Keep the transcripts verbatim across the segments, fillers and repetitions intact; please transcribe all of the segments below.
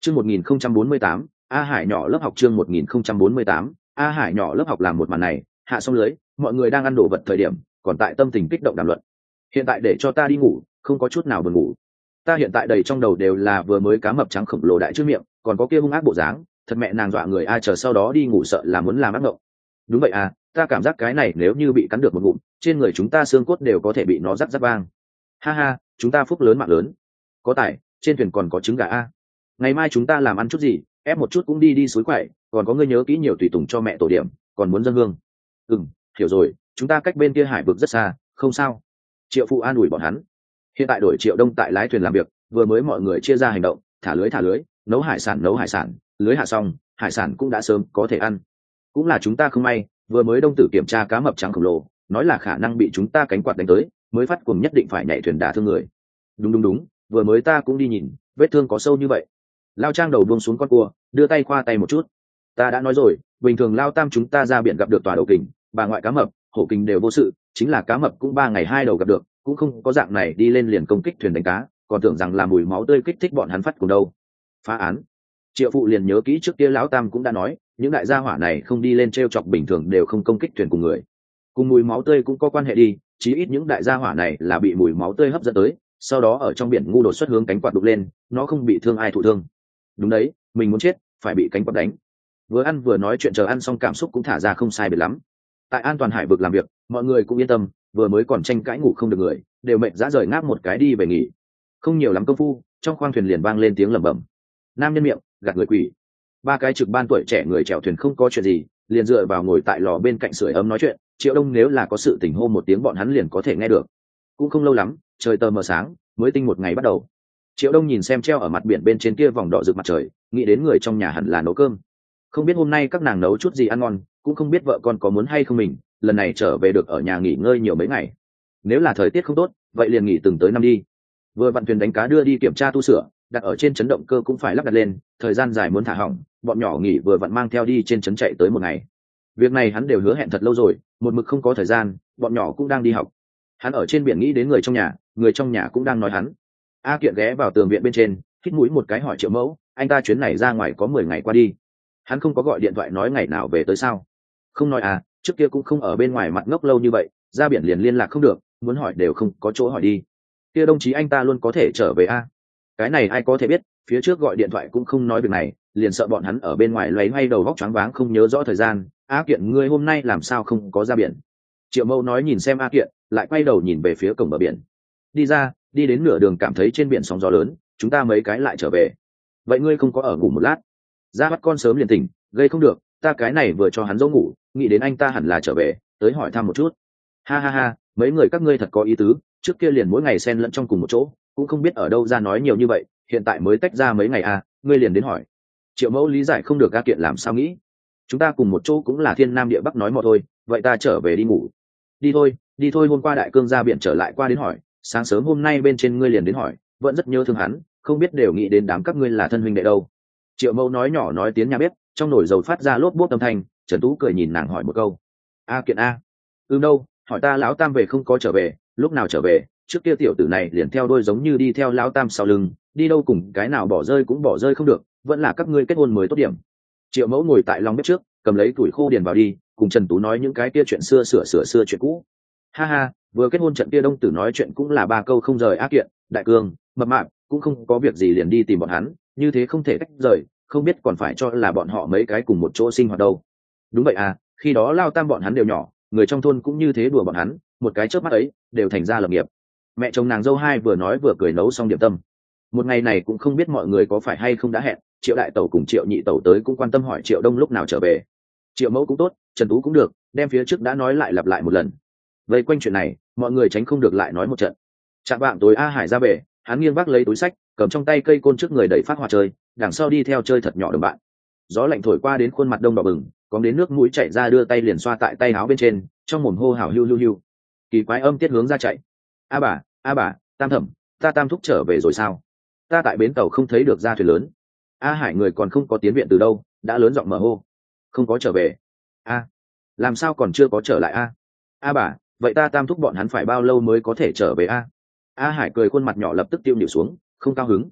Chương một nghìn không trăm bốn mươi tám, A Hải nhỏ lớp học chương một nghìn không trăm bốn mươi tám, A Hải nhỏ lớp học làm một màn này, hạ xong lưới, mọi người đang ăn đồ vật thời điểm, còn tại tâm tình kích động đàm luận. Hiện tại để cho ta đi ngủ, không có chút nào buồn ngủ. Ta hiện tại đầy trong đầu đều là vừa mới cá mập trắng khổng lồ đại trước miệng, còn có kia hung ác bộ dáng, thật mẹ nàng dọa người ai chờ sau đó đi ngủ sợ là muốn làm ác mộng. Đúng vậy à, ta cảm giác cái này nếu như bị cắn được một ngụm, trên người chúng ta xương cốt đều có thể bị nó rắc rắc vang. Ha ha, chúng ta phúc lớn mạng lớn. Có tài, trên thuyền còn có trứng gà a. Ngày mai chúng ta làm ăn chút gì, ép một chút cũng đi đi suối quậy, còn có ngươi nhớ kỹ nhiều tùy tùng cho mẹ tổ điểm, còn muốn dâng hương. Ừm, hiểu rồi, chúng ta cách bên kia hải vực rất xa, không sao. Triệu Phụ an ủi bọn hắn. Hiện tại đổi Triệu Đông tại lái thuyền làm việc, vừa mới mọi người chia ra hành động, thả lưới thả lưới, nấu hải sản nấu hải sản, lưới hạ xong, hải sản cũng đã sớm có thể ăn. Cũng là chúng ta không may, vừa mới Đông Tử kiểm tra cá mập trắng khổng lồ, nói là khả năng bị chúng ta cánh quạt đánh tới, mới phát cuồng nhất định phải nhảy thuyền đả thương người. Đúng đúng đúng, vừa mới ta cũng đi nhìn, vết thương có sâu như vậy. Lao Trang đầu buông xuống con cua, đưa tay khoa tay một chút. Ta đã nói rồi, bình thường Lao Tam chúng ta ra biển gặp được tòa đầu kình, bà ngoại cá mập, hổ kình đều vô sự, chính là cá mập cũng ba ngày hai đầu gặp được, cũng không có dạng này đi lên liền công kích thuyền đánh cá, còn tưởng rằng là mùi máu tươi kích thích bọn hắn phát cùng đâu. Phá án. Triệu Phụ liền nhớ kỹ trước kia Lão Tam cũng đã nói, những đại gia hỏa này không đi lên trêu chọc bình thường đều không công kích thuyền cùng người. Cùng mùi máu tươi cũng có quan hệ đi, chí ít những đại gia hỏa này là bị mùi máu tươi hấp dẫn tới, sau đó ở trong biển ngu đột xuất hướng cánh quạt đục lên, nó không bị thương ai thụ thương. Đúng đấy, mình muốn chết, phải bị cánh quạt đánh. Vừa ăn vừa nói chuyện chờ ăn xong cảm xúc cũng thả ra không sai biệt lắm. Tại An Toàn Hải vực làm việc, mọi người cũng yên tâm, vừa mới còn tranh cãi ngủ không được người, đều mệt dã rời ngáp một cái đi về nghỉ. Không nhiều lắm công phu, trong khoang thuyền liền vang lên tiếng lẩm bẩm. Nam nhân miệng, gạt người quỷ. Ba cái trực ban tuổi trẻ người chèo thuyền không có chuyện gì, liền dựa vào ngồi tại lò bên cạnh sưởi ấm nói chuyện. Triệu Đông nếu là có sự tình hô một tiếng bọn hắn liền có thể nghe được. Cũng không lâu lắm, trời tờ mờ sáng, mới tinh một ngày bắt đầu. Triệu Đông nhìn xem treo ở mặt biển bên trên kia vòng đỏ rực mặt trời, nghĩ đến người trong nhà hẳn là nấu cơm. Không biết hôm nay các nàng nấu chút gì ăn ngon, cũng không biết vợ con có muốn hay không mình, lần này trở về được ở nhà nghỉ ngơi nhiều mấy ngày. Nếu là thời tiết không tốt, vậy liền nghỉ từng tới năm đi. Vừa vặn thuyền đánh cá đưa đi kiểm tra tu sửa, đặt ở trên chấn động cơ cũng phải lắp đặt lên, thời gian dài muốn thả hỏng, bọn nhỏ nghỉ vừa vặn mang theo đi trên chấn chạy tới một ngày. Việc này hắn đều hứa hẹn thật lâu rồi, một mực không có thời gian, bọn nhỏ cũng đang đi học. Hắn ở trên biển nghĩ đến người trong nhà, người trong nhà cũng đang nói hắn. A Kiện ghé vào tường viện bên trên, hít mũi một cái hỏi Triệu Mẫu, anh ta chuyến này ra ngoài có mười ngày qua đi. Hắn không có gọi điện thoại nói ngày nào về tới sao? Không nói à, trước kia cũng không ở bên ngoài mặt ngốc lâu như vậy, ra biển liền liên lạc không được, muốn hỏi đều không có chỗ hỏi đi. Kia đồng chí anh ta luôn có thể trở về a? Cái này ai có thể biết, phía trước gọi điện thoại cũng không nói việc này, liền sợ bọn hắn ở bên ngoài loay hoay đầu vóc choáng váng không nhớ rõ thời gian. A Kiện ngươi hôm nay làm sao không có ra biển? Triệu Mẫu nói nhìn xem A Kiện, lại quay đầu nhìn về phía cổng bờ biển. Đi ra, đi đến nửa đường cảm thấy trên biển sóng gió lớn, chúng ta mấy cái lại trở về. Vậy ngươi không có ở ngủ một lát? Ra bắt con sớm liền tỉnh, gây không được, ta cái này vừa cho hắn dỗ ngủ, nghĩ đến anh ta hẳn là trở về, tới hỏi thăm một chút. Ha ha ha, mấy người các ngươi thật có ý tứ, trước kia liền mỗi ngày xen lẫn trong cùng một chỗ, cũng không biết ở đâu ra nói nhiều như vậy, hiện tại mới tách ra mấy ngày à, ngươi liền đến hỏi. Triệu Mẫu lý giải không được A Kiện làm sao nghĩ. Chúng ta cùng một chỗ cũng là thiên nam địa bắc nói mò thôi, vậy ta trở về đi ngủ. Đi thôi, đi thôi, hôm qua đại cương ra biển trở lại qua đến hỏi, sáng sớm hôm nay bên trên ngươi liền đến hỏi, vẫn rất nhớ thương hắn, không biết đều nghĩ đến đám các ngươi là thân huynh đệ đâu. Triệu Mẫu nói nhỏ nói tiếng nhà bếp, trong nồi dầu phát ra lốp bốp âm thanh. Trần Tú cười nhìn nàng hỏi một câu. A Kiện a? Ừ đâu, hỏi ta Lão Tam về không có trở về, lúc nào trở về, trước kia tiểu tử này liền theo đôi giống như đi theo Lão Tam sau lưng, đi đâu cùng cái nào bỏ rơi cũng bỏ rơi không được, vẫn là các ngươi kết hôn mới tốt điểm. Triệu Mẫu ngồi tại lòng bếp trước, cầm lấy củi khô điền vào đi, cùng Trần Tú nói những cái kia chuyện xưa sửa sửa xưa chuyện cũ. Ha ha, vừa kết hôn trận kia Đông Tử nói chuyện cũng là ba câu không rời. A Kiện, đại cương, mập mạp, cũng không có việc gì liền đi tìm bọn hắn, như thế không thể tách rời, không biết còn phải cho là bọn họ mấy cái cùng một chỗ sinh hoạt đâu. Đúng vậy à, khi đó Lao Tam bọn hắn đều nhỏ, người trong thôn cũng như thế đùa bọn hắn, một cái chớp mắt ấy đều thành ra lập nghiệp. Mẹ chồng nàng dâu hai vừa nói vừa cười nấu xong điểm tâm. Một ngày này cũng không biết mọi người có phải hay không đã hẹn, Triệu đại tẩu cùng Triệu nhị tẩu tới cũng quan tâm hỏi Triệu Đông lúc nào trở về. Triệu Mẫu cũng tốt, Trần Tú cũng được, đem phía trước đã nói lại lặp lại một lần. Vây quanh chuyện này, mọi người tránh không được lại nói một trận. Chạm vạng tối A Hải ra về, hắn nghiêng vác lấy túi sách, cầm trong tay cây côn trước người đẩy phát hoa chơi, đằng sau đi theo chơi thật nhỏ đồng bạn. Gió lạnh thổi qua đến khuôn mặt đông đỏ bừng, có đến nước mũi chảy ra đưa tay liền xoa tại tay áo bên trên, trong mồm hô hào hưu hưu hưu. Kỳ quái âm tiết hướng ra chạy. A bà, a bà, Tam thẩm, ta Tam thúc trở về rồi sao? Ta tại bến tàu không thấy được ra thuyền lớn. A Hải người còn không có tiến viện từ đâu, đã lớn giọng mở hô. Không có trở về. A, làm sao còn chưa có trở lại a? A bà, vậy ta Tam thúc bọn hắn phải bao lâu mới có thể trở về a? A Hải cười khuôn mặt nhỏ lập tức tiêu nhịu xuống, không cao hứng.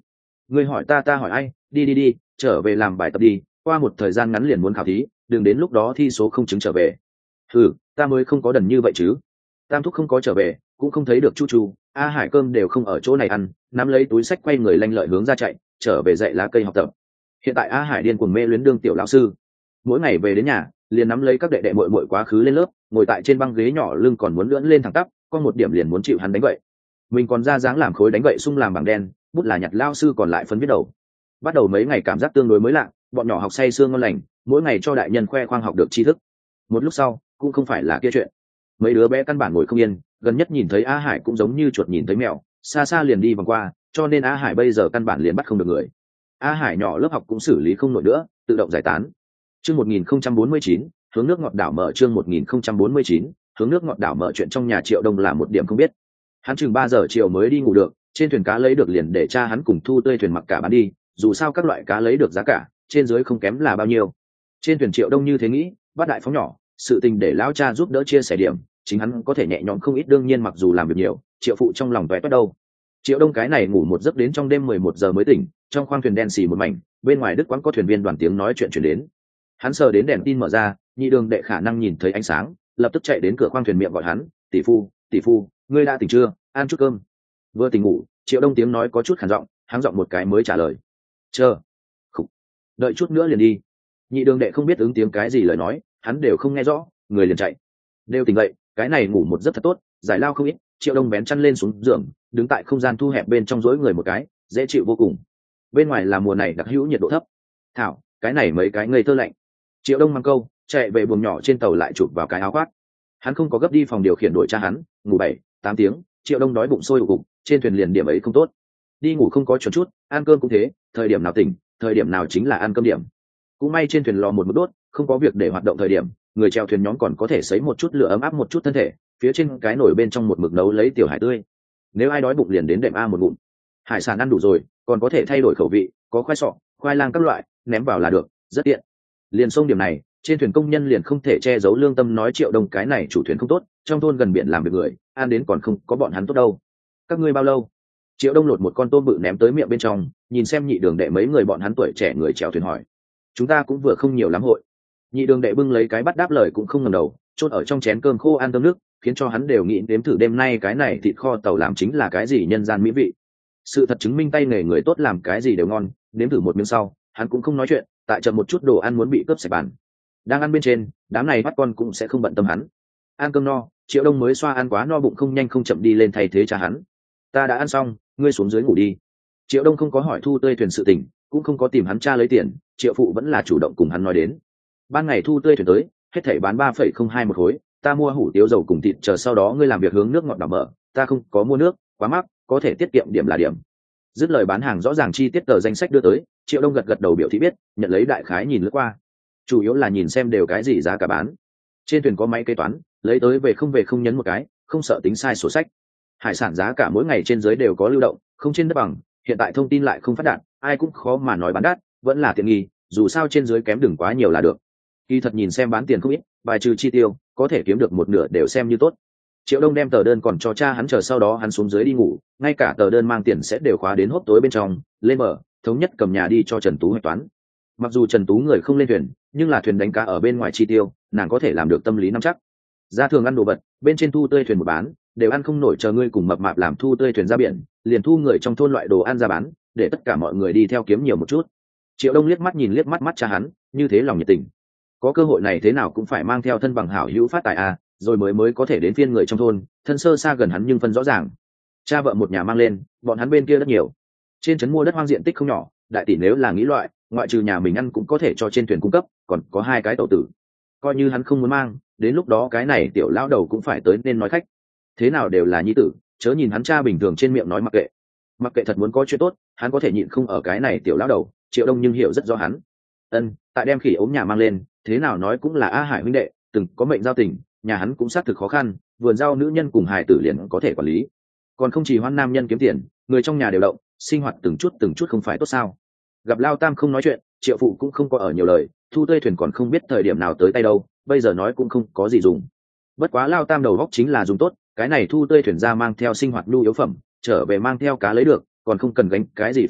Ngươi hỏi ta ta hỏi ai, đi đi đi, trở về làm bài tập đi, qua một thời gian ngắn liền muốn khảo thí, đừng đến lúc đó thi số không chứng trở về. Ừ, ta mới không có đần như vậy chứ. Tam thúc không có trở về, cũng không thấy được chu chu, a hải cơm đều không ở chỗ này ăn, nắm lấy túi sách quay người lanh lợi hướng ra chạy, trở về dạy lá cây học tập. Hiện tại a hải điên cuồng mê luyến đương tiểu lão sư, mỗi ngày về đến nhà liền nắm lấy các đệ đệ muội muội quá khứ lên lớp, ngồi tại trên băng ghế nhỏ lưng còn muốn lưỡn lên thẳng tắp, có một điểm liền muốn chịu hắn đánh vậy. Mình còn ra dáng làm khối đánh vậy sung làm bằng đen, bút là nhặt lao sư còn lại phấn viết đầu. Bắt đầu mấy ngày cảm giác tương đối mới lạ, bọn nhỏ học say sương ngon lành, mỗi ngày cho đại nhân khoe khoang học được tri thức. Một lúc sau cũng không phải là kia chuyện, mấy đứa bé căn bản ngồi không yên, gần nhất nhìn thấy a hải cũng giống như chuột nhìn thấy mèo, xa xa liền đi vòng qua, cho nên a hải bây giờ căn bản liền bắt không được người. A hải nhỏ lớp học cũng xử lý không nổi nữa, tự động giải tán. Chương một nghìn không trăm bốn mươi chín, hướng nước ngọt đảo mở. Chương một nghìn không trăm bốn mươi chín, hướng nước ngọt đảo mở. Chuyện trong nhà Triệu Đông là một điểm không biết. Hắn chừng ba giờ chiều mới đi ngủ được, trên thuyền cá lấy được liền để cha hắn cùng thu tươi thuyền mặc cả bán đi, dù sao các loại cá lấy được giá cả trên dưới không kém là bao nhiêu. Trên thuyền Triệu Đông như thế nghĩ, bắt đại phóng nhỏ, sự tình để lão cha giúp đỡ chia sẻ điểm, chính hắn có thể nhẹ nhõm không ít. Đương nhiên mặc dù làm việc nhiều, Triệu phụ trong lòng toé toét đâu. Triệu Đông cái này ngủ một giấc đến trong đêm mười một giờ mới tỉnh, trong khoang thuyền đen xì một mảnh, bên ngoài đức quán có thuyền viên đoàn tiếng nói chuyện truyền đến. Hắn sờ đến đèn tin mở ra, nhị đường đệ khả năng nhìn thấy ánh sáng, lập tức chạy đến cửa khoang thuyền miệng gọi hắn, tỷ phu, tỷ phu, ngươi đã tỉnh chưa, ăn chút cơm. Vừa tỉnh ngủ, Triệu Đông tiếng nói có chút khản giọng, háng giọng một cái mới trả lời, chờ, khục, đợi chút nữa liền đi. Nhị đường đệ không biết ứng tiếng cái gì lời nói, hắn đều không nghe rõ, người liền chạy. Đều tỉnh vậy, cái này ngủ một giấc thật tốt, giải lao không ít. Triệu Đông bén chăn lên xuống giường, đứng tại không gian thu hẹp bên trong rỗi người một cái, dễ chịu vô cùng. Bên ngoài là mùa này đặc hữu nhiệt độ thấp. Thảo, cái này mấy cái ngây thơ lạnh. Triệu Đông mang câu, chạy về buồng nhỏ trên tàu lại chụp vào cái áo khoác. Hắn không có gấp đi phòng điều khiển đổi cha hắn, ngủ bảy, tám tiếng. Triệu Đông đói bụng sôi ù cục, trên thuyền liền điểm ấy không tốt. Đi ngủ không có chuẩn chút, ăn cơm cũng thế, thời điểm nào tỉnh, thời điểm nào chính là ăn cơm điểm. Cũng may trên thuyền lò một mức đốt, không có việc để hoạt động thời điểm, người chèo thuyền nhóm còn có thể sấy một chút lửa ấm áp một chút thân thể, phía trên cái nồi bên trong một mực nấu lấy tiểu hải tươi. Nếu ai đói bụng liền đến đệm a một ngụm. Hải sản ăn đủ rồi, còn có thể thay đổi khẩu vị, có khoai sọ, khoai lang các loại, ném vào là được, rất tiện. Liền sông điểm này, trên thuyền công nhân liền không thể che giấu lương tâm nói Triệu Đông cái này chủ thuyền không tốt, trong thôn gần biển làm việc người, ăn đến còn không có bọn hắn tốt đâu. Các ngươi bao lâu? Triệu Đông lột một con tôm bự ném tới miệng bên trong, nhìn xem nhị đường đệ mấy người bọn hắn tuổi trẻ người chèo thuyền hỏi. Chúng ta cũng vừa không nhiều lắm hội. Nhị đường đệ bưng lấy cái bắt đáp lời cũng không ngẩng đầu, chốt ở trong chén cơm khô ăn tôm nước, khiến cho hắn đều nghĩ đếm thử đêm nay cái này thịt kho tàu làm chính là cái gì nhân gian mỹ vị. Sự thật chứng minh tay nghề người tốt làm cái gì đều ngon, nếm thử một miếng sau, hắn cũng không nói chuyện, tại chậm một chút đồ ăn muốn bị cướp sạch bàn. Đang ăn bên trên, đám này bắt con cũng sẽ không bận tâm hắn. Ăn cơm no, Triệu Đông mới xoa ăn quá no bụng không nhanh không chậm đi lên thay thế cha hắn. Ta đã ăn xong, ngươi xuống dưới ngủ đi. Triệu Đông không có hỏi thu tươi thuyền sự tình, cũng không có tìm hắn cha lấy tiền, Triệu phụ vẫn là chủ động cùng hắn nói đến. Ban ngày thu tươi thuyền tới, hết thảy bán ba phẩy không hai một khối, ta mua hủ tiếu dầu cùng thịt chờ sau đó ngươi làm việc hướng nước ngọt đảo mở, ta không có mua nước, quá mắc, có thể tiết kiệm điểm là điểm. Dứt lời bán hàng rõ ràng chi tiết tờ danh sách đưa tới, Triệu Đông gật gật đầu biểu thị biết, nhận lấy đại khái nhìn lướt qua. Chủ yếu là nhìn xem đều cái gì giá cả bán. Trên thuyền có máy kế toán, lấy tới về không về không nhấn một cái, không sợ tính sai sổ sách. Hải sản giá cả mỗi ngày trên dưới đều có lưu động, không trên đất bằng, hiện tại thông tin lại không phát đạt, ai cũng khó mà nói bán đắt, vẫn là tiện nghi, dù sao trên dưới kém đừng quá nhiều là được. Kỳ thật nhìn xem bán tiền không ít, bài trừ chi tiêu, có thể kiếm được một nửa đều xem như tốt. Triệu Đông đem tờ đơn còn cho cha hắn chờ sau đó hắn xuống dưới đi ngủ, ngay cả tờ đơn mang tiền sẽ đều khóa đến hốc tối bên trong, lên mở, thống nhất cầm nhà đi cho Trần Tú hạch toán. Mặc dù Trần Tú người không lên thuyền, nhưng là thuyền đánh cá ở bên ngoài chi tiêu, nàng có thể làm được tâm lý nắm chắc. Ra thường ăn đồ vật, bên trên thu tươi thuyền một bán, đều ăn không nổi chờ ngươi cùng mập mạp làm thu tươi thuyền ra biển, liền thu người trong thôn loại đồ ăn ra bán, để tất cả mọi người đi theo kiếm nhiều một chút. Triệu Đông liếc mắt nhìn liếc mắt mắt cha hắn, như thế lòng nhiệt tình. Có cơ hội này thế nào cũng phải mang theo thân bằng hảo hữu phát tài a, rồi mới mới có thể đến phiên người trong thôn, thân sơ xa gần hắn nhưng phân rõ ràng. Cha vợ một nhà mang lên, bọn hắn bên kia rất nhiều. Trên trấn mua đất hoang diện tích không nhỏ, đại tỷ nếu là nghĩ loại, ngoại trừ nhà mình ăn cũng có thể cho trên thuyền cung cấp, còn có hai cái tàu tử. Coi như hắn không muốn mang, đến lúc đó cái này tiểu lão đầu cũng phải tới nên nói khách. Thế nào đều là nhi tử, chớ nhìn hắn cha bình thường trên miệng nói mặc kệ. Mặc kệ thật muốn có chuyện tốt, hắn có thể nhịn không ở cái này tiểu lão đầu, Triệu Đông nhưng hiểu rất rõ hắn. Ân, tại đem khỉ ốm nhà mang lên, thế nào nói cũng là A Hải huynh đệ, từng có mệnh giao tình, nhà hắn cũng xác thực khó khăn, vườn rau nữ nhân cùng hài tử liền có thể quản lý. Còn không chỉ hoan nam nhân kiếm tiền, người trong nhà đều động, sinh hoạt từng chút từng chút không phải tốt sao? Gặp Lao Tam không nói chuyện, Triệu phụ cũng không có ở nhiều lời, thu tươi thuyền còn không biết thời điểm nào tới tay đâu, bây giờ nói cũng không có gì dùng. Bất quá Lao Tam đầu góc chính là dùng tốt, cái này thu tươi thuyền ra mang theo sinh hoạt nhu yếu phẩm, trở về mang theo cá lấy được, còn không cần gánh cái gì phong hiểm,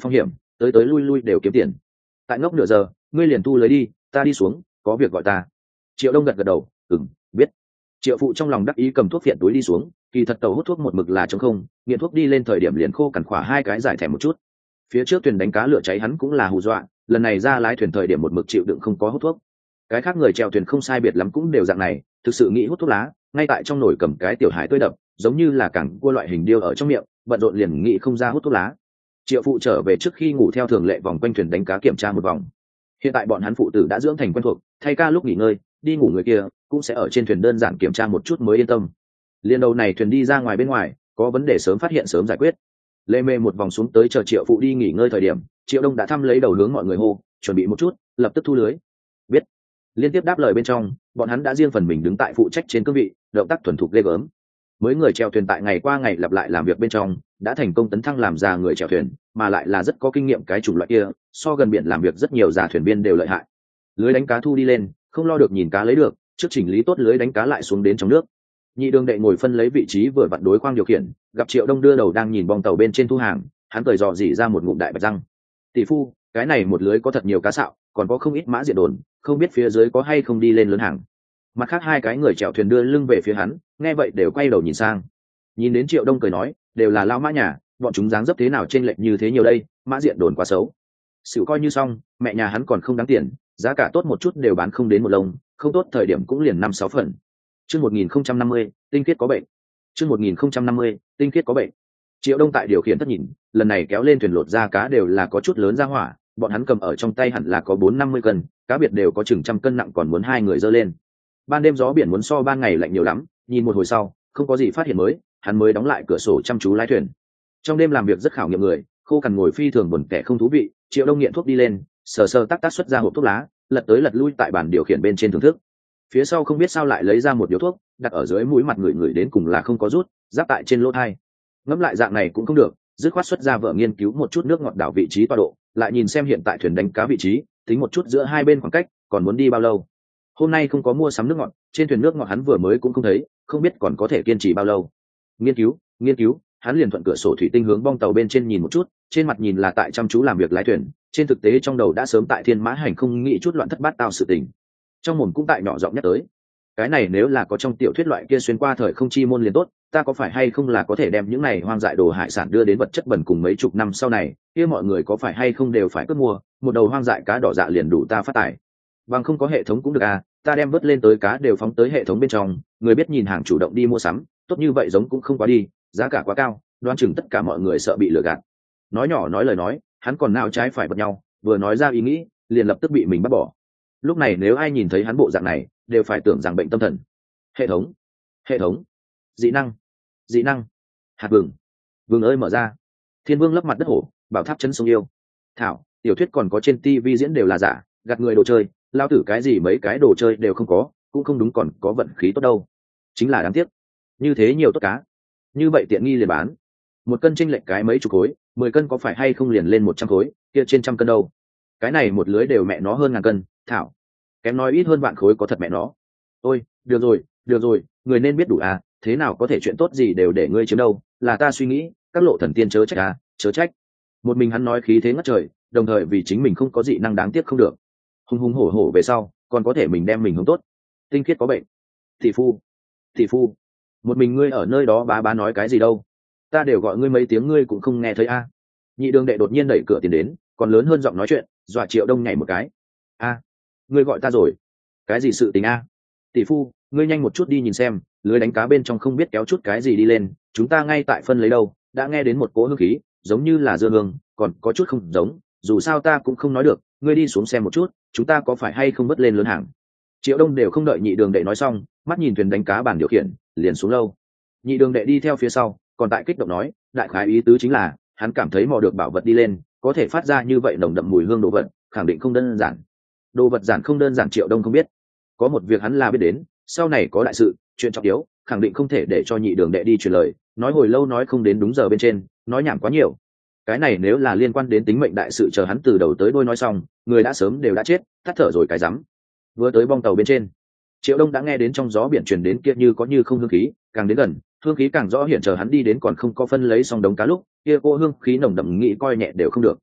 tới tới lui lui đều kiếm tiền. Tại ngốc nửa giờ ngươi liền thu lấy đi, ta đi xuống có việc gọi ta. Triệu Đông gật gật đầu, ừm, biết. Triệu Phụ trong lòng đắc ý cầm thuốc phiện túi đi xuống, kỳ thật tàu hút thuốc một mực là trống không, nghiện thuốc đi lên thời điểm liền khô cằn khỏa hai cái giải thèm một chút. Phía trước thuyền đánh cá lửa cháy hắn cũng là hù dọa, lần này ra lái thuyền thời điểm một mực chịu đựng không có hút thuốc. Cái khác người chèo thuyền không sai biệt lắm cũng đều dạng này, thực sự nghĩ hút thuốc lá, ngay tại trong nồi cầm cái tiểu hải tươi đập, giống như là cẳng cua loại hình điêu ở trong miệng, bận rộn liền nghĩ không ra hút thuốc lá. Triệu Phụ trở về trước khi ngủ theo thường lệ vòng quanh thuyền đánh cá kiểm tra một vòng. Hiện tại bọn hắn phụ tử đã dưỡng thành quen thuộc, thay ca lúc nghỉ ngơi, đi ngủ người kia cũng sẽ ở trên thuyền đơn giản kiểm tra một chút mới yên tâm. Liên đầu này thuyền đi ra ngoài bên ngoài, có vấn đề sớm phát hiện sớm giải quyết. Lê mê một vòng xuống tới chờ Triệu Phụ đi nghỉ ngơi thời điểm, Triệu Đông đã thăm lấy đầu hướng mọi người hô, chuẩn bị một chút, lập tức thu lưới. Biết. Liên tiếp đáp lời bên trong, bọn hắn đã riêng phần mình đứng tại phụ trách trên cương vị, động tác thuần thục ghê gớm. Mới người chèo thuyền tại ngày qua ngày lặp lại làm việc bên trong, đã thành công tấn thăng làm già người chèo thuyền, mà lại là rất có kinh nghiệm cái chủng loại kia, so gần biển làm việc rất nhiều già thuyền viên đều lợi hại. Lưới đánh cá thu đi lên, không lo được nhìn cá lấy được, trước chỉnh lý tốt lưới đánh cá lại xuống đến trong nước. Nhị Đường Đệ ngồi phân lấy vị trí vừa vặn đối khoang điều khiển, gặp Triệu Đông đưa đầu đang nhìn bong tàu bên trên thu hàng, hắn cười dò dỉ ra một ngụm đại bạch răng. Tỷ phu, cái này một lưới có thật nhiều cá sạo, còn có không ít mã diện đồn, không biết phía dưới có hay không đi lên lớn hàng. Mặt khác hai cái người chèo thuyền đưa lưng về phía hắn, nghe vậy đều quay đầu nhìn sang. Nhìn đến Triệu Đông cười nói, đều là lao mã nhà, bọn chúng dáng dấp thế nào chênh lệch như thế nhiều đây, mã diện đồn quá xấu. Xỉu coi như xong, mẹ nhà hắn còn không đáng tiền, giá cả tốt một chút đều bán không đến một lồng, không tốt thời điểm cũng liền năm sáu phần. Chương một nghìn không trăm năm mươi, tinh khiết có bệnh. Chương một nghìn không trăm năm mươi, tinh khiết có bệnh. Triệu Đông tại điều khiển thất nhìn, lần này kéo lên thuyền lột ra cá đều là có chút lớn ra hỏa, bọn hắn cầm ở trong tay hẳn là có bốn năm mươi cân, cá biệt đều có chừng trăm cân nặng còn muốn hai người dơ lên. Ban đêm gió biển muốn so ban ngày lạnh nhiều lắm, nhìn một hồi sau, không có gì phát hiện mới, hắn mới đóng lại cửa sổ chăm chú lái thuyền. Trong đêm làm việc rất khảo nghiệm người, khô cằn ngồi phi thường buồn tẻ không thú vị. Triệu Đông nghiện thuốc đi lên, sờ sờ tắc tắc xuất ra hộp thuốc lá, lật tới lật lui tại bàn điều khiển bên trên thưởng thức. Phía sau không biết sao lại lấy ra một điếu thuốc, đặt ở dưới mũi mặt người người đến cùng là không có rút, giáp tại trên lỗ tai. Ngẫm lại dạng này cũng không được, dứt khoát xuất ra vợ nghiên cứu một chút nước ngọt đảo vị trí tọa độ, lại nhìn xem hiện tại thuyền đánh cá vị trí, tính một chút giữa hai bên khoảng cách, còn muốn đi bao lâu. Hôm nay không có mua sắm nước ngọt, trên thuyền nước ngọt hắn vừa mới cũng không thấy, không biết còn có thể kiên trì bao lâu. Nghiên cứu, nghiên cứu, hắn liền thuận cửa sổ thủy tinh hướng bong tàu bên trên nhìn một chút, trên mặt nhìn là tại chăm chú làm việc lái thuyền, trên thực tế trong đầu đã sớm tại thiên mã hành không nghĩ chút loạn thất bát tao sự tình. Trong mồm cũng tại nhỏ giọng nhắc tới, cái này nếu là có trong tiểu thuyết loại kia xuyên qua thời không chi môn liền tốt, ta có phải hay không là có thể đem những này hoang dại đồ hải sản đưa đến vật chất bẩn cùng mấy chục năm sau này, kia mọi người có phải hay không đều phải cướp mua, một đầu hoang dại cá đỏ dạ liền đủ ta phát tài. Bằng không có hệ thống cũng được à, ta đem vớt lên tới cá đều phóng tới hệ thống bên trong, người biết nhìn hàng chủ động đi mua sắm, tốt như vậy giống cũng không quá đi, giá cả quá cao, đoán chừng tất cả mọi người sợ bị lừa gạt. Nói nhỏ nói lời nói, hắn còn nào trái phải bật nhau, vừa nói ra ý nghĩ, liền lập tức bị mình bắt bỏ. Lúc này nếu ai nhìn thấy hắn bộ dạng này, đều phải tưởng rằng bệnh tâm thần. Hệ thống, hệ thống, dị năng, dị năng, hạt vừng, vừng ơi mở ra. Thiên Vương lấp mặt đất hổ, bảo tháp chân sông yêu. Thảo, tiểu thuyết còn có trên tivi diễn đều là giả, gạt người đồ chơi, lao tử cái gì mấy cái đồ chơi đều không có, cũng không đúng còn có vận khí tốt đâu. Chính là đáng tiếc. Như thế nhiều tốt cá, như vậy tiện nghi liền bán. Một cân chênh lệch cái mấy chục khối, mười cân có phải hay không liền lên một trăm khối, kia trên trăm cân đâu. Cái này một lưới đều mẹ nó hơn ngàn cân, thảo. Kém nói ít hơn vạn khối có thật mẹ nó. Ôi, được rồi, được rồi, người nên biết đủ à, thế nào có thể chuyện tốt gì đều để ngươi chiếm đâu, là ta suy nghĩ, các lộ thần tiên chớ trách à, chớ trách. Một mình hắn nói khí thế ngất trời, đồng thời vì chính mình không có dị năng đáng tiếc không được. Hùng hùng hổ hổ về sau, còn có thể mình đem mình hướng tốt. Tinh khiết có bệnh. Thị phu, thị phu, một mình ngươi ở nơi đó bá bá nói cái gì đâu, ta đều gọi ngươi mấy tiếng ngươi cũng không nghe thấy a. À. Nhị Đường Đệ đột nhiên đẩy cửa tiến đến, còn lớn hơn giọng nói chuyện, dọa Triệu Đông nhảy một cái. A, à, ngươi gọi ta rồi? Cái gì sự tình a? À? Tỷ phu, ngươi nhanh một chút đi nhìn xem, lưới đánh cá bên trong không biết kéo chút cái gì đi lên, chúng ta ngay tại phân lấy đâu, đã nghe đến một cỗ hương khí, giống như là dưa hương, còn có chút không giống, dù sao ta cũng không nói được, ngươi đi xuống xem một chút, chúng ta có phải hay không vớt lên lớn hàng. Triệu Đông đều không đợi Nhị Đường Đệ nói xong, mắt nhìn thuyền đánh cá bàn điều khiển, liền xuống lâu. Nhị Đường Đệ đi theo phía sau, còn tại kích động nói, đại khái ý tứ chính là, hắn cảm thấy mò được bảo vật đi lên, có thể phát ra như vậy nồng đậm mùi hương đồ vật, khẳng định không đơn giản. Đồ vật giản không đơn giản Triệu Đông không biết. Có một việc hắn là biết đến, sau này có đại sự, chuyện trọng yếu, khẳng định không thể để cho Nhị Đường Đệ đi truyền lời, nói hồi lâu nói không đến đúng giờ bên trên, nói nhảm quá nhiều. Cái này nếu là liên quan đến tính mệnh đại sự chờ hắn từ đầu tới đuôi nói xong, người đã sớm đều đã chết, tắt thở rồi cái rắm. Vừa tới bong tàu bên trên, Triệu Đông đã nghe đến trong gió biển truyền đến kia như có như không hương khí, càng đến gần, hương khí càng rõ hiện, chờ hắn đi đến còn không có phân lấy xong đống cá lúc, kia cô hương khí nồng đậm nghĩ coi nhẹ đều không được.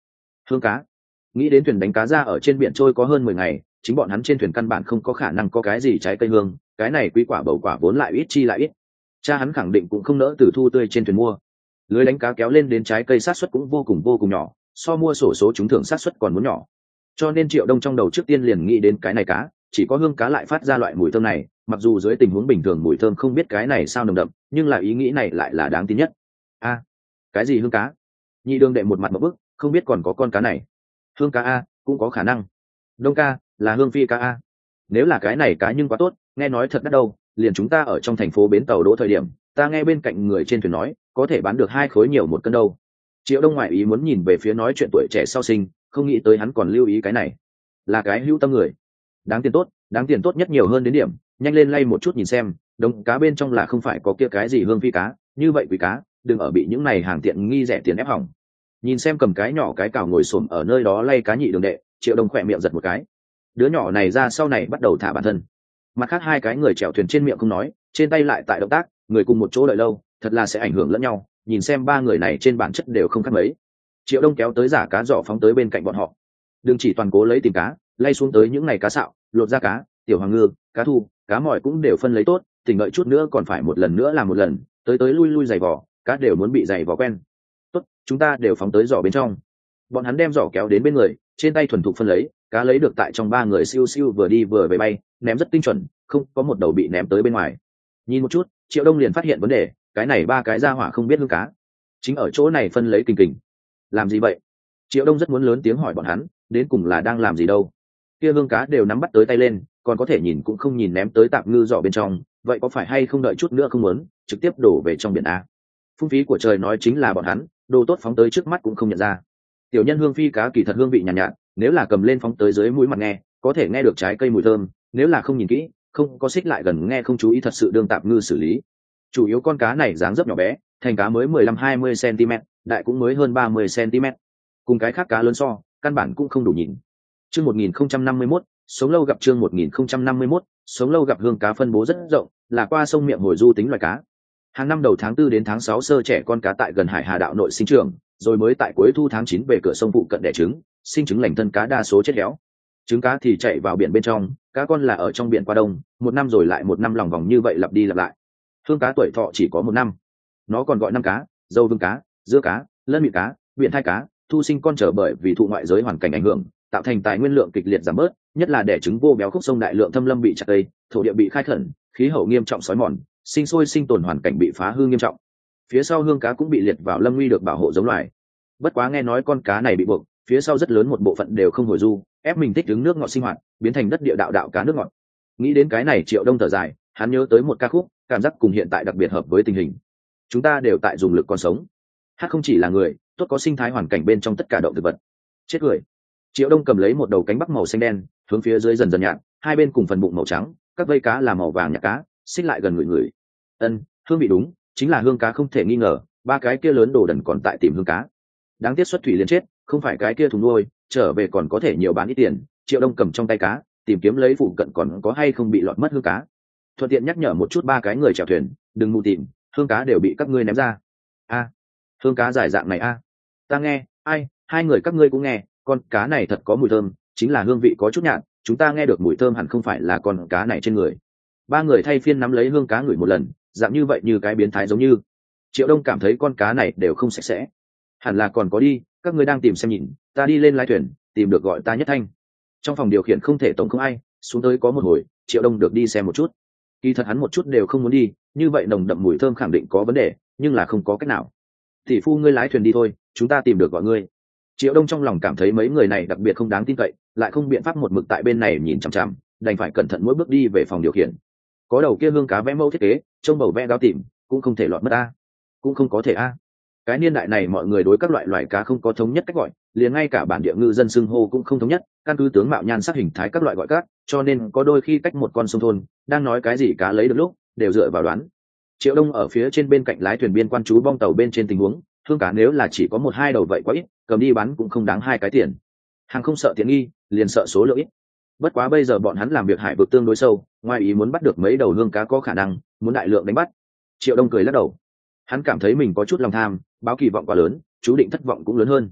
Hương cá. Nghĩ đến thuyền đánh cá ra ở trên biển trôi có hơn mười ngày, chính bọn hắn trên thuyền căn bản không có khả năng có cái gì trái cây hương, cái này quý quả bầu quả vốn lại ít chi lại ít. Cha hắn khẳng định cũng không nỡ từ thu tươi trên thuyền mua. Lưới đánh cá kéo lên đến trái cây sát suất cũng vô cùng vô cùng nhỏ, so mua sổ số trúng thưởng sát suất còn muốn nhỏ. Cho nên Triệu Đông trong đầu trước tiên liền nghĩ đến cái này cá, chỉ có hương cá lại phát ra loại mùi thơm này, mặc dù dưới tình huống bình thường mùi thơm không biết cái này sao nồng đậm, nhưng là ý nghĩ này lại là đáng tin nhất. A, cái gì hương cá? Nhị Đường Đệ một mặt một bức, không biết còn có con cá này. Hương cá a, cũng có khả năng. Đông ca, là hương phi cá a. Nếu là cái này cá nhưng quá tốt, nghe nói thật đắt đâu, liền chúng ta ở trong thành phố bến tàu đỗ thời điểm, ta nghe bên cạnh người trên thuyền nói, có thể bán được hai khối nhiều một cân đâu. Triệu Đông ngoại ý muốn nhìn về phía nói chuyện tuổi trẻ sau sinh, không nghĩ tới hắn còn lưu ý cái này, là cái hữu tâm người. Đáng tiền tốt, đáng tiền tốt nhất nhiều hơn đến điểm, nhanh lên lay một chút nhìn xem, đông cá bên trong là không phải có kia cái gì hương phi cá, như vậy quý cá, đừng ở bị những này hàng tiện nghi rẻ tiền ép hỏng. Nhìn xem cầm cái nhỏ cái cào ngồi xổm ở nơi đó lay cá Nhị Đường Đệ, Triệu Đông khỏe miệng giật một cái. Đứa nhỏ này ra sau này bắt đầu thả bản thân. Mặt khác hai cái người chèo thuyền trên miệng không nói, trên tay lại tại động tác, người cùng một chỗ đợi lâu, thật là sẽ ảnh hưởng lẫn nhau. Nhìn xem ba người này trên bản chất đều không khác mấy. Triệu Đông kéo tới giả cá giỏ phóng tới bên cạnh bọn họ. Đừng chỉ toàn cố lấy tìm cá, lay xuống tới những ngày cá sạo, lột ra cá, tiểu hoàng ngư, cá thu, cá mòi cũng đều phân lấy tốt, tỉnh đợi chút nữa còn phải một lần nữa làm một lần, tới tới lui lui giày vỏ, cá đều muốn bị giày vỏ quen. Tốt, chúng ta đều phóng tới giỏ bên trong. Bọn hắn đem giỏ kéo đến bên người, trên tay thuần thục phân lấy, cá lấy được tại trong ba người siêu siêu vừa đi vừa về bay, ném rất tinh chuẩn, không có một đầu bị ném tới bên ngoài. Nhìn một chút, Triệu Đông liền phát hiện vấn đề, cái này ba cái ra hỏa không biết hương cá, chính ở chỗ này phân lấy kình kình. Làm gì vậy? Triệu Đông rất muốn lớn tiếng hỏi bọn hắn, đến cùng là đang làm gì đâu? Kia hương cá đều nắm bắt tới tay lên, còn có thể nhìn cũng không nhìn ném tới tạm ngư giỏ bên trong, vậy có phải hay không đợi chút nữa không muốn, trực tiếp đổ về trong biển a? Phung phí của trời nói chính là bọn hắn, đồ tốt phóng tới trước mắt cũng không nhận ra. Tiểu nhân hương phi cá kỳ thật hương vị nhàn nhạt, nhạt, nếu là cầm lên phóng tới dưới mũi mặt nghe, có thể nghe được trái cây mùi thơm, nếu là không nhìn kỹ, không có xích lại gần nghe không chú ý thật sự đương tạm ngư xử lý. Chủ yếu con cá này dáng dấp nhỏ bé, thành cá mới mười lăm hai mươi centimet, đại cũng mới hơn ba mươi centimet. Cùng cái khác cá lớn so, căn bản cũng không đủ nhìn. Chương một nghìn không trăm năm mươi mốt, sống lâu gặp chương một nghìn không trăm năm mươi mốt, sống lâu gặp hương cá phân bố rất rộng, là qua sông miệng hồi du tính loài cá. Hàng năm đầu tháng tư đến tháng sáu sơ trẻ con cá tại gần Hải Hà đạo nội sinh trưởng, rồi mới tại cuối thu tháng chín về cửa sông phụ cận đẻ trứng, sinh trứng lành thân cá đa số chết héo. Trứng cá thì chạy vào biển bên trong, cá con là ở trong biển qua đông, một năm rồi lại một năm lòng vòng như vậy lặp đi lặp lại. Hương cá tuổi thọ chỉ có một năm. Nó còn gọi năm cá, dâu vương cá, dưa cá, lân mịn cá, biển thai cá, thu sinh con trở bởi vì thụ ngoại giới hoàn cảnh ảnh hưởng, tạo thành tài nguyên lượng kịch liệt giảm bớt, nhất là đẻ trứng vô béo khúc sông đại lượng thâm lâm bị chặt cây, thổ địa bị khai khẩn, khí hậu nghiêm trọng xói mòn, sinh sôi sinh tồn hoàn cảnh bị phá hư nghiêm trọng. Phía sau hương cá cũng bị liệt vào lâm nguy được bảo hộ giống loài. Bất quá nghe nói con cá này bị buộc, phía sau rất lớn một bộ phận đều không hồi du, ép mình thích ứng nước ngọt sinh hoạt, biến thành đất địa đạo đạo cá nước ngọt. Nghĩ đến cái này Triệu Đông thở dài, hắn nhớ tới một ca khúc, cảm giác cùng hiện tại đặc biệt hợp với tình hình. Chúng ta đều tại dùng lực còn sống. Hát không chỉ là người, tốt có sinh thái hoàn cảnh bên trong tất cả động thực vật. Chết người. Triệu Đông cầm lấy một đầu cánh bắc màu xanh đen, hướng phía dưới dần dần nhạt, hai bên cùng phần bụng màu trắng, các vây cá là màu vàng nhạt cá, xích lại gần người người. Ân, hương vị đúng, chính là hương cá không thể nghi ngờ, ba cái kia lớn đồ đần còn tại tìm hương cá. Đáng tiếc xuất thủy liền chết, không phải cái kia thùng nuôi, trở về còn có thể nhiều bán ít tiền. Triệu Đông cầm trong tay cá, tìm kiếm lấy phụ cận còn có hay không bị lọt mất hương cá. Thuận tiện nhắc nhở một chút ba cái người chèo thuyền, đừng mù tìm, hương cá đều bị các ngươi ném ra. A, hương cá giải dạng này a. Ta nghe, ai, hai người các ngươi cũng nghe, con cá này thật có mùi thơm, chính là hương vị có chút nhạt, chúng ta nghe được mùi thơm hẳn không phải là con cá này trên người. Ba người thay phiên nắm lấy hương cá ngửi một lần, dạng như vậy như cái biến thái giống như. Triệu Đông cảm thấy con cá này đều không sạch sẽ, hẳn là còn có đi, các ngươi đang tìm xem nhìn, ta đi lên lái thuyền, tìm được gọi ta nhất thanh. Trong phòng điều khiển không thể tổng không ai, xuống tới có một hồi, Triệu Đông được đi xem một chút. Kỳ thật hắn một chút đều không muốn đi, như vậy nồng đậm mùi thơm khẳng định có vấn đề, nhưng là không có cách nào. Tỷ phu ngươi lái thuyền đi thôi, chúng ta tìm được gọi ngươi. Triệu Đông trong lòng cảm thấy mấy người này đặc biệt không đáng tin cậy, lại không biện pháp một mực tại bên này nhìn chằm chằm, đành phải cẩn thận mỗi bước đi về phòng điều khiển. Có đầu kia hương cá vẽ mẫu thiết kế, trông bầu vẽ gáo tìm, cũng không thể lọt mất a, cũng không có thể a. Cái niên đại này mọi người đối các loại loài cá không có thống nhất cách gọi, liền ngay cả bản địa ngư dân xưng hô cũng không thống nhất, căn cứ tướng mạo nhan sắc hình thái các loại gọi các, cho nên có đôi khi cách một con sông thôn đang nói cái gì cá lấy được lúc đều dựa vào đoán. Triệu Đông ở phía trên bên cạnh lái thuyền biên quan chú bong tàu bên trên tình huống, hương cá nếu là chỉ có một hai đầu vậy quá ít, cầm đi bán cũng không đáng hai cái tiền. Hàng không sợ tiện nghi, liền sợ số lượng ít. Bất quá bây giờ bọn hắn làm việc hải vực tương đối sâu, ngoài ý muốn bắt được mấy đầu hương cá có khả năng muốn đại lượng đánh bắt. Triệu Đông cười lắc đầu, hắn cảm thấy mình có chút lòng tham, báo kỳ vọng quá lớn, chú định thất vọng cũng lớn hơn.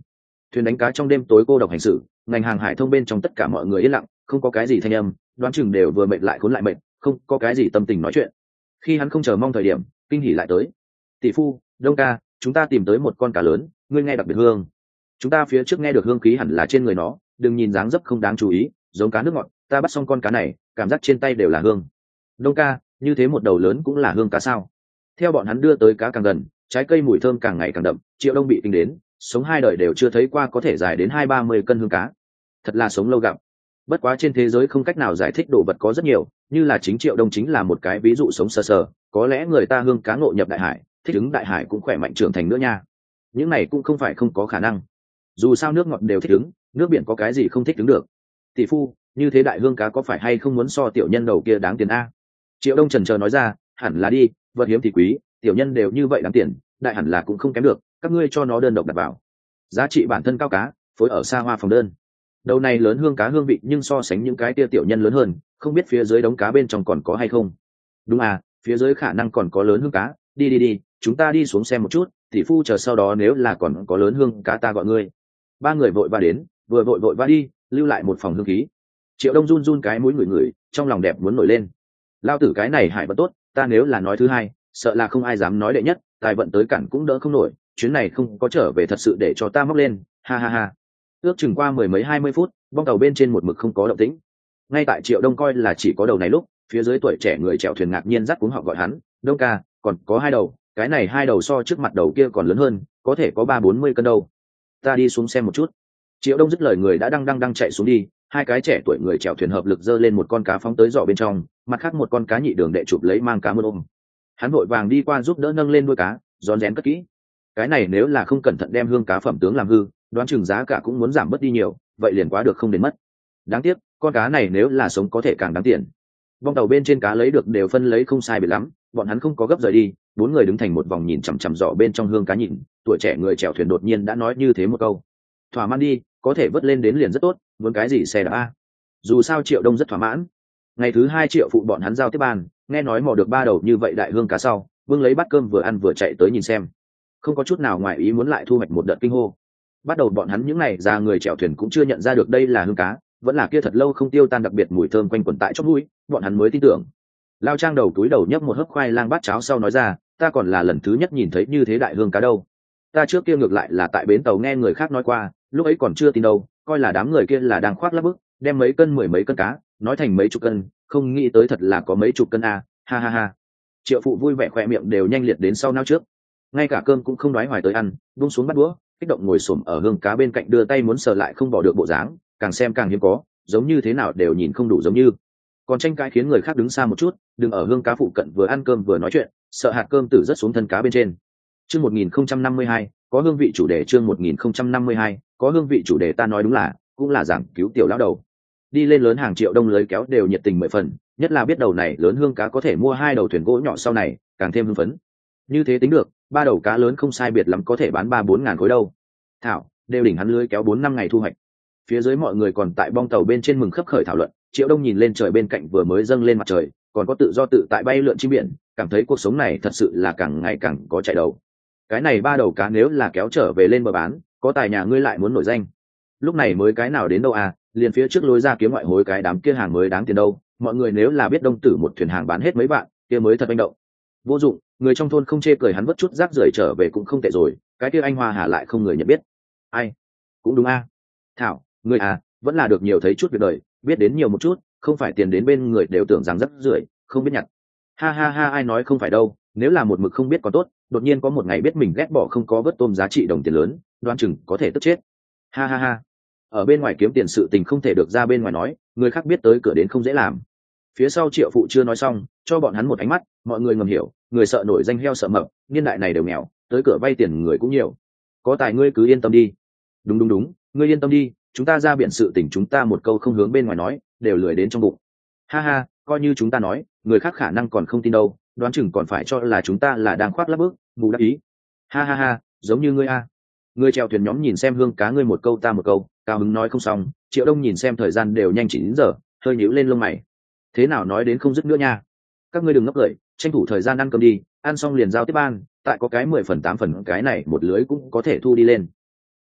Thuyền đánh cá trong đêm tối cô độc hành xử, ngành hàng hải thông bên trong tất cả mọi người yên lặng, không có cái gì thanh âm, đoán chừng đều vừa mệt lại khốn lại mệt, không có cái gì tâm tình nói chuyện. Khi hắn không chờ mong thời điểm, kinh hỉ lại tới. Tỷ phu, Đông ca, chúng ta tìm tới một con cá lớn, ngươi nghe đặc biệt hương. Chúng ta phía trước nghe được hương khí hẳn là trên người nó, đừng nhìn dáng dấp không đáng chú ý, giống cá nước ngọt, ta bắt xong con cá này, cảm giác trên tay đều là hương. Đông ca, như thế một đầu lớn cũng là hương cá sao? Theo bọn hắn đưa tới cá càng gần, trái cây mùi thơm càng ngày càng đậm, Triệu Đông bị kinh đến, sống hai đời đều chưa thấy qua có thể dài đến hai ba mươi cân hương cá, thật là sống lâu gặp. Bất quá trên thế giới không cách nào giải thích đồ vật có rất nhiều, như là chính Triệu Đông chính là một cái ví dụ sống sờ sờ, có lẽ người ta hương cá ngộ nhập đại hải, thích ứng đại hải cũng khỏe mạnh trưởng thành nữa nha. Những này cũng không phải không có khả năng, dù sao nước ngọt đều thích ứng, nước biển có cái gì không thích ứng được. Tỷ phu, như thế đại hương cá có phải hay không muốn so tiểu nhân đầu kia đáng tiền a? Triệu Đông chần chờ nói ra, hẳn là đi, vật hiếm thì quý, tiểu nhân đều như vậy đáng tiền, đại hẳn là cũng không kém được, các ngươi cho nó đơn độc đặt vào. Giá trị bản thân cao cá, phối ở xa hoa phòng đơn. Đầu này lớn hương cá hương vị nhưng so sánh những cái tia tiểu nhân lớn hơn, không biết phía dưới đống cá bên trong còn có hay không. Đúng à, phía dưới khả năng còn có lớn hương cá, đi đi đi, chúng ta đi xuống xem một chút, tỷ phu chờ sau đó nếu là còn có lớn hương cá ta gọi ngươi. Ba người vội va đến, vừa vội vội va đi, lưu lại một phòng hương khí. Triệu Đông run run cái mũi ngửi ngửi, trong lòng đẹp muốn nổi lên. Lao tử cái này hải vận tốt, ta nếu là nói thứ hai, sợ là không ai dám nói đệ nhất, tài vận tới cản cũng đỡ không nổi, chuyến này không có trở về thật sự để cho ta móc lên, ha ha ha. Ước chừng qua mười mấy hai mươi phút, bong tàu bên trên một mực không có động tĩnh. Ngay tại Triệu Đông coi là chỉ có đầu này lúc, phía dưới tuổi trẻ người chèo thuyền ngạc nhiên dắt cuống họ gọi hắn, Đông ca, còn có hai đầu, cái này hai đầu so trước mặt đầu kia còn lớn hơn, có thể có ba bốn mươi cân đâu. Ta đi xuống xem một chút. Triệu Đông dứt lời người đã đang đang đang chạy xuống đi, hai cái trẻ tuổi người chèo thuyền hợp lực giơ lên một con cá phóng tới giỏ bên trong, mặt khác một con cá nhị đường đệ chụp lấy mang cá mơn ôm. Hắn vội vàng đi qua giúp đỡ nâng lên đuôi cá, rón rén cất kỹ. Cái này nếu là không cẩn thận đem hương cá phẩm tướng làm hư, đoán chừng giá cả cũng muốn giảm bớt đi nhiều, vậy liền quá được không đến mất. Đáng tiếc, con cá này nếu là sống có thể càng đáng tiền. Vong tàu bên trên cá lấy được đều phân lấy không sai biệt lắm, bọn hắn không có gấp rời đi, bốn người đứng thành một vòng nhìn chằm chằm giỏ bên trong hương cá nhìn, tuổi trẻ người chèo thuyền đột nhiên đã nói như thế một câu. Thỏa mãn đi, có thể vớt lên đến liền rất tốt, muốn cái gì xe đã a. Dù sao Triệu Đông rất thỏa mãn. Ngày thứ hai Triệu phụ bọn hắn giao tiếp bàn, nghe nói mò được ba đầu như vậy đại hương cá sau, vương lấy bát cơm vừa ăn vừa chạy tới nhìn xem, không có chút nào ngoài ý muốn lại thu hoạch một đợt kinh hô. Bắt đầu bọn hắn những này ra người chèo thuyền cũng chưa nhận ra được đây là hương cá, vẫn là kia thật lâu không tiêu tan đặc biệt mùi thơm quanh quẩn tại chóp mũi, bọn hắn mới tin tưởng. Lao Trang đầu túi đầu nhấp một hớp khoai lang bát cháo sau nói ra, ta còn là lần thứ nhất nhìn thấy như thế đại hương cá đâu. Ta trước kia ngược lại là tại bến tàu nghe người khác nói qua, lúc ấy còn chưa tin đâu, coi là đám người kia là đang khoác lác bức, đem mấy cân mười mấy cân cá nói thành mấy chục cân, không nghĩ tới thật là có mấy chục cân à, ha ha ha. Triệu phụ vui vẻ khoe miệng đều nhanh liệt đến sau nao trước, ngay cả cơm cũng không đoái hoài tới ăn, buông xuống bắt đũa, kích động ngồi xổm ở hương cá bên cạnh đưa tay muốn sờ lại không bỏ được bộ dáng, càng xem càng hiếm có, giống như thế nào đều nhìn không đủ giống như. Còn tranh cãi khiến người khác đứng xa một chút, đừng ở hương cá phụ cận vừa ăn cơm vừa nói chuyện, sợ hạt cơm tử rớt xuống thân cá bên trên. Chương một nghìn không trăm năm mươi hai, có hương vị chủ đề. Chương một nghìn không trăm năm mươi hai, có hương vị chủ đề. Ta nói đúng là, cũng là giảng cứu tiểu lão đầu. Đi lên lớn hàng Triệu Đông lưới kéo đều nhiệt tình mười phần, nhất là biết đầu này lớn hương cá có thể mua hai đầu thuyền gỗ nhỏ sau này, càng thêm hưng phấn. Như thế tính được, ba đầu cá lớn không sai biệt lắm có thể bán ba bốn ngàn khối đâu. Thảo, đều đỉnh hắn lưới kéo bốn năm ngày thu hoạch. Phía dưới mọi người còn tại bong tàu bên trên mừng khấp khởi thảo luận. Triệu Đông nhìn lên trời bên cạnh vừa mới dâng lên mặt trời, còn có tự do tự tại bay lượn trên biển, cảm thấy cuộc sống này thật sự là càng ngày càng có chạy đầu. Cái này ba đầu cá nếu là kéo trở về lên bờ bán, có tài nhà ngươi lại muốn nổi danh. Lúc này mới cái nào đến đâu à, liền phía trước lối ra kiếm ngoại hối cái đám kia hàng mới đáng tiền đâu. Mọi người nếu là biết Đông Tử một thuyền hàng bán hết mấy bạn, kia mới thật manh động. Vô dụng, người trong thôn không chê cười hắn vất chút rác rưởi trở về cũng không tệ rồi, cái kia anh Hoa Hà lại không người nhận biết. Ai? Cũng đúng a. Thảo, người à, vẫn là được nhiều thấy chút việc đời, biết đến nhiều một chút, không phải tiền đến bên người đều tưởng rằng rác rưởi, không biết nhặt. Ha ha ha, ai nói không phải đâu, nếu là một mực không biết có tốt, đột nhiên có một ngày biết mình ghét bỏ không có vớt tôm giá trị đồng tiền lớn, đoan chừng có thể tức chết. Ha ha ha. Ở bên ngoài kiếm tiền sự tình không thể được ra bên ngoài nói, người khác biết tới cửa đến không dễ làm. Phía sau Triệu phụ chưa nói xong, cho bọn hắn một ánh mắt, mọi người ngầm hiểu, người sợ nổi danh heo sợ mập, niên đại này đều nghèo, tới cửa vay tiền người cũng nhiều. Có tài ngươi cứ yên tâm đi. Đúng đúng đúng, ngươi yên tâm đi, chúng ta ra biển sự tình chúng ta một câu không hướng bên ngoài nói, đều lười đến trong bụng. Ha ha, coi như chúng ta nói, người khác khả năng còn không tin đâu, đoán chừng còn phải cho là chúng ta là đang khoác lác bước, bù đắp ý. Ha ha ha, giống như ngươi a. Ngươi chèo thuyền nhóm nhìn xem hương cá ngươi một câu ta một câu, cao hứng nói không xong. Triệu Đông nhìn xem thời gian đều nhanh chỉ đến giờ, hơi nhíu lên lông mày. Thế nào nói đến không dứt nữa nha. Các ngươi đừng ngốc cười, tranh thủ thời gian ăn cơm đi, ăn xong liền giao tiếp ban, tại có cái mười phần tám phần cái này một lưới cũng có thể thu đi lên.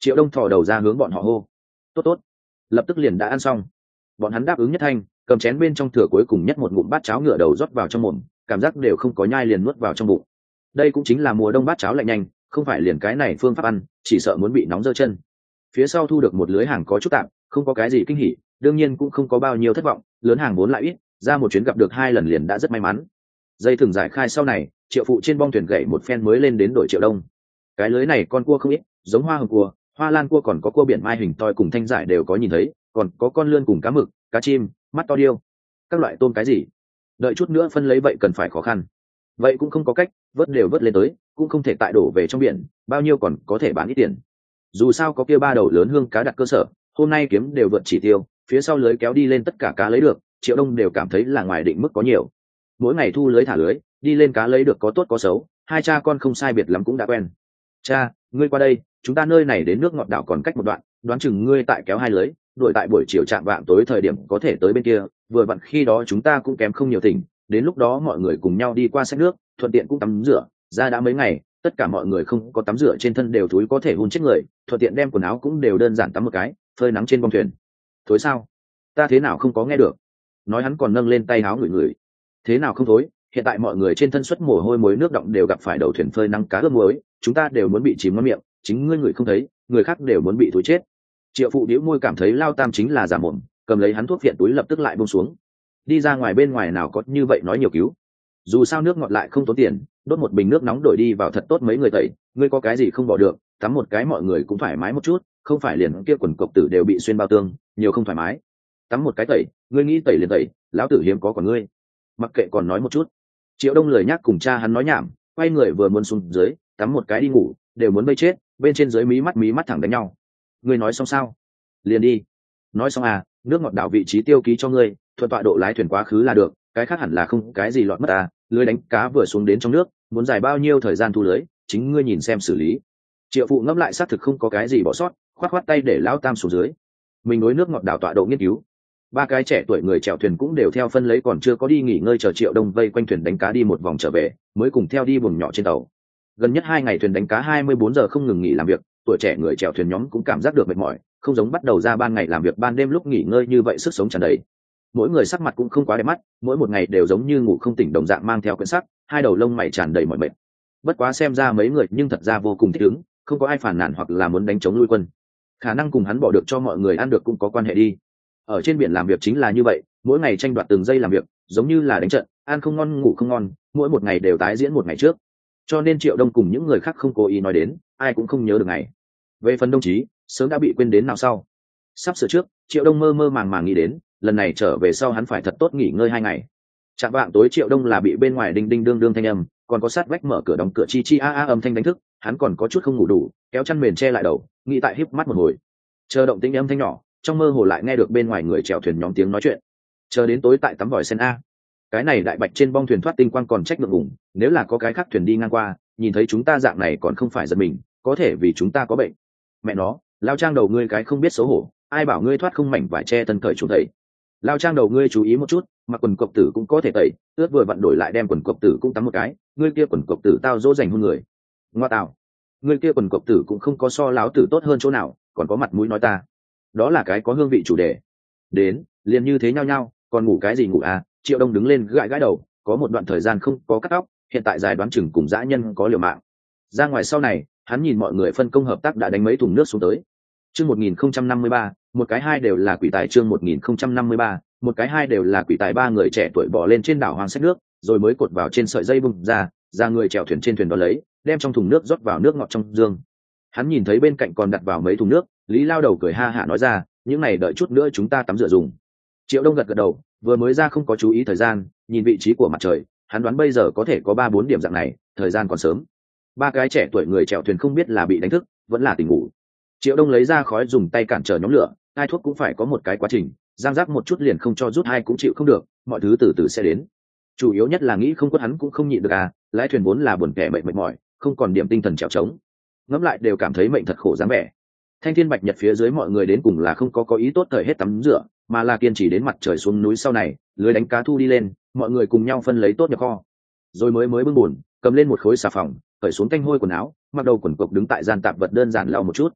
Triệu Đông thò đầu ra hướng bọn họ hô: tốt tốt. Lập tức liền đã ăn xong. Bọn hắn đáp ứng nhất thanh, cầm chén bên trong thừa cuối cùng nhất một ngụm bát cháo ngựa đầu rót vào trong mồm, cảm giác đều không có nhai liền nuốt vào trong bụng. Đây cũng chính là mùa đông bát cháo lạnh nhanh, không phải liền cái này phương pháp ăn, chỉ sợ muốn bị nóng giơ chân. Phía sau thu được một lưới hàng có chút tạm, không có cái gì kinh hỉ, đương nhiên cũng không có bao nhiêu thất vọng, lớn hàng vốn lại ít, ra một chuyến gặp được hai lần liền đã rất may mắn. Dây thừng giải khai sau này, Triệu phụ trên bong thuyền gậy một phen mới lên đến đội Triệu Đông. Cái lưới này con cua không ít, giống hoa hồng cua, hoa lan cua, còn có cua biển mai hình toi cùng thanh giải đều có nhìn thấy, còn có con lươn cùng cá mực, cá chim, mắt to điêu, các loại tôm cái gì. Đợi chút nữa phân lấy vậy cần phải khó khăn. Vậy cũng không có cách, vớt đều vớt lên tới, cũng không thể tại đổ về trong biển, bao nhiêu còn có thể bán ít tiền. Dù sao có kia ba đầu lớn hương cá đặt cơ sở, hôm nay kiếm đều vượt chỉ tiêu, phía sau lưới kéo đi lên tất cả cá lấy được, Triệu Đông đều cảm thấy là ngoài định mức có nhiều. Mỗi ngày thu lưới thả lưới, đi lên cá lấy được có tốt có xấu, hai cha con không sai biệt lắm cũng đã quen. Cha, ngươi qua đây, chúng ta nơi này đến nước ngọt đảo còn cách một đoạn, đoán chừng ngươi tại kéo hai lưới, đuổi tại buổi chiều chạm vạng tối thời điểm có thể tới bên kia, vừa vặn khi đó chúng ta cũng kém không nhiều tỉnh, đến lúc đó mọi người cùng nhau đi qua xách nước, thuận tiện cũng tắm rửa, ra đã mấy ngày, tất cả mọi người không có tắm rửa trên thân đều thúi có thể hun chết người, thuận tiện đem quần áo cũng đều đơn giản tắm một cái, phơi nắng trên bong thuyền. Thối sao? Ta thế nào không có nghe được? Nói hắn còn nâng lên tay áo ngửi ngửi. Thế nào không thối? Hiện tại mọi người trên thân xuất mồ hôi muối nước động đều gặp phải đầu thuyền phơi nắng cá ướp muối, chúng ta đều muốn bị chìm ngon miệng, chính ngươi người không thấy, người khác đều muốn bị thối chết. Triệu phụ điếu môi cảm thấy Lao Tam chính là giả mồm, cầm lấy hắn thuốc phiện túi lập tức lại buông xuống. Đi ra ngoài bên ngoài nào có như vậy nói nhiều cứu. Dù sao nước ngọt lại không tốn tiền, đốt một bình nước nóng đổi đi vào thật tốt mấy người tẩy, ngươi có cái gì không bỏ được, tắm một cái mọi người cũng thoải mái một chút, không phải liền kia quần cộc tử đều bị xuyên bao tương, nhiều không thoải mái. Tắm một cái tẩy, ngươi nghĩ tẩy liền tẩy, lão tử hiếm có còn ngươi. Mặc kệ còn nói một chút. Triệu Đông lời nhắc cùng cha hắn nói nhảm, quay người vừa muốn xuống dưới, tắm một cái đi ngủ, đều muốn bây chết, bên trên dưới mí mắt mí mắt thẳng đánh nhau. Ngươi nói xong sao? Liền đi. Nói xong à, nước ngọt đảo vị trí tiêu ký cho ngươi, thuận tọa độ lái thuyền quá khứ là được, cái khác hẳn là không cái gì lọt mất à, lưới đánh cá vừa xuống đến trong nước, muốn dài bao nhiêu thời gian thu lưới, chính ngươi nhìn xem xử lý. Triệu phụ ngẫm lại xác thực không có cái gì bỏ sót, khoát khoát tay để lão Tam xuống dưới. Mình đối nước ngọt đảo tọa độ nghiên cứu. Ba cái trẻ tuổi người chèo thuyền cũng đều theo phân lấy, còn chưa có đi nghỉ ngơi chờ Triệu Đông vây quanh thuyền đánh cá đi một vòng trở về, mới cùng theo đi buồng nhỏ trên tàu. Gần nhất hai ngày thuyền đánh cá hai mươi bốn giờ không ngừng nghỉ làm việc, tuổi trẻ người chèo thuyền nhóm cũng cảm giác được mệt mỏi, không giống bắt đầu ra ban ngày làm việc ban đêm lúc nghỉ ngơi như vậy sức sống tràn đầy. Mỗi người sắc mặt cũng không quá đẹp mắt, mỗi một ngày đều giống như ngủ không tỉnh đồng dạng mang theo quyển sắc, hai đầu lông mày tràn đầy mỏi mệt. Bất quá xem ra mấy người nhưng thật ra vô cùng thích ứng, không có ai phản nàn hoặc là muốn đánh chống lui quân. Khả năng cùng hắn bỏ được cho mọi người ăn được cũng có quan hệ đi. Ở trên biển làm việc chính là như vậy, mỗi ngày tranh đoạt từng giây làm việc, giống như là đánh trận, ăn không ngon ngủ không ngon, mỗi một ngày đều tái diễn một ngày trước. Cho nên Triệu Đông cùng những người khác không cố ý nói đến, ai cũng không nhớ được ngày. Về phần đồng chí, sớm đã bị quên đến nào sau. Sắp sửa trước, Triệu Đông mơ mơ màng màng nghĩ đến, lần này trở về sau hắn phải thật tốt nghỉ ngơi hai ngày. Chạm vạng tối Triệu Đông là bị bên ngoài đinh đinh đương đương thanh âm, còn có sát vách mở cửa đóng cửa chi chi a a âm thanh đánh thức, hắn còn có chút không ngủ đủ, kéo chăn mền che lại đầu, nghĩ tại híp mắt một hồi. Chờ động tĩnh âm thanh nhỏ, trong mơ hồ lại nghe được bên ngoài người chèo thuyền nhóm tiếng nói chuyện. Chờ đến tối tại tắm vòi sen a. Cái này đại bạch trên bong thuyền thoát tinh quang còn trách ngượng ngùng, nếu là có cái khác thuyền đi ngang qua, nhìn thấy chúng ta dạng này còn không phải giật mình, có thể vì chúng ta có bệnh. Mẹ nó, lao trang đầu ngươi cái không biết xấu hổ, ai bảo ngươi thoát không mảnh vải che tân cởi chủ tẩy. Lao trang đầu ngươi chú ý một chút, mặc quần cộc tử cũng có thể tẩy, ướt vừa vặn đổi lại đem quần cộc tử cũng tắm một cái, ngươi kia quần cộc tử tao dỗ dành hơn người. Ngoa tào, ngươi kia quần cộc tử cũng không có so láo tử tốt hơn chỗ nào, còn có mặt mũi nói ta. Đó là cái có hương vị chủ đề. Đến, liền như thế nhau nhau, còn ngủ cái gì ngủ à? Triệu Đông đứng lên gãi gãi đầu, có một đoạn thời gian không có cắt tóc, hiện tại dài đoán chừng cùng dã nhân có liều mạng. Ra ngoài sau này, hắn nhìn mọi người phân công hợp tác đã đánh mấy thùng nước xuống tới. Chương một nghìn không trăm năm mươi ba, một cái hai đều là quỷ tài. Chương một nghìn không trăm năm mươi ba, một cái hai đều là quỷ tài. Ba người trẻ tuổi bỏ lên trên đảo hoang xách nước, rồi mới cột vào trên sợi dây bung ra, ra người chèo thuyền trên thuyền đó lấy, đem trong thùng nước rót vào nước ngọt trong dương. Hắn nhìn thấy bên cạnh còn đặt vào mấy thùng nước, Lý lao đầu cười ha hả nói ra, những này đợi chút nữa chúng ta tắm rửa dùng. Triệu Đông gật gật đầu, vừa mới ra không có chú ý thời gian, nhìn vị trí của mặt trời, hắn đoán bây giờ có thể có ba bốn điểm dạng này, thời gian còn sớm. Ba cái trẻ tuổi người chèo thuyền không biết là bị đánh thức, vẫn là tỉnh ngủ. Triệu Đông lấy ra khói dùng tay cản trở nhóm lửa, hai thuốc cũng phải có một cái quá trình, giang giác một chút liền không cho rút, hai cũng chịu không được, mọi thứ từ từ sẽ đến. Chủ yếu nhất là nghĩ không quất hắn cũng không nhịn được à, lái thuyền vốn là buồn kẻ mệt mệt mỏi, không còn điểm tinh thần chèo trống. Ngẫm lại đều cảm thấy mệnh thật khổ dáng vẻ. Thanh thiên bạch nhật phía dưới mọi người đến cùng là không có có ý tốt thời hết tắm rửa, mà là kiên trì đến mặt trời xuống núi sau này, lưới đánh cá thu đi lên, mọi người cùng nhau phân lấy tốt nhập kho. Rồi mới mới bưng buồn, cầm lên một khối xà phòng, cởi xuống canh hôi quần áo, mặc đầu quần cộc đứng tại gian tạp vật đơn giản lau một chút.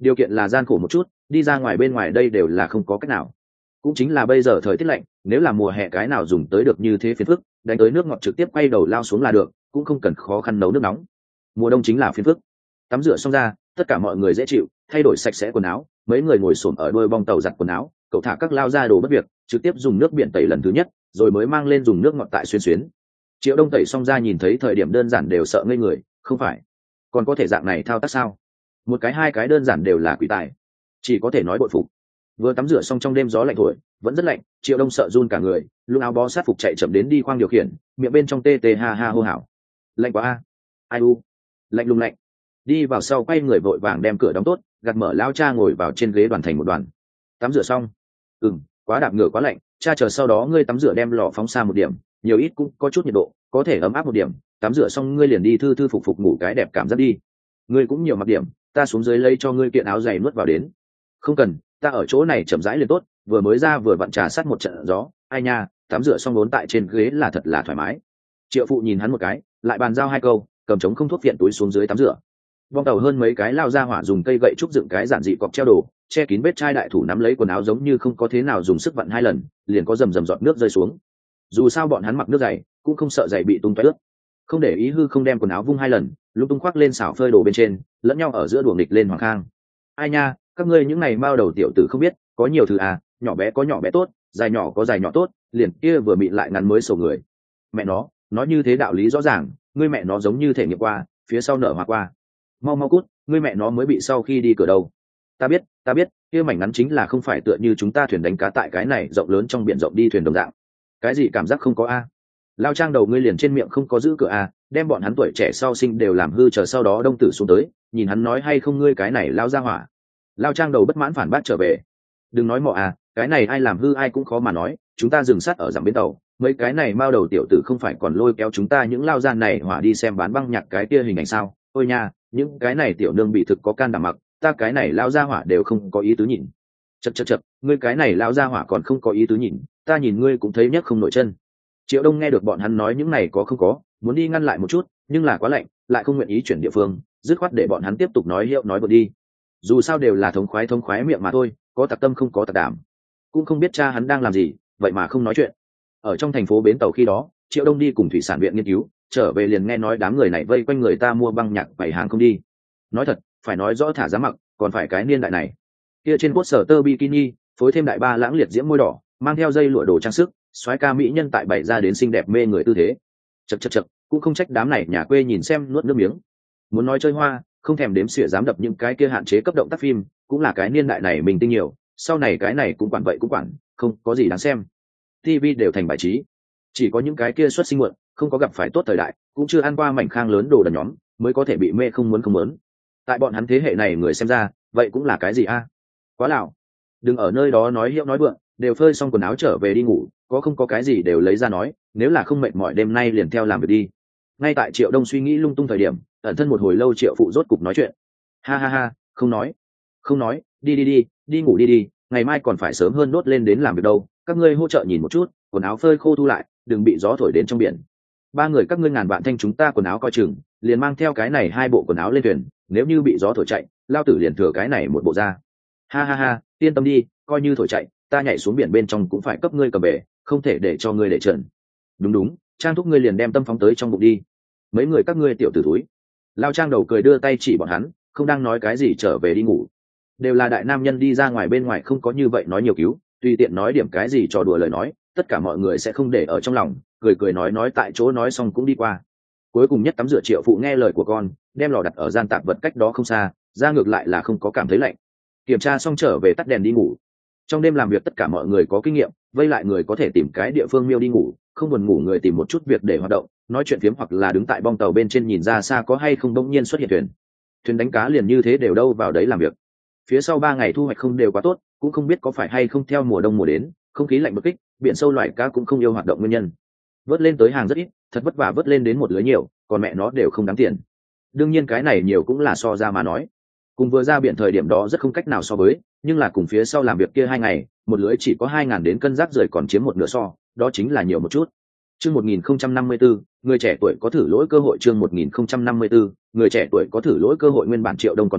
điều kiện là gian khổ một chút, đi ra ngoài bên ngoài đây đều là không có cách nào. Cũng chính là bây giờ thời tiết lạnh, nếu là mùa hè cái nào dùng tới được như thế phiền phức, đánh tới nước ngọt trực tiếp quay đầu lao xuống là được, cũng không cần khó khăn nấu nước nóng. Mùa đông chính là phiền phức. Tắm rửa xong ra, tất cả mọi người dễ chịu, thay đổi sạch sẽ quần áo, mấy người ngồi xổm ở đuôi bong tàu giặt quần áo, cậu thả các lao ra đồ bất việc, trực tiếp dùng nước biển tẩy lần thứ nhất, rồi mới mang lên dùng nước ngọt tại xuyên xuyến. Triệu Đông tẩy xong ra nhìn thấy thời điểm đơn giản đều sợ ngây người, không phải, còn có thể dạng này thao tác sao? Một cái hai cái đơn giản đều là quỷ tài, chỉ có thể nói bội phục. Vừa tắm rửa xong trong đêm gió lạnh thổi, vẫn rất lạnh, Triệu Đông sợ run cả người, luôn áo bó sát phục chạy chậm đến đi khoang điều khiển, miệng bên trong tê tê ha ha hô hào. Lạnh quá a, ai u, lạnh lùng lạnh. Đi vào sau quay người vội vàng đem cửa đóng tốt, gạt mở lao cha ngồi vào trên ghế đoàn thành một đoàn. Tắm rửa xong, ừm, quá đạp ngửa quá lạnh, cha chờ sau đó ngươi tắm rửa đem lò phóng xa một điểm, nhiều ít cũng có chút nhiệt độ, có thể ấm áp một điểm. Tắm rửa xong ngươi liền đi thư thư phục phục ngủ cái đẹp cảm giác đi. Ngươi cũng nhiều mặc điểm, ta xuống dưới lấy cho ngươi kiện áo dày nuốt vào đến. Không cần, ta ở chỗ này chậm rãi liền tốt, vừa mới ra vừa vặn trà sát một trận gió. Ai nha, tắm rửa xong vốn tại trên ghế là thật là thoải mái. Triệu phụ nhìn hắn một cái, lại bàn giao hai câu, cầm trống không thuốc viện túi xuống dưới tắm rửa. Bong tàu hơn mấy cái lao ra hỏa dùng cây gậy trúc dựng cái giản dị cọc treo đồ, che kín vết chai đại thủ nắm lấy quần áo giống như không có thế nào dùng sức vặn hai lần, liền có rầm rầm giọt nước rơi xuống. Dù sao bọn hắn mặc nước dày, cũng không sợ giày bị tung tóe ướt. Không để ý hư không đem quần áo vung hai lần, lúc tung khoác lên xảo phơi đồ bên trên, lẫn nhau ở giữa đuổi nghịch lên hoàng khang. Ai nha, các ngươi những này mao đầu tiểu tử không biết, có nhiều thứ à, nhỏ bé có nhỏ bé tốt, dài nhỏ có dài nhỏ tốt, liền kia vừa mịn lại ngắn mới sầu người. Mẹ nó, nói như thế đạo lý rõ ràng, ngươi mẹ nó giống như thể nghiệm qua, phía sau nở hoa qua. Mau mau cút, ngươi mẹ nó mới bị sau khi đi cửa đâu. Ta biết, ta biết, kia mảnh ngắn chính là không phải tựa như chúng ta thuyền đánh cá tại cái này rộng lớn trong biển rộng đi thuyền đồng dạng. Cái gì cảm giác không có a? Lao trang đầu ngươi liền trên miệng không có giữ cửa a, đem bọn hắn tuổi trẻ sau sinh đều làm hư, chờ sau đó đông tử xuống tới, nhìn hắn nói hay không ngươi cái này lao ra hỏa. Lao trang đầu bất mãn phản bác trở về. Đừng nói mọ à, cái này ai làm hư ai cũng khó mà nói, chúng ta dừng sát ở dặm bến tàu, mấy cái này mao đầu tiểu tử không phải còn lôi kéo chúng ta những lao gian này hỏa đi xem bán băng nhạc cái kia hình ảnh sao? Ôi nha, những cái này tiểu nương bị thực có can đảm mặc, ta cái này lao ra hỏa đều không có ý tứ nhìn. Chật chật chật, ngươi cái này lao ra hỏa còn không có ý tứ nhìn, ta nhìn ngươi cũng thấy nhấc không nổi chân. Triệu Đông nghe được bọn hắn nói những này có không có, muốn đi ngăn lại một chút, nhưng là quá lạnh, lại không nguyện ý chuyển địa phương, dứt khoát để bọn hắn tiếp tục nói hiệu nói vượt đi. Dù sao đều là thống khoái thống khoái miệng mà thôi, có tặc tâm không có tặc đảm. Cũng không biết cha hắn đang làm gì, vậy mà không nói chuyện. Ở trong thành phố bến tàu khi đó, Triệu Đông đi cùng thủy sản viện nghiên cứu, trở về liền nghe nói đám người này vây quanh người ta mua băng nhạc bảy hàng không đi. Nói thật, phải nói rõ thả giá mặc, còn phải cái niên đại này. Kia trên cốt sở tơ bikini, phối thêm đại ba lãng liệt diễm môi đỏ, mang theo dây lụa đồ trang sức, soái ca mỹ nhân tại bày ra đến xinh đẹp mê người tư thế. Chậc chậc chậc, cũng không trách đám này nhà quê nhìn xem nuốt nước miếng. Muốn nói chơi hoa, không thèm đếm xỉa dám đập những cái kia hạn chế cấp động tác phim, cũng là cái niên đại này mình tinh nhiều, sau này cái này cũng quản vậy cũng quản, không có gì đáng xem. ti vi đều thành bài trí, chỉ có những cái kia xuất sinh muộn, không có gặp phải tốt thời đại, cũng chưa ăn qua mảnh khang lớn đồ đần nhóm, mới có thể bị mê không muốn không muốn. Tại bọn hắn thế hệ này người xem ra, vậy cũng là cái gì a? Quá lão. Đừng ở nơi đó nói hiệu nói vượng, đều phơi xong quần áo trở về đi ngủ, có không có cái gì đều lấy ra nói, nếu là không mệt mỏi đêm nay liền theo làm việc đi. Ngay tại Triệu Đông suy nghĩ lung tung thời điểm, ẩn thân một hồi lâu Triệu phụ rốt cục nói chuyện. Ha ha ha, không nói, không nói, đi đi đi, đi ngủ đi đi, ngày mai còn phải sớm hơn đốt lên đến làm việc đâu, các ngươi hỗ trợ nhìn một chút, quần áo phơi khô thu lại, đừng bị gió thổi đến trong biển. Ba người các ngươi ngàn vạn thanh chúng ta quần áo coi chừng, liền mang theo cái này hai bộ quần áo lên thuyền, nếu như bị gió thổi chạy, lao tử liền thừa cái này một bộ ra. Ha ha ha, yên tâm đi, coi như thổi chạy, ta nhảy xuống biển bên trong cũng phải cấp ngươi cầm bể, không thể để cho ngươi để trần. Đúng đúng, Trang thúc ngươi liền đem tâm phóng tới trong bụng đi. Mấy người các ngươi tiểu tử túi. Lao Trang đầu cười đưa tay chỉ bọn hắn, không đang nói cái gì trở về đi ngủ. Đều là đại nam nhân đi ra ngoài bên ngoài không có như vậy nói nhiều cứu, tùy tiện nói điểm cái gì trò đùa lời nói, tất cả mọi người sẽ không để ở trong lòng, cười cười nói nói tại chỗ nói xong cũng đi qua. Cuối cùng nhất tắm rửa Triệu phụ nghe lời của con, đem lò đặt ở gian tạp vật cách đó không xa, ra ngược lại là không có cảm thấy lạnh. Kiểm tra xong trở về tắt đèn đi ngủ. Trong đêm làm việc tất cả mọi người có kinh nghiệm, vây lại người có thể tìm cái địa phương miêu đi ngủ, không buồn ngủ người tìm một chút việc để hoạt động, nói chuyện phiếm hoặc là đứng tại bong tàu bên trên nhìn ra xa có hay không bỗng nhiên xuất hiện thuyền. Thuyền đánh cá liền như thế đều đâu vào đấy làm việc. Phía sau ba ngày thu hoạch không đều quá tốt, cũng không biết có phải hay không theo mùa đông mùa đến, không khí lạnh bức kích, biển sâu loại cá cũng không yêu hoạt động nguyên nhân. Vớt lên tới hàng rất ít, thật vất vả vớt lên đến một lưới nhiều, còn mẹ nó đều không đáng tiền. Đương nhiên cái này nhiều cũng là so ra mà nói. Cùng vừa ra biển thời điểm đó rất không cách nào so với, nhưng là cùng phía sau làm việc kia hai ngày, một lưới chỉ có hai ngàn đến cân rác rưởi còn chiếm một nửa so, đó chính là nhiều một chút. Chương một nghìn không trăm năm mươi tư, người trẻ tuổi có thử lỗi cơ hội chương một nghìn không trăm năm mươi tư, người trẻ tuổi có thử lỗi cơ hội nguyên bản Triệu Đông còn muốn,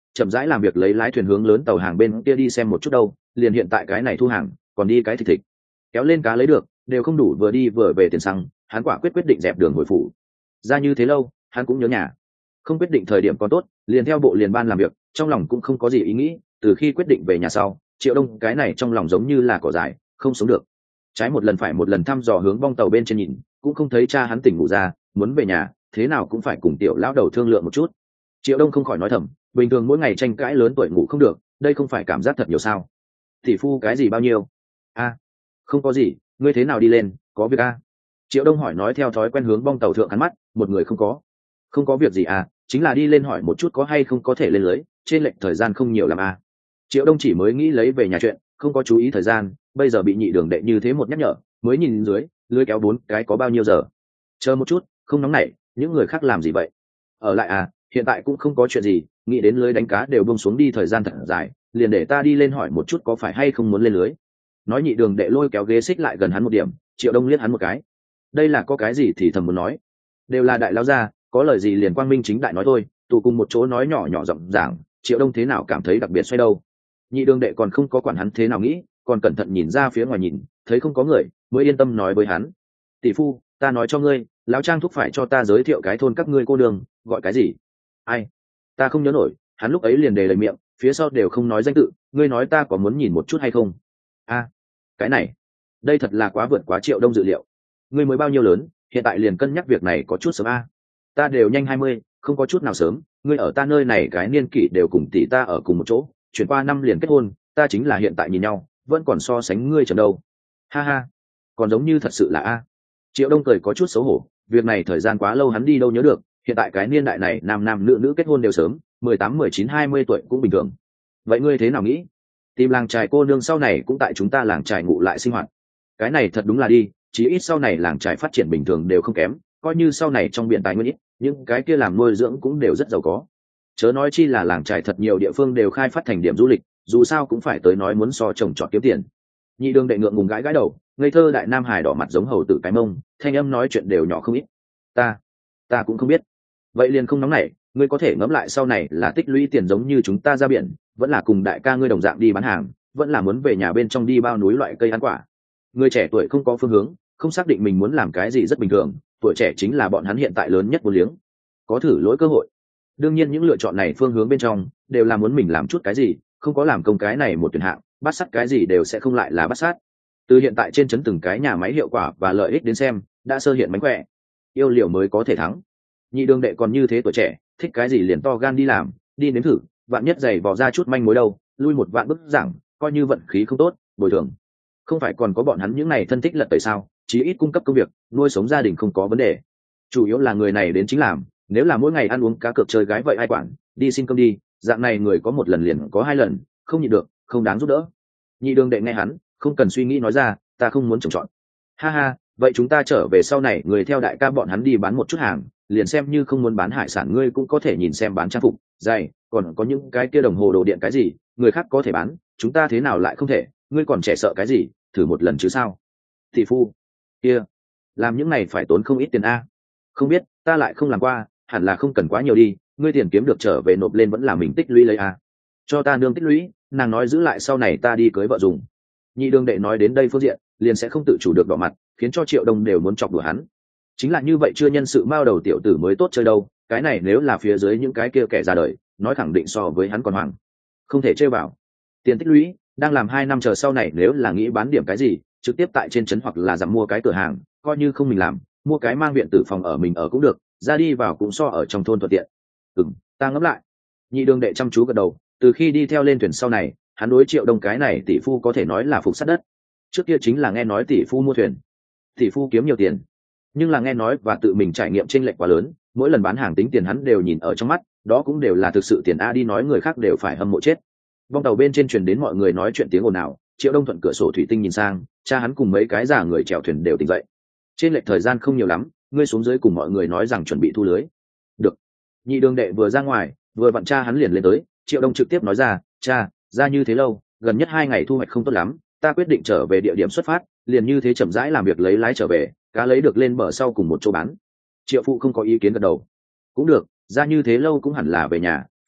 chậm rãi làm việc lấy lái thuyền hướng lớn tàu hàng bên kia đi xem một chút đâu, liền hiện tại cái này thu hàng còn đi cái thịt thịt kéo lên cá lấy được đều không đủ vừa đi vừa về tiền xăng. Hắn quả quyết quyết định dẹp đường hồi phủ. Ra như thế lâu hắn cũng nhớ nhà, không quyết định thời điểm còn tốt, liền theo bộ liền ban làm việc, trong lòng cũng không có gì ý nghĩ. Từ khi quyết định về nhà sau, Triệu Đông cái này trong lòng giống như là cỏ dại không sống được. Trái một lần phải một lần thăm dò hướng bong tàu bên trên nhìn, cũng không thấy cha hắn tỉnh ngủ ra, muốn về nhà thế nào cũng phải cùng tiểu lão đầu thương lượng một chút. Triệu Đông không khỏi nói thầm, bình thường mỗi ngày tranh cãi lớn tuổi ngủ không được, đây không phải cảm giác thật nhiều sao? Tỷ phu cái gì bao nhiêu? A, không có gì, ngươi thế nào đi lên, có việc a? Triệu Đông hỏi nói theo thói quen hướng bong tàu thượng hắn mắt, một người không có. Không có việc gì à, chính là đi lên hỏi một chút có hay không có thể lên lưới, trên lệnh thời gian không nhiều làm a. Triệu Đông chỉ mới nghĩ lấy về nhà chuyện, không có chú ý thời gian, bây giờ bị nhị đường đệ như thế một nhắc nhở, mới nhìn dưới, lưới kéo bốn cái có bao nhiêu giờ. Chờ một chút, không nóng nảy, những người khác làm gì vậy? Ở lại à, hiện tại cũng không có chuyện gì, nghĩ đến lưới đánh cá đều buông xuống đi thời gian thật dài, liền để ta đi lên hỏi một chút có phải hay không muốn lên lưới. Nói nhị đường đệ lôi kéo ghế xích lại gần hắn một điểm. Triệu Đông liếc hắn một cái. Đây là có cái gì thì thầm muốn nói, đều là đại lao gia, có lời gì liền quang minh chính đại nói thôi, tụ cùng một chỗ nói nhỏ nhỏ giọng giảng. Triệu Đông thế nào cảm thấy đặc biệt xoay đâu. Nhị đường đệ còn không có quản hắn thế nào nghĩ, còn cẩn thận nhìn ra phía ngoài nhìn, thấy không có người mới yên tâm nói với hắn. Tỷ phu, ta nói cho ngươi, lão Trang thúc phải cho ta giới thiệu cái thôn các ngươi cô đường, gọi cái gì? Ai? Ta không nhớ nổi. Hắn lúc ấy liền đề lời miệng, phía sau đều không nói danh tự, ngươi nói ta có muốn nhìn một chút hay không? A, cái này, đây thật là quá vượt quá Triệu Đông dự liệu. Ngươi mới bao nhiêu lớn, hiện tại liền cân nhắc việc này có chút sớm a. Ta đều nhanh hai mươi, không có chút nào sớm, ngươi ở ta nơi này cái niên kỷ đều cùng tỷ ta ở cùng một chỗ, chuyển qua năm liền kết hôn, ta chính là hiện tại nhìn nhau, vẫn còn so sánh ngươi chậm đâu. Ha ha, còn giống như thật sự là a. Triệu Đông cười có chút xấu hổ, việc này thời gian quá lâu hắn đi đâu nhớ được, hiện tại cái niên đại này nam nam nữ nữ kết hôn đều sớm, mười tám, mười chín, hai mươi tuổi cũng bình thường. Vậy ngươi thế nào nghĩ? Tìm làng trài cô nương sau này cũng tại chúng ta làng trài ngụ lại sinh hoạt. Cái này thật đúng là đi, chí ít sau này làng trài phát triển bình thường đều không kém, coi như sau này trong biển tài nguyên ít, những cái kia làm nuôi dưỡng cũng đều rất giàu có. Chớ nói chi là làng trài thật nhiều địa phương đều khai phát thành điểm du lịch, dù sao cũng phải tới nói muốn so trồng trọt kiếm tiền. Nhị đường đệ ngượng ngùng gãi gãi đầu, ngây thơ đại nam hải đỏ mặt giống hầu tử cái mông, thanh âm nói chuyện đều nhỏ không ít. Ta, ta cũng không biết. Vậy liền không nóng nảy, ngươi có thể ngẫm lại sau này là tích lũy tiền giống như chúng ta ra biển, vẫn là cùng đại ca ngươi đồng dạng đi bán hàng, vẫn là muốn về nhà bên trong đi bao núi loại cây ăn quả. Người trẻ tuổi không có phương hướng, không xác định mình muốn làm cái gì rất bình thường, tuổi trẻ chính là bọn hắn hiện tại lớn nhất vô liếng. Có thử lỗi cơ hội. Đương nhiên những lựa chọn này phương hướng bên trong đều là muốn mình làm chút cái gì, không có làm công cái này một tuyển hạng, bắt sát cái gì đều sẽ không lại là bắt sát. Từ hiện tại trên trấn từng cái nhà máy hiệu quả và lợi ích đến xem, đã sơ hiện mánh khỏe, yêu liệu mới có thể thắng. Nhị đường đệ còn như thế tuổi trẻ, thích cái gì liền to gan đi làm, đi nếm thử, vạn nhất giày vò ra chút manh mối đâu, lui một vạn bức giảng, coi như vận khí không tốt, bồi thường. Không phải còn có bọn hắn những này thân thích lật tẩy sao, chí ít cung cấp công việc, nuôi sống gia đình không có vấn đề. Chủ yếu là người này đến chính làm, nếu là mỗi ngày ăn uống cá cược chơi gái vậy ai quản, đi xin cơm đi, dạng này người có một lần liền có hai lần, không nhịn được, không đáng giúp đỡ. Nhị đường đệ nghe hắn, không cần suy nghĩ nói ra, ta không muốn trồng trọt. Ha ha, vậy chúng ta trở về sau này người theo đại ca bọn hắn đi bán một chút hàng, liền xem như không muốn bán hải sản ngươi cũng có thể nhìn xem bán trang phục, giày, còn có những cái kia đồng hồ đồ điện cái gì, người khác có thể bán, chúng ta thế nào lại không thể, ngươi còn trẻ sợ cái gì, thử một lần chứ sao? Thị phu, kia, làm những này phải tốn không ít tiền a. Không biết, ta lại không làm qua, hẳn là không cần quá nhiều đi, ngươi tiền kiếm được trở về nộp lên vẫn là mình tích lũy lấy a. Cho ta nương tích lũy, nàng nói giữ lại sau này ta đi cưới vợ dùng. Nhị đường đệ nói đến đây phương diện, liền sẽ không tự chủ được đỏ mặt, khiến cho Triệu Đông đều muốn chọc đùa hắn. Chính là như vậy chưa nhân sự mao đầu tiểu tử mới tốt chơi đâu, cái này nếu là phía dưới những cái kia kẻ ra đời, nói khẳng định so với hắn còn hoàng. Không thể chơi vào. Tiền tích lũy, đang làm hai năm chờ sau này nếu là nghĩ bán điểm cái gì, trực tiếp tại trên trấn hoặc là giảm mua cái cửa hàng, coi như không mình làm, mua cái mang viện tử phòng ở mình ở cũng được, ra đi vào cũng so ở trong thôn thuận tiện. Ừm, ta ngẫm lại. Nhị đường đệ chăm chú gật đầu, từ khi đi theo lên thuyền sau này, hắn đối Triệu Đông cái này tỷ phu có thể nói là phục sát đất. Trước kia chính là nghe nói tỷ phu mua thuyền, tỷ phu kiếm nhiều tiền, nhưng là nghe nói và tự mình trải nghiệm chênh lệch quá lớn, mỗi lần bán hàng tính tiền hắn đều nhìn ở trong mắt, đó cũng đều là thực sự tiền a, đi nói người khác đều phải hâm mộ chết. Vong tàu bên trên truyền đến mọi người nói chuyện tiếng ồn ào, Triệu Đông thuận cửa sổ thủy tinh nhìn sang, cha hắn cùng mấy cái già người chèo thuyền đều tỉnh dậy. Trên lệch thời gian không nhiều lắm, ngươi xuống dưới cùng mọi người nói rằng chuẩn bị thu lưới. Được. Nhị đường đệ vừa ra ngoài, vừa vặn cha hắn liền lên tới, Triệu Đông trực tiếp nói ra, cha, ra như thế lâu, gần nhất hai ngày thu hoạch không tốt lắm, ta quyết định trở về địa điểm xuất phát, liền như thế chậm rãi làm việc lấy lái trở về, cá lấy được lên bờ sau cùng một chỗ bán. Triệu phụ không có ý kiến gật đầu. Cũng được, ra như thế lâu cũng hẳn là về nhà,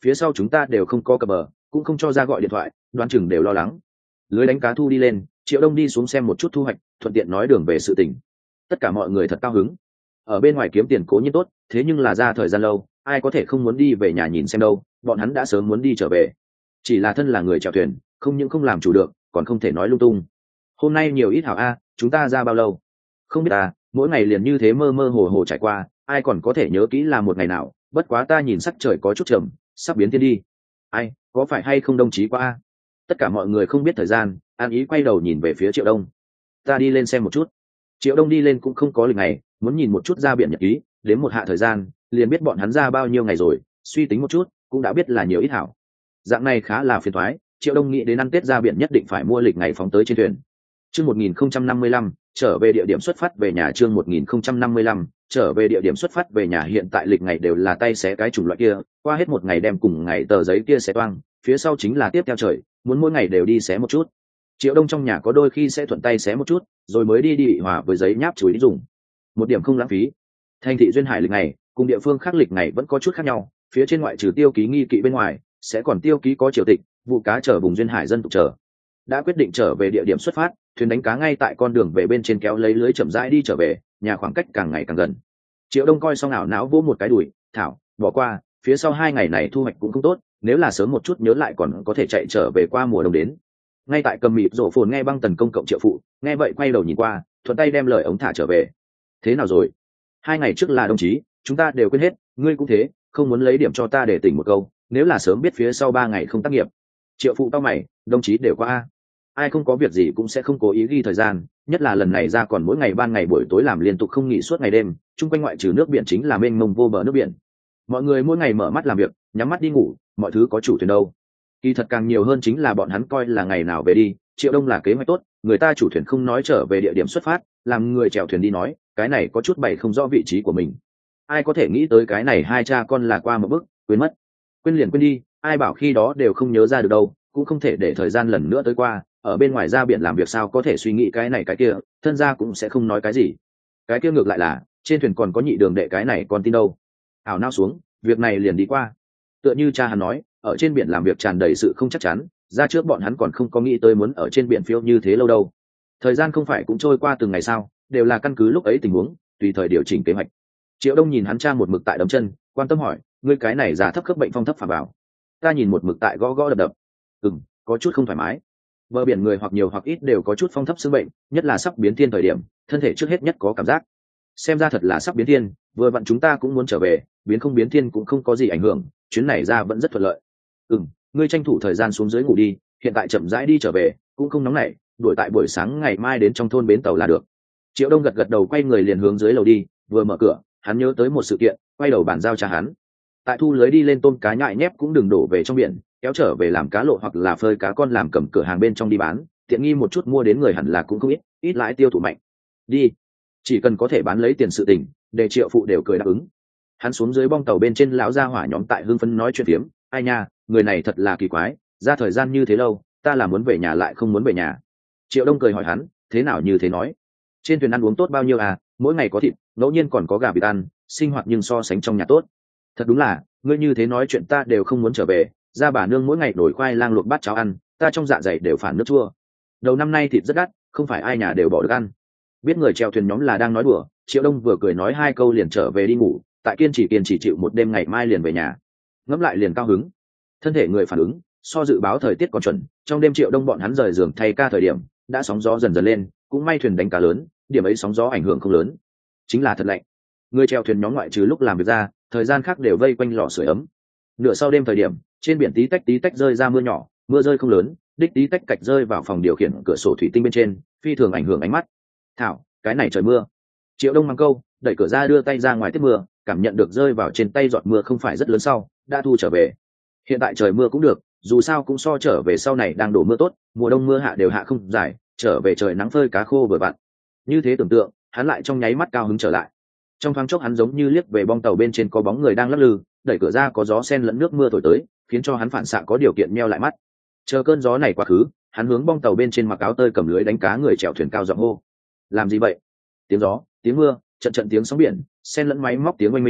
phía sau chúng ta đều không có cập bờ, cũng không cho ra gọi điện thoại, đoán chừng đều lo lắng. Lưới đánh cá thu đi lên, Triệu Đông đi xuống xem một chút thu hoạch, thuận tiện nói đường về sự tình. Tất cả mọi người thật cao hứng. Ở bên ngoài kiếm tiền cố nhiên tốt, thế nhưng là ra thời gian lâu, ai có thể không muốn đi về nhà nhìn xem đâu, bọn hắn đã sớm muốn đi trở về. Chỉ là thân là người chèo thuyền, không những không làm chủ được, còn không thể nói lung tung. Hôm nay nhiều ít hảo a, chúng ta ra bao lâu? Không biết à, mỗi ngày liền như thế mơ mơ hồ hồ trải qua, ai còn có thể nhớ kỹ là một ngày nào, bất quá ta nhìn sắc trời có chút trầm, sắp biến thiên đi. Ai, có phải hay không đồng chí quá a? Tất cả mọi người không biết thời gian, an ý quay đầu nhìn về phía Triệu Đông. Ta đi lên xem một chút. Triệu Đông đi lên cũng không có lịch ngày, muốn nhìn một chút ra biển nhật ký, đến một hạ thời gian, liền biết bọn hắn ra bao nhiêu ngày rồi, suy tính một chút, cũng đã biết là nhiều ít hảo. Dạng này khá là phiền toái, Triệu Đông nghĩ đến ăn Tết ra biển nhất định phải mua lịch ngày phóng tới trên thuyền. Chương một nghìn không trăm năm mươi lăm, trở về địa điểm xuất phát về nhà. Chương một nghìn không trăm năm mươi lăm, trở về địa điểm xuất phát về nhà. Hiện tại lịch ngày đều là tay xé cái chủng loại kia, qua hết một ngày đem cùng ngày tờ giấy kia xé toang, phía sau chính là tiếp theo trời, muốn mỗi ngày đều đi xé một chút. Triệu Đông trong nhà có đôi khi sẽ thuận tay xé một chút, rồi mới đi đi bị hòa với giấy nháp chuối đi dùng. Một điểm không lãng phí. Thành thị duyên hải lịch ngày, cùng địa phương khác lịch ngày vẫn có chút khác nhau, phía trên ngoại trừ tiêu ký nghi kỵ bên ngoài, sẽ còn tiêu ký có triều tịch, vụ cá chở vùng duyên hải dân tục chờ. Đã quyết định trở về địa điểm xuất phát, thuyền đánh cá ngay tại con đường về bên trên kéo lấy lưới chậm rãi đi trở về, nhà khoảng cách càng ngày càng gần. Triệu Đông coi xong ảo não vỗ một cái đùi, thảo, bỏ qua, phía sau hai ngày này thu hoạch cũng không tốt, nếu là sớm một chút nhớ lại còn có thể chạy trở về qua mùa đông đến. Ngay tại cầm mịt rổ phồn nghe băng tần công cộng Triệu phụ, nghe vậy quay đầu nhìn qua, thuận tay đem lời ống thả trở về. Thế nào rồi? Hai ngày trước là đồng chí, chúng ta đều quên hết, ngươi cũng thế, không muốn lấy điểm cho ta để tỉnh một câu, nếu là sớm biết phía sau ba ngày không tác nghiệp. Triệu phụ tao mày, đồng chí đều qua a. Ai không có việc gì cũng sẽ không cố ý ghi thời gian, nhất là lần này ra còn mỗi ngày ban ngày buổi tối làm liên tục không nghỉ suốt ngày đêm, chung quanh ngoại trừ nước biển chính là mênh mông vô bờ nước biển. Mọi người mỗi ngày mở mắt làm việc, nhắm mắt đi ngủ, mọi thứ có chủ thuyền đâu. Kỳ thật càng nhiều hơn chính là bọn hắn coi là ngày nào về đi. Triệu Đông là kế hoạch tốt, người ta chủ thuyền không nói trở về địa điểm xuất phát, làm người chèo thuyền đi nói, cái này có chút bày không rõ vị trí của mình. Ai có thể nghĩ tới cái này hai cha con là qua một bước, quên mất. Quên liền quên đi, ai bảo khi đó đều không nhớ ra được đâu, cũng không thể để thời gian lần nữa tới qua, ở bên ngoài ra biển làm việc sao có thể suy nghĩ cái này cái kia, thân gia cũng sẽ không nói cái gì. Cái kia ngược lại là, trên thuyền còn có nhị đường đệ cái này còn tin đâu. Ảo nao xuống, việc này liền đi qua. Tựa như cha hắn nói, ở trên biển làm việc tràn đầy sự không chắc chắn, ra trước bọn hắn còn không có nghĩ tới muốn ở trên biển phiêu như thế lâu đâu. Thời gian không phải cũng trôi qua từng ngày sao, đều là căn cứ lúc ấy tình huống, tùy thời điều chỉnh kế hoạch. Triệu Đông nhìn hắn cha một mực tại đấm chân, quan tâm hỏi, ngươi cái này già thấp khớp bệnh phong thấp phà vào. Ta nhìn một mực tại gõ gõ đập đập. Ừm, có chút không thoải mái. Bờ biển người hoặc nhiều hoặc ít đều có chút phong thấp xương bệnh, nhất là sắp biến thiên thời điểm, thân thể trước hết nhất có cảm giác. Xem ra thật là sắp biến thiên, vừa vặn chúng ta cũng muốn trở về, biến không biến thiên cũng không có gì ảnh hưởng, chuyến này ra vẫn rất thuận lợi. Ừm, ngươi tranh thủ thời gian xuống dưới ngủ đi, hiện tại chậm rãi đi trở về, cũng không nóng nảy, đuổi tại buổi sáng ngày mai đến trong thôn bến tàu là được. Triệu Đông gật gật đầu quay người liền hướng dưới lầu đi, vừa mở cửa, hắn nhớ tới một sự kiện, quay đầu bàn giao cho hắn. Tại thu lưới đi lên tôm cá nhại nhép cũng đừng đổ về trong biển, kéo trở về làm cá lộ hoặc là phơi cá con làm cầm cửa hàng bên trong đi bán, tiện nghi một chút mua đến người hẳn là cũng không ít, ít lãi tiêu thụ mạnh. Đi, chỉ cần có thể bán lấy tiền sự tình, để Triệu phụ đều cười đáp ứng. Hắn xuống dưới bong tàu bên trên, lão gia hỏa nhóm tại hưng phấn nói chuyện phiếm, ai nha, người này thật là kỳ quái, ra thời gian như thế lâu, ta là muốn về nhà lại không muốn về nhà. Triệu Đông cười hỏi hắn, thế nào như thế nói? Trên thuyền ăn uống tốt bao nhiêu à, mỗi ngày có thịt, ngẫu nhiên còn có gà vịt ăn, sinh hoạt nhưng so sánh trong nhà tốt. Thật đúng là, ngươi như thế nói chuyện ta đều không muốn trở về, ra bà nương mỗi ngày đổi khoai lang luộc bát cháo ăn, ta trong dạ dày đều phản nước chua. Đầu năm nay thịt rất đắt, không phải ai nhà đều bỏ được ăn. Biết người chèo thuyền nhóm là đang nói đùa, Triệu Đông vừa cười nói hai câu liền trở về đi ngủ, tại kiên trì kiên trì chịu một đêm ngày mai liền về nhà. Ngẫm lại liền cao hứng. Thân thể người phản ứng, so dự báo thời tiết còn chuẩn, trong đêm Triệu Đông bọn hắn rời giường thay ca thời điểm, đã sóng gió dần dần lên, cũng may thuyền đánh cá lớn, điểm ấy sóng gió ảnh hưởng không lớn. Chính là thật lạnh. Người chèo thuyền nhóm ngoại trừ lúc làm việc ra, thời gian khác đều vây quanh lò sưởi ấm. Nửa sau đêm thời điểm, trên biển tí tách tí tách rơi ra mưa nhỏ, mưa rơi không lớn, đích tí tách cạch rơi vào phòng điều khiển cửa sổ thủy tinh bên trên, phi thường ảnh hưởng ánh mắt. Thảo, cái này trời mưa. Triệu Đông mang câu, đẩy cửa ra đưa tay ra ngoài tiếp mưa, cảm nhận được rơi vào trên tay giọt mưa không phải rất lớn sau, đã thu trở về. Hiện tại trời mưa cũng được, dù sao cũng so trở về sau này đang đổ mưa tốt, mùa đông mưa hạ đều hạ không dài, trở về trời nắng phơi cá khô vừa vặn. Như thế tưởng tượng, hắn lại trong nháy mắt cao hứng trở lại. Trong thoáng chốc hắn giống như liếc về bong tàu bên trên có bóng người đang lắc lư, đẩy cửa ra có gió sen lẫn nước mưa thổi tới, khiến cho hắn phản xạ có điều kiện meo lại mắt. Chờ cơn gió này quá khứ, hắn hướng bong tàu bên trên mặc áo tơi cầm lưới đánh cá người chèo thuyền cao giọng hô: làm gì vậy? Tiếng gió, tiếng mưa, trận trận tiếng sóng biển, sen lẫn máy móc tiếng oanh minh,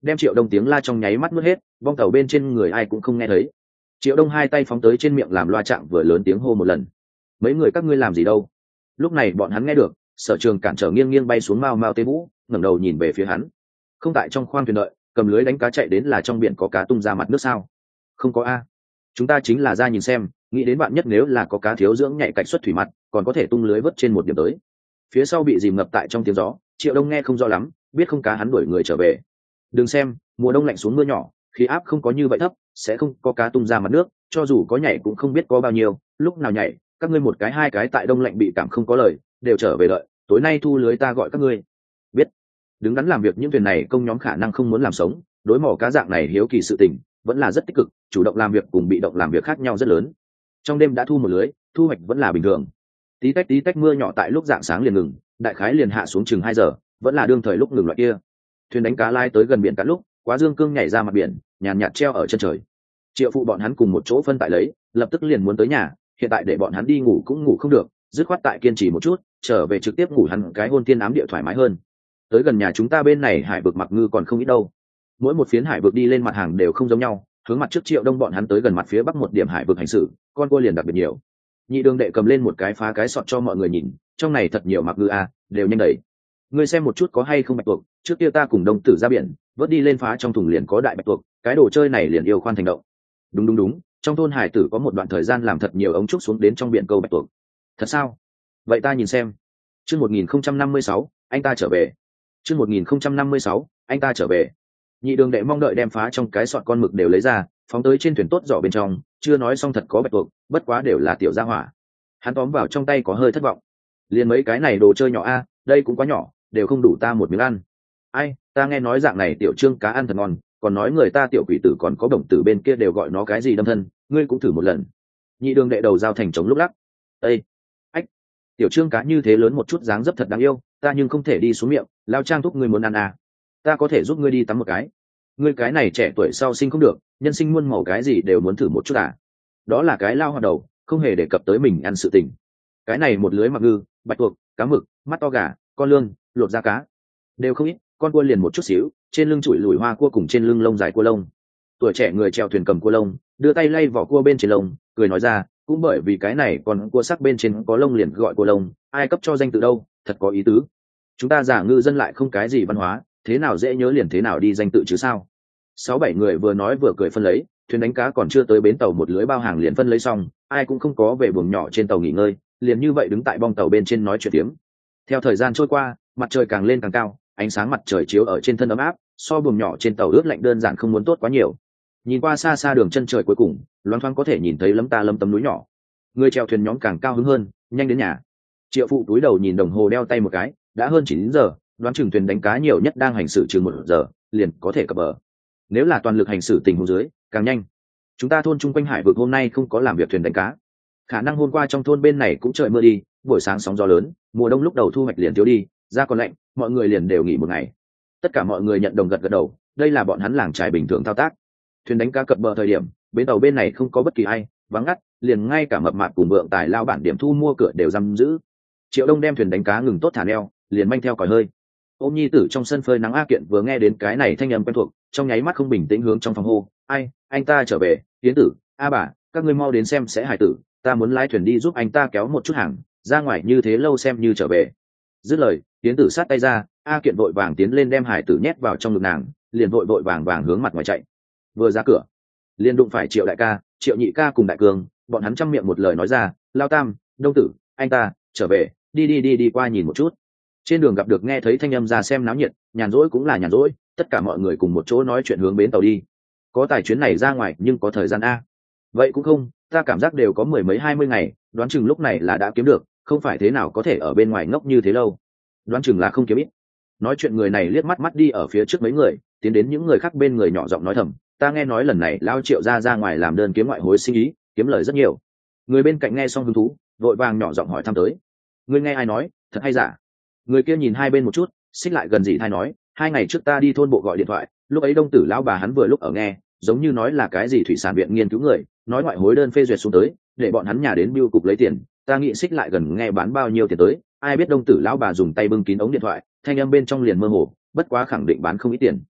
đem Triệu Đông tiếng la trong nháy mắt nuốt hết, bong tàu bên trên người ai cũng không nghe thấy. Triệu Đông hai tay phóng tới trên miệng làm loa chạm vừa lớn tiếng hô một lần. Mấy người các ngươi làm gì đâu? Lúc này bọn hắn nghe được, Sở Trường cản trở nghiêng nghiêng bay xuống mau mau tê vũ, ngẩng đầu nhìn về phía hắn. Không tại trong khoang thuyền đợi, cầm lưới đánh cá chạy đến là trong biển có cá tung ra mặt nước sao? Không có a. Chúng ta chính là ra nhìn xem, nghĩ đến bạn nhất nếu là có cá thiếu dưỡng nhạy cạnh xuất thủy mặt, còn có thể tung lưới vớt trên một điểm tới. Phía sau bị dìm ngập tại trong tiếng gió, Triệu Đông nghe không rõ lắm, biết không cá hắn đuổi người trở về. Đừng xem, mùa đông lạnh xuống mưa nhỏ, khí áp không có như vậy thấp, sẽ không có cá tung ra mặt nước, cho dù có nhảy cũng không biết có bao nhiêu, lúc nào nhảy, các ngươi một cái hai cái tại đông lạnh bị cảm không có lời, đều trở về đợi, tối nay thu lưới ta gọi các ngươi. Biết. Đứng đắn làm việc những thuyền này công nhóm khả năng không muốn làm sống, đối mỏ cá dạng này hiếu kỳ sự tình, vẫn là rất tích cực, chủ động làm việc cùng bị động làm việc khác nhau rất lớn. Trong đêm đã thu một lưới, thu hoạch vẫn là bình thường. Tí tách tí tách mưa nhỏ tại lúc rạng sáng liền ngừng, đại khái liền hạ xuống chừng hai giờ, vẫn là đương thời lúc ngừng loại kia. Thuyền đánh cá lai tới gần biển cả lúc, Quá Dương Cương nhảy ra mặt biển, nhàn nhạt treo ở chân trời. Triệu Phụ bọn hắn cùng một chỗ phân tại lấy, lập tức liền muốn tới nhà, hiện tại để bọn hắn đi ngủ cũng ngủ không được, dứt khoát tại kiên trì một chút, trở về trực tiếp ngủ hắn cái hôn thiên ám địa thoải mái hơn. Tới gần nhà chúng ta bên này hải vực mặc ngư còn không ít đâu. Mỗi một phiến hải vực đi lên mặt hàng đều không giống nhau, hướng mặt trước Triệu Đông bọn hắn tới gần mặt phía bắc một điểm hải vực hành xử, con cua liền đặc biệt nhiều. Nhị Đường đệ cầm lên một cái phá cái sọt cho mọi người nhìn, trong này thật nhiều mặc ngư a, đều nhanh đầy. Ngươi xem một chút có hay không bạch tuộc, trước kia ta cùng Đông Tử ra biển, vớt đi lên phá trong thùng liền có đại bạch tuộc, cái đồ chơi này liền yêu khoan thành động. Đúng đúng đúng, trong thôn hải tử có một đoạn thời gian làm thật nhiều ống trúc xuống đến trong biển câu bạch tuộc. Thật sao? Vậy ta nhìn xem. Chương một nghìn không trăm năm mươi sáu, anh ta trở về. Chương một nghìn không trăm năm mươi sáu, anh ta trở về. Nhị Đường đệ mong đợi đem phá trong cái sọt con mực đều lấy ra, phóng tới trên thuyền tốt giỏ bên trong, chưa nói xong thật có bạch tuộc, bất quá đều là tiểu gia hỏa. Hắn tóm vào trong tay có hơi thất vọng. Liền mấy cái này đồ chơi nhỏ a, đây cũng quá nhỏ, đều không đủ ta một miếng ăn. Ai, ta nghe nói dạng này tiểu trương cá ăn thật ngon, còn nói người ta tiểu quỷ tử còn có đồng tử bên kia đều gọi nó cái gì đâm thân, ngươi cũng thử một lần. Nhị Đường đệ đầu giao thành trống lúc lắc. Ê, ách, tiểu trương cá như thế lớn một chút dáng dấp thật đáng yêu, ta nhưng không thể đi xuống miệng, lao Trang thúc ngươi muốn ăn à? Ta có thể giúp ngươi đi tắm một cái. Ngươi cái này trẻ tuổi sau sinh không được, nhân sinh muôn màu cái gì đều muốn thử một chút à? Đó là cái lao hoạt đầu, không hề đề cập tới mình ăn sự tình. Cái này một lưới mặc ngư, bạch tuộc, cá mực, mắt to gà, con lương, lột da cá, đều không ít, con cua liền một chút xíu, trên lưng chùi lùi hoa cua cùng trên lưng lông dài cua lông. Tuổi trẻ người chèo thuyền cầm cua lông, đưa tay lay vỏ cua bên trên lông, cười nói ra, cũng bởi vì cái này còn cua sắc bên trên có lông liền gọi cua lông, ai cấp cho danh từ đâu, thật có ý tứ. Chúng ta giả ngư dân lại không cái gì văn hóa, thế nào dễ nhớ liền thế nào đi danh tự chứ sao? Sáu bảy người vừa nói vừa cười phân lấy, thuyền đánh cá còn chưa tới bến tàu một lưới bao hàng liền phân lấy xong, ai cũng không có về buồng nhỏ trên tàu nghỉ ngơi, liền như vậy đứng tại bong tàu bên trên nói chuyện tiếm. Theo thời gian trôi qua, mặt trời càng lên càng cao, ánh sáng mặt trời chiếu ở trên thân ấm áp, so buồng nhỏ trên tàu ướt lạnh đơn giản không muốn tốt quá nhiều. Nhìn qua xa xa đường chân trời cuối cùng, loáng thoáng có thể nhìn thấy lấm ta lấm tấm núi nhỏ. Người chèo thuyền nhóm càng cao hứng hơn, nhanh đến nhà. Triệu Phụ túi đầu nhìn đồng hồ đeo tay một cái, đã hơn chín giờ, đoán chừng thuyền đánh cá nhiều nhất đang hành xử chừng một giờ, liền có thể cập bờ. Nếu là toàn lực hành xử tình huống dưới, càng nhanh. Chúng ta thôn chung quanh hải vực hôm nay không có làm việc thuyền đánh cá, khả năng hôm qua trong thôn bên này cũng trời mưa đi, buổi sáng sóng gió lớn, mùa đông lúc đầu thu hoạch liền thiếu đi, ra còn lạnh, mọi người liền đều nghỉ một ngày. Tất cả mọi người nhận đồng gật gật đầu, đây là bọn hắn làng trài bình thường thao tác. Thuyền đánh cá cập bờ thời điểm, bến tàu bên này không có bất kỳ ai, vắng ngắt, liền ngay cả mập mạp cùng vượng tài lao bản điểm thu mua cửa đều giam giữ. Triệu Đông đem thuyền đánh cá ngừng tốt thả neo, liền manh theo còi hơi. Ôm nhi tử trong sân phơi nắng A Kiện vừa nghe đến cái này thanh âm quen thuộc, trong nháy mắt không bình tĩnh hướng trong phòng hô, ai, anh ta trở về, Tiến tử, A bà, các ngươi mau đến xem sẽ hải tử, ta muốn lái thuyền đi giúp anh ta kéo một chút hàng, ra ngoài như thế lâu xem như trở về. Dứt lời, Tiến tử sát tay ra, A Kiện vội vàng tiến lên đem hải tử nhét vào trong ngực nàng, liền vội vội vàng vàng hướng mặt ngoài chạy. Vừa ra cửa, liền đụng phải Triệu đại ca, Triệu nhị ca cùng đại cường, bọn hắn trăm miệng một lời nói ra, Lao Tam, Đông tử, anh ta trở về, đi đi đi đi qua nhìn một chút. Trên đường gặp được nghe thấy thanh âm ra xem náo nhiệt, nhàn rỗi cũng là nhàn rỗi, tất cả mọi người cùng một chỗ nói chuyện hướng bến tàu đi. Có tài chuyến này ra ngoài nhưng có thời gian a. Vậy cũng không, ta cảm giác đều có mười mấy hai mươi ngày, đoán chừng lúc này là đã kiếm được, không phải thế nào có thể ở bên ngoài ngốc như thế lâu. Đoán chừng là không kiếm ít. Nói chuyện người này liếc mắt mắt đi ở phía trước mấy người, tiến đến những người khác bên người nhỏ giọng nói thầm, ta nghe nói lần này Lao Triệu ra ra ngoài làm đơn kiếm ngoại hối sinh ý, kiếm lời rất nhiều. Người bên cạnh nghe xong hứng thú, vội vàng nhỏ giọng hỏi thăm tới. Ngươi nghe ai nói, thật hay giả? Người kia nhìn hai bên một chút, xích lại gần dị thai nói, hai ngày trước ta đi thôn bộ gọi điện thoại, lúc ấy Đông tử lão bà hắn vừa lúc ở nghe, giống như nói là cái gì thủy sản viện nghiên cứu người, nói ngoại hối đơn phê duyệt xuống tới, để bọn hắn nhà đến bưu cục lấy tiền, ta nghĩ xích lại gần nghe bán bao nhiêu tiền tới, ai biết Đông tử lão bà dùng tay bưng kín ống điện thoại, thanh âm bên trong liền mơ hồ, bất quá khẳng định bán không ít tiền.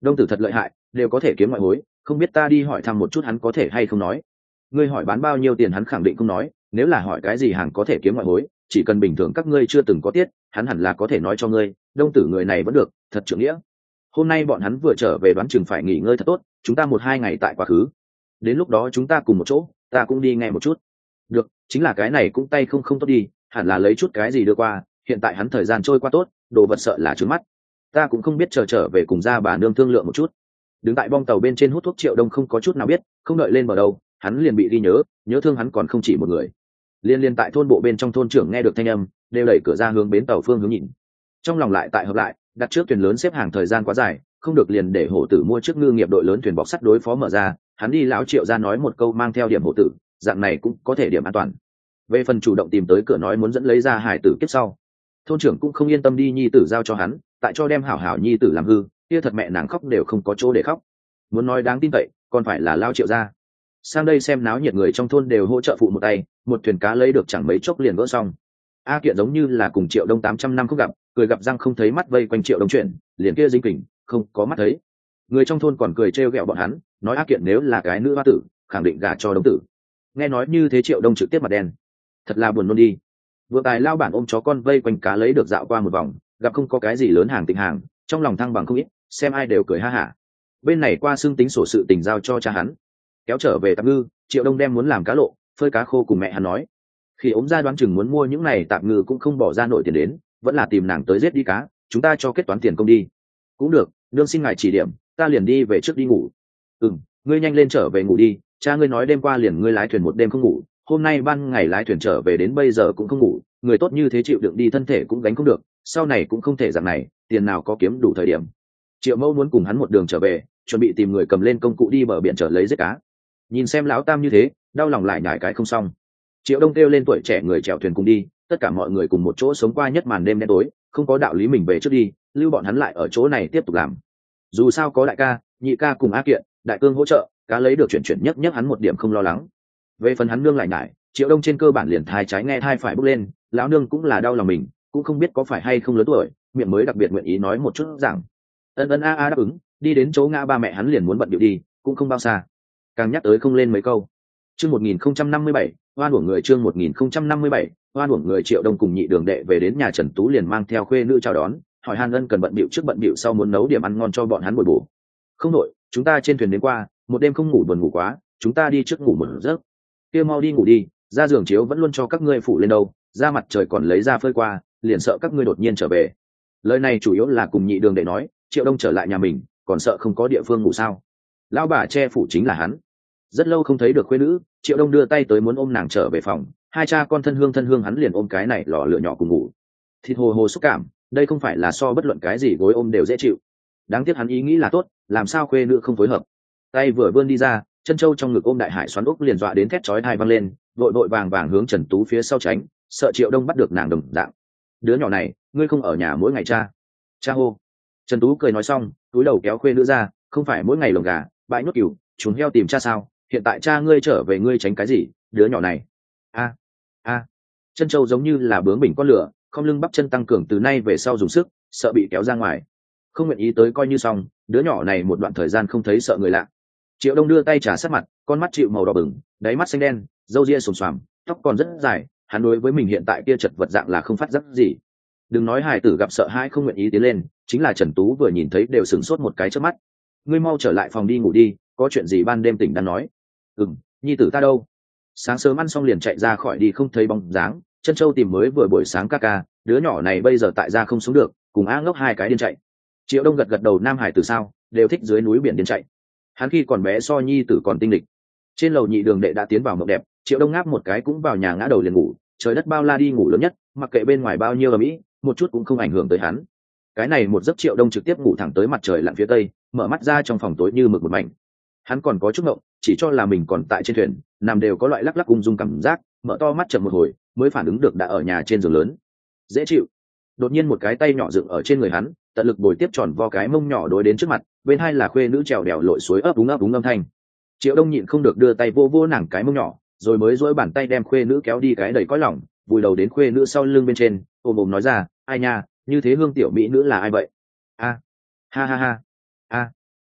Đông tử thật lợi hại, đều có thể kiếm ngoại hối, không biết ta đi hỏi thăm một chút hắn có thể hay không nói. Ngươi hỏi bán bao nhiêu tiền hắn khẳng định không nói, nếu là hỏi cái gì hàng có thể kiếm ngoại hối, chỉ cần bình thường các ngươi chưa từng có tiết, hắn hẳn là có thể nói cho ngươi. Đông tử người này vẫn được, thật trưởng nghĩa. Hôm nay bọn hắn vừa trở về đoán chừng phải nghỉ ngơi thật tốt, chúng ta một hai ngày tại quá khứ, đến lúc đó chúng ta cùng một chỗ, ta cũng đi nghe một chút. Được, chính là cái này cũng tay không không tốt đi, hẳn là lấy chút cái gì đưa qua, hiện tại hắn thời gian trôi qua tốt, đồ vật sợ là trướng mắt. Ta cũng không biết chờ trở về cùng ra bà nương thương lượng một chút. Đứng tại bong tàu bên trên hút thuốc Triệu Đông không có chút nào biết, không đợi lên bờ đâu, hắn liền bị ghi nhớ, nhớ thương hắn còn không chỉ một người. Liên liên tại thôn bộ bên trong thôn trưởng nghe được thanh âm, đều đẩy cửa ra hướng bến tàu phương hướng nhìn. Trong lòng lại tại hợp lại, đặt trước thuyền lớn xếp hàng thời gian quá dài, không được liền để hổ tử mua trước ngư nghiệp đội lớn thuyền bọc sắt đối phó mở ra, hắn đi lão Triệu ra nói một câu mang theo điểm hổ tử, dạng này cũng có thể điểm an toàn. Về phần chủ động tìm tới cửa nói muốn dẫn lấy ra hải tử kiếp sau, thôn trưởng cũng không yên tâm đi nhi tử giao cho hắn, tại cho đem hảo hảo nhi tử làm hư, kia thật mẹ nàng khóc đều không có chỗ để khóc. Muốn nói đáng tin cậy, còn phải là lao Triệu ra. Sang đây xem náo nhiệt người trong thôn đều hỗ trợ phụ một tay, một thuyền cá lấy được chẳng mấy chốc liền vỡ xong. A Kiện giống như là cùng Triệu Đông tám trăm năm không gặp, cười gặp răng không thấy mắt vây quanh Triệu Đông chuyện, liền kia dính kình, không có mắt thấy. Người trong thôn còn cười trêu ghẹo bọn hắn, nói A Kiện nếu là cái nữ hoa tử, khẳng định gả cho Đông tử. Nghe nói như thế Triệu Đông trực tiếp mặt đen, thật là buồn nôn đi. Vừa tài lao bản ôm chó con vây quanh cá lấy được dạo qua một vòng, gặp không có cái gì lớn hàng tịnh hàng, trong lòng thăng bằng không ít, xem ai đều cười ha hả. Bên này qua xương tính sổ sự tình giao cho cha hắn, kéo trở về tạm ngư, Triệu Đông đem muốn làm cá lộ, phơi cá khô cùng mẹ hắn nói. Khi ốm ra đoán chừng muốn mua những này tạm ngư cũng không bỏ ra nổi tiền đến, vẫn là tìm nàng tới giết đi cá, chúng ta cho kết toán tiền công đi. Cũng được, nương xin ngài chỉ điểm, ta liền đi về trước đi ngủ. Ừm, ngươi nhanh lên trở về ngủ đi, cha ngươi nói đêm qua liền ngươi lái thuyền một đêm không ngủ, hôm nay ban ngày lái thuyền trở về đến bây giờ cũng không ngủ, người tốt như thế chịu đựng đi thân thể cũng gánh không được, sau này cũng không thể dạng này, tiền nào có kiếm đủ thời điểm. Triệu Mâu muốn cùng hắn một đường trở về, chuẩn bị tìm người cầm lên công cụ đi bờ biển trở lấy giết cá. Nhìn xem lão tam như thế, đau lòng lại nhải cái không xong. Triệu Đông kêu lên tuổi trẻ người chèo thuyền cùng đi, tất cả mọi người cùng một chỗ sống qua nhất màn đêm đen tối, không có đạo lý mình về trước đi, lưu bọn hắn lại ở chỗ này tiếp tục làm. Dù sao có đại ca, nhị ca cùng A Kiện, đại cương hỗ trợ, cá lấy được chuyển chuyển nhất nhất hắn một điểm không lo lắng. Về phần hắn nương lại nhải, Triệu Đông trên cơ bản liền thai trái nghe thai phải bốc lên, lão nương cũng là đau lòng mình, cũng không biết có phải hay không lớn tuổi, miệng mới đặc biệt nguyện ý nói một chút rằng ân ân a a đáp ứng, đi đến chỗ ngã ba mẹ hắn liền muốn bận điệu đi, cũng không bao xa, càng nhắc tới không lên mấy câu. Chương một nghìn không trăm năm mươi bảy, oan uổng người chương một nghìn không trăm năm mươi bảy, oan uổng người. Triệu Đông cùng nhị đường đệ về đến nhà Trần Tú liền mang theo khuê nữ chào đón, hỏi han ân cần bận bịu trước bận bịu sau muốn nấu điểm ăn ngon cho bọn hắn bồi bổ. Không đội, chúng ta trên thuyền đến qua, một đêm không ngủ buồn ngủ quá, chúng ta đi trước ngủ một giấc. Kia mau đi ngủ đi, ra giường chiếu vẫn luôn cho các ngươi phủ lên đâu, ra mặt trời còn lấy ra phơi qua, liền sợ các ngươi đột nhiên trở về. Lời này chủ yếu là cùng nhị đường đệ nói, Triệu Đông trở lại nhà mình, còn sợ không có địa phương ngủ sao? Lão bà che phủ chính là hắn. Rất lâu không thấy được khuê nữ, Triệu Đông đưa tay tới muốn ôm nàng trở về phòng, hai cha con thân hương thân hương hắn liền ôm cái này lò lửa nhỏ cùng ngủ. Thịt hồ hồ xúc cảm, đây không phải là so bất luận cái gì gối ôm đều dễ chịu. Đáng tiếc hắn ý nghĩ là tốt, làm sao khuê nữ không phối hợp. Tay vừa vươn đi ra, chân trâu trong ngực ôm đại hải xoắn úc liền dọa đến thét chói tai vang lên, vội vội vàng vàng hướng Trần Tú phía sau tránh, sợ Triệu Đông bắt được nàng đồng dạng. Đứa nhỏ này, ngươi không ở nhà mỗi ngày cha? Cha hô. Trần Tú cười nói xong, túi đầu kéo khuê nữ ra, không phải mỗi ngày lồng gà, bãi nhốt cừu, chuồng heo tìm cha sao? Hiện tại cha ngươi trở về ngươi tránh cái gì? Đứa nhỏ này. A a. Chân trâu giống như là bướng bỉnh con lửa, không lưng bắp chân tăng cường từ nay về sau dùng sức, sợ bị kéo ra ngoài. Không nguyện ý tới coi như xong, đứa nhỏ này một đoạn thời gian không thấy sợ người lạ. Triệu Đông đưa tay trà sát mặt, con mắt chịu màu đỏ bừng, đáy mắt xanh đen, râu ria xồm xoàm, tóc còn rất dài, hắn đối với mình hiện tại kia chật vật dạng là không phát giác gì. Đừng nói hài tử gặp sợ hãi không nguyện ý tiến lên, chính là Trần Tú vừa nhìn thấy đều sửng sốt một cái trước mắt. Ngươi mau trở lại phòng đi ngủ đi, có chuyện gì ban đêm tỉnh đang nói. Ừm, nhi tử ta đâu? Sáng sớm ăn xong liền chạy ra khỏi đi không thấy bóng dáng, Chân Châu tìm mới vừa buổi sáng ca ca, đứa nhỏ này bây giờ tại gia không sống được, cùng A Ngốc hai cái điên chạy. Triệu Đông gật gật đầu, nam hải tử sao, đều thích dưới núi biển điên chạy. Hắn khi còn bé so nhi tử còn tinh lịch. Trên lầu nhị đường đệ đã tiến vào mộng đẹp, Triệu Đông ngáp một cái cũng vào nhà ngã đầu liền ngủ, trời đất bao la đi ngủ lớn nhất, mặc kệ bên ngoài bao nhiêu ầm ĩ, một chút cũng không ảnh hưởng tới hắn. Cái này một giấc Triệu Đông trực tiếp ngủ thẳng tới mặt trời lặn phía tây, mở mắt ra trong phòng tối như mực một mảnh. Hắn còn có chút ngộng, chỉ cho là mình còn tại trên thuyền, nằm đều có loại lắc lắc ung dung cảm giác, mở to mắt chậm một hồi, mới phản ứng được đã ở nhà trên giường lớn. Dễ chịu. Đột nhiên một cái tay nhỏ dựng ở trên người hắn, tận lực bồi tiếp tròn vo cái mông nhỏ đối đến trước mặt, bên hai là khuê nữ trèo đèo lội suối ấp úng ấp úng âm thanh. Triệu Đông nhịn không được đưa tay vô vô nàng cái mông nhỏ, rồi mới duỗi bàn tay đem khuê nữ kéo đi cái đầy cõi lòng, vùi đầu đến khuê nữ sau lưng bên trên, ôm ôm nói ra, ai nha, như thế hương tiểu mỹ nữ là ai vậy? A, ha ha ha, a.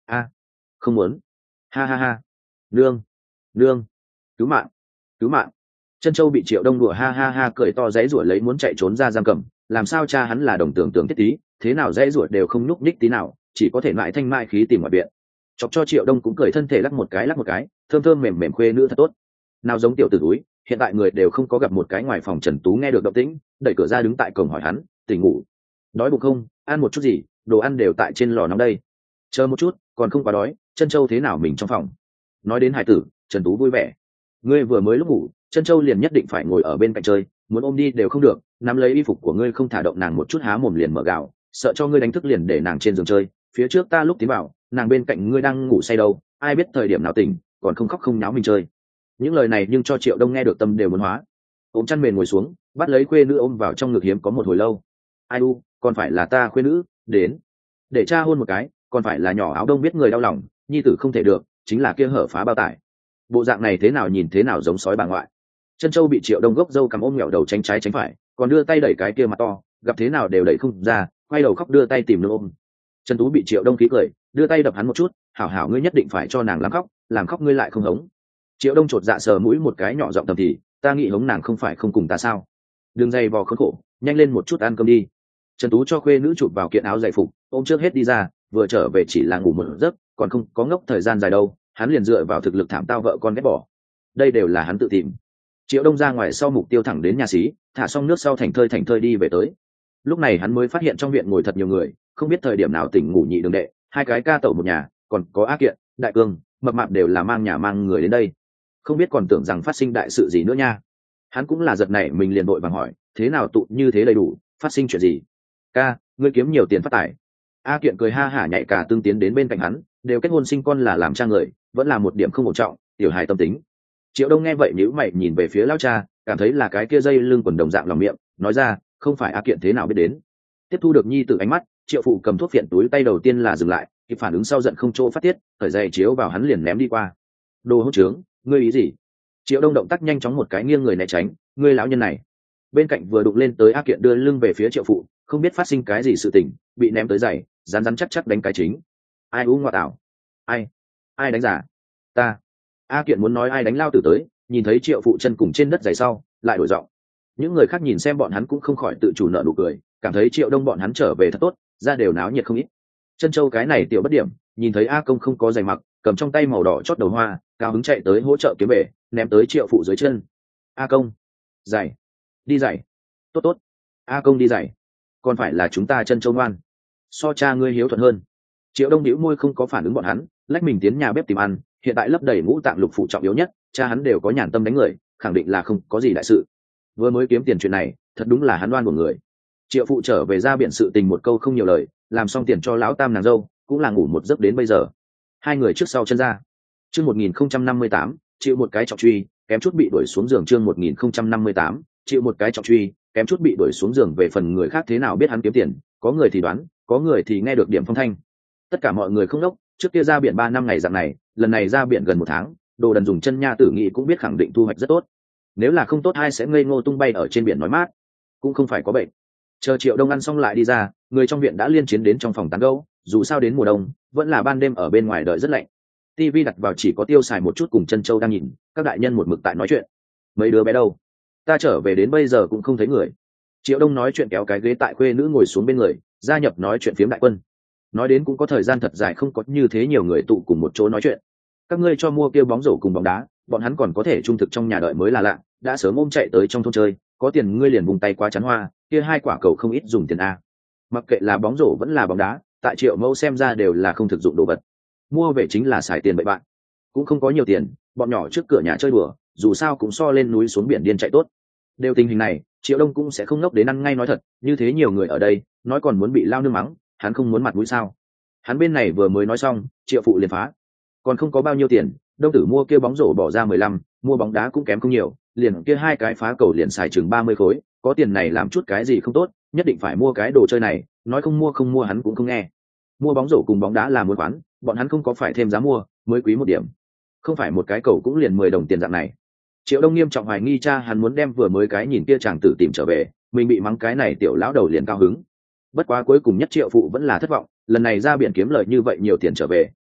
a không muốn, ha ha ha, nương nương, cứu mạng cứu mạng. Chân Châu bị Triệu Đông đùa ha ha ha cười to dãy rủa lấy muốn chạy trốn ra giam cầm, làm sao cha hắn là đồng tưởng tưởng thiết tí, thế nào dãy rủa đều không nhúc nhích tí nào, chỉ có thể mãi thanh mại khí tìm ngoài viện. Chọc cho Triệu Đông cũng cười thân thể lắc một cái lắc một cái, thơm thơm mềm mềm khuê nữ thật tốt. Nào giống tiểu tử túi, hiện tại người đều không có gặp một cái ngoài phòng Trần Tú nghe được động tĩnh, đẩy cửa ra đứng tại cổng hỏi hắn, tỉnh ngủ, đói bụng không, ăn một chút gì, đồ ăn đều tại trên lò nóng đây. Chờ một chút, còn không quá đói, Chân Châu thế nào mình trong phòng. Nói đến hải tử, Trần Tú vui vẻ. Ngươi vừa mới lúc ngủ, Chân Châu liền nhất định phải ngồi ở bên cạnh chơi, muốn ôm đi đều không được, nắm lấy y phục của ngươi không thả động nàng một chút há mồm liền mở gạo, sợ cho ngươi đánh thức liền để nàng trên giường chơi. Phía trước ta lúc tiến vào, nàng bên cạnh ngươi đang ngủ say đâu, ai biết thời điểm nào tỉnh, còn không khóc không náo mình chơi. Những lời này nhưng cho Triệu Đông nghe được tâm đều muốn hóa. Ôm chăn mền ngồi xuống, bắt lấy khuê nữ ôm vào trong ngực hiếm có một hồi lâu. Ai u, còn phải là ta khuê nữ, đến, để cha hôn một cái, còn phải là nhỏ áo đông biết người đau lòng, nhi tử không thể được, chính là kia hở phá bao tải. Bộ dạng này thế nào nhìn thế nào giống sói bà ngoại. Chân Châu bị Triệu Đông gốc dâu cầm ôm nhẹo đầu tránh trái tránh phải, còn đưa tay đẩy cái kia mặt to, gặp thế nào đều đẩy không ra, quay đầu khóc đưa tay tìm nương ôm. Trần Tú bị Triệu Đông khí cười, đưa tay đập hắn một chút, hảo hảo ngươi nhất định phải cho nàng làm khóc, làm khóc ngươi lại không hống. Triệu Đông chột dạ sờ mũi một cái nhỏ giọng thầm thì, ta nghĩ hống nàng không phải không cùng ta sao? Đừng dày vò khốn khổ, nhanh lên một chút ăn cơm đi. Trần Tú cho khuê nữ chụp vào kiện áo dày phục, ôm trước hết đi ra, vừa trở về chỉ là ngủ một giấc, còn không có ngốc thời gian dài đâu, hắn liền dựa vào thực lực thảm tao vợ con ghét bỏ. Đây đều là hắn tự tìm. Triệu Đông ra ngoài sau mục tiêu thẳng đến nhà xí, thả xong nước sau thành thơi thành thơi đi về tới. Lúc này hắn mới phát hiện trong viện ngồi thật nhiều người, không biết thời điểm nào tỉnh ngủ nhị đường đệ, hai cái ca tẩu một nhà, còn có Á Kiện, Đại Cương, mập mạp đều là mang nhà mang người đến đây. Không biết còn tưởng rằng phát sinh đại sự gì nữa nha. Hắn cũng là giật nảy mình liền đội vàng hỏi, thế nào tụ như thế đầy đủ, phát sinh chuyện gì? Ca, ngươi kiếm nhiều tiền phát tài. A Kiện cười ha hả nhảy cả tương tiến đến bên cạnh hắn, đều kết hôn sinh con là làm cha người, vẫn là một điểm không ổn trọng, tiểu hài tâm tính. Triệu Đông nghe vậy nhíu mày nhìn về phía lão cha, cảm thấy là cái kia dây lưng quần đồng dạng lòng miệng, nói ra, không phải A Kiện thế nào biết đến. Tiếp thu được nhi tử ánh mắt, Triệu phụ cầm thuốc phiện túi tay đầu tiên là dừng lại, kịp phản ứng sau giận không chỗ phát tiết, khởi giày chiếu vào hắn liền ném đi qua. Đồ hỗn trướng, ngươi ý gì? Triệu Đông động tác nhanh chóng một cái nghiêng người né tránh, ngươi lão nhân này. Bên cạnh vừa đụng lên tới A Kiện đưa lưng về phía Triệu phụ, không biết phát sinh cái gì sự tình, bị ném tới giày, rắn rắn chắc chắc đánh cái chính. Ai u ngoại tảo? Ai? Ai đánh giả? Ta. A Kiện muốn nói ai đánh lao tử tới, nhìn thấy Triệu phụ chân cùng trên đất giày sau, lại đổi giọng. Những người khác nhìn xem bọn hắn cũng không khỏi tự chủ nợ nụ cười, cảm thấy Triệu Đông bọn hắn trở về thật tốt, ra đều náo nhiệt không ít. Chân Châu cái này tiểu bất điểm, nhìn thấy A Công không có giày mặc, cầm trong tay màu đỏ chót đầu hoa, cao hứng chạy tới hỗ trợ kiếm về, ném tới Triệu phụ dưới chân. A Công, giày, đi giày, tốt tốt. A Công đi giày, còn phải là chúng ta Chân Châu ngoan, so cha ngươi hiếu thuận hơn. Triệu Đông bĩu môi không có phản ứng bọn hắn, lách mình tiến nhà bếp tìm ăn, hiện tại lấp đầy ngũ tạng lục phụ trọng yếu nhất, cha hắn đều có nhàn tâm đánh người, khẳng định là không có gì đại sự. Vừa mới kiếm tiền chuyện này, thật đúng là hắn đoan của người. Triệu phụ trở về ra biển sự tình một câu không nhiều lời, làm xong tiền cho lão tam nàng dâu, cũng là ngủ một giấc đến bây giờ. Hai người trước sau chân ra. Chương một nghìn không trăm năm mươi tám, chịu một cái trọng truy, kém chút bị đuổi xuống giường. Chương một nghìn không trăm năm mươi tám, chịu một cái trọng truy, kém chút bị đuổi xuống giường. Về phần người khác thế nào biết hắn kiếm tiền, có người thì đoán, có người thì nghe được điểm phong thanh. Tất cả mọi người không đốc, trước kia ra biển ba năm ngày dạng này, lần này ra biển gần một tháng, đồ đần dùng chân nha tử nghị cũng biết khẳng định thu hoạch rất tốt. Nếu là không tốt ai sẽ ngây ngô tung bay ở trên biển nói mát, cũng không phải có bệnh. Chờ Triệu Đông ăn xong lại đi ra, người trong viện đã liên chiến đến trong phòng tán gẫu, dù sao đến mùa đông vẫn là ban đêm ở bên ngoài đợi rất lạnh. Tivi đặt vào chỉ có Tiêu Xài một chút cùng Chân Châu đang nhìn, các đại nhân một mực tại nói chuyện. Mấy đứa bé đâu? Ta trở về đến bây giờ cũng không thấy người. Triệu Đông nói chuyện kéo cái ghế tại khuê nữ ngồi xuống bên người, gia nhập nói chuyện phiếm đại quân. Nói đến cũng có thời gian thật dài không có như thế nhiều người tụ cùng một chỗ nói chuyện. Các ngươi cho mua kêu bóng rổ cùng bóng đá, bọn hắn còn có thể trung thực trong nhà đợi mới là lạ, đã sớm ôm chạy tới trong thôn chơi, có tiền ngươi liền vùng tay qua chắn hoa, kia hai quả cầu không ít dùng tiền a. Mặc kệ là bóng rổ vẫn là bóng đá, tại Triệu mẫu xem ra đều là không thực dụng đồ vật, mua về chính là xài tiền bậy bạn. Cũng không có nhiều tiền, bọn nhỏ trước cửa nhà chơi đùa, dù sao cũng so lên núi xuống biển điên chạy tốt. Đều tình hình này, Triệu Đông cũng sẽ không ngốc đến ăn ngay nói thật, như thế nhiều người ở đây, nói còn muốn bị lao nước mắng, hắn không muốn mặt mũi sao? Hắn bên này vừa mới nói xong, Triệu phụ liền phá, còn không có bao nhiêu tiền, Đông tử mua kia bóng rổ bỏ ra mười lăm, mua bóng đá cũng kém không nhiều, liền kia hai cái phá cầu liền xài chừng ba mươi khối, có tiền này làm chút cái gì không tốt, nhất định phải mua cái đồ chơi này, nói không mua không mua hắn cũng không nghe. Mua bóng rổ cùng bóng đá là muốn khoán, bọn hắn không có phải thêm giá mua, mới quý một điểm. Không phải một cái cầu cũng liền mười đồng tiền dạng này. Triệu Đông nghiêm trọng hoài nghi cha hắn muốn đem vừa mới cái nhìn kia chàng tử tìm trở về, mình bị mắng cái này tiểu lão đầu liền cao hứng. Bất quá cuối cùng nhất Triệu phụ vẫn là thất vọng, lần này ra biển kiếm lời như vậy nhiều tiền trở về,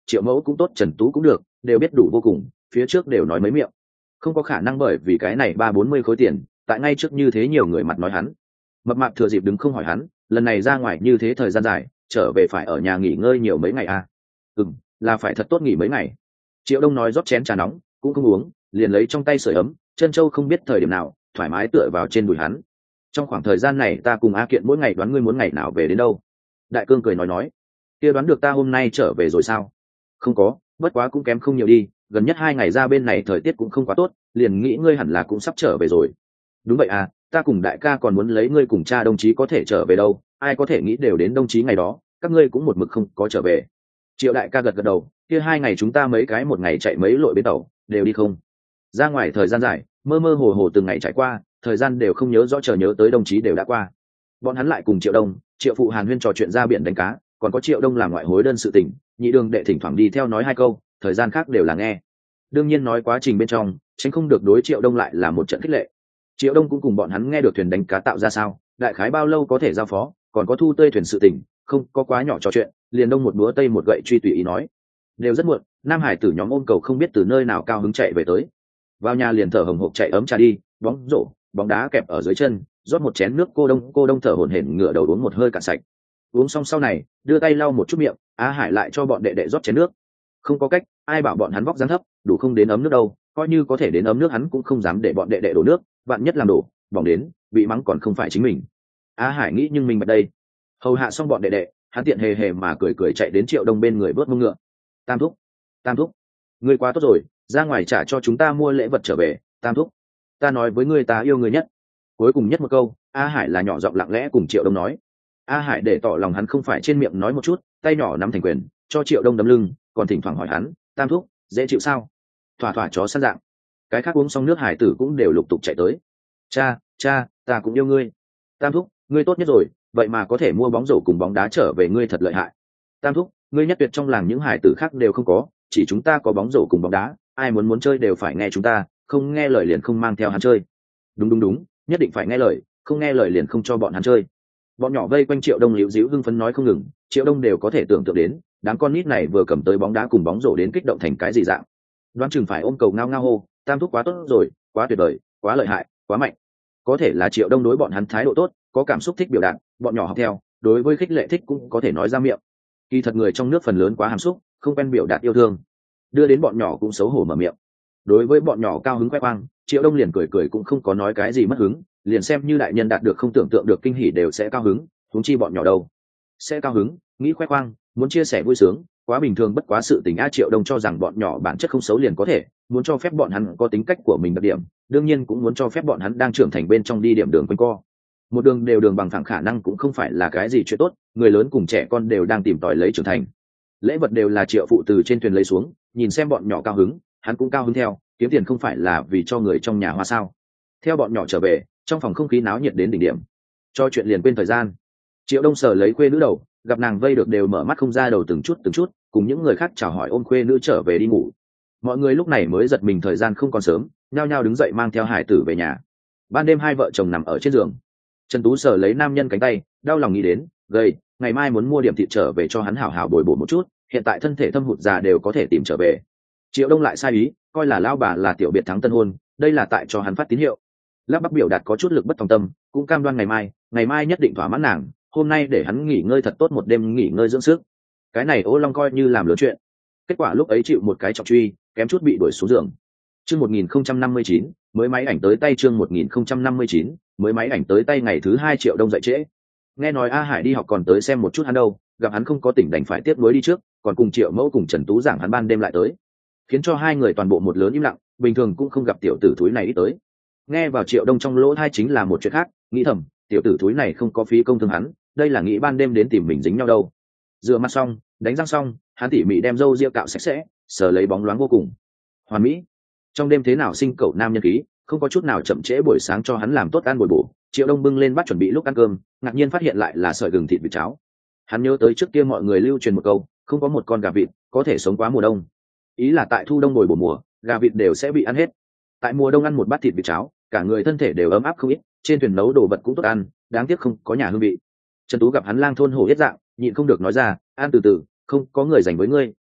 Triệu Mẫu cũng tốt, Trần Tú cũng được, đều biết đủ vô cùng, phía trước đều nói mấy miệng, không có khả năng bởi vì cái này ba bốn mươi khối tiền tại ngay trước như thế nhiều người mặt nói hắn. Mập mạp thừa dịp đứng không hỏi hắn, lần này ra ngoài như thế thời gian dài, trở về phải ở nhà nghỉ ngơi nhiều mấy ngày à? Ừ, là phải thật tốt nghỉ mấy ngày. Triệu Đông nói rót chén trà nóng cũng không uống, liền lấy trong tay sưởi ấm, chân châu không biết thời điểm nào thoải mái tựa vào trên đùi hắn. Trong khoảng thời gian này ta cùng A Kiện mỗi ngày đoán ngươi muốn ngày nào về đến đâu. Đại Cương cười nói nói, kia đoán được ta hôm nay trở về rồi sao? Không có, bất quá cũng kém không nhiều đi, gần nhất hai ngày ra bên này thời tiết cũng không quá tốt, liền nghĩ ngươi hẳn là cũng sắp trở về rồi. Đúng vậy à, ta cùng đại ca còn muốn lấy ngươi cùng cha đồng chí có thể trở về đâu, ai có thể nghĩ đều đến đồng chí ngày đó, các ngươi cũng một mực không có trở về. Triệu đại ca gật gật đầu, kia hai ngày chúng ta mấy cái một ngày chạy mấy lội bến tàu, đều đi không? Ra ngoài thời gian dài, mơ mơ hồ hồ từng ngày trải qua, thời gian đều không nhớ rõ, chờ nhớ tới đồng chí đều đã qua. Bọn hắn lại cùng Triệu Đông, Triệu Phụ Hàn huyên trò chuyện ra biển đánh cá, còn có Triệu Đông làm ngoại hối đơn sự tình, nhị đường đệ thỉnh thoảng đi theo nói hai câu, thời gian khác đều là nghe. Đương nhiên nói quá trình bên trong, tránh không được đối Triệu Đông lại là một trận khích lệ. Triệu Đông cũng cùng bọn hắn nghe được thuyền đánh cá tạo ra sao, đại khái bao lâu có thể giao phó, còn có thu tơi thuyền sự tình, không có quá nhỏ trò chuyện, liền đông một búa tây một gậy truy tùy ý nói. Đều rất muộn, nam hải tử nhóm ôm cầu không biết từ nơi nào cao hứng chạy về tới. Vào nhà liền thở hồng hộc chạy ấm trà đi, bóng rổ, bóng đá kẹp ở dưới chân, rót một chén nước cô đông, cô đông thở hổn hển ngửa đầu uống một hơi cạn sạch. Uống xong sau này, đưa tay lau một chút miệng, Á Hải lại cho bọn đệ đệ rót chén nước. Không có cách, ai bảo bọn hắn vóc dáng thấp, đủ không đến ấm nước đâu, coi như có thể đến ấm nước hắn cũng không dám để bọn đệ đệ đổ nước, vạn nhất làm đổ, bỏng đến, bị mắng còn không phải chính mình. Á Hải nghĩ nhưng mình bật đây. Hầu hạ xong bọn đệ đệ, hắn tiện hề hề mà cười cười chạy đến Triệu Đông bên người vớt mông ngựa. Tam thúc, Tam thúc, ngươi quá tốt rồi, ra ngoài trả cho chúng ta mua lễ vật trở về. Tam thúc, ta nói với ngươi ta yêu ngươi nhất. Cuối cùng nhất một câu, A Hải là nhỏ giọng lặng lẽ cùng Triệu Đông nói. A Hải để tỏ lòng hắn không phải trên miệng nói một chút, tay nhỏ nắm thành quyền, cho Triệu Đông đấm lưng, còn thỉnh thoảng hỏi hắn, Tam thúc, dễ chịu sao? Thỏa thỏa chó săn dạng. Cái khác uống xong nước Hải tử cũng đều lục tục chạy tới. Cha, cha, ta cũng yêu ngươi. Tam thúc, ngươi tốt nhất rồi, vậy mà có thể mua bóng rổ cùng bóng đá trở về, ngươi thật lợi hại. Tam thúc, ngươi nhất tuyệt, trong làng những hải tử khác đều không có, chỉ chúng ta có bóng rổ cùng bóng đá, ai muốn muốn chơi đều phải nghe chúng ta, không nghe lời liền không mang theo hắn chơi. Đúng đúng đúng, nhất định phải nghe lời, không nghe lời liền không cho bọn hắn chơi. Bọn nhỏ vây quanh Triệu Đông liễu díu hưng phấn nói không ngừng, Triệu Đông đều có thể tưởng tượng đến, đám con nít này vừa cầm tới bóng đá cùng bóng rổ đến kích động thành cái gì dạng. Đoán chừng phải ôm cầu ngao ngao hô, Tam thúc quá tốt rồi, quá tuyệt vời, quá lợi hại, quá mạnh. Có thể là Triệu Đông đối bọn hắn thái độ tốt, có cảm xúc thích biểu đạt, bọn nhỏ học theo, đối với khích lệ thích cũng có thể nói ra miệng. Kỳ thật người trong nước phần lớn quá hàm xúc, không quen biểu đạt yêu thương, đưa đến bọn nhỏ cũng xấu hổ mở miệng. Đối với bọn nhỏ cao hứng khoe khoang, Triệu Đông liền cười cười cũng không có nói cái gì mất hứng, liền xem như đại nhân đạt được không tưởng tượng được kinh hỉ đều sẽ cao hứng, huống chi bọn nhỏ đâu sẽ cao hứng, nghĩ khoe khoang, muốn chia sẻ vui sướng, quá bình thường bất quá sự tình. A Triệu Đông cho rằng bọn nhỏ bản chất không xấu liền có thể, muốn cho phép bọn hắn có tính cách của mình đặc điểm, đương nhiên cũng muốn cho phép bọn hắn đang trưởng thành bên trong đi điểm đường quanh co. Một đường đều đường bằng phẳng khả năng cũng không phải là cái gì chuyện tốt, người lớn cùng trẻ con đều đang tìm tòi lấy trưởng thành. Lễ vật đều là Triệu phụ từ trên thuyền lấy xuống, nhìn xem bọn nhỏ cao hứng, hắn cũng cao hứng theo, kiếm tiền không phải là vì cho người trong nhà hoa sao. Theo bọn nhỏ trở về, trong phòng không khí náo nhiệt đến đỉnh điểm, cho chuyện liền quên thời gian. Triệu Đông sờ lấy khuê nữ đầu, gặp nàng vây được đều mở mắt không ra đầu từng chút từng chút, cùng những người khác chào hỏi ôm khuê nữ trở về đi ngủ. Mọi người lúc này mới giật mình thời gian không còn sớm, nhao nhao đứng dậy mang theo hải tử về nhà. Ban đêm hai vợ chồng nằm ở trên giường, Trần Tú sờ lấy nam nhân cánh tay, đau lòng nghĩ đến, gầy, ngày mai muốn mua điểm thịt trở về cho hắn hảo hảo bồi bổ một chút, hiện tại thân thể thâm hụt già đều có thể tìm trở về. Triệu Đông lại sai ý, coi là lao bà là tiểu biệt thắng tân hôn, đây là tại cho hắn phát tín hiệu. Lắp bắp biểu đạt có chút lực bất tòng tâm, cũng cam đoan ngày mai, ngày mai nhất định thỏa mãn nàng, hôm nay để hắn nghỉ ngơi thật tốt một đêm nghỉ ngơi dưỡng sức. Cái này Ô Long coi như làm lớn chuyện. Kết quả lúc ấy chịu một cái trọng truy, kém chút bị đuổi xuống giường. Chương một nghìn không trăm năm mươi chín, mới máy ảnh tới tay chương một nghìn không trăm năm mươi chín, mới máy ảnh tới tay ngày thứ hai Triệu Đông dậy trễ. Nghe nói A Hải đi học còn tới xem một chút hắn đâu, gặp hắn không có tỉnh đành phải tiếp nối đi trước, còn cùng Triệu Mẫu cùng Trần Tú giảng hắn ban đêm lại tới, khiến cho hai người toàn bộ một lớn im lặng, bình thường cũng không gặp tiểu tử thúi này ít tới. Nghe vào Triệu Đông trong lỗ tai chính là một chuyện khác, nghĩ thầm, tiểu tử thúi này không có phí công thương hắn, đây là nghĩ ban đêm đến tìm mình dính nhau đâu. Rửa mặt xong, đánh răng xong, hắn tỉ mỉ đem râu ria cạo sạch sẽ, sờ lấy bóng loáng vô cùng hoàn mỹ. Trong đêm thế nào sinh cậu nam nhân khí, không có chút nào chậm trễ buổi sáng cho hắn làm tốt ăn bồi bổ. Triệu Đông bưng lên bắt chuẩn bị lúc ăn cơm, ngạc nhiên phát hiện lại là sợi gừng thịt vịt cháo. Hắn nhớ tới trước kia mọi người lưu truyền một câu, không có một con gà vịt có thể sống quá mùa đông, ý là tại thu đông bồi bổ mùa, gà vịt đều sẽ bị ăn hết. Tại mùa đông ăn một bát thịt vịt cháo, cả người thân thể đều ấm áp không ít, trên thuyền nấu đồ vật cũng tốt ăn, đáng tiếc không có nhà hương vị. Trần Tú gặp hắn lang thôn hổ hết dạng, nhịn không được nói ra, ăn từ từ, không có người dành với ngươi,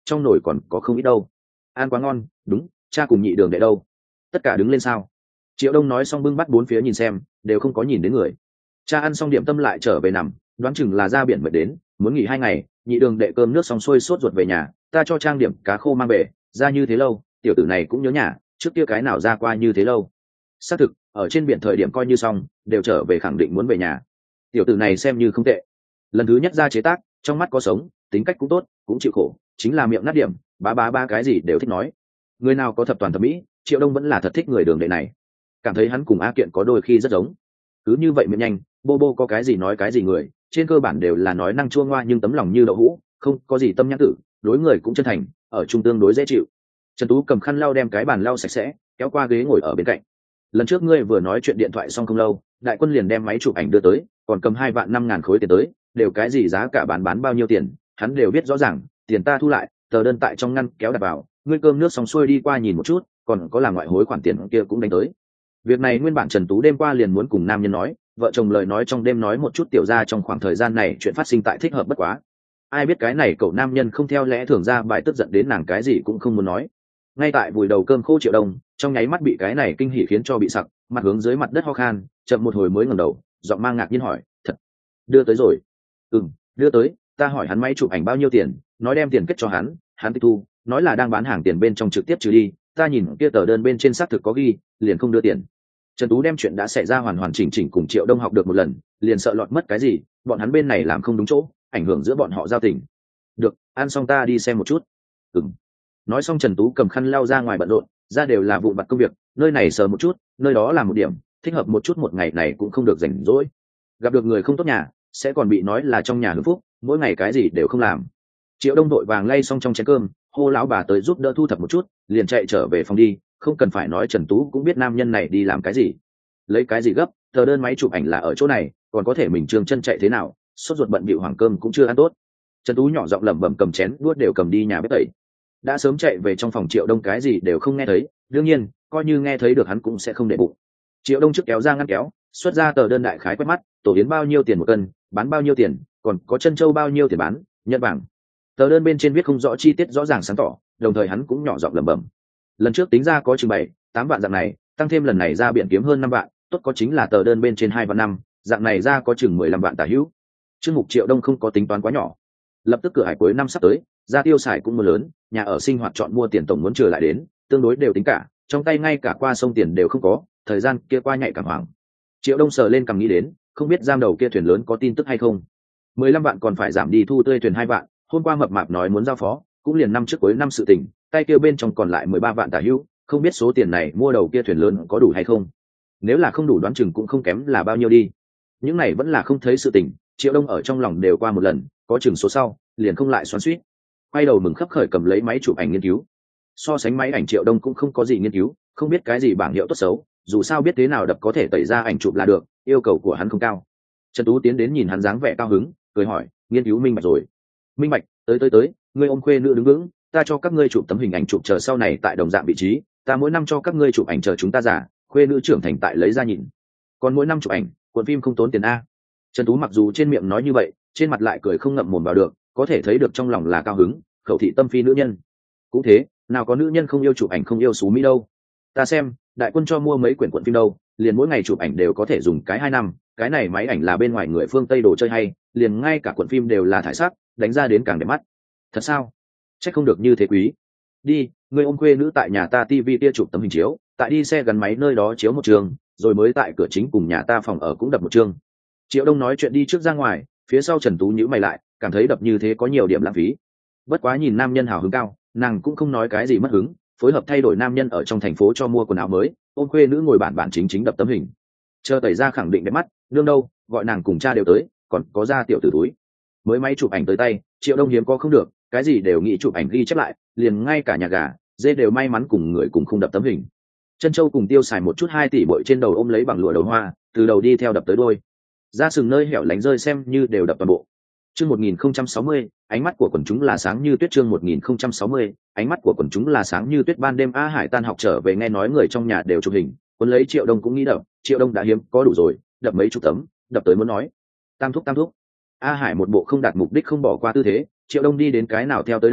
trong nồi còn có không ít đâu. Ăn quá ngon. Đúng, cha cùng nhị đường đệ đâu? Tất cả đứng lên sao? Triệu Đông nói xong bưng bắt bốn phía nhìn xem, đều không có nhìn đến người. Cha ăn xong điểm tâm lại trở về nằm, đoán chừng là ra biển mệt đến, muốn nghỉ hai ngày. Nhị đường đệ cơm nước xong xuôi sốt ruột về nhà, ta cho trang điểm cá khô mang về. Ra như thế lâu, tiểu tử này cũng nhớ nhà, trước kia cái nào ra qua như thế lâu. Xác thực, ở trên biển thời điểm coi như xong, đều trở về khẳng định muốn về nhà. Tiểu tử này xem như không tệ. Lần thứ nhất ra chế tác, trong mắt có sống, tính cách cũng tốt, cũng chịu khổ, chính là miệng nát điểm, bá bá ba cái gì đều thích nói. Người nào có thập toàn thẩm mỹ, Triệu Đông vẫn là thật thích người đường đệ này, cảm thấy hắn cùng A Kiện có đôi khi rất giống. Cứ như vậy miệng nhanh, bô bô có cái gì nói cái gì, người trên cơ bản đều là nói năng chua ngoa nhưng tấm lòng như đậu hũ, không có gì tâm nhãn tử, đối người cũng chân thành, ở trung tương đối dễ chịu. Trần Tú cầm khăn lau đem cái bàn lau sạch sẽ, kéo qua ghế ngồi ở bên cạnh. Lần trước ngươi vừa nói chuyện điện thoại xong không lâu, đại quân liền đem máy chụp ảnh đưa tới, còn cầm hai vạn năm ngàn khối tiền tới, đều cái gì giá cả bán bán bao nhiêu tiền, hắn đều biết rõ ràng, tiền ta thu lại, tờ đơn tại trong ngăn kéo đặt vào, ngươi cơm nước xong xuôi đi qua nhìn một chút, còn có là ngoại hối khoản tiền kia cũng đánh tới. Việc này nguyên bản Trần Tú đêm qua liền muốn cùng nam nhân nói, vợ chồng lời nói trong đêm nói một chút tiểu ra trong khoảng thời gian này chuyện phát sinh tại thích hợp bất quá. Ai biết cái này cậu nam nhân không theo lẽ thường ra bài, tức giận đến nàng cái gì cũng không muốn nói. Ngay tại vùi đầu cơm khô Triệu Đông, trong nháy mắt bị cái này kinh hỉ khiến cho bị sặc, mặt hướng dưới mặt đất ho khan, chậm một hồi mới ngẩng đầu, giọng mang ngạc nhiên hỏi, thật đưa tới rồi? Ừm, đưa tới, ta hỏi hắn máy chụp ảnh bao nhiêu tiền, nói đem tiền kết cho hắn, hắn tịch thu, nói là đang bán hàng tiền bên trong trực tiếp trừ đi, ta nhìn kia tờ đơn bên trên xác thực có ghi, liền không đưa tiền. Trần Tú đem chuyện đã xảy ra hoàn hoàn chỉnh chỉnh cùng Triệu Đông học được một lần, liền sợ lọt mất cái gì, bọn hắn bên này làm không đúng chỗ, ảnh hưởng giữa bọn họ giao tình. Được, ăn xong ta đi xem một chút. Ừm. Nói xong Trần Tú cầm khăn lau ra ngoài bận rộn, ra đều là vụn vặt công việc, nơi này sờ một chút, nơi đó là một điểm, thích hợp một chút, một ngày này cũng không được rảnh rỗi. Gặp được người không tốt nhà, sẽ còn bị nói là trong nhà hưởng phúc, mỗi ngày cái gì đều không làm. Triệu Đông đội vàng lay xong trong chén cơm, hô lão bà tới giúp đỡ thu thập một chút, liền chạy trở về phòng đi, không cần phải nói Trần Tú cũng biết nam nhân này đi làm cái gì. Lấy cái gì gấp, tờ đơn máy chụp ảnh là ở chỗ này, còn có thể mình trương chân chạy thế nào, sốt ruột bận bịu hoàng cơm cũng chưa ăn tốt. Trần Tú nhỏ giọng lẩm bẩm cầm chén đuốt đều cầm đi nhà bếp tẩy. Đã sớm chạy về trong phòng Triệu Đông cái gì đều không nghe thấy, đương nhiên coi như nghe thấy được hắn cũng sẽ không để bụng. Triệu Đông trước kéo ra ngăn kéo, xuất ra tờ đơn đại khái quét mắt, tổ yến bao nhiêu tiền một cân, bán bao nhiêu tiền, còn có chân châu bao nhiêu tiền bán, nhận vàng. Tờ đơn bên trên viết không rõ chi tiết rõ ràng sáng tỏ, đồng thời hắn cũng nhỏ giọng lẩm bẩm. Lần trước tính ra có chừng bảy tám vạn dạng này, tăng thêm lần này ra biển kiếm hơn năm vạn, tốt có chính là tờ đơn bên trên hai vạn năm, dạng này ra có chừng mười lăm vạn tả hữu. Chương mục Triệu Đông không có tính toán quá nhỏ. Lập tức cửa hải cuối năm sắp tới, ra tiêu xài cũng mưa lớn, nhà ở sinh hoạt chọn mua tiền tổng muốn trở lại đến, tương đối đều tính cả, trong tay ngay cả qua sông tiền đều không có, thời gian kia qua nhạy cảm hoàng. Triệu Đông sờ lên cầm nghĩ đến, không biết giam đầu kia thuyền lớn có tin tức hay không. Mười lăm vạn còn phải giảm đi thu tươi thuyền hai vạn, hôm qua mập mạp nói muốn giao phó, cũng liền năm trước cuối năm sự tình, tay kia bên trong còn lại mười ba vạn tả hữu, không biết số tiền này mua đầu kia thuyền lớn có đủ hay không. Nếu là không đủ đoán chừng cũng không kém là bao nhiêu đi. Những này vẫn là không thấy sự tình, Triệu Đông ở trong lòng đều qua một lần, có chừng số sau, liền không lại xoắn xuýt. Quay đầu mừng khấp khởi cầm lấy máy chụp ảnh nghiên cứu. So sánh máy ảnh Triệu Đông cũng không có gì nghiên cứu, không biết cái gì bảng hiệu tốt xấu, dù sao biết thế nào đập có thể tẩy ra ảnh chụp là được, yêu cầu của hắn không cao. Trần Tú tiến đến nhìn hắn dáng vẻ cao hứng, cười hỏi, nghiên cứu minh bạch rồi? Minh bạch, tới tới tới, ngươi ôm khuê nữ đứng vững, ta cho các ngươi chụp tấm hình ảnh chụp chờ sau này tại đồng dạng vị trí, ta mỗi năm cho các ngươi chụp ảnh chờ chúng ta già, khuê nữ trưởng thành tại lấy ra nhìn. Còn mỗi năm chụp ảnh, cuộn phim không tốn tiền a. Trần Tú mặc dù trên miệng nói như vậy, trên mặt lại cười không ngậm mồm vào được, có thể thấy được trong lòng là cao hứng, khẩu thị tâm phi nữ nhân. Cũng thế, nào có nữ nhân không yêu chụp ảnh không yêu xú mỹ đâu. Ta xem, đại quân cho mua mấy quyển cuộn phim đâu, liền mỗi ngày chụp ảnh đều có thể dùng cái hai năm, cái này máy ảnh là bên ngoài người phương Tây đồ chơi hay, liền ngay cả cuộn phim đều là thải sắc, đánh ra đến càng đẹp mắt. Thật sao? Chắc không được như thế quý. Đi, ngươi ôm khuê nữ tại nhà ta tivi kia chụp tấm hình chiếu, tại đi xe gắn máy nơi đó chiếu một trường, rồi mới tại cửa chính cùng nhà ta phòng ở cũng đập một chương. Triệu Đông nói chuyện đi trước ra ngoài, phía sau Trần Tú nhíu mày lại, cảm thấy đập như thế có nhiều điểm lãng phí. Bất quá nhìn nam nhân hào hứng cao, nàng cũng không nói cái gì mất hứng, phối hợp thay đổi nam nhân ở trong thành phố cho mua quần áo mới, ôm khuê nữ ngồi bản bản chính chính đập tấm hình. Chờ tẩy ra khẳng định đẹp mắt, nương đâu, gọi nàng cùng cha đều tới, còn có ra tiểu tử túi. Mới máy chụp ảnh tới tay, Triệu Đông hiếm có không được, cái gì đều nghĩ chụp ảnh ghi chép lại, liền ngay cả nhà gà, dê đều may mắn cùng người cùng không đập tấm hình. Chân Châu cùng tiêu xài một chút hai tỷ bội trên đầu ôm lấy bằng lụa đầu hoa, từ đầu đi theo đập tới đôi. Ra sừng nơi hẻo lánh rơi xem như đều đập toàn bộ. Chương một nghìn không trăm sáu mươi, ánh mắt của quần chúng là sáng như tuyết. Chương một nghìn không trăm sáu mươi, ánh mắt của quần chúng là sáng như tuyết. Ban đêm A Hải tan học trở về nghe nói người trong nhà đều chụp hình, quân lấy Triệu Đông cũng nghĩ đập, Triệu Đông đã hiếm có đủ rồi, đập mấy chục tấm, đập tới muốn nói. Tam thúc tam thúc. A Hải một bộ không đạt mục đích không bỏ qua tư thế, Triệu Đông đi đến cái nào theo tới đâu,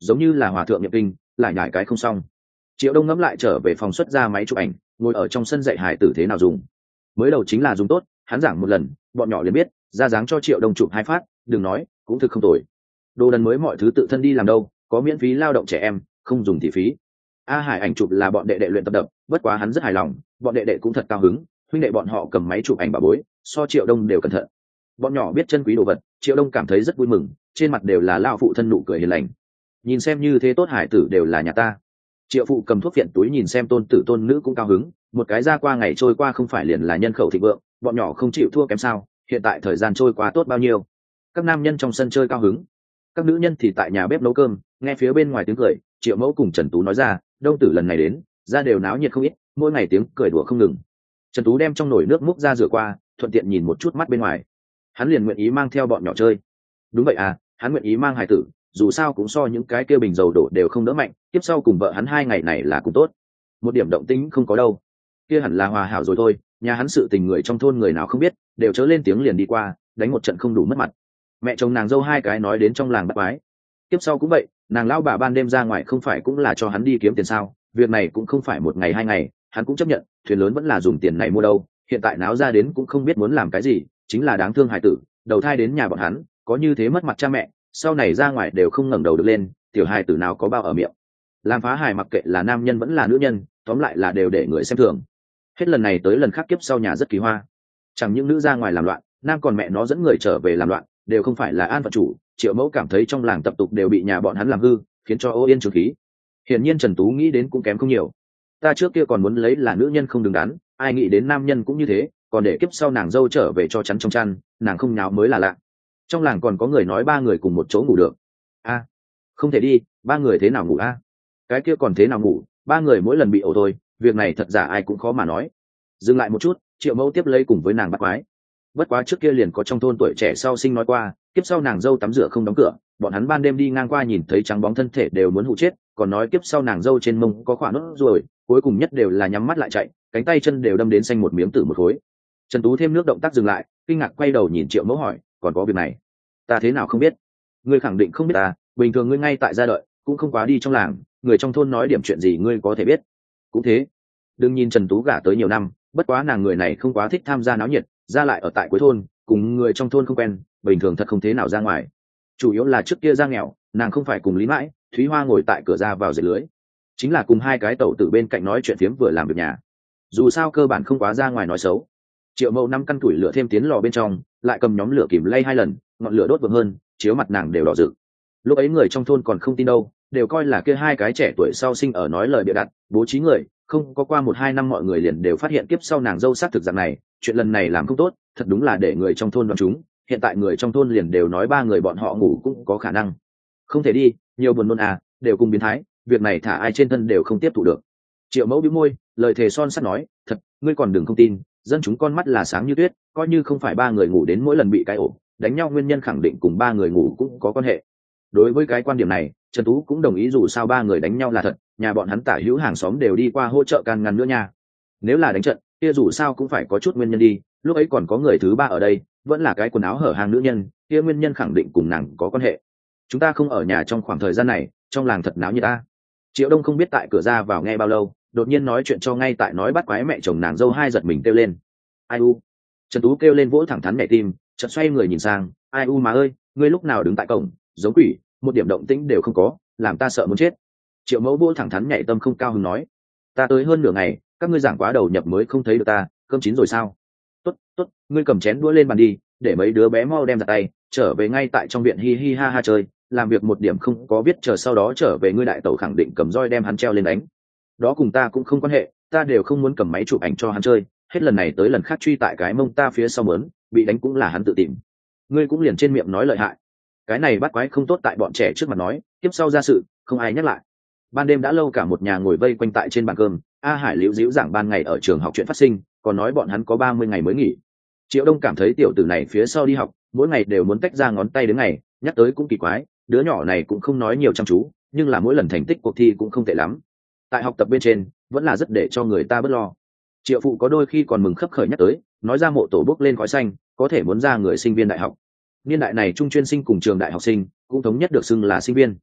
giống như là hòa thượng nhập kinh, lại nhải cái không xong. Triệu Đông ngẫm lại trở về phòng xuất ra máy chụp ảnh, ngồi ở trong sân dạy hải tử thế nào dùng. Mới đầu chính là dùng tốt, hắn giảng một lần, bọn nhỏ liền biết, ra dáng cho Triệu Đông chụp hai phát, đừng nói, cũng thực không tồi. Đồ đần mới mọi thứ tự thân đi làm đâu, có miễn phí lao động trẻ em, không dùng thì phí. A Hải ảnh chụp là bọn đệ đệ luyện tập đập, bất quá hắn rất hài lòng, bọn đệ đệ cũng thật cao hứng, huynh đệ bọn họ cầm máy chụp ảnh bà bối, so Triệu Đông đều cẩn thận. Bọn nhỏ biết chân quý đồ vật, Triệu Đông cảm thấy rất vui mừng, trên mặt đều là lao phụ thân nụ cười hiền lành. Nhìn xem như thế tốt hải tử đều là nhà ta. Triệu phụ cầm thuốc viện túi nhìn xem tôn tử tôn nữ cũng cao hứng, một cái ra qua ngày trôi qua không phải liền là nhân khẩu thịnh vượng, bọn nhỏ không chịu thua kém sao, hiện tại thời gian trôi qua tốt bao nhiêu. Các nam nhân trong sân chơi cao hứng, các nữ nhân thì tại nhà bếp nấu cơm, nghe phía bên ngoài tiếng cười, Triệu mẫu cùng Trần Tú nói ra, Đông tử lần này đến, ra đều náo nhiệt không ít, mỗi ngày tiếng cười đùa không ngừng. Trần Tú đem trong nồi nước múc ra rửa qua, thuận tiện nhìn một chút mắt bên ngoài. Hắn liền nguyện ý mang theo bọn nhỏ chơi. Đúng vậy à, hắn nguyện ý mang hài tử, dù sao cũng so những cái kia bình dầu đổ đều không đỡ mạnh, tiếp sau cùng vợ hắn hai ngày này là cũng tốt. Một điểm động tĩnh không có đâu. Kia hẳn là hòa hảo rồi thôi, nhà hắn sự tình người trong thôn người nào không biết, đều chớ lên tiếng liền đi qua, đánh một trận không đủ mất mặt. Mẹ chồng nàng dâu hai cái nói đến trong làng bắt quái. Tiếp sau cũng vậy, nàng lão bà ban đêm ra ngoài không phải cũng là cho hắn đi kiếm tiền sao, việc này cũng không phải một ngày hai ngày, hắn cũng chấp nhận, thuyền lớn vẫn là dùng tiền này mua đâu, hiện tại náo ra đến cũng không biết muốn làm cái gì, chính là đáng thương hài tử, đầu thai đến nhà bọn hắn, có như thế mất mặt cha mẹ, sau này ra ngoài đều không ngẩng đầu được lên, tiểu hài tử nào có bao ở miệng. Làm phá hài mặc kệ là nam nhân vẫn là nữ nhân, tóm lại là đều để người xem thường. Hết lần này tới lần khác kiếp sau nhà rất kỳ hoa, chẳng những nữ ra ngoài làm loạn, nam còn mẹ nó dẫn người trở về làm loạn, đều không phải là an phận chủ. Triệu mẫu cảm thấy trong làng tập tục đều bị nhà bọn hắn làm hư, khiến cho ô yên trường khí. Hiển nhiên Trần Tú nghĩ đến cũng kém không nhiều. Ta trước kia còn muốn lấy là nữ nhân không đứng đắn, ai nghĩ đến nam nhân cũng như thế, còn để kiếp sau nàng dâu trở về cho chắn trong chăn, nàng không nháo mới là lạ. Trong làng còn có người nói ba người cùng một chỗ ngủ được. A, không thể đi, ba người thế nào ngủ a? Cái kia còn thế nào ngủ, ba người mỗi lần bị ổ thôi, việc này thật giả ai cũng khó mà nói. Dừng lại một chút, Triệu mẫu tiếp lấy cùng với nàng bắt quái. Bất quá trước kia liền có trong thôn tuổi trẻ sau sinh nói qua, kiếp sau nàng dâu tắm rửa không đóng cửa, bọn hắn ban đêm đi ngang qua nhìn thấy trắng bóng thân thể đều muốn hụ chết, còn nói kiếp sau nàng dâu trên mông có khỏa nốt rồi, cuối cùng nhất đều là nhắm mắt lại chạy, cánh tay chân đều đâm đến xanh một miếng tử một khối. Trần Tú thêm nước động tác dừng lại, kinh ngạc quay đầu nhìn Triệu mẫu hỏi, còn có việc này? Ta thế nào không biết? Ngươi khẳng định không biết ta, bình thường ngươi ngay tại gia đợi, cũng không quá đi trong làng, người trong thôn nói điểm chuyện gì ngươi có thể biết. Cũng thế. Đừng nhìn Trần Tú gả tới nhiều năm, bất quá nàng người này không quá thích tham gia náo nhiệt, ra lại ở tại cuối thôn, cùng người trong thôn không quen, bình thường thật không thế nào ra ngoài. Chủ yếu là trước kia ra nghèo, nàng không phải cùng Lý Mãi, Thúy Hoa ngồi tại cửa ra vào dệt lưới, chính là cùng hai cái tẩu tử bên cạnh nói chuyện phiếm vừa làm việc nhà. Dù sao cơ bản không quá ra ngoài nói xấu. Triệu mẫu năm căn củi lửa thêm tiến lò bên trong, lại cầm nhóm lửa kìm lay hai lần, ngọn lửa đốt vượng hơn, chiếu mặt nàng đều đỏ rực. Lúc ấy người trong thôn còn không tin đâu, đều coi là kia hai cái trẻ tuổi sau sinh ở nói lời bịa đặt, bố trí người, không có qua một hai năm mọi người liền đều phát hiện kiếp sau nàng dâu xác thực dạng này, chuyện lần này làm không tốt, thật đúng là để người trong thôn đoán chúng. Hiện tại người trong thôn liền đều nói ba người bọn họ ngủ cũng có khả năng. Không thể đi, nhiều buồn nôn à, đều cùng biến thái, việc này thả ai trên thân đều không tiếp thụ được. Triệu mẫu bĩu môi, lời thề son sắt nói, thật, ngươi còn đừng không tin, dân chúng con mắt là sáng như tuyết, coi như không phải ba người ngủ đến mỗi lần bị cái ổ đánh nhau nguyên nhân khẳng định cùng ba người ngủ cũng có quan hệ. Đối với cái quan điểm này, Trần Tú cũng đồng ý, dù sao ba người đánh nhau là thật, nhà bọn hắn tả hữu hàng xóm đều đi qua hỗ trợ can ngăn nữa nha. Nếu là đánh trận, kia dù sao cũng phải có chút nguyên nhân đi, lúc ấy còn có người thứ ba ở đây, vẫn là cái quần áo hở hàng nữ nhân, kia nguyên nhân khẳng định cùng nàng có quan hệ. Chúng ta không ở nhà trong khoảng thời gian này, trong làng thật náo như ta. Triệu Đông không biết tại cửa ra vào nghe bao lâu, đột nhiên nói chuyện cho ngay tại nói bắt quái mẹ chồng nàng dâu hai giật mình kêu lên. Ai u? Trần Tú kêu lên vỗ thẳng thắn mẹ tim, chợt xoay người nhìn sang, ai u má ơi, ngươi lúc nào đứng tại cổng, giống quỷ, một điểm động tĩnh đều không có, làm ta sợ muốn chết. Triệu mẫu vỗ thẳng thắn nhảy tâm không cao hứng nói, ta tới hơn nửa ngày, các ngươi giảng quá đầu nhập mới không thấy được ta, cơm chín rồi sao? Tốt, tốt, ngươi cầm chén đũa lên bàn đi, để mấy đứa bé mau đem ra tay, trở về ngay tại trong viện hi hi ha ha chơi, làm việc một điểm không có biết, chờ sau đó trở về ngươi đại tẩu khẳng định cầm roi đem hắn treo lên đánh. Đó cùng ta cũng không quan hệ, ta đều không muốn cầm máy chụp ảnh cho hắn chơi, hết lần này tới lần khác truy tại cái mông ta phía sau mớn, bị đánh cũng là hắn tự tìm. Ngươi cũng liền trên miệng nói lợi hại, cái này bắt quái không tốt tại bọn trẻ trước mặt nói, tiếp sau ra sự không ai nhắc lại. Ban đêm đã lâu cả một nhà ngồi vây quanh tại trên bàn cơm, A Hải liễu díu giảng ban ngày ở trường học chuyện phát sinh, còn nói bọn hắn có ba mươi ngày mới nghỉ. Triệu Đông cảm thấy tiểu tử này phía sau đi học, mỗi ngày đều muốn tách ra ngón tay đến ngày, nhắc tới cũng kỳ quái, đứa nhỏ này cũng không nói nhiều chăm chú, nhưng là mỗi lần thành tích cuộc thi cũng không tệ lắm. Tại học tập bên trên, vẫn là rất để cho người ta bớt lo. Triệu phụ có đôi khi còn mừng khấp khởi nhắc tới, nói ra mộ tổ bốc lên khói xanh, có thể muốn ra người sinh viên đại học. Niên đại này trung chuyên sinh cùng trường đại học sinh cũng thống nhất được xưng là sinh viên.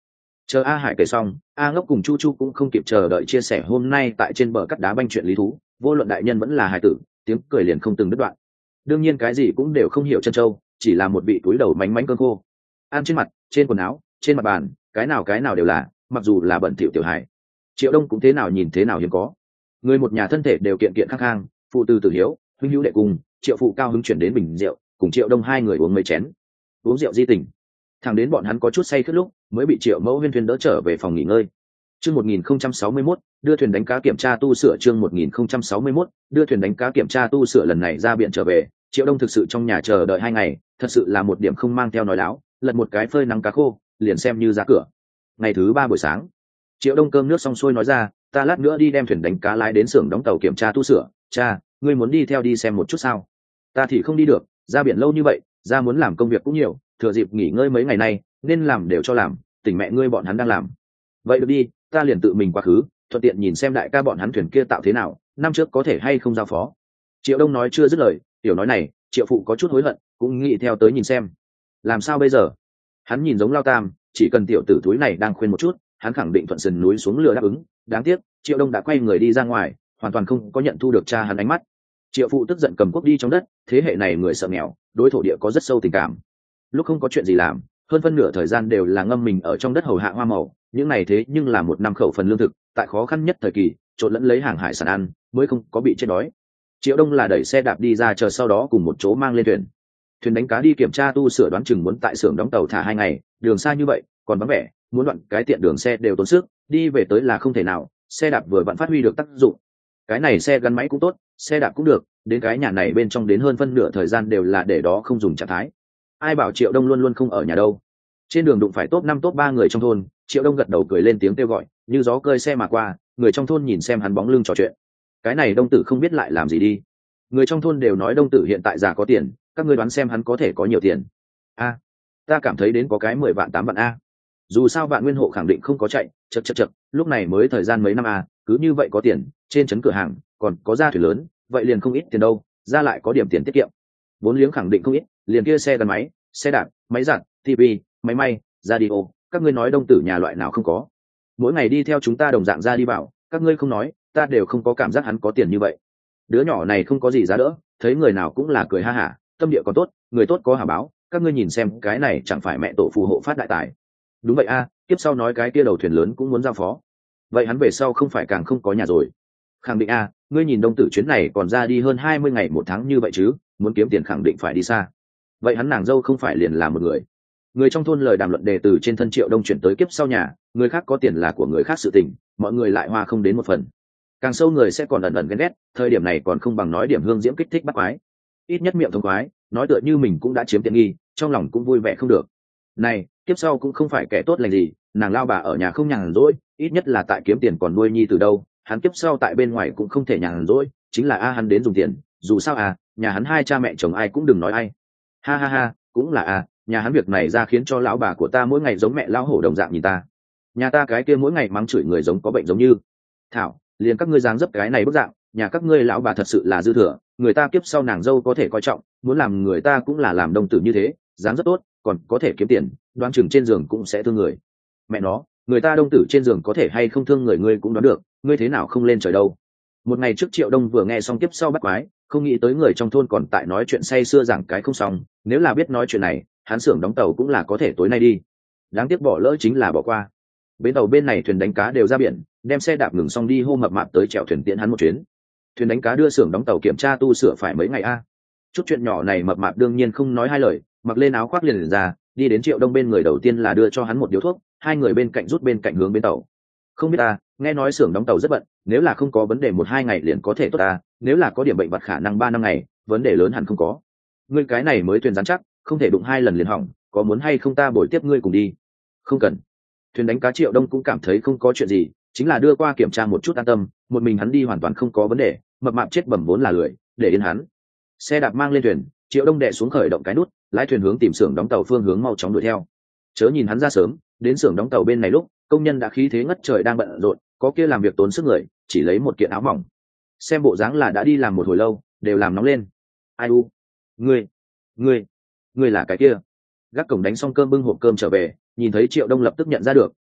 Chờ A Hải kể xong, A Ngốc cùng Chu Chu cũng không kịp chờ đợi chia sẻ hôm nay tại trên bờ cắt đá banh chuyện lý thú, vô luận đại nhân vẫn là hài tử, tiếng cười liền không từng đứt đoạn. Đương nhiên cái gì cũng đều không hiểu chân châu, chỉ là một vị túi đầu mánh mánh cơn khô. Ăn trên mặt, trên quần áo, trên mặt bàn, cái nào cái nào đều là, mặc dù là bẩn thỉu tiểu hài. Triệu Đông cũng thế nào nhìn thế nào hiếm có. Người một nhà thân thể đều kiện kiện khang khang, phụ từ tử hiếu, huynh hữu đệ cùng, Triệu phụ cao hứng chuyển đến bình rượu, cùng Triệu Đông hai người uống mấy chén. Uống rượu di tình. Thẳng đến bọn hắn có chút say khướt lúc, mới bị Triệu Mẫu Huyên thuyền đỡ trở về phòng nghỉ ngơi. Chương một nghìn không trăm sáu mươi mốt, đưa thuyền đánh cá kiểm tra tu sửa chương một nghìn không trăm sáu mươi mốt, đưa thuyền đánh cá kiểm tra tu sửa lần này ra biển trở về, Triệu Đông thực sự trong nhà chờ đợi hai ngày, thật sự là một điểm không mang theo nói láo, lật một cái phơi nắng cá khô, liền xem như ra cửa. Ngày thứ ba buổi sáng, Triệu Đông cơm nước xong xuôi nói ra, ta lát nữa đi đem thuyền đánh cá lái đến xưởng đóng tàu kiểm tra tu sửa, cha, ngươi muốn đi theo đi xem một chút sao? Ta thì không đi được, ra biển lâu như vậy, ra muốn làm công việc cũng nhiều, thừa dịp nghỉ ngơi mấy ngày nay, nên làm đều cho làm, tỉnh mẹ ngươi bọn hắn đang làm. Vậy được đi, ta liền tự mình quá khứ, thuận tiện nhìn xem đại ca bọn hắn thuyền kia tạo thế nào, năm trước có thể hay không giao phó. Triệu Đông nói chưa dứt lời, tiểu nói này, Triệu phụ có chút hối hận, cũng nghĩ theo tới nhìn xem. Làm sao bây giờ? Hắn nhìn giống Lao Tam, chỉ cần tiểu tử túi này đang khuyên một chút, hắn khẳng định thuận sườn núi xuống lừa đáp ứng. Đáng tiếc, Triệu Đông đã quay người đi ra ngoài, hoàn toàn không có nhận thu được cha hắn ánh mắt. Triệu phụ tức giận cầm cuốc đi trong đất, thế hệ này người sợ nghèo, đối thổ địa có rất sâu tình cảm. Lúc không có chuyện gì làm, hơn phân nửa thời gian đều là ngâm mình ở trong đất hầu hạ hoa màu, những này thế nhưng là một năm khẩu phần lương thực, tại khó khăn nhất thời kỳ, trộn lẫn lấy hàng hải sản ăn, mới không có bị chết đói. Triệu Đông là đẩy xe đạp đi ra chờ sau đó cùng một chỗ mang lên thuyền. Thuyền đánh cá đi kiểm tra tu sửa đoán chừng muốn tại xưởng đóng tàu thả hai ngày, đường xa như vậy, còn vắng vẻ, muốn đoạn cái tiện đường xe đều tốn sức, đi về tới là không thể nào, xe đạp vừa vặn phát huy được tác dụng. Cái này xe gắn máy cũng tốt, xe đạp cũng được, đến cái nhà này bên trong đến hơn phân nửa thời gian đều là để đó không dùng trạng thái. Ai bảo Triệu Đông luôn luôn không ở nhà đâu. Trên đường đụng phải top năm top ba người trong thôn, Triệu Đông gật đầu cười lên tiếng kêu gọi, như gió cơi xe mà qua, người trong thôn nhìn xem hắn bóng lưng trò chuyện. Cái này Đông tử không biết lại làm gì đi. Người trong thôn đều nói Đông tử hiện tại già có tiền, các ngươi đoán xem hắn có thể có nhiều tiền. A, ta cảm thấy đến có cái mười vạn tám vạn a. Dù sao Vạn Nguyên hộ khẳng định không có chạy, chật chật chật, lúc này mới thời gian mấy năm a, cứ như vậy có tiền, trên trấn cửa hàng, còn có gia thuyền lớn, vậy liền không ít tiền đâu, ra lại có điểm tiền tiết kiệm. Vốn liếng khẳng định không ít, liền kia xe gắn máy, xe đạp, máy giặt, tivi, máy may, radio, các ngươi nói Đông tử nhà loại nào không có. Mỗi ngày đi theo chúng ta đồng dạng ra đi vào, các ngươi không nói, ta đều không có cảm giác hắn có tiền như vậy. Đứa nhỏ này không có gì giá đỡ, thấy người nào cũng là cười ha hả, tâm địa còn tốt, người tốt có hả báo, các ngươi nhìn xem cái này chẳng phải mẹ tổ phù hộ phát đại tài. Đúng vậy a, à, tiếp sau nói cái kia đầu thuyền lớn cũng muốn giao phó. Vậy hắn về sau không phải càng không có nhà rồi. Khẳng định a, à, ngươi nhìn Đông tử chuyến này còn ra đi hơn hai mươi ngày một tháng như vậy chứ, muốn kiếm tiền khẳng định phải đi xa. Vậy hắn nàng dâu không phải liền là một người. Người trong thôn lời đàm luận đề từ trên thân Triệu Đông chuyển tới kiếp sau nhà, người khác có tiền là của người khác sự tình, mọi người lại hoa không đến một phần. Càng sâu người sẽ còn ẩn ẩn ghen ghét, thời điểm này còn không bằng nói điểm hương diễm kích thích bắt quái. Ít nhất miệng thông quái, nói tựa như mình cũng đã chiếm tiện nghi, trong lòng cũng vui vẻ không được. Này, kiếp sau cũng không phải kẻ tốt lành gì, nàng lao bà ở nhà không nhàn rỗi, ít nhất là tại kiếm tiền còn nuôi nhi từ đâu, hắn kiếp sau tại bên ngoài cũng không thể nhàn rỗi, chính là a hắn đến dùng tiền, dù sao à, nhà hắn hai cha mẹ chồng ai cũng đừng nói ai. Ha ha ha, cũng là à, nhà hắn việc này ra khiến cho lão bà của ta mỗi ngày giống mẹ lão hổ đồng dạng nhìn ta. Nhà ta cái kia mỗi ngày mắng chửi người giống có bệnh giống như. Thảo, liền các ngươi dáng dấp cái này bức dạng, nhà các ngươi lão bà thật sự là dư thừa, người ta kiếp sau nàng dâu có thể coi trọng, muốn làm người ta cũng là làm Đông tử như thế, dáng rất tốt, còn có thể kiếm tiền, đoán chừng trên giường cũng sẽ thương người. Mẹ nó, người ta Đông tử trên giường có thể hay không thương người ngươi cũng đoán được, ngươi thế nào không lên trời đâu. Một ngày trước Triệu Đông vừa nghe xong kiếp sau bắt quái, không nghĩ tới người trong thôn còn tại nói chuyện say sưa giảng cái không xong, nếu là biết nói chuyện này, hắn xưởng đóng tàu cũng là có thể tối nay đi. Đáng tiếc bỏ lỡ chính là bỏ qua. Bến tàu bên này thuyền đánh cá đều ra biển, đem xe đạp ngừng xong đi hô mập mạp tới chèo thuyền tiễn hắn một chuyến. Thuyền đánh cá đưa xưởng đóng tàu kiểm tra tu sửa phải mấy ngày a. Chút chuyện nhỏ này mập mạp đương nhiên không nói hai lời, mặc lên áo khoác liền, liền ra, đi đến Triệu Đông bên người đầu tiên là đưa cho hắn một điếu thuốc, hai người bên cạnh rút bên cạnh hướng bến tàu. Không biết ta, nghe nói xưởng đóng tàu rất bận, nếu là không có vấn đề một hai ngày liền có thể tốt ta, nếu là có điểm bệnh vặt khả năng ba năm ngày, vấn đề lớn hẳn không có. Ngươi cái này mới thuyền rắn chắc, không thể đụng hai lần liền hỏng, có muốn hay không ta bồi tiếp ngươi cùng đi? Không cần. Thuyền đánh cá Triệu Đông cũng cảm thấy không có chuyện gì, chính là đưa qua kiểm tra một chút an tâm, một mình hắn đi hoàn toàn không có vấn đề, mập mạp chết bẩm vốn là lười, để yên hắn. Xe đạp mang lên thuyền, Triệu Đông đè xuống khởi động cái nút, lái thuyền hướng tìm xưởng đóng tàu phương hướng mau chóng đuổi theo. Chớ nhìn hắn ra sớm, đến xưởng đóng tàu bên này lúc, công nhân đã khí thế ngất trời đang bận rộn, có kia làm việc tốn sức người, chỉ lấy một kiện áo mỏng. Xem bộ dáng là đã đi làm một hồi lâu, đều làm nóng lên. Ai u, ngươi, ngươi, ngươi là cái kia. Gác cổng đánh xong cơm bưng hộp cơm trở về, nhìn thấy Triệu Đông lập tức nhận ra được,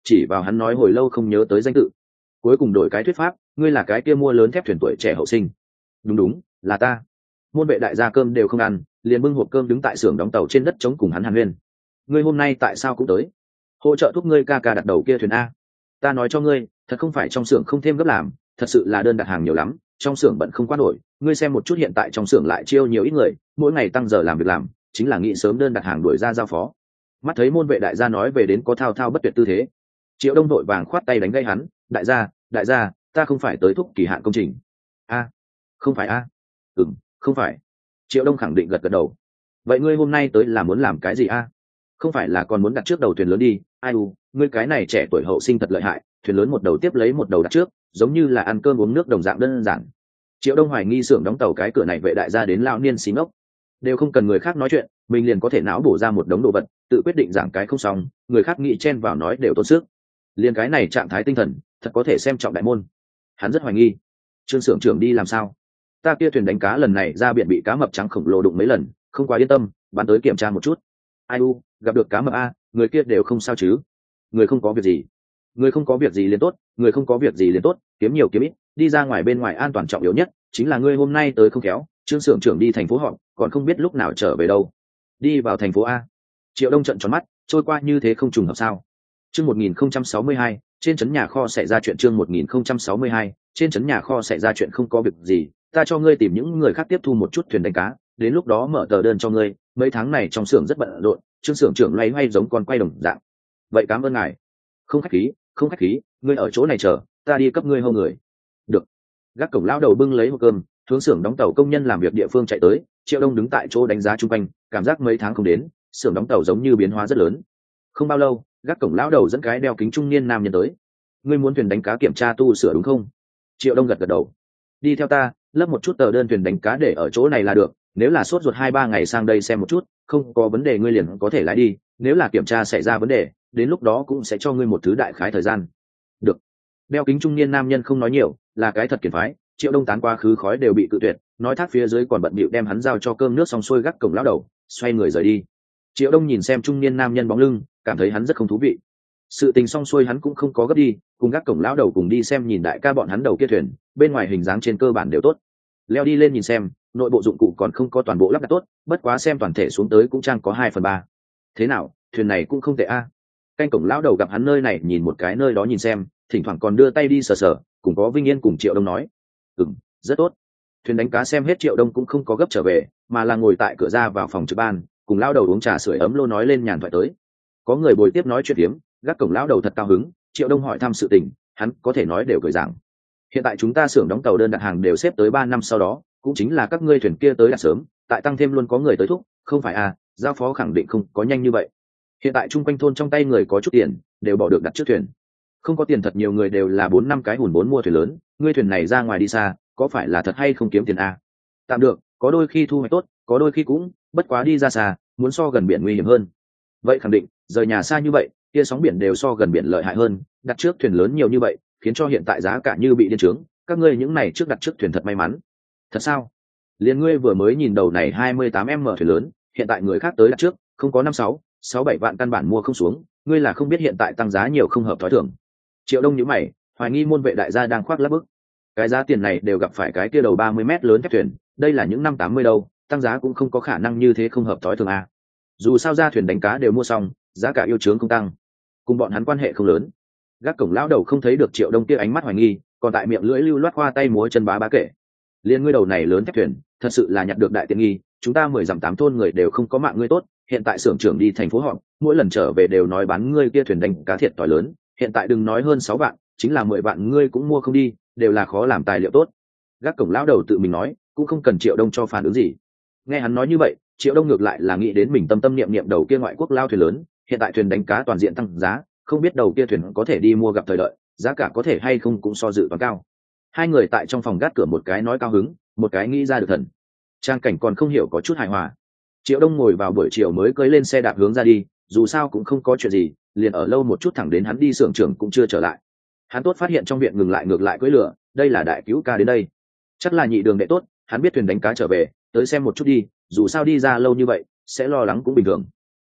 chỉ vào hắn nói hồi lâu không nhớ tới danh tự. Cuối cùng đổi cái thuyết pháp, ngươi là cái kia mua lớn thép thuyền tuổi trẻ hậu sinh. Đúng đúng, là ta. Môn vệ đại gia cơm đều không ăn, liền bưng hộp cơm đứng tại xưởng đóng tàu trên đất chống cùng hắn hàn huyên. Ngươi hôm nay tại sao cũng tới? Hỗ trợ thúc ngươi ca ca đặt đầu kia thuyền a. Ta nói cho ngươi, thật không phải trong xưởng không thêm gấp làm, thật sự là đơn đặt hàng nhiều lắm, trong xưởng bận không qua nổi. Ngươi xem một chút hiện tại trong xưởng lại chiêu nhiều ít người, mỗi ngày tăng giờ làm việc làm, chính là nghĩ sớm đơn đặt hàng đuổi ra giao phó. Mắt thấy môn vệ đại gia nói về đến có thao thao bất tuyệt tư thế, Triệu Đông đội vàng khoát tay đánh gây hắn. Đại gia, đại gia, ta không phải tới thúc kỳ hạn công trình. A, không phải a. À? Ừm, không phải. Triệu Đông khẳng định gật gật đầu. Vậy ngươi hôm nay tới là muốn làm cái gì a? À? Không phải là còn muốn đặt trước đầu thuyền lớn đi? Ai u, ngươi cái này trẻ tuổi hậu sinh thật lợi hại, thuyền lớn một đầu tiếp lấy một đầu đặt trước, giống như là ăn cơm uống nước đồng dạng đơn giản. Triệu Đông hoài nghi xưởng đóng tàu cái cửa này vệ đại gia đến lão niên xí ngốc, đều không cần người khác nói chuyện, mình liền có thể não bổ ra một đống đồ vật, tự quyết định giảng cái không xong, người khác nghĩ chen vào nói đều tốn sức. Liên cái này trạng thái tinh thần, thật có thể xem trọng đại môn. Hắn rất hoài nghi. Trương xưởng trưởng đi làm sao? Ta kia thuyền đánh cá lần này ra biển bị cá mập trắng khổng lồ đụng mấy lần, không quá yên tâm, bán tới kiểm tra một chút. Ai u, gặp được cá mập a, người kia đều không sao chứ? Người không có việc gì. Người không có việc gì liền tốt, người không có việc gì liền tốt, kiếm nhiều kiếm ít, đi ra ngoài bên ngoài an toàn trọng yếu nhất, chính là ngươi hôm nay tới không khéo, Trương xưởng trưởng đi thành phố họp, còn không biết lúc nào trở về đâu. Đi vào thành phố a. Triệu Đông trợn tròn mắt, trôi qua như thế không trùng hợp sao? Chương một nghìn không trăm sáu mươi hai, trên trấn nhà kho xảy ra chuyện. Chương một nghìn không trăm sáu mươi hai, trên trấn nhà kho xảy ra chuyện. Không có việc gì, ta cho ngươi tìm những người khác tiếp thu một chút thuyền đánh cá, đến lúc đó mở tờ đơn cho ngươi, mấy tháng này trong xưởng rất bận rộn. Trương xưởng trưởng loay hoay giống con quay đồng dạng. Vậy cảm ơn ngài. Không khách khí, không khách khí, ngươi ở chỗ này chờ, ta đi cấp ngươi hô người. Được. Gác cổng lão đầu bưng lấy hộp cơm, hướng xưởng đóng tàu công nhân làm việc địa phương chạy tới. Triệu Đông đứng tại chỗ đánh giá chung quanh, cảm giác mấy tháng không đến, xưởng đóng tàu giống như biến hóa rất lớn. Không bao lâu, gác cổng lão đầu dẫn cái đeo kính trung niên nam nhân tới. Ngươi muốn thuyền đánh cá kiểm tra tu sửa đúng không? Triệu Đông gật gật đầu. Đi theo ta, lấp một chút tờ đơn thuyền đánh cá để ở chỗ này là được, nếu là sốt ruột hai ba ngày sang đây xem một chút, không có vấn đề ngươi liền có thể lái đi, nếu là kiểm tra xảy ra vấn đề, đến lúc đó cũng sẽ cho ngươi một thứ đại khái thời gian. Được. Đeo kính trung niên nam nhân không nói nhiều, là cái thật kiển phái. Triệu Đông tán qua khứ khói đều bị cự tuyệt, nói thác phía dưới còn bận bịu đem hắn giao cho cơm nước xong xuôi, gác cổng lão đầu xoay người rời đi. Triệu Đông nhìn xem trung niên nam nhân bóng lưng, cảm thấy hắn rất không thú vị. Sự tình xong xuôi hắn cũng không có gấp đi, cùng gác cổng lão đầu cùng đi xem nhìn đại ca bọn hắn đầu kia thuyền, bên ngoài hình dáng trên cơ bản đều tốt. Leo đi lên nhìn xem, nội bộ dụng cụ còn không có toàn bộ lắp đặt tốt, bất quá xem toàn thể xuống tới cũng trang có hai phần ba. Thế nào, thuyền này cũng không tệ a. Canh cổng lão đầu gặp hắn nơi này nhìn một cái nơi đó nhìn xem, thỉnh thoảng còn đưa tay đi sờ sờ, cùng có Vinh Yên cùng Triệu Đông nói, ừm, rất tốt. Thuyền đánh cá xem hết, Triệu Đông cũng không có gấp trở về, mà là ngồi tại cửa ra vào phòng trực ban, cùng lão đầu uống trà sưởi ấm lô nói lên nhàn thoại tới. Có người bồi tiếp nói chuyện tiếm, gác cổng lão đầu thật cao hứng. Triệu Đông hỏi thăm sự tình, hắn có thể nói đều cười giảng. Hiện tại chúng ta xưởng đóng tàu đơn đặt hàng đều xếp tới ba năm sau đó, cũng chính là các ngươi thuyền kia tới đặt sớm, tại tăng thêm luôn có người tới thúc, không phải à, giao phó khẳng định không có nhanh như vậy. Hiện tại chung quanh thôn trong tay người có chút tiền, đều bỏ được đặt trước thuyền. Không có tiền thật nhiều người đều là bốn năm cái hùn vốn mua thuyền lớn, ngươi thuyền này ra ngoài đi xa, có phải là thật hay không kiếm tiền à? Tạm được, có đôi khi thu hoạch tốt, có đôi khi cũng, bất quá đi ra xa, muốn so gần biển nguy hiểm hơn. Vậy khẳng định, rời nhà xa như vậy, kia sóng biển đều so gần biển lợi hại hơn, đặt trước thuyền lớn nhiều như vậy, khiến cho hiện tại giá cả như bị điên trướng, các ngươi những này trước đặt trước thuyền thật may mắn. Thật sao? Liên ngươi vừa mới nhìn đầu này hai mươi tám mét thuyền lớn, hiện tại người khác tới đặt trước, không có năm sáu, sáu bảy vạn căn bản mua không xuống, ngươi là không biết hiện tại tăng giá nhiều không hợp thói thường. Triệu Đông nhíu mày, hoài nghi môn vệ đại gia đang khoác lác bức. Cái giá tiền này đều gặp phải cái kia đầu ba mươi mét lớn thép thuyền, đây là những năm tám mươi đâu, tăng giá cũng không có khả năng như thế không hợp thói thường à. Dù sao ra thuyền đánh cá đều mua xong, giá cả yêu chướng không tăng, cùng bọn hắn quan hệ không lớn. Gác cổng lão đầu không thấy được Triệu Đông kia ánh mắt hoài nghi, còn tại miệng lưỡi lưu loát khoa tay múa chân bá bá kể. Liên ngươi đầu này lớn thép thuyền, thật sự là nhặt được đại tiện nghi, chúng ta mười dặm tám thôn người đều không có mạng ngươi tốt, hiện tại xưởng trưởng đi thành phố họp, mỗi lần trở về đều nói bán ngươi kia thuyền đánh cá thiệt tỏi lớn, hiện tại đừng nói hơn sáu vạn, chính là mười vạn ngươi cũng mua không đi, đều là khó làm tài liệu tốt. Gác cổng lão đầu tự mình nói, cũng không cần Triệu Đông cho phản ứng gì. Nghe hắn nói như vậy, Triệu Đông ngược lại là nghĩ đến mình tâm tâm niệm niệm đầu kia ngoại quốc lao thuyền lớn, hiện tại thuyền đánh cá toàn diện tăng giá, không biết đầu kia thuyền có thể đi mua gặp thời đợi, giá cả có thể hay không cũng so dự toán cao. Hai người tại trong phòng gác cửa, một cái nói cao hứng, một cái nghĩ ra được thần. Trang cảnh còn không hiểu có chút hài hòa. Triệu Đông ngồi vào buổi chiều mới cưỡi lên xe đạp hướng ra đi, dù sao cũng không có chuyện gì, liền ở lâu một chút thẳng đến hắn đi xưởng trưởng cũng chưa trở lại. Hắn tốt phát hiện trong viện ngừng lại ngược lại cưỡi lửa, đây là đại cứu ca đến đây, chắc là nhị đường đệ tốt, hắn biết thuyền đánh cá trở về, tới xem một chút đi, dù sao đi ra lâu như vậy, sẽ lo lắng cũng bình thường.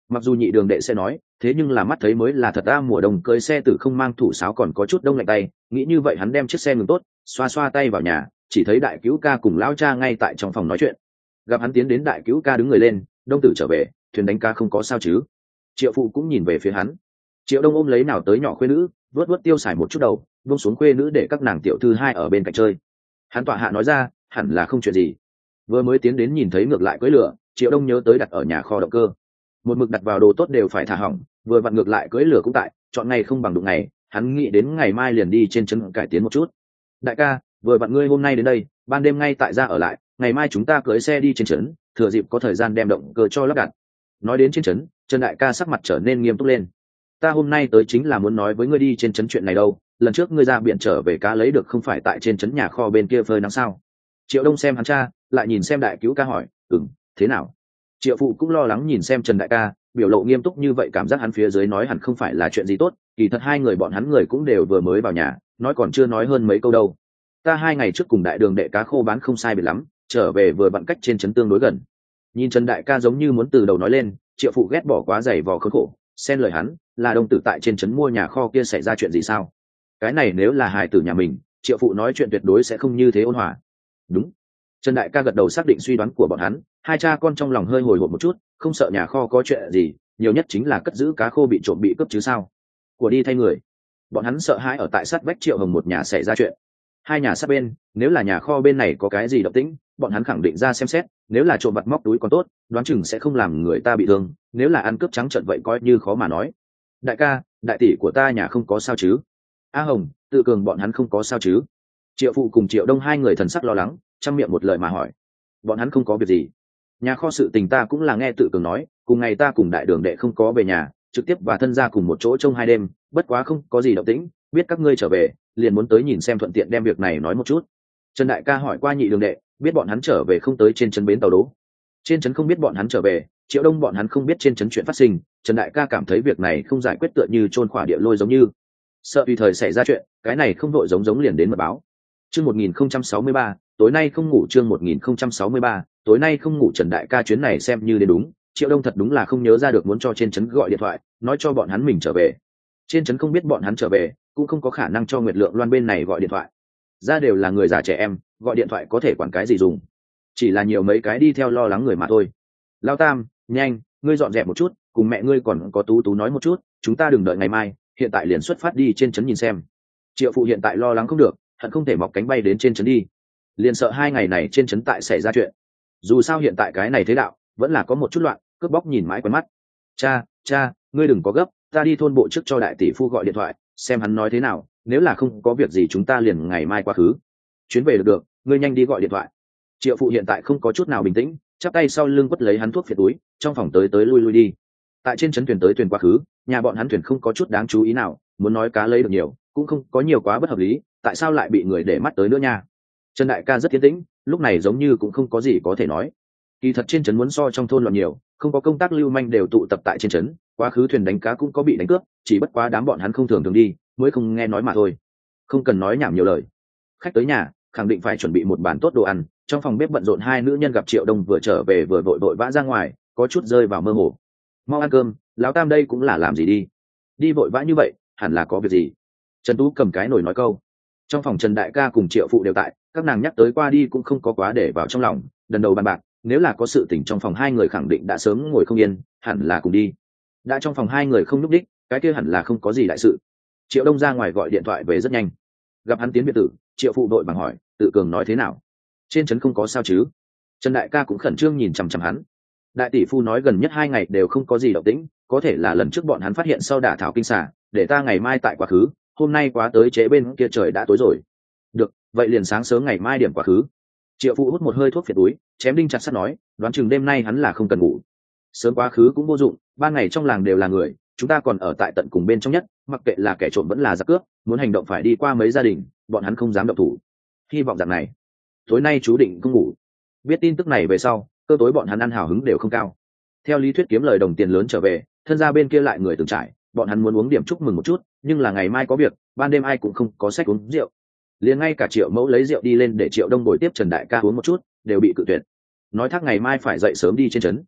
Mặc dù nhị đường đệ sẽ nói thế nhưng là mắt thấy mới là thật ta, mùa đông cưới xe tử không mang thủ sáo còn có chút đông lạnh tay, nghĩ như vậy hắn đem chiếc xe ngừng tốt, xoa xoa tay vào nhà, chỉ thấy đại cứu ca cùng lão cha ngay tại trong phòng nói chuyện. Gặp hắn tiến đến, đại cứu ca đứng người lên: Đông tử trở về, thuyền đánh cá không có sao chứ? Triệu phụ cũng nhìn về phía hắn. Triệu Đông ôm lấy nào tới nhỏ khuê nữ, vớt vớt tiêu xài một chút đầu, buông xuống khuê nữ để các nàng tiểu thư hai ở bên cạnh chơi. Hắn tọa hạ nói ra: hẳn là không chuyện gì. Vừa mới tiến đến nhìn thấy ngược lại cưỡi lửa, Triệu Đông nhớ tới đặt ở nhà kho động cơ, một mực đặt vào đồ tốt đều phải thả hỏng, vừa vặn ngược lại cưỡi lửa cũng tại, chọn ngày không bằng đụng ngày, hắn nghĩ đến ngày mai liền đi trên trấn cải tiến một chút. Đại ca, vừa vặn ngươi hôm nay đến đây, ban đêm ngay tại gia ở lại, ngày mai chúng ta cưỡi xe đi trên trấn, thừa dịp có thời gian đem động cơ cho lắp đặt. Nói đến trên trấn, Trần đại ca sắc mặt trở nên nghiêm túc lên. Ta hôm nay tới chính là muốn nói với ngươi đi trên trấn chuyện này đâu, lần trước ngươi ra biển trở về cá lấy được không phải tại trên trấn nhà kho bên kia phơi nắng sao? Triệu Đông xem hắn cha, lại nhìn xem đại cứu ca hỏi: ừm, thế nào? Triệu phụ cũng lo lắng nhìn xem Trần đại ca, biểu lộ nghiêm túc như vậy, cảm giác hắn phía dưới nói hẳn không phải là chuyện gì tốt, kỳ thật hai người bọn hắn người cũng đều vừa mới vào nhà, nói còn chưa nói hơn mấy câu đâu. Ta hai ngày trước cùng đại đường đệ cá khô bán không sai biệt lắm, trở về vừa vặn cách trên trấn tương đối gần. Nhìn Trần đại ca giống như muốn từ đầu nói lên, Triệu phụ ghét bỏ quá dày vò khốn khổ, xen lời hắn: là Đông tử tại trên trấn mua nhà kho kia xảy ra chuyện gì sao? Cái này nếu là hài tử nhà mình, Triệu phụ nói chuyện tuyệt đối sẽ không như thế ôn hòa. Đúng. Trần đại ca gật đầu xác định suy đoán của bọn hắn, hai cha con trong lòng hơi hồi hộp một chút, không sợ nhà kho có chuyện gì, nhiều nhất chính là cất giữ cá khô bị trộm bị cướp chứ sao. Của đi thay người. Bọn hắn sợ hãi ở tại sát vách Triệu Hồng một nhà xảy ra chuyện. Hai nhà sát bên, nếu là nhà kho bên này có cái gì động tĩnh, bọn hắn khẳng định ra xem xét, nếu là trộm vặt móc túi còn tốt, đoán chừng sẽ không làm người ta bị thương, nếu là ăn cướp trắng trợn vậy coi như khó mà nói. Đại ca, đại tỷ của ta nhà không có sao chứ? A Hồng, Tự Cường bọn hắn không có sao chứ? Triệu phụ cùng Triệu Đông hai người thần sắc lo lắng, chăm miệng một lời mà hỏi. Bọn hắn không có việc gì. Nhà kho sự tình ta cũng là nghe Tự Cường nói, cùng ngày ta cùng đại đường đệ không có về nhà, trực tiếp và thân gia cùng một chỗ trong hai đêm, bất quá không có gì động tĩnh, biết các ngươi trở về, liền muốn tới nhìn xem thuận tiện đem việc này nói một chút. Trần đại ca hỏi qua nhị đường đệ, biết bọn hắn trở về không tới trên trấn bến tàu đố. Trên trấn không biết bọn hắn trở về, Triệu Đông bọn hắn không biết trên trấn chuyện phát sinh, Trần đại ca cảm thấy việc này không giải quyết tựa như chôn khỏa địa lôi giống như, sợ tùy thời xảy ra chuyện, cái này không đội giống giống liền đến mật báo. Chương một nghìn không trăm sáu mươi ba, tối nay không ngủ. Chương một nghìn không trăm sáu mươi ba, tối nay không ngủ. Trần đại ca chuyến này xem như đến đúng, Triệu Đông thật đúng là không nhớ ra được muốn cho trên trấn gọi điện thoại, nói cho bọn hắn mình trở về. Trên trấn không biết bọn hắn trở về, cũng không có khả năng cho Nguyệt Lượng Loan bên này gọi điện thoại. Ra đều là người già trẻ em, gọi điện thoại có thể quản cái gì dùng, chỉ là nhiều mấy cái đi theo lo lắng người mà thôi. Lao Tam, nhanh, ngươi dọn dẹp một chút, cùng mẹ ngươi còn có Tú Tú nói một chút, chúng ta đừng đợi ngày mai, hiện tại liền xuất phát đi trên trấn nhìn xem. Triệu phụ hiện tại lo lắng không được, hận không thể mọc cánh bay đến trên trấn đi, liền sợ hai ngày này trên trấn tại xảy ra chuyện. Dù sao hiện tại cái này thế đạo vẫn là có một chút loạn, cướp bóc nhìn mãi quen mắt. Cha, cha, ngươi đừng có gấp, ta đi thôn bộ trước cho đại tỷ phu gọi điện thoại, xem hắn nói thế nào, nếu là không có việc gì chúng ta liền ngày mai qua khứ. Chuyến về được được, ngươi nhanh đi gọi điện thoại. Triệu phụ hiện tại không có chút nào bình tĩnh, chắp tay sau lưng quất lấy hắn thuốc phiện túi, trong phòng tới tới lui lui đi. Tại trên trấn thuyền tới thuyền quá khứ, nhà bọn hắn thuyền không có chút đáng chú ý nào, muốn nói cá lấy được nhiều, cũng không có nhiều quá bất hợp lý, tại sao lại bị người để mắt tới nữa nha. Trần đại ca rất yên tĩnh, lúc này giống như cũng không có gì có thể nói. Kỳ thật trên trấn muốn so trong thôn loạn nhiều, không có công tác lưu manh đều tụ tập tại trên trấn, quá khứ thuyền đánh cá cũng có bị đánh cướp, chỉ bất quá đám bọn hắn không thường thường đi, mới không nghe nói mà thôi. Không cần nói nhảm nhiều lời. Khách tới nhà, khẳng định phải chuẩn bị một bàn tốt đồ ăn. Trong phòng bếp bận rộn hai nữ nhân gặp Triệu Đông vừa trở về vừa vội vội vã ra ngoài, có chút rơi vào mơ hồ. Mau ăn cơm, lão Tam đây cũng là làm gì đi? Đi vội vã như vậy, hẳn là có việc gì. Trần Tú cầm cái nồi nói câu. Trong phòng Trần đại ca cùng Triệu phụ đều tại, các nàng nhắc tới qua đi cũng không có quá để vào trong lòng, lần đầu bàn bạc, nếu là có sự tình trong phòng hai người khẳng định đã sớm ngồi không yên, hẳn là cùng đi. Đã trong phòng hai người không nhúc đích, cái kia hẳn là không có gì đại sự. Triệu Đông ra ngoài gọi điện thoại về rất nhanh, gặp hắn tiến biệt tử, Triệu phụ đội bằng hỏi, Tự Cường nói thế nào? Trên trấn không có sao chứ? Trần đại ca cũng khẩn trương nhìn chằm chằm hắn. Đại tỷ phu nói gần nhất hai ngày đều không có gì động tĩnh, có thể là lần trước bọn hắn phát hiện sau đả thảo kinh xà, để ta ngày mai tại quá khứ, hôm nay quá tới chế bên kia trời đã tối rồi. Được, vậy liền sáng sớm ngày mai điểm quá khứ. Triệu phụ hút một hơi thuốc phiện túi, chém đinh chặt sắt nói, đoán chừng đêm nay hắn là không cần ngủ. Sớm quá khứ cũng vô dụng, ban ngày trong làng đều là người, chúng ta còn ở tại tận cùng bên trong nhất, mặc kệ là kẻ trộm vẫn là giặc cướp, muốn hành động phải đi qua mấy gia đình, bọn hắn không dám động thủ. Hy vọng rằng này, tối nay chú định không ngủ. Biết tin tức này về sau, cơ tối bọn hắn ăn hào hứng đều không cao. Theo lý thuyết kiếm lời đồng tiền lớn trở về, thân gia bên kia lại người từng trải, bọn hắn muốn uống điểm chúc mừng một chút, nhưng là ngày mai có việc, ban đêm ai cũng không có sách uống rượu. Liền ngay cả Triệu mẫu lấy rượu đi lên để Triệu Đông bồi tiếp Trần đại ca uống một chút, đều bị cự tuyệt. Nói thác ngày mai phải dậy sớm đi trên trấn.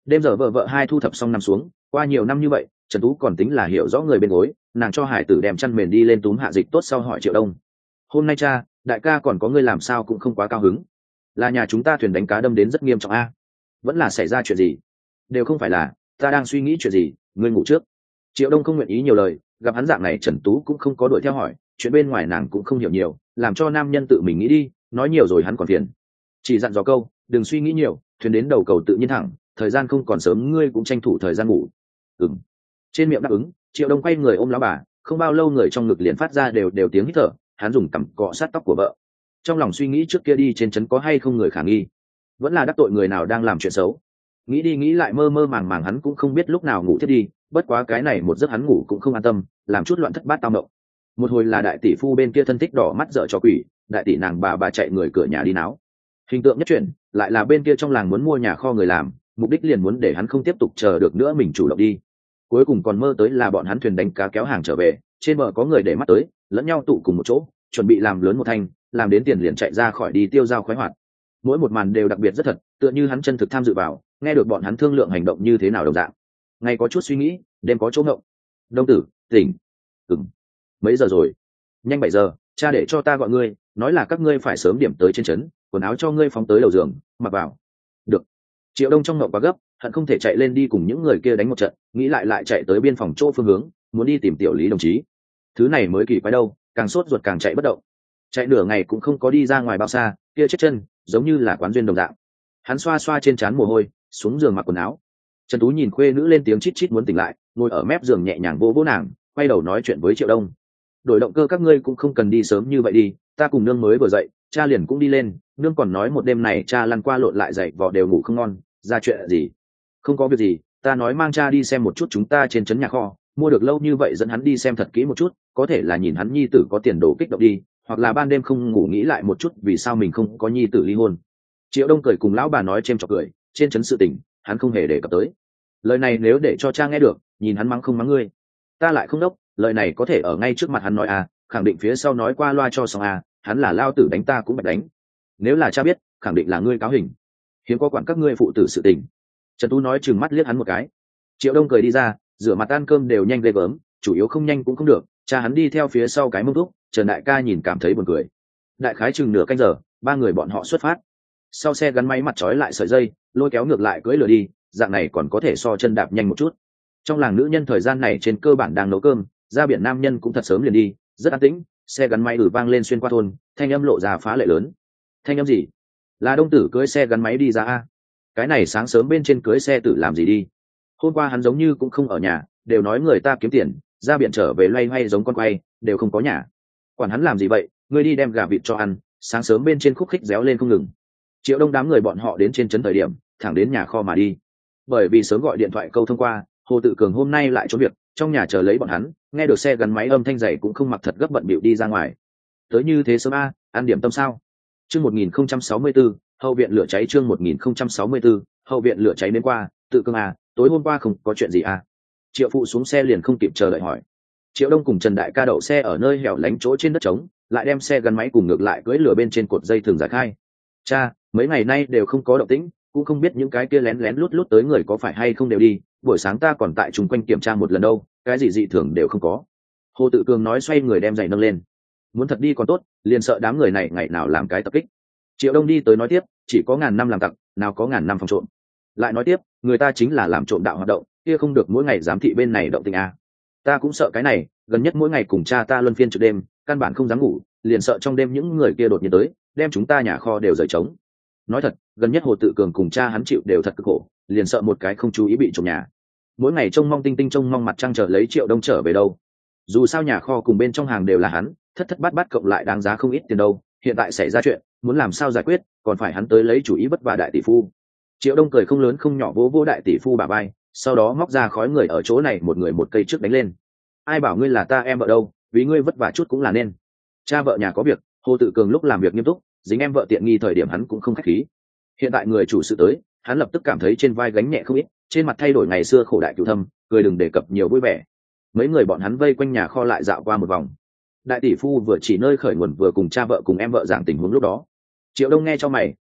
Đêm giờ vợ vợ hai thu thập xong nằm xuống, qua nhiều năm như vậy Trần Tú còn tính là hiểu rõ người bên gối, nàng cho hải tử đem chăn mền đi lên túm hạ dịch tốt sau hỏi Triệu Đông: hôm nay cha, đại ca còn có ngươi làm sao cũng không quá cao hứng, là nhà chúng ta thuyền đánh cá đâm đến rất nghiêm trọng a? Vẫn là xảy ra chuyện gì? Đều không phải là, ta đang suy nghĩ chuyện gì, ngươi ngủ trước. Triệu Đông không nguyện ý nhiều lời, gặp hắn dạng này Trần Tú cũng không có đuổi theo hỏi, chuyện bên ngoài nàng cũng không hiểu nhiều, làm cho nam nhân tự mình nghĩ đi, nói nhiều rồi hắn còn phiền. Chỉ dặn dò câu, đừng suy nghĩ nhiều, thuyền đến đầu cầu tự nhiên thẳng, thời gian không còn sớm, ngươi cũng tranh thủ thời gian ngủ. Ừm. Trên miệng đáp ứng, Triệu Đông quay người ôm lão bà, không bao lâu người trong ngực liền phát ra đều đều tiếng hít thở, hắn dùng cằm cọ sát tóc của vợ. Trong lòng suy nghĩ trước kia đi trên trấn có hay không người khả nghi, vẫn là đắc tội người nào đang làm chuyện xấu. Nghĩ đi nghĩ lại mơ mơ màng màng hắn cũng không biết lúc nào ngủ thiết đi, bất quá cái này một giấc hắn ngủ cũng không an tâm, làm chút loạn thất bát tao động. Một hồi là đại tỷ phu bên kia thân thích đỏ mắt dở cho quỷ, đại tỷ nàng bà bà chạy người cửa nhà đi náo. Hình tượng nhất chuyển, lại là bên kia trong làng muốn mua nhà kho người làm, mục đích liền muốn để hắn không tiếp tục chờ được nữa mình chủ động đi. Cuối cùng còn mơ tới là bọn hắn thuyền đánh cá kéo hàng trở về, trên bờ có người để mắt tới, lẫn nhau tụ cùng một chỗ, chuẩn bị làm lớn một thanh, làm đến tiền liền chạy ra khỏi đi tiêu dao khoái hoạt. Mỗi một màn đều đặc biệt rất thật, tựa như hắn chân thực tham dự vào, nghe được bọn hắn thương lượng hành động như thế nào đồng dạng. Ngày có chút suy nghĩ, đêm có chỗ ngộng. Đông tử, tỉnh. Ừm. Mấy giờ rồi? Nhanh bảy giờ, cha để cho ta gọi ngươi, nói là các ngươi phải sớm điểm tới trên trấn, quần áo cho ngươi phóng tới đầu giường, mặc vào. Được. Triệu Đông trong ngộng quá gấp, hận không thể chạy lên đi cùng những người kia đánh một trận, nghĩ lại lại chạy tới biên phòng chỗ phương hướng, muốn đi tìm tiểu Lý đồng chí. Thứ này mới kỳ quái đâu, càng sốt ruột càng chạy bất động. Chạy nửa ngày cũng không có đi ra ngoài bao xa, kia chết chân, giống như là quán duyên đồng dạng. Hắn xoa xoa trên trán mồ hôi, xuống giường mặc quần áo. Trần Tú nhìn khuê nữ lên tiếng chít chít muốn tỉnh lại, ngồi ở mép giường nhẹ nhàng vỗ vỗ nàng, quay đầu nói chuyện với Triệu Đông. Đổi động cơ các ngươi cũng không cần đi sớm như vậy đi, ta cùng nương mới vừa dậy, cha liền cũng đi lên, nương còn nói một đêm này cha lăn qua lộn lại dậy vò đều ngủ không ngon, ra chuyện gì? Không có việc gì, ta nói mang cha đi xem một chút chúng ta trên trấn nhà kho, mua được lâu như vậy dẫn hắn đi xem thật kỹ một chút, có thể là nhìn hắn nhi tử có tiền đồ kích động đi, hoặc là ban đêm không ngủ nghĩ lại một chút vì sao mình không có nhi tử ly hôn. Triệu Đông cười cùng lão bà nói chêm chọc cười, trên trấn sự tình hắn không hề đề cập tới. Lời này nếu để cho cha nghe được, nhìn hắn mắng không mắng ngươi. Ta lại không đốc, lời này có thể ở ngay trước mặt hắn nói à, khẳng định phía sau nói qua loa cho xong à, hắn là lao tử đánh ta cũng bạch đánh. Nếu là cha biết, khẳng định là ngươi cáo hình. Hiếm có quản các ngươi phụ tử sự tình. Trần Tú nói chừng mắt liếc hắn một cái. Triệu Đông cười đi ra, rửa mặt ăn cơm đều nhanh ghê gớm, chủ yếu không nhanh cũng không được, cha hắn đi theo phía sau cái mông thúc, Trần đại ca nhìn cảm thấy buồn cười. Đại khái chừng nửa canh giờ, ba người bọn họ xuất phát. Sau xe gắn máy mặt trói lại sợi dây, lôi kéo ngược lại cưỡi lửa đi, dạng này còn có thể so chân đạp nhanh một chút. Trong làng nữ nhân thời gian này trên cơ bản đang nấu cơm, ra biển nam nhân cũng thật sớm liền đi, rất an tĩnh. Xe gắn máy ử vang lên xuyên qua thôn, thanh âm lộ ra phá lệ lớn. Thanh âm gì? Là Đông tử cưỡi xe gắn máy đi ra a? Cái này sáng sớm bên trên cưỡi xe tử làm gì đi? Hôm qua hắn giống như cũng không ở nhà, đều nói người ta kiếm tiền, ra biển trở về loay hoay giống con quay, đều không có nhà. Quản hắn làm gì vậy, ngươi đi đem gà vịt cho ăn, sáng sớm bên trên khúc khích réo lên không ngừng. Triệu Đông đám người bọn họ đến trên trấn thời điểm, thẳng đến nhà kho mà đi. Bởi vì sớm gọi điện thoại câu thông qua, Hồ Tự Cường hôm nay lại trốn việc, trong nhà chờ lấy bọn hắn, nghe được xe gắn máy âm thanh dày cũng không mặc thật gấp bận bịu đi ra ngoài. Tới như thế sớm a, ăn điểm tâm sao? Chương một nghìn không trăm sáu mươi tư, hậu viện lửa cháy chương một nghìn không trăm sáu mươi tư, hậu viện lửa cháy đến qua, Tự Cường à, tối hôm qua không có chuyện gì à? Triệu phụ xuống xe liền không kịp chờ đợi hỏi. Triệu Đông cùng Trần đại ca đậu xe ở nơi hẻo lánh chỗ trên đất trống, lại đem xe gắn máy cùng ngược lại cưỡi lửa bên trên cột dây thường giải khai. Cha, mấy ngày nay đều không có động tĩnh, cũng không biết những cái kia lén lén lút lút tới người có phải hay không đều đi, buổi sáng ta còn tại chung quanh kiểm tra một lần đâu, cái gì dị thường đều không có. Hồ Tự Cường nói xoay người đem giày nâng lên. Muốn thật đi còn tốt, liền sợ đám người này ngày nào làm cái tập kích. Triệu Đông đi tới nói tiếp, chỉ có ngàn năm làm tặc, nào có ngàn năm phòng trộm. Lại nói tiếp, người ta chính là làm trộm đạo hoạt động, kia không được mỗi ngày giám thị bên này động tình a. Ta cũng sợ cái này, gần nhất mỗi ngày cùng cha ta luân phiên trực đêm, căn bản không dám ngủ, liền sợ trong đêm những người kia đột nhiên tới, đem chúng ta nhà kho đều rời trống. Nói thật, gần nhất Hồ Tự Cường cùng cha hắn chịu đều thật cực khổ, liền sợ một cái không chú ý bị trộm nhà. Mỗi ngày trông mong tinh tinh trông mong mặt trăng chờ lấy Triệu Đông trở về đâu. Dù sao nhà kho cùng bên trong hàng đều là hắn, thất thất bát bát cộng lại đáng giá không ít tiền đâu, hiện tại xảy ra chuyện, muốn làm sao giải quyết, còn phải hắn tới lấy chủ ý vất vả đại tỷ phu. Triệu Đông cười không lớn không nhỏ vỗ vỗ đại tỷ phu bả vai, sau đó móc ra khói người ở chỗ này một người một cây trước đánh lên. Ai bảo ngươi là ta em vợ đâu, vì ngươi vất vả chút cũng là nên. Cha vợ nhà có việc, Hồ Tự Cường lúc làm việc nghiêm túc, dính em vợ tiện nghi thời điểm hắn cũng không khách khí. Hiện tại người chủ sự tới, hắn lập tức cảm thấy trên vai gánh nhẹ không ít, trên mặt thay đổi ngày xưa khổ đại cửu thâm, cười đừng đề cập nhiều vui vẻ. Mấy người bọn hắn vây quanh nhà kho lại dạo qua một vòng. Đại tỷ phu vừa chỉ nơi khởi nguồn vừa cùng cha vợ cùng em vợ giảng tình huống lúc đó. Triệu Đông nghe cho mày,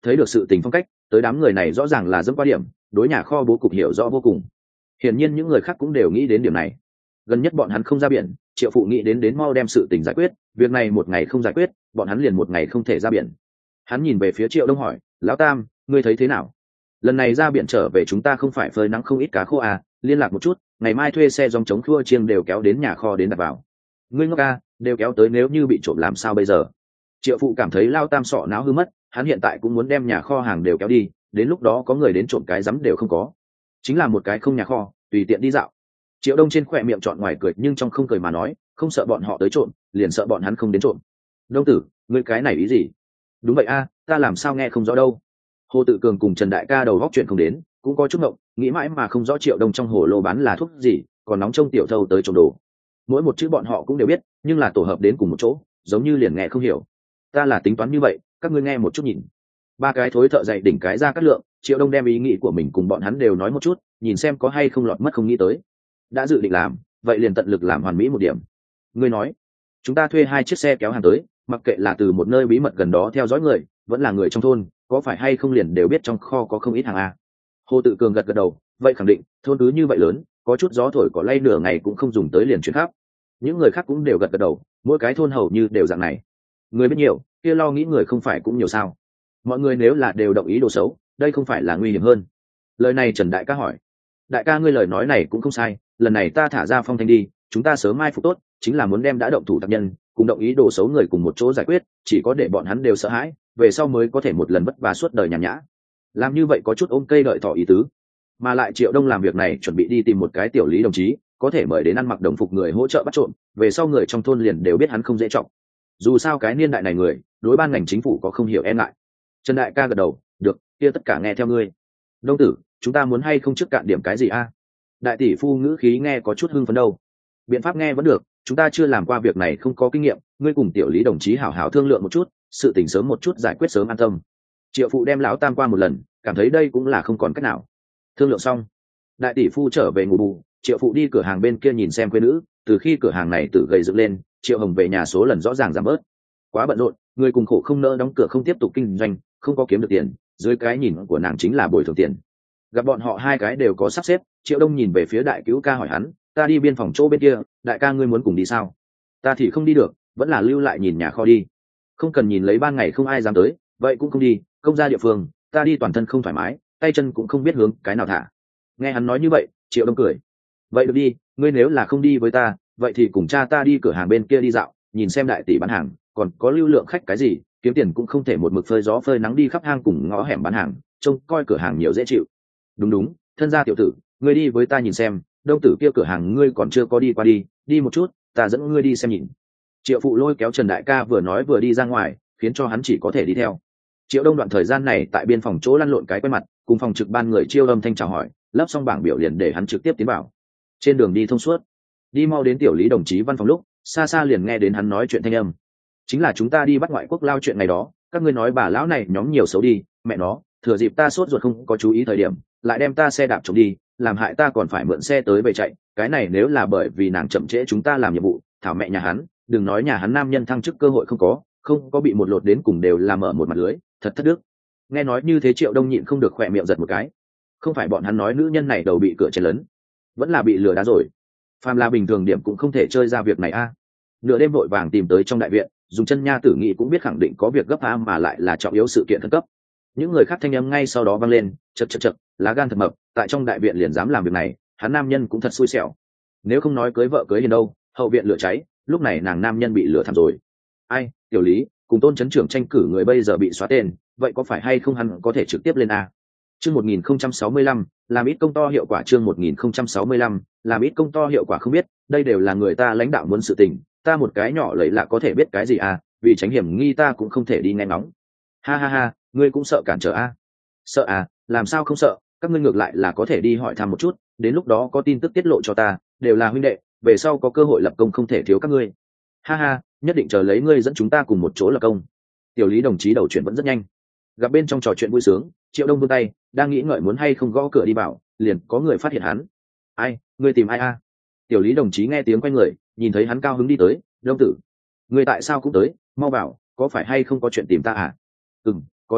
thấy được sự tình phong cách, tới đám người này rõ ràng là dẫm qua điểm, đối nhà kho bố cục hiểu rõ vô cùng. Hiển nhiên những người khác cũng đều nghĩ đến điểm này. Gần nhất bọn hắn không ra biển, Triệu Phụ nghĩ đến đến mau đem sự tình giải quyết, việc này một ngày không giải quyết, bọn hắn liền một ngày không thể ra biển. Hắn nhìn về phía Triệu Đông hỏi, lão Tam, ngươi thấy thế nào? Lần này ra biển trở về chúng ta không phải phơi nắng không ít cá khô à, liên lạc một chút, ngày mai thuê xe dòng chống khua chiêng đều kéo đến nhà kho đến đặt vào. Ngươi ngốc à, đều kéo tới nếu như bị trộm làm sao bây giờ? Triệu Phụ cảm thấy Lao Tam sọ não hư mất, hắn hiện tại cũng muốn đem nhà kho hàng đều kéo đi, đến lúc đó có người đến trộm cái rắm đều không có. Chính là một cái không nhà kho, tùy tiện đi dạo. Triệu Đông trên khỏe miệng trọn ngoài cười nhưng trong không cười mà nói, không sợ bọn họ tới trộm, liền sợ bọn hắn không đến trộm. Đông tử, ngươi cái này ý gì? Đúng vậy a, ta làm sao nghe không rõ đâu. Hồ Tự Cường cùng Trần Đại Ca đầu góc chuyện không đến, cũng có chút ngộng, nghĩ mãi mà không rõ Triệu Đông trong hồ lô bán là thuốc gì, còn nóng trông tiểu thâu tới trộm đồ. Mỗi một chữ bọn họ cũng đều biết, nhưng là tổ hợp đến cùng một chỗ, giống như liền nghe không hiểu. Ta là tính toán như vậy, các ngươi nghe một chút nhìn. Ba cái thối thợ dậy đỉnh cái ra cắt lượng, Triệu Đông đem ý nghĩ của mình cùng bọn hắn đều nói một chút, nhìn xem có hay không lọt mất không nghĩ tới. Đã dự định làm, vậy liền tận lực làm hoàn mỹ một điểm. Ngươi nói, chúng ta thuê hai chiếc xe kéo hàng tới, mặc kệ là từ một nơi bí mật gần đó theo dõi người, vẫn là người trong thôn, có phải hay không liền đều biết trong kho có không ít hàng a. Hồ Tự Cường gật gật đầu, vậy khẳng định, thôn cứ như vậy lớn, có chút gió thổi cỏ lay nửa ngày cũng không dùng tới liền chuyển khắp. Những người khác cũng đều gật gật đầu, mỗi cái thôn hầu như đều dạng này. Người biết nhiều, kia lo nghĩ người không phải cũng nhiều sao? Mọi người nếu là đều đồng ý đồ xấu, đây không phải là nguy hiểm hơn? Lời này Trần Đại Ca hỏi. Đại ca ngươi lời nói này cũng không sai, lần này ta thả ra Phong Thanh đi, chúng ta sớm mai phục tốt, chính là muốn đem đã động thủ tác nhân cùng động ý đồ xấu người cùng một chỗ giải quyết, chỉ có để bọn hắn đều sợ hãi, về sau mới có thể một lần vất vả suốt đời nhàn nhã. Làm như vậy có chút ôm cây đợi thỏ ý tứ. Mà lại Triệu Đông làm việc này chuẩn bị đi tìm một cái tiểu lý đồng chí, có thể mời đến ăn mặc đồng phục người hỗ trợ bắt trộm, về sau người trong thôn liền đều biết hắn không dễ trọng. Dù sao cái niên đại này người, đối ban ngành chính phủ có không hiểu e ngại. Trần Đại Ca gật đầu, được, kia tất cả nghe theo ngươi. Đông tử, chúng ta muốn hay không trước cạn điểm cái gì a? Đại tỷ phu ngữ khí nghe có chút hưng phấn đâu. Biện pháp nghe vẫn được, chúng ta chưa làm qua việc này không có kinh nghiệm, ngươi cùng tiểu lý đồng chí hảo hảo thương lượng một chút, sự tình sớm một chút giải quyết sớm an tâm. Triệu Phụ đem lão Tam qua một lần, cảm thấy đây cũng là không còn cách nào. Thương lượng xong, đại tỷ phu trở về ngủ bù, Triệu Phụ đi cửa hàng bên kia nhìn xem quê nữ, từ khi cửa hàng này tự gầy dựng lên, Triệu Hồng về nhà số lần rõ ràng giảm bớt. Quá bận rộn, người cùng khổ không nỡ đóng cửa không tiếp tục kinh doanh, không có kiếm được tiền, dưới cái nhìn của nàng chính là bồi thường tiền. Gặp bọn họ hai cái đều có sắp xếp, Triệu Đông nhìn về phía Đại Cứu Ca hỏi hắn, ta đi biên phòng chỗ bên kia, đại ca ngươi muốn cùng đi sao? Ta thì không đi được, vẫn là lưu lại nhìn nhà kho đi. Không cần nhìn lấy ban ngày không ai dám tới, vậy cũng không đi, công gia địa phương, ta đi toàn thân không thoải mái, tay chân cũng không biết hướng cái nào thả. Nghe hắn nói như vậy, Triệu Đông cười. Vậy được đi, ngươi nếu là không đi với ta, vậy thì cùng cha ta đi cửa hàng bên kia đi dạo, nhìn xem đại tỷ bán hàng, còn có lưu lượng khách cái gì, kiếm tiền cũng không thể một mực phơi gió phơi nắng đi khắp hang cùng ngõ hẻm bán hàng, trông coi cửa hàng nhiều dễ chịu. Đúng đúng, thân gia tiểu tử, ngươi đi với ta nhìn xem, Đông tử kia cửa hàng ngươi còn chưa có đi qua đi, đi một chút, ta dẫn ngươi đi xem nhìn. Triệu Phụ lôi kéo Trần Đại Ca vừa nói vừa đi ra ngoài, khiến cho hắn chỉ có thể đi theo. Triệu Đông đoạn thời gian này tại biên phòng chỗ lăn lộn cái quen mặt, cùng phòng trực ban người chiêu âm thanh chào hỏi, lấp xong bảng biểu liền để hắn trực tiếp tiến vào. Trên đường đi thông suốt, đi mau đến tiểu lý đồng chí văn phòng lúc, xa xa liền nghe đến hắn nói chuyện thanh âm. Chính là chúng ta đi bắt ngoại quốc lao chuyện này đó, các ngươi nói bà lão này nhóm nhiều xấu đi, mẹ nó, thừa dịp ta sốt ruột không có chú ý thời điểm, lại đem ta xe đạp trộm đi, làm hại ta còn phải mượn xe tới về chạy, cái này nếu là bởi vì nàng chậm trễ chúng ta làm nhiệm vụ, thảo mẹ nhà hắn, đừng nói nhà hắn nam nhân thăng chức cơ hội không có, không có bị một lột đến cùng đều làm mở một mặt lưới, thật thất đức. Nghe nói như thế Triệu Đông nhịn không được khỏe miệng giật một cái. Không phải bọn hắn nói nữ nhân này đầu bị cửa chen lớn, vẫn là bị lừa đá rồi. Phàm là bình thường điểm cũng không thể chơi ra việc này a. Nửa đêm vội vàng tìm tới trong đại viện, dùng chân nha tử nghị cũng biết khẳng định có việc gấp a mà lại là trọng yếu sự kiện khẩn cấp. Những người khác thanh âm ngay sau đó vang lên, chật chật chật, lá gan thật mập, tại trong đại viện liền dám làm việc này, hắn nam nhân cũng thật xui xẻo. Nếu không nói cưới vợ cưới hiền đâu, hậu viện lửa cháy, lúc này nàng nam nhân bị lửa thảm rồi. Ai, tiểu lý, cùng Tôn trấn trưởng tranh cử người bây giờ bị xóa tên, vậy có phải hay không hắn có thể trực tiếp lên a? Chương một nghìn không trăm sáu mươi lăm, làm ít công to hiệu quả chương một nghìn không trăm sáu mươi lăm, làm ít công to hiệu quả không biết, đây đều là người ta lãnh đạo muốn sự tình, ta một cái nhỏ lầy lạ có thể biết cái gì à, vì tránh hiểm nghi ta cũng không thể đi nghe ngóng. Ha ha ha, ngươi cũng sợ cản trở a? Sợ à, làm sao không sợ, các ngươi ngược lại là có thể đi hỏi thăm một chút, đến lúc đó có tin tức tiết lộ cho ta, đều là huynh đệ, về sau có cơ hội lập công không thể thiếu các ngươi. Ha ha, nhất định chờ lấy ngươi dẫn chúng ta cùng một chỗ lập công. Tiểu lý đồng chí đầu chuyển vẫn rất nhanh. Gặp bên trong trò chuyện vui sướng, Triệu Đông vươn tay, đang nghĩ ngợi muốn hay không gõ cửa đi vào, liền có người phát hiện hắn. Ai, ngươi tìm ai a? Tiểu lý đồng chí nghe tiếng quay người, nhìn thấy hắn cao hứng đi tới, Đông tử, ngươi tại sao cũng tới, mau bảo, có phải hay không có chuyện tìm ta à? Ừm, có chút việc,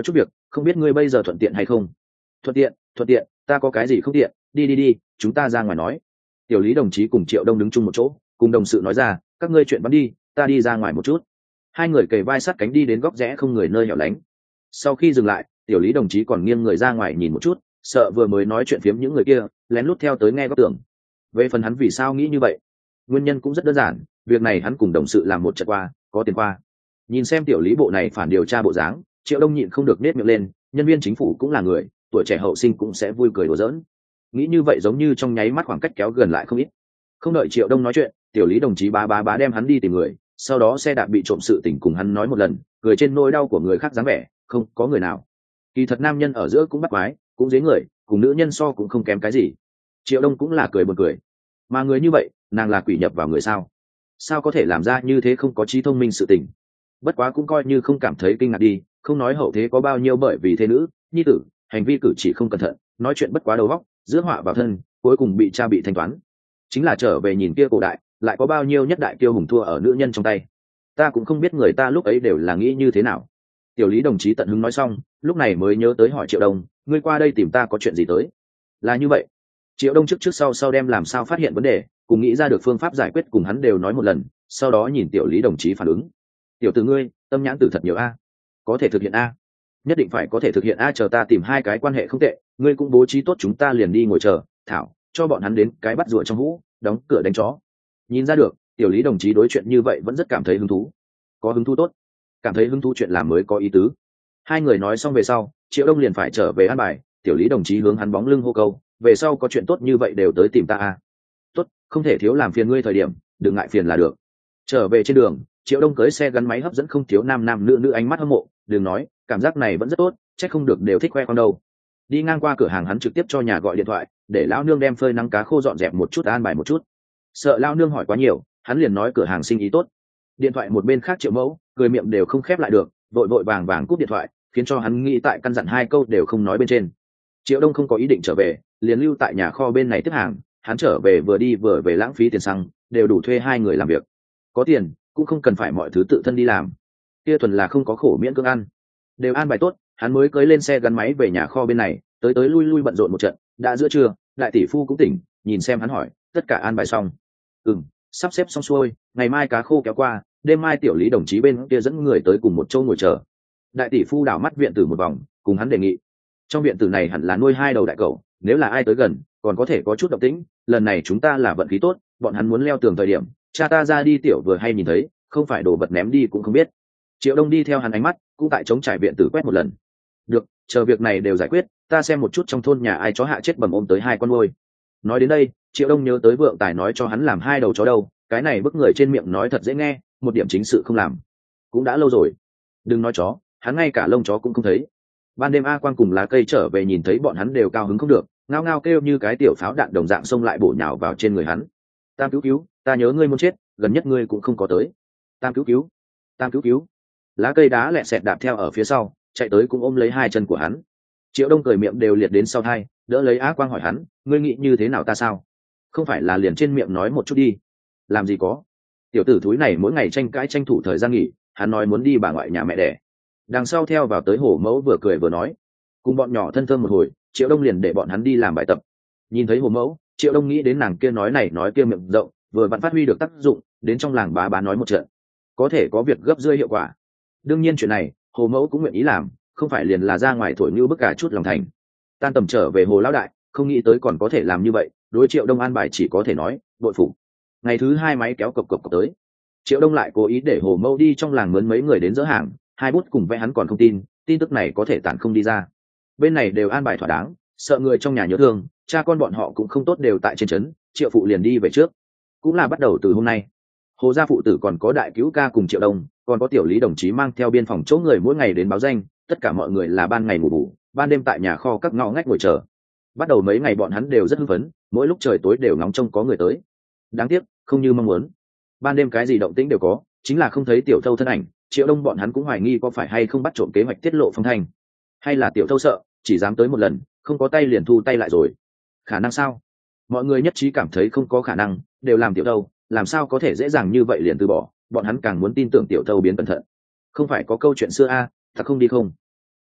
không biết ngươi bây giờ thuận tiện hay không? Thuận tiện, thuận tiện, ta có cái gì không tiện, đi đi đi, chúng ta ra ngoài nói. Tiểu Lý đồng chí cùng Triệu Đông đứng chung một chỗ, cùng đồng sự nói ra, các ngươi chuyện bắn đi, ta đi ra ngoài một chút. Hai người kề vai sát cánh đi đến góc rẽ không người nơi hẻo lánh. Sau khi dừng lại, Tiểu Lý đồng chí còn nghiêng người ra ngoài nhìn một chút, sợ vừa mới nói chuyện phiếm những người kia lén lút theo tới nghe góc tưởng. Về phần hắn vì sao nghĩ như vậy, nguyên nhân cũng rất đơn giản, việc này hắn cùng đồng sự làm một trận qua, có tiền qua. Nhìn xem Tiểu Lý bộ này phản điều tra bộ dáng, Triệu Đông nhịn không được nết miệng lên, nhân viên chính phủ cũng là người, tuổi trẻ hậu sinh cũng sẽ vui cười đùa giỡn. Nghĩ như vậy giống như trong nháy mắt khoảng cách kéo gần lại không ít. Không đợi Triệu Đông nói chuyện, Tiểu Lý đồng chí bá bá bá đem hắn đi tìm người, sau đó xe đạp bị trộm sự tình cùng hắn nói một lần, cười trên nỗi đau của người khác dáng vẻ, không có người nào. Kỳ thật nam nhân ở giữa cũng bắt quái, cũng dế người, cùng nữ nhân so cũng không kém cái gì. Triệu Đông cũng là cười buồn cười. Mà người như vậy, nàng là quỷ nhập vào người sao? Sao có thể làm ra như thế không có trí thông minh sự tình? Bất quá cũng coi như không cảm thấy kinh ngạc đi, không nói hậu thế có bao nhiêu bởi vì thế nữ, nhi tử, hành vi cử chỉ không cẩn thận, nói chuyện bất quá đầu óc, giữa họa vào thân, cuối cùng bị cha bị thanh toán. Chính là trở về nhìn kia cổ đại, lại có bao nhiêu nhất đại kiêu hùng thua ở nữ nhân trong tay. Ta cũng không biết người ta lúc ấy đều là nghĩ như thế nào. Tiểu Lý đồng chí tận hứng nói xong, lúc này mới nhớ tới hỏi Triệu Đông, ngươi qua đây tìm ta có chuyện gì tới? Là như vậy. Triệu Đông trước trước sau sau đem làm sao phát hiện vấn đề, cùng nghĩ ra được phương pháp giải quyết cùng hắn đều nói một lần, sau đó nhìn Tiểu Lý đồng chí phản ứng. Tiểu tử ngươi, tâm nhãn tử thật nhiều a. Có thể thực hiện a. Nhất định phải có thể thực hiện a, chờ ta tìm hai cái quan hệ không tệ, ngươi cũng bố trí tốt chúng ta liền đi ngồi chờ, thảo, cho bọn hắn đến cái bắt rùa trong hũ, đóng cửa đánh chó. Nhìn ra được, Tiểu Lý đồng chí đối chuyện như vậy vẫn rất cảm thấy hứng thú. Có hứng thú tốt, cảm thấy hứng thú chuyện làm mới có ý tứ. Hai người nói xong về sau, Triệu Đông liền phải trở về an bài, Tiểu Lý đồng chí hướng hắn bóng lưng hô câu, về sau có chuyện tốt như vậy đều tới tìm ta a. Tốt, không thể thiếu làm phiền ngươi thời điểm, đừng ngại phiền là được. Trở về trên đường, Triệu Đông cưới xe gắn máy hấp dẫn không thiếu nam nam nữ nữ ánh mắt hâm mộ, đừng nói, cảm giác này vẫn rất tốt, chắc không được đều thích khoe con đâu. Đi ngang qua cửa hàng hắn trực tiếp cho nhà gọi điện thoại, để lão nương đem phơi nắng cá khô dọn dẹp một chút, an bài một chút. Sợ lão nương hỏi quá nhiều, hắn liền nói cửa hàng sinh ý tốt. Điện thoại một bên khác Triệu Mẫu, cười miệng đều không khép lại được, vội vội vàng vàng cúp điện thoại, khiến cho hắn nghĩ tại căn dặn hai câu đều không nói bên trên. Triệu Đông không có ý định trở về, liền lưu tại nhà kho bên này tiếp hàng, hắn trở về vừa đi vừa về lãng phí tiền xăng, đều đủ thuê hai người làm việc. Có tiền, cũng không cần phải mọi thứ tự thân đi làm. Kia thuần là không có khổ miễn cưỡng ăn. Đều an bài tốt, hắn mới cưới lên xe gắn máy về nhà kho bên này, tới tới lui lui bận rộn một trận, đã giữa trưa, đại tỷ phu cũng tỉnh, nhìn xem hắn hỏi, tất cả an bài xong. Ừm, sắp xếp xong xuôi, ngày mai cá khô kéo qua, đêm mai Tiểu Lý đồng chí bên kia dẫn người tới cùng một chỗ ngồi chờ. Đại tỷ phu đảo mắt viện tử một vòng, cùng hắn đề nghị. Trong viện tử này hẳn là nuôi hai đầu đại cẩu, nếu là ai tới gần, còn có thể có chút động tĩnh, lần này chúng ta là vận khí tốt, bọn hắn muốn leo tường thời điểm, cha ta ra đi tiểu vừa hay nhìn thấy, không phải đồ vật ném đi cũng không biết. Triệu Đông đi theo hắn ánh mắt, cũng tại chống trải viện tử quét một lần. Được, chờ việc này đều giải quyết, ta xem một chút trong thôn nhà ai chó hạ chết bầm ôm tới hai con nuôi. Nói đến đây, Triệu Đông nhớ tới Vượng Tài nói cho hắn làm hai đầu chó đâu, cái này bức người trên miệng nói thật dễ nghe, một điểm chính sự không làm. Cũng đã lâu rồi. Đừng nói chó, hắn ngay cả lông chó cũng không thấy. Ban đêm A Quang cùng lá cây trở về nhìn thấy bọn hắn đều cao hứng không được, ngao ngao kêu như cái tiểu pháo đạn đồng dạng xông lại bổ nhào vào trên người hắn. Tam cứu cứu, ta nhớ ngươi muốn chết, gần nhất ngươi cũng không có tới. Tam cứu cứu, tam cứu cứu. Lá cây đá lẹ sẹt đạp theo ở phía sau, chạy tới cũng ôm lấy hai chân của hắn. Triệu Đông cười miệng đều liệt đến sau thai, đỡ lấy Á Quang hỏi hắn, ngươi nghĩ như thế nào ta sao? Không phải là liền trên miệng nói một chút đi. Làm gì có. Tiểu tử thúi này mỗi ngày tranh cãi tranh thủ thời gian nghỉ, hắn nói muốn đi bà ngoại nhà mẹ đẻ. Đằng sau theo vào tới Hồ Mẫu vừa cười vừa nói, cùng bọn nhỏ thân thơm một hồi, Triệu Đông liền để bọn hắn đi làm bài tập. Nhìn thấy Hồ Mẫu, Triệu Đông nghĩ đến nàng kia nói này nói kia miệng rộng, vừa vặn phát huy được tác dụng, đến trong làng bá bá nói một trận, có thể có việc gấp rơi hiệu quả. Đương nhiên chuyện này, Hồ Mẫu cũng nguyện ý làm, không phải liền là ra ngoài thổi như bức cả chút lòng thành. Tan tầm trở về Hồ lão đại, không nghĩ tới còn có thể làm như vậy, đối Triệu Đông an bài chỉ có thể nói bội phục. Ngày thứ hai máy kéo cộc cộc cộc tới, Triệu Đông lại cố ý để Hồ Mẫu đi trong làng mướn mấy người đến dỡ hàng, hai bút cùng vẽ hắn còn không tin, tin tức này có thể tản không đi ra. Bên này đều an bài thỏa đáng, sợ người trong nhà nhớ thương, cha con bọn họ cũng không tốt đều tại trên trấn, Triệu phụ liền đi về trước. Cũng là bắt đầu từ hôm nay. Hồ gia phụ tử còn có đại cứu ca cùng Triệu Đông, còn có Tiểu Lý đồng chí mang theo biên phòng chỗ người mỗi ngày đến báo danh, tất cả mọi người là ban ngày ngủ bù, ban đêm tại nhà kho các ngõ ngách ngồi chờ. Bắt đầu mấy ngày bọn hắn đều rất hưng phấn, mỗi lúc trời tối đều ngóng trông có người tới. Đáng tiếc, không như mong muốn. Ban đêm cái gì động tĩnh đều có, chính là không thấy Tiểu Thâu thân ảnh. Triệu Đông bọn hắn cũng hoài nghi có phải hay không bắt trộm kế hoạch tiết lộ phong thanh, hay là Tiểu Thâu sợ, chỉ dám tới một lần, không có tay liền thu tay lại rồi. Khả năng sao? Mọi người nhất trí cảm thấy không có khả năng, đều làm Tiểu Thâu, làm sao có thể dễ dàng như vậy liền từ bỏ, bọn hắn càng muốn tin tưởng Tiểu Thâu biến cẩn thận. Không phải có câu chuyện xưa a, à, thật không đi không.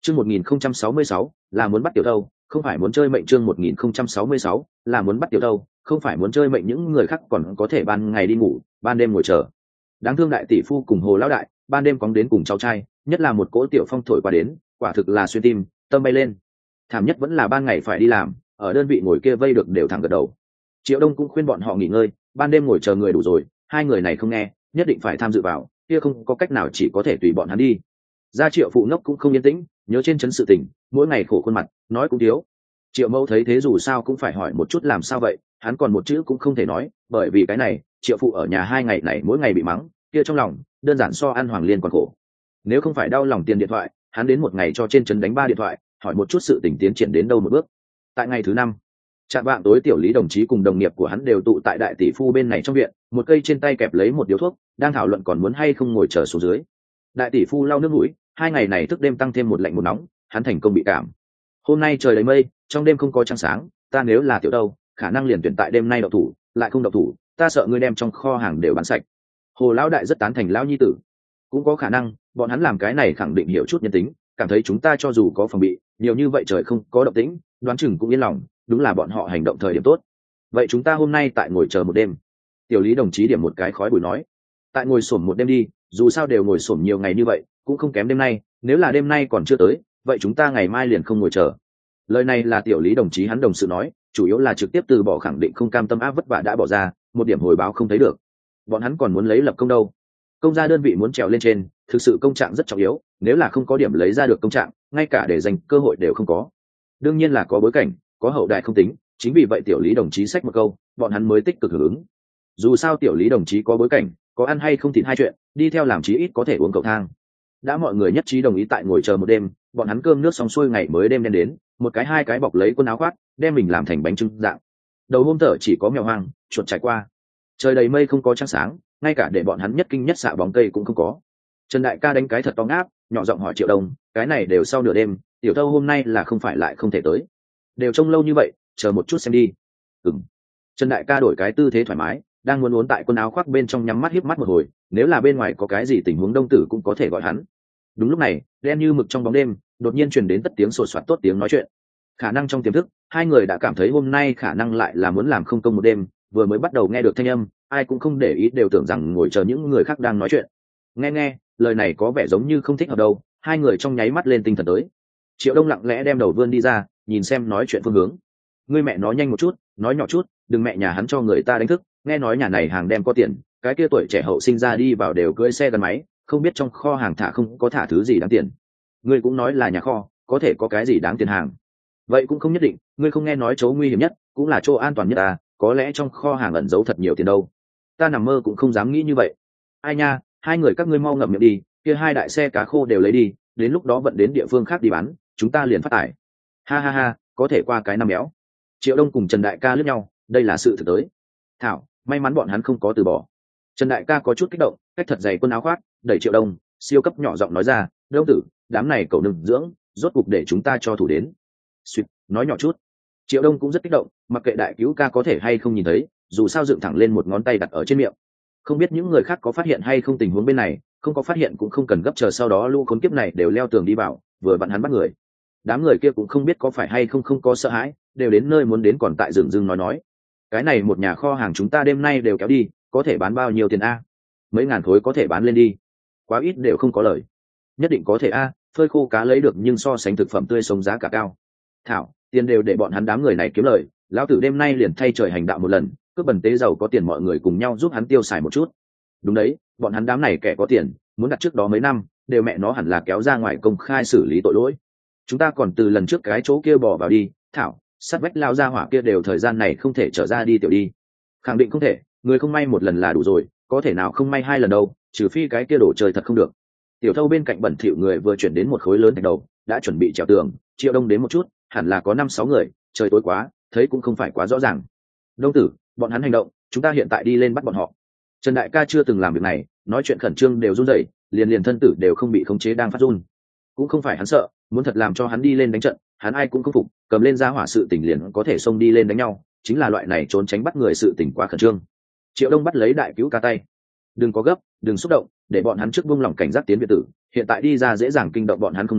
chương một nghìn không trăm sáu mươi sáu là muốn bắt tiểu thâu, không phải muốn chơi mệnh. Chương một nghìn không trăm sáu mươi sáu là muốn bắt tiểu thâu, không phải muốn chơi mệnh. Những người khác còn có thể ban ngày đi ngủ, ban đêm ngồi chờ. Đáng thương đại tỷ phu cùng Hồ lão đại, ban đêm cóng đến cùng cháu trai, nhất là một cỗ tiểu phong thổi qua đến, quả thực là xuyên tim, tâm bay lên. Thảm nhất vẫn là ban ngày phải đi làm, ở đơn vị ngồi kia vây được đều thẳng gật đầu. Triệu Đông cũng khuyên bọn họ nghỉ ngơi, ban đêm ngồi chờ người đủ rồi, hai người này không nghe, nhất định phải tham dự vào, kia không có cách nào, chỉ có thể tùy bọn hắn đi. Gia Triệu phụ ngốc cũng không yên tĩnh, nhớ trên chấn sự tình, mỗi ngày khổ khuôn mặt, nói cũng thiếu. Triệu Mẫu thấy thế dù sao cũng phải hỏi một chút làm sao vậy, hắn còn một chữ cũng không thể nói, bởi vì cái này, Triệu phụ ở nhà hai ngày này mỗi ngày bị mắng, kia trong lòng, đơn giản so ăn hoàng liên còn khổ. Nếu không phải đau lòng tiền điện thoại, hắn đến một ngày cho trên chấn đánh ba điện thoại, hỏi một chút sự tình tiến triển đến đâu một bước. Tại ngày thứ năm, chạm vạng tối, tiểu Lý đồng chí cùng đồng nghiệp của hắn đều tụ tại đại tỷ phu bên này trong viện, một cây trên tay kẹp lấy một điếu thuốc, đang thảo luận còn muốn hay không ngồi chờ xuống dưới. Đại tỷ phu lau nước mũi, hai ngày này thức đêm tăng thêm một lạnh một nóng, hắn thành công bị cảm. Hôm nay trời đầy mây, trong đêm không có trăng sáng, ta nếu là tiểu đâu, khả năng liền tuyển tại đêm nay đậu thủ, lại không đậu thủ, ta sợ ngươi đem trong kho hàng đều bán sạch. Hồ lão đại rất tán thành lão nhi tử, cũng có khả năng, bọn hắn làm cái này khẳng định hiểu chút nhân tính, cảm thấy chúng ta cho dù có phòng bị, nhiều như vậy trời không có động tĩnh, đoán chừng cũng yên lòng, đúng là bọn họ hành động thời điểm tốt. Vậy chúng ta hôm nay tại ngồi chờ một đêm. Tiểu Lý đồng chí điểm một cái khói bụi nói, tại ngồi xổm một đêm đi, dù sao đều ngồi xổm nhiều ngày như vậy, cũng không kém đêm nay, nếu là đêm nay còn chưa tới, vậy chúng ta ngày mai liền không ngồi chờ. Lời này là Tiểu Lý đồng chí hắn đồng sự nói, chủ yếu là trực tiếp từ bỏ khẳng định không cam tâm áp vất vả đã bỏ ra, một điểm hồi báo không thấy được. Bọn hắn còn muốn lấy lập công đâu. Công gia đơn vị muốn trèo lên trên, thực sự công trạng rất trọng yếu, nếu là không có điểm lấy ra được công trạng, ngay cả để dành cơ hội đều không có. Đương nhiên là có bối cảnh, có hậu đại không tính, chính vì vậy Tiểu Lý đồng chí xách một câu, bọn hắn mới tích cực hưởng ứng. Dù sao Tiểu Lý đồng chí có bối cảnh, có ăn hay không thịt hai chuyện, đi theo làm chí ít có thể uống cầu thang. Đã mọi người nhất trí đồng ý tại ngồi chờ một đêm, bọn hắn cơm nước xong xuôi ngày mới đêm đen đến, một cái hai cái bọc lấy quần áo khoác, đem mình làm thành bánh trưng dạng. Đầu hôm thở chỉ có mèo hoang, chuột trải qua. Trời đầy mây không có trăng sáng, ngay cả để bọn hắn nhất kinh nhất xạ bóng cây cũng không có. Trần đại ca đánh cái thật to ngáp, nhỏ giọng hỏi Triệu Đông, cái này đều sau nửa đêm, tiểu thâu hôm nay là không phải lại không thể tới, đều trông lâu như vậy, chờ một chút xem đi. Ừm. Trần đại ca đổi cái tư thế thoải mái, đang muốn uốn tại quần áo khoác bên trong nhắm mắt híp mắt một hồi, nếu là bên ngoài có cái gì tình huống Đông tử cũng có thể gọi hắn. Đúng lúc này, đen như mực trong bóng đêm, đột nhiên truyền đến tất tiếng sột soạt tốt tiếng nói chuyện. Khả năng trong tiềm thức, hai người đã cảm thấy hôm nay khả năng lại là muốn làm không công một đêm, vừa mới bắt đầu nghe được thanh âm, ai cũng không để ý, đều tưởng rằng ngồi chờ những người khác đang nói chuyện. Nghe nghe, lời này có vẻ giống như không thích hợp đâu, hai người trong nháy mắt lên tinh thần tới. Triệu Đông lặng lẽ đem đầu vươn đi ra, nhìn xem nói chuyện phương hướng. Ngươi mẹ nói nhanh một chút, nói nhỏ chút, đừng mẹ nhà hắn cho người ta đánh thức, nghe nói nhà này hàng đem có tiền, cái kia tuổi trẻ hậu sinh ra đi vào đều cưỡi xe gắn máy, không biết trong kho hàng thả không có thả thứ gì đáng tiền. Ngươi cũng nói là nhà kho, có thể có cái gì đáng tiền hàng. Vậy cũng không nhất định, ngươi không nghe nói chỗ nguy hiểm nhất, cũng là chỗ an toàn nhất à, có lẽ trong kho hàng ẩn giấu thật nhiều tiền đâu. Ta nằm mơ cũng không dám nghĩ như vậy. Ai nha, hai người các ngươi mau ngậm miệng đi, kia hai đại xe cá khô đều lấy đi, đến lúc đó vận đến địa phương khác đi bán, chúng ta liền phát tải. Ha ha ha, có thể qua cái năm béo. Triệu Đông cùng Trần đại ca liếc nhau, đây là sự thực tới. Thảo, may mắn bọn hắn không có từ bỏ. Trần đại ca có chút kích động, cách thật dày quần áo khoác, đẩy Triệu Đông, siêu cấp nhỏ giọng nói ra, Đông tử, đám này cậu đừng dưỡng, rốt cục để chúng ta cho thủ đến. Xuyệt, nói nhỏ chút. Triệu Đông cũng rất kích động, mặc kệ đại cứu ca có thể hay không nhìn thấy, dù sao dựng thẳng lên một ngón tay đặt ở trên miệng. Không biết những người khác có phát hiện hay không tình huống bên này, không có phát hiện cũng không cần gấp, chờ sau đó lũ khốn kiếp này đều leo tường đi vào, vừa vặn hắn bắt người. Đám người kia cũng không biết có phải hay không không có sợ hãi, đều đến nơi muốn đến còn tại rừng rừng nói nói. Cái này một nhà kho hàng chúng ta đêm nay đều kéo đi, có thể bán bao nhiêu tiền a? Mấy ngàn khối có thể bán lên đi. Quá ít đều không có lời. Nhất định có thể a, phơi khô cá lấy được nhưng so sánh thực phẩm tươi sống giá cả cao. Thảo, tiền đều để bọn hắn đám người này kiếm lời, lão tử đêm nay liền thay trời hành đạo một lần, cướp bần tế giàu có tiền mọi người cùng nhau giúp hắn tiêu xài một chút. Đúng đấy, bọn hắn đám này kẻ có tiền, muốn đặt trước đó mấy năm, đều mẹ nó hẳn là kéo ra ngoài công khai xử lý tội lỗi. Chúng ta còn từ lần trước cái chỗ kia bỏ vào đi, Thảo, sát vách lao ra hỏa kia đều thời gian này không thể trở ra đi tiểu đi. Khẳng định không thể, người không may một lần là đủ rồi, có thể nào không may hai lần đâu, trừ phi cái kia đổ trời thật không được. Tiểu thâu bên cạnh bẩn thỉu người vừa chuyển đến một khối lớn thạch đầu, đã chuẩn bị trèo tường. Triệu Đông đến một chút, hẳn là có năm sáu người, trời tối quá, thấy cũng không phải quá rõ ràng. Đông tử, bọn hắn hành động, chúng ta hiện tại đi lên bắt bọn họ. Trần đại ca chưa từng làm việc này, nói chuyện khẩn trương đều run rẩy, liền liền thân tử đều không bị khống chế đang phát run. Cũng không phải hắn sợ, muốn thật làm cho hắn đi lên đánh trận, hắn ai cũng không phục, cầm lên ra hỏa sự tình liền có thể xông đi lên đánh nhau, chính là loại này trốn tránh bắt người sự tình quá khẩn trương. Triệu Đông bắt lấy đại cứu ca tay, đừng có gấp, đừng xúc động, để bọn hắn trước buông lỏng cảnh giác tiến biệt tử, hiện tại đi ra dễ dàng kinh động bọn hắn không nói,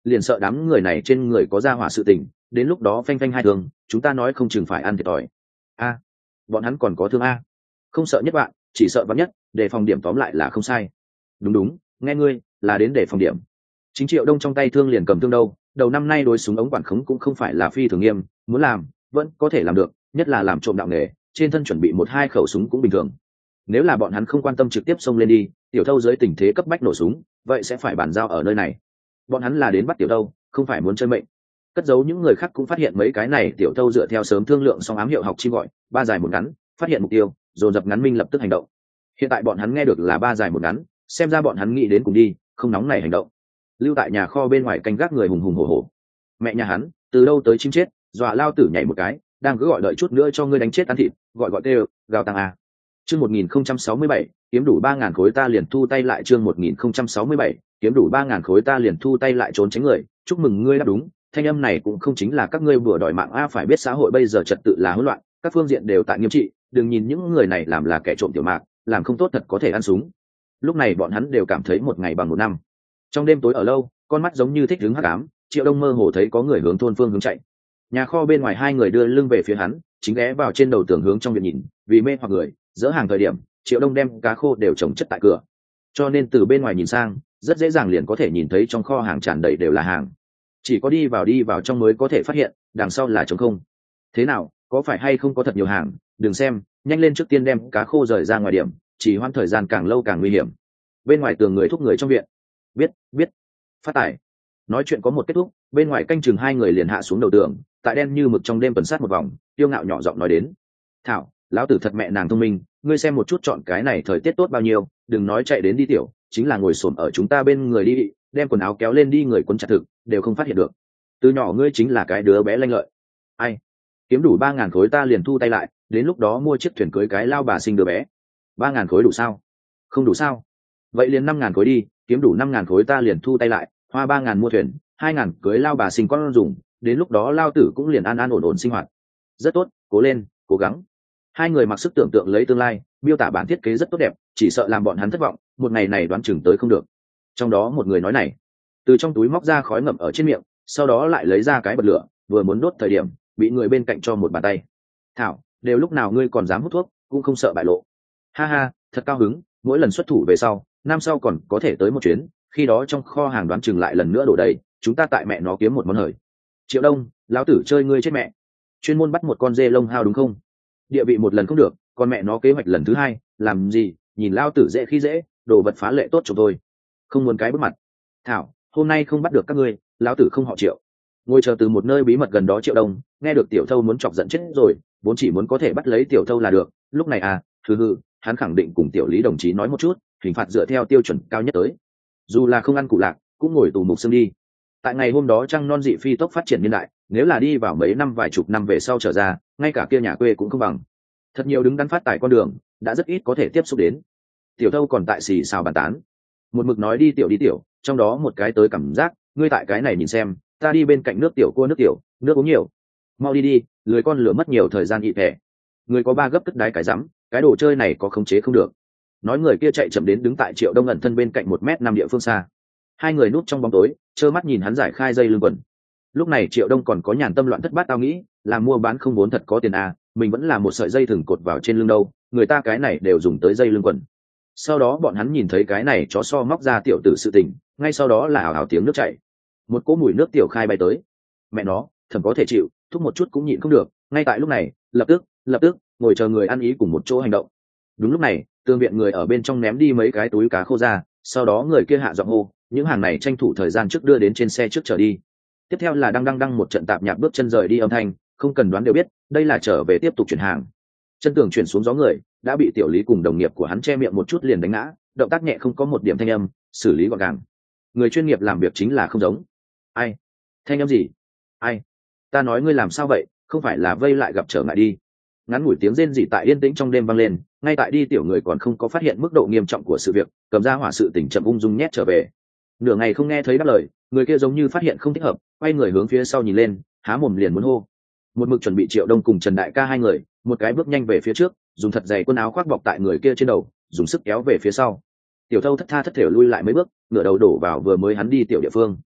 liền sợ đám người này trên người có ra hỏa sự tình, đến lúc đó phanh phanh hai thương, chúng ta nói không chừng phải ăn thiệt thòi. A, bọn hắn còn có thương a? Không sợ nhất bạn, chỉ sợ vắn nhất, để phòng điểm tóm lại là không sai. Đúng đúng, nghe ngươi, là đến để phòng điểm. Chính Triệu Đông trong tay thương liền cầm thương đâu, đầu năm nay đối súng ống quản khống cũng không phải là phi thường nghiêm, muốn làm vẫn có thể làm được, nhất là làm trộm đạo nghề, trên thân chuẩn bị một hai khẩu súng cũng bình thường. Nếu là bọn hắn không quan tâm trực tiếp xông lên đi, tiểu thâu dưới tình thế cấp bách nổ súng, vậy sẽ phải bàn giao ở nơi này. Bọn hắn là đến bắt tiểu thâu, không phải muốn chơi mệnh. Cất giấu những người khác cũng phát hiện mấy cái này tiểu thâu dựa theo sớm thương lượng xong ám hiệu học chim gọi, ba dài một ngắn, phát hiện mục tiêu, dồn dập ngắn minh lập tức hành động. Hiện tại bọn hắn nghe được là ba dài một ngắn, xem ra bọn hắn nghĩ đến cùng đi, không nóng này hành động. Lưu tại nhà kho bên ngoài canh gác người hùng hùng hổ hổ. Mẹ nhà hắn, từ đâu tới chim chết, dọa lao tử nhảy một cái, đang cứ gọi đợi chút nữa cho ngươi đánh chết ăn thịt, gọi gọi tê, gào tăng a. Chương một nghìn không trăm sáu mươi bảy, kiếm đủ ba ngàn khối ta liền thu tay lại chương một nghìn không trăm sáu mươi bảy, kiếm đủ ba ngàn khối ta liền thu tay lại trốn tránh người, chúc mừng ngươi đáp đúng, thanh âm này cũng không chính là các ngươi vừa đòi mạng a, phải biết xã hội bây giờ trật tự là hỗn loạn, các phương diện đều tại nghiêm trị, đừng nhìn những người này làm là kẻ trộm tiểu mạc, làm không tốt thật có thể ăn súng. Lúc này bọn hắn đều cảm thấy một ngày bằng một năm. Trong đêm tối ở lâu, con mắt giống như thích đứng hắc ám, Triệu Đông mơ hồ thấy có người hướng thôn phương hướng chạy. Nhà kho bên ngoài hai người đưa lưng về phía hắn, chính ghé vào trên đầu tường hướng trong viện nhìn, vì mê hoặc người, dỡ hàng thời điểm, Triệu Đông đem cá khô đều trồng chất tại cửa, cho nên từ bên ngoài nhìn sang, rất dễ dàng liền có thể nhìn thấy trong kho hàng tràn đầy đều là hàng. Chỉ có đi vào đi vào trong mới có thể phát hiện, đằng sau là trống không. Thế nào, có phải hay không có thật nhiều hàng? Đừng xem, nhanh lên trước tiên đem cá khô rời ra ngoài điểm, chỉ hoãn thời gian càng lâu càng nguy hiểm. Bên ngoài tường người thúc người trong viện. Biết, biết. Phát tải. Nói chuyện có một kết thúc, bên ngoài canh chừng hai người liền hạ xuống đầu tường, tại đen như mực trong đêm tuần sát một vòng, tiêu ngạo nhỏ giọng nói đến. Thảo, lão tử thật mẹ nàng thông minh, ngươi xem một chút chọn cái này thời tiết tốt bao nhiêu, đừng nói chạy đến đi tiểu, chính là ngồi xổm ở chúng ta bên người đi, đem quần áo kéo lên đi người quấn chặt thực, đều không phát hiện được. Từ nhỏ ngươi chính là cái đứa bé lanh lợi. Ai? Kiếm đủ ba ngàn khối ta liền thu tay lại, đến lúc đó mua chiếc thuyền cưới cái lao bà sinh đứa bé. Ba ngàn khối đủ sao? Không đủ sao? Vậy liền năm ngàn khối đi, kiếm đủ năm ngàn khối ta liền thu tay lại, hoa ba ngàn mua thuyền, hai ngàn cưới lao bà sinh con dùng, đến lúc đó lao tử cũng liền an an ổn ổn sinh hoạt. Rất tốt, cố lên, cố gắng. Hai người mặc sức tưởng tượng lấy tương lai, miêu tả bản thiết kế rất tốt đẹp, chỉ sợ làm bọn hắn thất vọng, một ngày này đoán chừng tới không được. Trong đó một người nói này, từ trong túi móc ra khói ngậm ở trên miệng, sau đó lại lấy ra cái bật lửa, vừa muốn đốt thời điểm, bị người bên cạnh cho một bàn tay. Thảo, đều lúc nào ngươi còn dám hút thuốc, cũng không sợ bại lộ. Ha ha, thật cao hứng, mỗi lần xuất thủ về sau, năm sau còn có thể tới một chuyến, khi đó trong kho hàng đoán chừng lại lần nữa đổ đầy, chúng ta tại mẹ nó kiếm một món hời. Triệu Đông, lão tử chơi ngươi chết mẹ. Chuyên môn bắt một con dê lông hao đúng không? Địa vị một lần không được, còn mẹ nó kế hoạch lần thứ hai, làm gì, nhìn lao tử dễ khi dễ, đồ vật phá lệ tốt cho tôi. Không muốn cái bước mặt. Thảo, hôm nay không bắt được các ngươi, lão tử không họ Triệu. Ngồi chờ từ một nơi bí mật gần đó Triệu Đông, nghe được tiểu thâu muốn chọc giận chết rồi, vốn chỉ muốn có thể bắt lấy tiểu thâu là được, lúc này à, thứ hư, hắn khẳng định cùng tiểu Lý đồng chí nói một chút, hình phạt dựa theo tiêu chuẩn cao nhất tới. Dù là không ăn củ lạc, cũng ngồi tù mục xương đi. Tại ngày hôm đó trăng non dị phi tốc phát triển niên đại, nếu là đi vào mấy năm vài chục năm về sau trở ra, ngay cả kia nhà quê cũng không bằng. Thật nhiều đứng đắn phát tài con đường, đã rất ít có thể tiếp xúc đến. Tiểu thâu còn tại xì xào bàn tán, một mực nói đi tiểu đi tiểu, trong đó một cái tới cảm giác, ngươi tại cái này nhìn xem, ta đi bên cạnh nước tiểu cua nước tiểu, nước uống nhiều, mau đi đi, lười con lửa mất nhiều thời gian ị thẻ. Người có ba gấp cất đái cái rắm, cái đồ chơi này có khống chế không được. Nói người kia chạy chậm đến đứng tại Triệu Đông ẩn thân bên cạnh một mét năm địa phương xa. Hai người núp trong bóng tối, trơ mắt nhìn hắn giải khai dây lưng quần. Lúc này Triệu Đông còn có nhàn tâm loạn thất bát tao nghĩ, làm mua bán không vốn thật có tiền à, mình vẫn là một sợi dây thừng cột vào trên lưng đâu, người ta cái này đều dùng tới dây lưng quần. Sau đó bọn hắn nhìn thấy cái này chó so móc ra tiểu tử sự tình, ngay sau đó là ảo ảo tiếng nước chảy, một cỗ mùi nước tiểu khai bay tới. Mẹ nó, thầm có thể chịu, thúc một chút cũng nhịn không được. Ngay tại lúc này, lập tức, lập tức ngồi chờ người ăn ý cùng một chỗ hành động. Đúng lúc này, tương viện người ở bên trong ném đi mấy cái túi cá khô ra, sau đó người kia hạ giọng hô, những hàng này tranh thủ thời gian trước đưa đến trên xe trước trở đi. Tiếp theo là đang đăng đăng một trận tạp nhạc bước chân rời đi âm thanh, không cần đoán đều biết, đây là trở về tiếp tục chuyển hàng. Chân tường chuyển xuống gió người, đã bị tiểu Lý cùng đồng nghiệp của hắn che miệng một chút liền đánh ngã, động tác nhẹ không có một điểm thanh âm, xử lý gọn gàng. Người chuyên nghiệp làm việc chính là không giống. Ai? Thanh âm gì? Ai? Ta nói ngươi làm sao vậy, không phải là vây lại gặp trở ngại đi. Ngắn ngủi tiếng rên rỉ tại yên tĩnh trong đêm vang lên, ngay tại đi tiểu người còn không có phát hiện mức độ nghiêm trọng của sự việc, cầm ra hỏa sự tỉnh chậm ung dung nhét trở về. Nửa ngày không nghe thấy đáp lời, người kia giống như phát hiện không thích hợp, quay người hướng phía sau nhìn lên, há mồm liền muốn hô. Một mực chuẩn bị Triệu Đông cùng Trần Đại ca hai người, một cái bước nhanh về phía trước, dùng thật dày quần áo khoác bọc tại người kia trên đầu, dùng sức kéo về phía sau. Tiểu thâu thất tha thất thểu lui lại mấy bước, ngửa đầu đổ vào vừa mới hắn đi tiểu địa phương.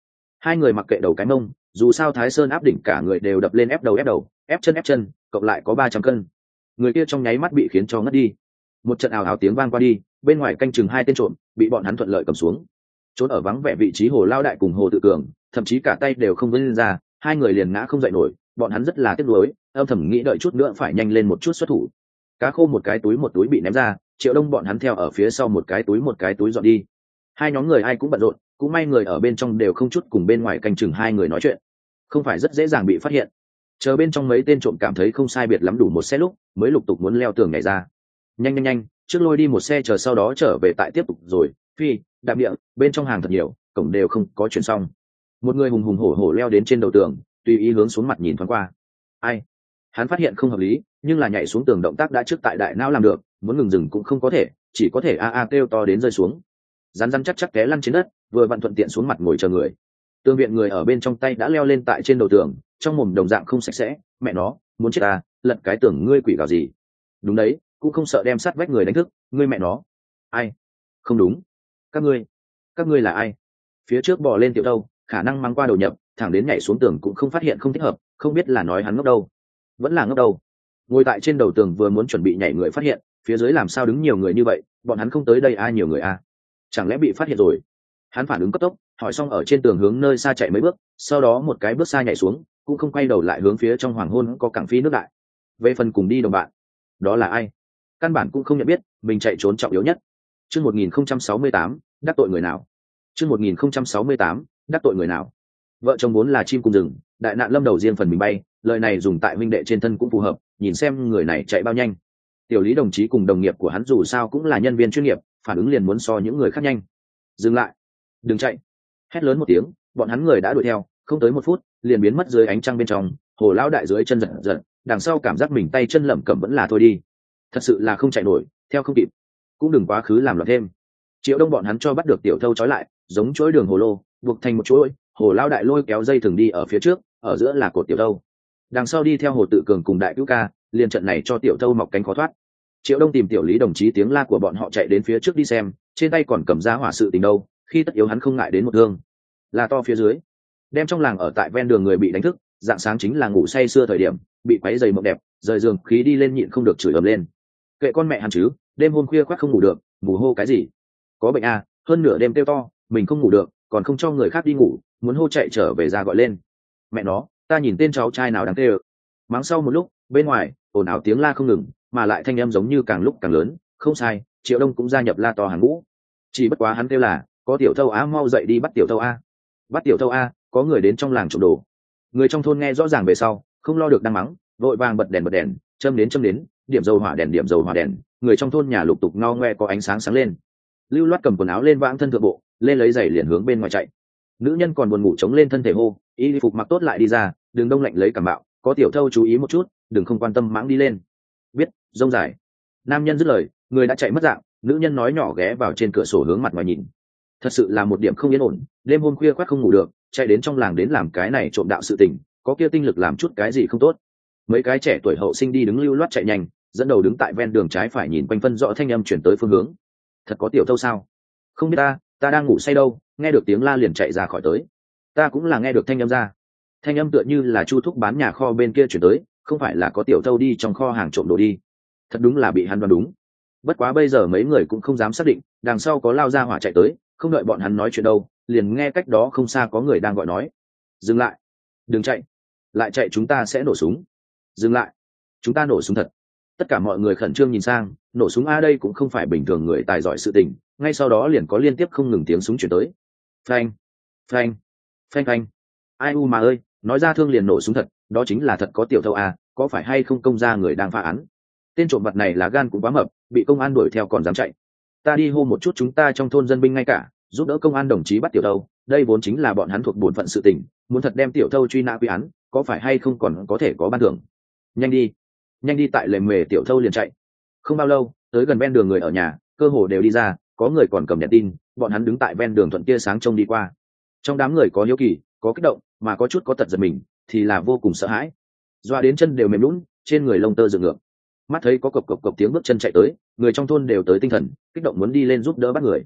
hai người mặc kệ đầu cái mông, dù sao Thái Sơn áp đỉnh cả người đều đập lên, ép đầu ép đầu, ép chân ép chân, cộng lại có ba trăm cân. Người kia trong nháy mắt bị khiến cho ngất đi. Một trận ào ào tiếng vang qua đi, bên ngoài canh chừng hai tên trộm bị bọn hắn thuận lợi cầm xuống. Trốn ở vắng vẻ vị trí Hồ Lao Đại cùng Hồ Tự Cường, thậm chí cả tay đều không vươn ra, hai người liền ngã không dậy nổi. Bọn hắn rất là tiếc nuối, âm thầm nghĩ đợi chút nữa phải nhanh lên một chút xuất thủ. Cá khô một cái túi một túi bị ném ra, Triệu Đông bọn hắn theo ở phía sau một cái túi một cái túi dọn đi. Hai nhóm người ai cũng bận rộn, cũng may người ở bên trong đều không chút cùng bên ngoài canh chừng hai người nói chuyện, không phải rất dễ dàng bị phát hiện. Chờ bên trong mấy tên trộm cảm thấy không sai biệt lắm đủ một xe lúc, mới lục tục muốn leo tường nhảy ra. Nhanh nhanh nhanh, trước lôi đi một xe chờ sau đó trở về tại tiếp tục rồi. Phi, đạp địa, bên trong hàng thật nhiều, cổng đều không có chuyển xong. Một người hùng hùng hổ hổ leo đến trên đầu tường, tùy ý hướng xuống mặt nhìn thoáng qua. Ai? Hắn phát hiện không hợp lý, nhưng là nhảy xuống tường động tác đã trước tại đại não làm được, muốn ngừng dừng cũng không có thể, chỉ có thể a a kêu to đến rơi xuống. Rắn rắn chắc chắc té lăn trên đất, vừa vặn thuận tiện xuống mặt ngồi chờ người. Tương viện người ở bên trong tay đã leo lên tại trên đầu tường, trong mồm đồng dạng không sạch sẽ. Mẹ nó, muốn chết ta, lật cái tưởng ngươi quỷ gào gì? Đúng đấy, cũng không sợ đem sát vách người đánh thức, ngươi mẹ nó. Ai? Không đúng. Các ngươi, các ngươi là ai? Phía trước bò lên Tiểu Đâu, khả năng mang qua đầu nhập, thẳng đến nhảy xuống tường cũng không phát hiện không thích hợp, không biết là nói hắn ngốc đâu, vẫn là ngốc đâu. Ngồi tại trên đầu tường vừa muốn chuẩn bị nhảy người phát hiện, phía dưới làm sao đứng nhiều người như vậy, bọn hắn không tới đây ai nhiều người a? Chẳng lẽ bị phát hiện rồi? Hắn phản ứng cấp tốc, hỏi xong ở trên tường hướng nơi xa chạy mấy bước, sau đó một cái bước xa nhảy xuống, cũng không quay đầu lại hướng phía trong hoàng hôn có cảng phi nước đại. Về phần cùng đi đồng bạn, đó là ai? Căn bản cũng không nhận biết, mình chạy trốn trọng yếu nhất. Chương một nghìn không trăm sáu mươi tám, đắc tội người nào? Chương một nghìn không trăm sáu mươi tám, đắc tội người nào? Vợ chồng vốn là chim cùng rừng, đại nạn lâm đầu riêng phần mình bay, lời này dùng tại huynh đệ trên thân cũng phù hợp, nhìn xem người này chạy bao nhanh. Tiểu Lý đồng chí cùng đồng nghiệp của hắn dù sao cũng là nhân viên chuyên nghiệp, phản ứng liền muốn so những người khác nhanh. Dừng lại, đừng chạy! Hét lớn một tiếng, bọn hắn người đã đuổi theo, không tới một phút, liền biến mất dưới ánh trăng bên trong. Hồ Lão Đại dưới chân giật giật, đằng sau cảm giác mình tay chân lẩm cẩm vẫn là thôi đi, thật sự là không chạy nổi, theo không kịp, cũng đừng quá khứ làm loạn thêm. Triệu Đông bọn hắn cho bắt được Tiểu Thâu trói lại, giống chuỗi đường hồ lô, buộc thành một chuỗi. Hồ Lão Đại lôi kéo dây thừng đi ở phía trước, ở giữa là cột Tiểu Thâu, đằng sau đi theo Hồ Tự Cường cùng Đại Cứu Ca, liền trận này cho Tiểu Thâu mọc cánh khó thoát. Triệu Đông tìm Tiểu Lý đồng chí tiếng la của bọn họ chạy đến phía trước đi xem, trên tay còn cầm ra hỏa sự tình đâu, khi tất yếu hắn không ngại đến một thương. Là to phía dưới, đem trong làng ở tại ven đường người bị đánh thức, dạng sáng chính là ngủ say sưa thời điểm, bị quấy giày mộng đẹp, rời giường khí đi lên nhịn không được chửi ầm lên. Kệ con mẹ hắn chứ, đêm hôm khuya khoác không ngủ được, mù hô cái gì? Có bệnh à, hơn nửa đêm kêu to, mình không ngủ được, còn không cho người khác đi ngủ, muốn hô chạy trở về ra gọi lên. Mẹ nó, ta nhìn tên cháu trai nào đáng tê ơ. Mắng sau một lúc, bên ngoài ồn ào tiếng la không ngừng, mà lại thanh âm giống như càng lúc càng lớn. Không sai, Triệu Đông cũng gia nhập la to hàng ngũ. Chỉ bất quá hắn kêu là, có Tiểu Thâu a, mau dậy đi bắt Tiểu Thâu a. Bắt Tiểu Thâu a, có người đến trong làng trộm đồ. Người trong thôn nghe rõ ràng về sau, không lo được đang mắng, vội vàng bật đèn bật đèn, châm đến châm đến, điểm dầu hỏa đèn điểm dầu hỏa đèn. Người trong thôn nhà lục tục ngao ngoe có ánh sáng sáng lên. Lưu Loát cầm quần áo lên vãng thân thượng bộ, lên lấy giày liền hướng bên ngoài chạy. Nữ nhân còn buồn ngủ chống lên thân thể hô, y phục mặc tốt lại đi ra, đừng đông lạnh lấy cảm bạo, có Tiểu Thâu chú ý một chút, đừng không quan tâm mãng đi lên. Biết, rông dài. Nam nhân dứt lời, người đã chạy mất dạng, nữ nhân nói nhỏ ghé vào trên cửa sổ hướng mặt ngoài nhìn. Thật sự là một điểm không yên ổn, đêm hôm khuya khoác không ngủ được, chạy đến trong làng đến làm cái này trộm đạo sự tình, có kia tinh lực làm chút cái gì không tốt. Mấy cái trẻ tuổi hậu sinh đi đứng lưu loát chạy nhanh, dẫn đầu đứng tại ven đường trái phải nhìn quanh phân rõ thanh âm chuyển tới phương hướng. Thật có Tiểu Thâu sao? Không biết ta, ta đang ngủ say đâu, nghe được tiếng la liền chạy ra khỏi tới. Ta cũng là nghe được thanh âm ra. Thanh âm tựa như là Chu Thúc bán nhà kho bên kia chuyển tới, không phải là có Tiểu Thâu đi trong kho hàng trộm đồ đi. Thật đúng là bị hắn đoán đúng. Bất quá bây giờ mấy người cũng không dám xác định, đằng sau có lao ra hỏa chạy tới, không đợi bọn hắn nói chuyện đâu, liền nghe cách đó không xa có người đang gọi nói. Dừng lại, đừng chạy, lại chạy chúng ta sẽ nổ súng. Dừng lại, chúng ta nổ súng thật. Tất cả mọi người khẩn trương nhìn sang, nổ súng a đây cũng không phải bình thường người tài giỏi sự tình, ngay sau đó liền có liên tiếp không ngừng tiếng súng chuyển tới. Phanh, phanh, phanh phanh. Ai u mà ơi, nói ra thương liền nổ súng thật, đó chính là thật có Tiểu Thâu a, có phải hay không công ra người đang phá án. Tên trộm vật này là gan cũng quá mập, bị công an đuổi theo còn dám chạy. Ta đi hô một chút chúng ta trong thôn dân binh ngay cả, giúp đỡ công an đồng chí bắt Tiểu Thâu, đây vốn chính là bọn hắn thuộc bổn phận sự tình, muốn thật đem Tiểu Thâu truy nã quy án, có phải hay không còn có thể có ban thưởng. Nhanh đi, nhanh đi, tại lề mề Tiểu Thâu liền chạy. Không bao lâu, tới gần ven đường người ở nhà, cơ hồ đều đi ra, có người còn cầm đèn tin, bọn hắn đứng tại ven đường thuận tia sáng trông đi qua. Trong đám người có hiếu kỳ, có kích động, mà có chút có tật giật mình, thì là vô cùng sợ hãi. Doa đến chân đều mềm lún, trên người lông tơ dựng ngược. Mắt thấy có cộc cộc cộc tiếng bước chân chạy tới, người trong thôn đều tới tinh thần, kích động muốn đi lên giúp đỡ bắt người.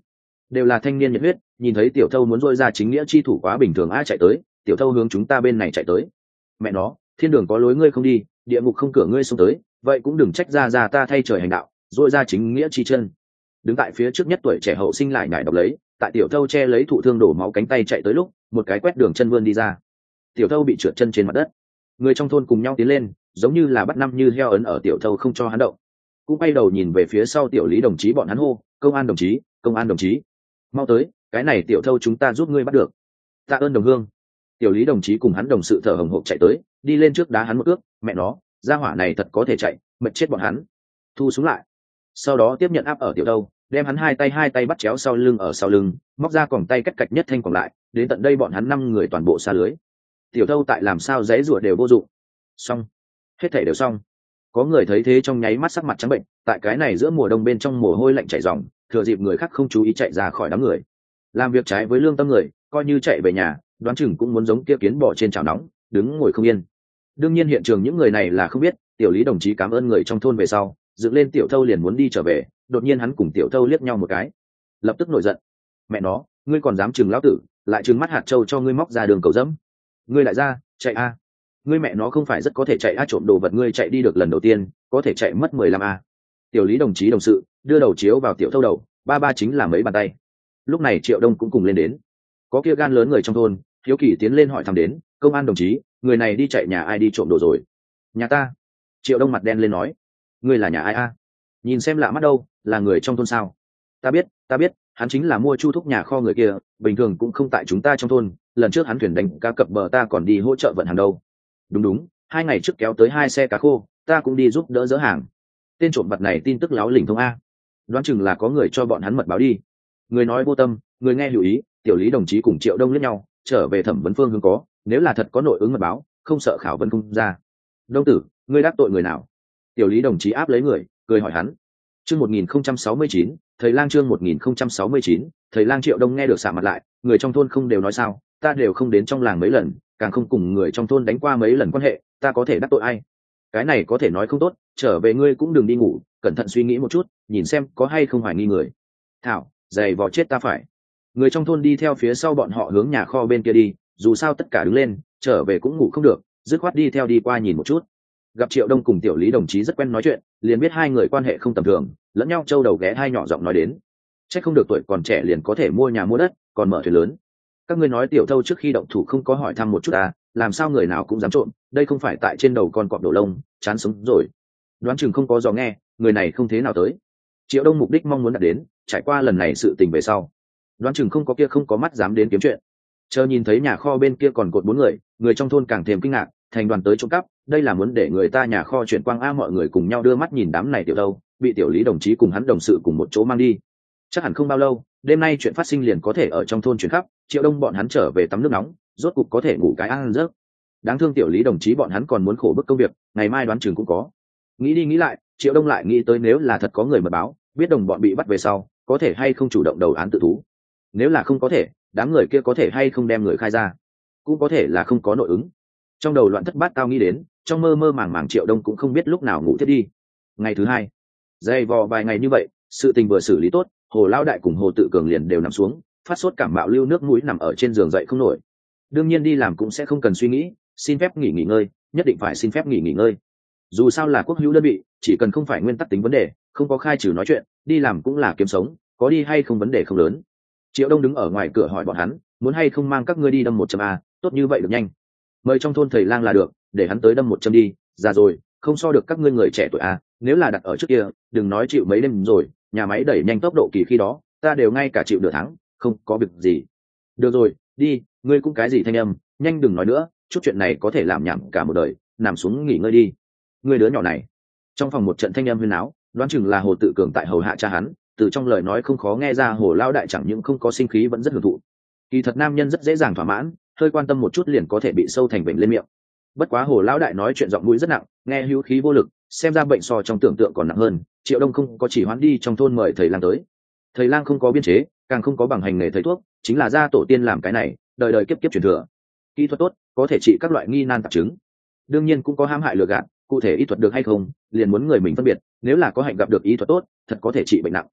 đều là thanh niên nhiệt huyết, nhìn thấy tiểu thâu muốn dôi ra chính nghĩa chi thủ quá bình thường ai chạy tới, tiểu thâu hướng chúng ta bên này chạy tới. Mẹ nó, thiên đường có lối ngươi không đi, địa ngục không cửa ngươi xông tới, vậy cũng đừng trách ra ra ta thay trời hành đạo, dôi ra chính nghĩa chi chân. Đứng tại phía trước nhất tuổi trẻ hậu sinh lại nhảy đọc lấy, tại tiểu thâu che lấy thụ thương đổ máu cánh tay chạy tới lúc, một cái quét đường chân vươn đi ra. Tiểu thâu bị trượt chân trên mặt đất. Người trong thôn cùng nhau tiến lên, giống như là bắt năm như heo ấn ở tiểu thâu không cho hắn động. Cũng bay đầu nhìn về phía sau tiểu lý đồng chí bọn hắn hô, công an đồng chí, công an đồng chí, mau tới, cái này tiểu thâu chúng ta giúp ngươi bắt được. Tạ ơn đồng hương. Tiểu lý đồng chí cùng hắn đồng sự thở hồng hộc chạy tới, đi lên trước đá hắn một cước, mẹ nó, gia hỏa này thật có thể chạy, mệt chết bọn hắn. Thu xuống lại. Sau đó tiếp nhận áp ở tiểu thâu, đem hắn hai tay hai tay bắt chéo sau lưng ở sau lưng, móc ra còng tay cách cạch nhất thanh còn lại, đến tận đây bọn hắn năm người toàn bộ xa lưới. Tiểu thâu tại làm sao giấy rủa đều vô dụng. Xong, hết thảy đều xong. Có người thấy thế trong nháy mắt sắc mặt trắng bệnh, tại cái này giữa mùa đông bên trong mồ hôi lạnh chảy ròng, thừa dịp người khác không chú ý chạy ra khỏi đám người. Làm việc trái với lương tâm người, coi như chạy về nhà, đoán chừng cũng muốn giống kia kiến bò trên chảo nóng, đứng ngồi không yên. Đương nhiên hiện trường những người này là không biết, tiểu lý đồng chí cảm ơn người trong thôn về sau, dựng lên tiểu thâu liền muốn đi trở về, đột nhiên hắn cùng tiểu thâu liếc nhau một cái, lập tức nổi giận. Mẹ nó, ngươi còn dám trừng lão tử, lại trừng mắt hạt châu cho ngươi móc ra đường cầu dẫm. Ngươi lại ra, chạy a. Ngươi mẹ nó không phải rất có thể chạy a, trộm đồ vật ngươi chạy đi được lần đầu tiên, có thể chạy mất mười lăm a. Tiểu lý đồng chí đồng sự đưa đầu chiếu vào tiểu thâu đầu, ba ba chính là mấy bàn tay. Lúc này Triệu Đông cũng cùng lên đến. Có kia gan lớn người trong thôn, hiếu kỳ tiến lên hỏi thăm đến, công an đồng chí, người này đi chạy nhà ai đi trộm đồ rồi? Nhà ta. Triệu Đông mặt đen lên nói, ngươi là nhà ai a? Nhìn xem lạ mắt đâu, là người trong thôn sao? Ta biết, ta biết, hắn chính là mua chu thúc nhà kho người kia, bình thường cũng không tại chúng ta trong thôn, lần trước hắn thuyền đánh cá cập bờ ta còn đi hỗ trợ vận hàng đâu. Đúng đúng, hai ngày trước kéo tới hai xe cá khô, ta cũng đi giúp đỡ dỡ hàng. Tên trộm vật này tin tức láo lỉnh thông a. Đoán chừng là có người cho bọn hắn mật báo đi. Người nói vô tâm, người nghe hữu ý, tiểu lý đồng chí cùng Triệu Đông liếc nhau, trở về thẩm vấn phương hướng có, nếu là thật có nội ứng mật báo, không sợ khảo vấn không ra. Đông tử, ngươi đắc tội người nào? Tiểu lý đồng chí áp lấy người, cười hỏi hắn. Chương một nghìn không trăm sáu mươi chín, thầy lang chương một nghìn không trăm sáu mươi chín, thầy lang. Triệu Đông nghe được sạ mặt lại, người trong thôn không đều nói sao, ta đều không đến trong làng mấy lần, càng không cùng người trong thôn đánh qua mấy lần quan hệ, ta có thể đắc tội ai? Cái này có thể nói không tốt, trở về ngươi cũng đừng đi ngủ, cẩn thận suy nghĩ một chút, nhìn xem có hay không hoài nghi người. Thảo, giày vò chết ta phải. Người trong thôn đi theo phía sau bọn họ hướng nhà kho bên kia đi, dù sao tất cả đứng lên, trở về cũng ngủ không được, dứt khoát đi theo đi qua nhìn một chút. Gặp Triệu Đông cùng tiểu lý đồng chí rất quen nói chuyện, liền biết hai người quan hệ không tầm thường, lẫn nhau trâu đầu ghé hai nhỏ giọng nói đến. Chắc không được tuổi còn trẻ liền có thể mua nhà mua đất, còn mở thuyền lớn. Các ngươi nói tiểu thâu trước khi động thủ không có hỏi thăm một chút à, làm sao người nào cũng dám trộm, đây không phải tại trên đầu con cọp đổ lông, chán sống rồi. Đoán chừng không có dò nghe, người này không thế nào tới. Triệu Đông mục đích mong muốn đạt đến, trải qua lần này sự tình về sau, đoán chừng không có kia không có mắt dám đến kiếm chuyện. Chờ nhìn thấy nhà kho bên kia còn cột bốn người, người trong thôn càng thêm kinh ngạc, thành đoàn tới trộm cắp, đây là muốn để người ta nhà kho chuyển quang a. Mọi người cùng nhau đưa mắt nhìn đám này tiểu đâu, bị tiểu lý đồng chí cùng hắn đồng sự cùng một chỗ mang đi. Chắc hẳn không bao lâu, đêm nay chuyện phát sinh liền có thể ở trong thôn chuyển khắp. Triệu Đông bọn hắn trở về tắm nước nóng, rốt cục có thể ngủ cái ăn giấc. Đáng thương tiểu lý đồng chí bọn hắn còn muốn khổ bức công việc, ngày mai đoán chừng cũng có. Nghĩ đi nghĩ lại, Triệu Đông lại nghĩ tới nếu là thật có người mật báo, biết đồng bọn bị bắt về sau, có thể hay không chủ động đầu án tự thú. Nếu là không có thể, đám người kia có thể hay không đem người khai ra, cũng có thể là không có nội ứng. Trong đầu loạn thất bát tao nghĩ đến, trong mơ mơ màng màng Triệu Đông cũng không biết lúc nào ngủ thiết đi. Ngày thứ hai, dày vò vài ngày như vậy, sự tình vừa xử lý tốt, Hồ Lão Đại cùng Hồ Tự Cường liền đều nằm xuống, phát sốt cảm mạo lưu nước mũi nằm ở trên giường dậy không nổi. Đương nhiên đi làm cũng sẽ không cần suy nghĩ, xin phép nghỉ nghỉ ngơi, nhất định phải xin phép nghỉ nghỉ ngơi. Dù sao là quốc hữu đơn vị, chỉ cần không phải nguyên tắc tính vấn đề, không có khai trừ nói chuyện, đi làm cũng là kiếm sống, có đi hay không vấn đề không lớn. Triệu Đông đứng ở ngoài cửa hỏi bọn hắn, muốn hay không mang các ngươi đi đâm một châm a, tốt như vậy được nhanh. Mời trong thôn thầy lang là được, để hắn tới đâm một châm đi, già rồi, không so được các ngươi người trẻ tuổi a, nếu là đặt ở trước kia, đừng nói chịu mấy đêm rồi, nhà máy đẩy nhanh tốc độ kỳ khi đó, ta đều ngay cả chịu nửa tháng, không có việc gì. Được rồi, đi, ngươi cũng cái gì thanh âm, nhanh đừng nói nữa, chút chuyện này có thể làm nhảm cả một đời, nằm xuống nghỉ ngơi đi. Ngươi đứa nhỏ này. Trong phòng một trận thanh âm huyên náo, đoán chừng là Hồ Tự Cường tại hầu hạ cha hắn, từ trong lời nói không khó nghe ra Hồ Lão Đại chẳng những không có sinh khí vẫn rất hưởng thụ. Kỳ thật nam nhân rất dễ dàng thỏa mãn, hơi quan tâm một chút liền có thể bị sâu thành bệnh lên miệng. Bất quá Hồ Lão Đại nói chuyện giọng mũi rất nặng, nghe hữu khí vô lực, xem ra bệnh so trong tưởng tượng còn nặng hơn. Triệu Đông không có chỉ hoán đi trong thôn mời thầy lang tới. Thầy lang không có biên chế, càng không có bằng hành nghề thầy thuốc, chính là gia tổ tiên làm cái này, đời đời kiếp kiếp truyền thừa. Kỹ thuật tốt, có thể trị các loại nghi nan tạp chứng. Đương nhiên cũng có hãm hại lừa gạt, cụ thể y thuật được hay không, liền muốn người mình phân biệt, nếu là có hạnh gặp được y thuật tốt, thật có thể trị bệnh nặng.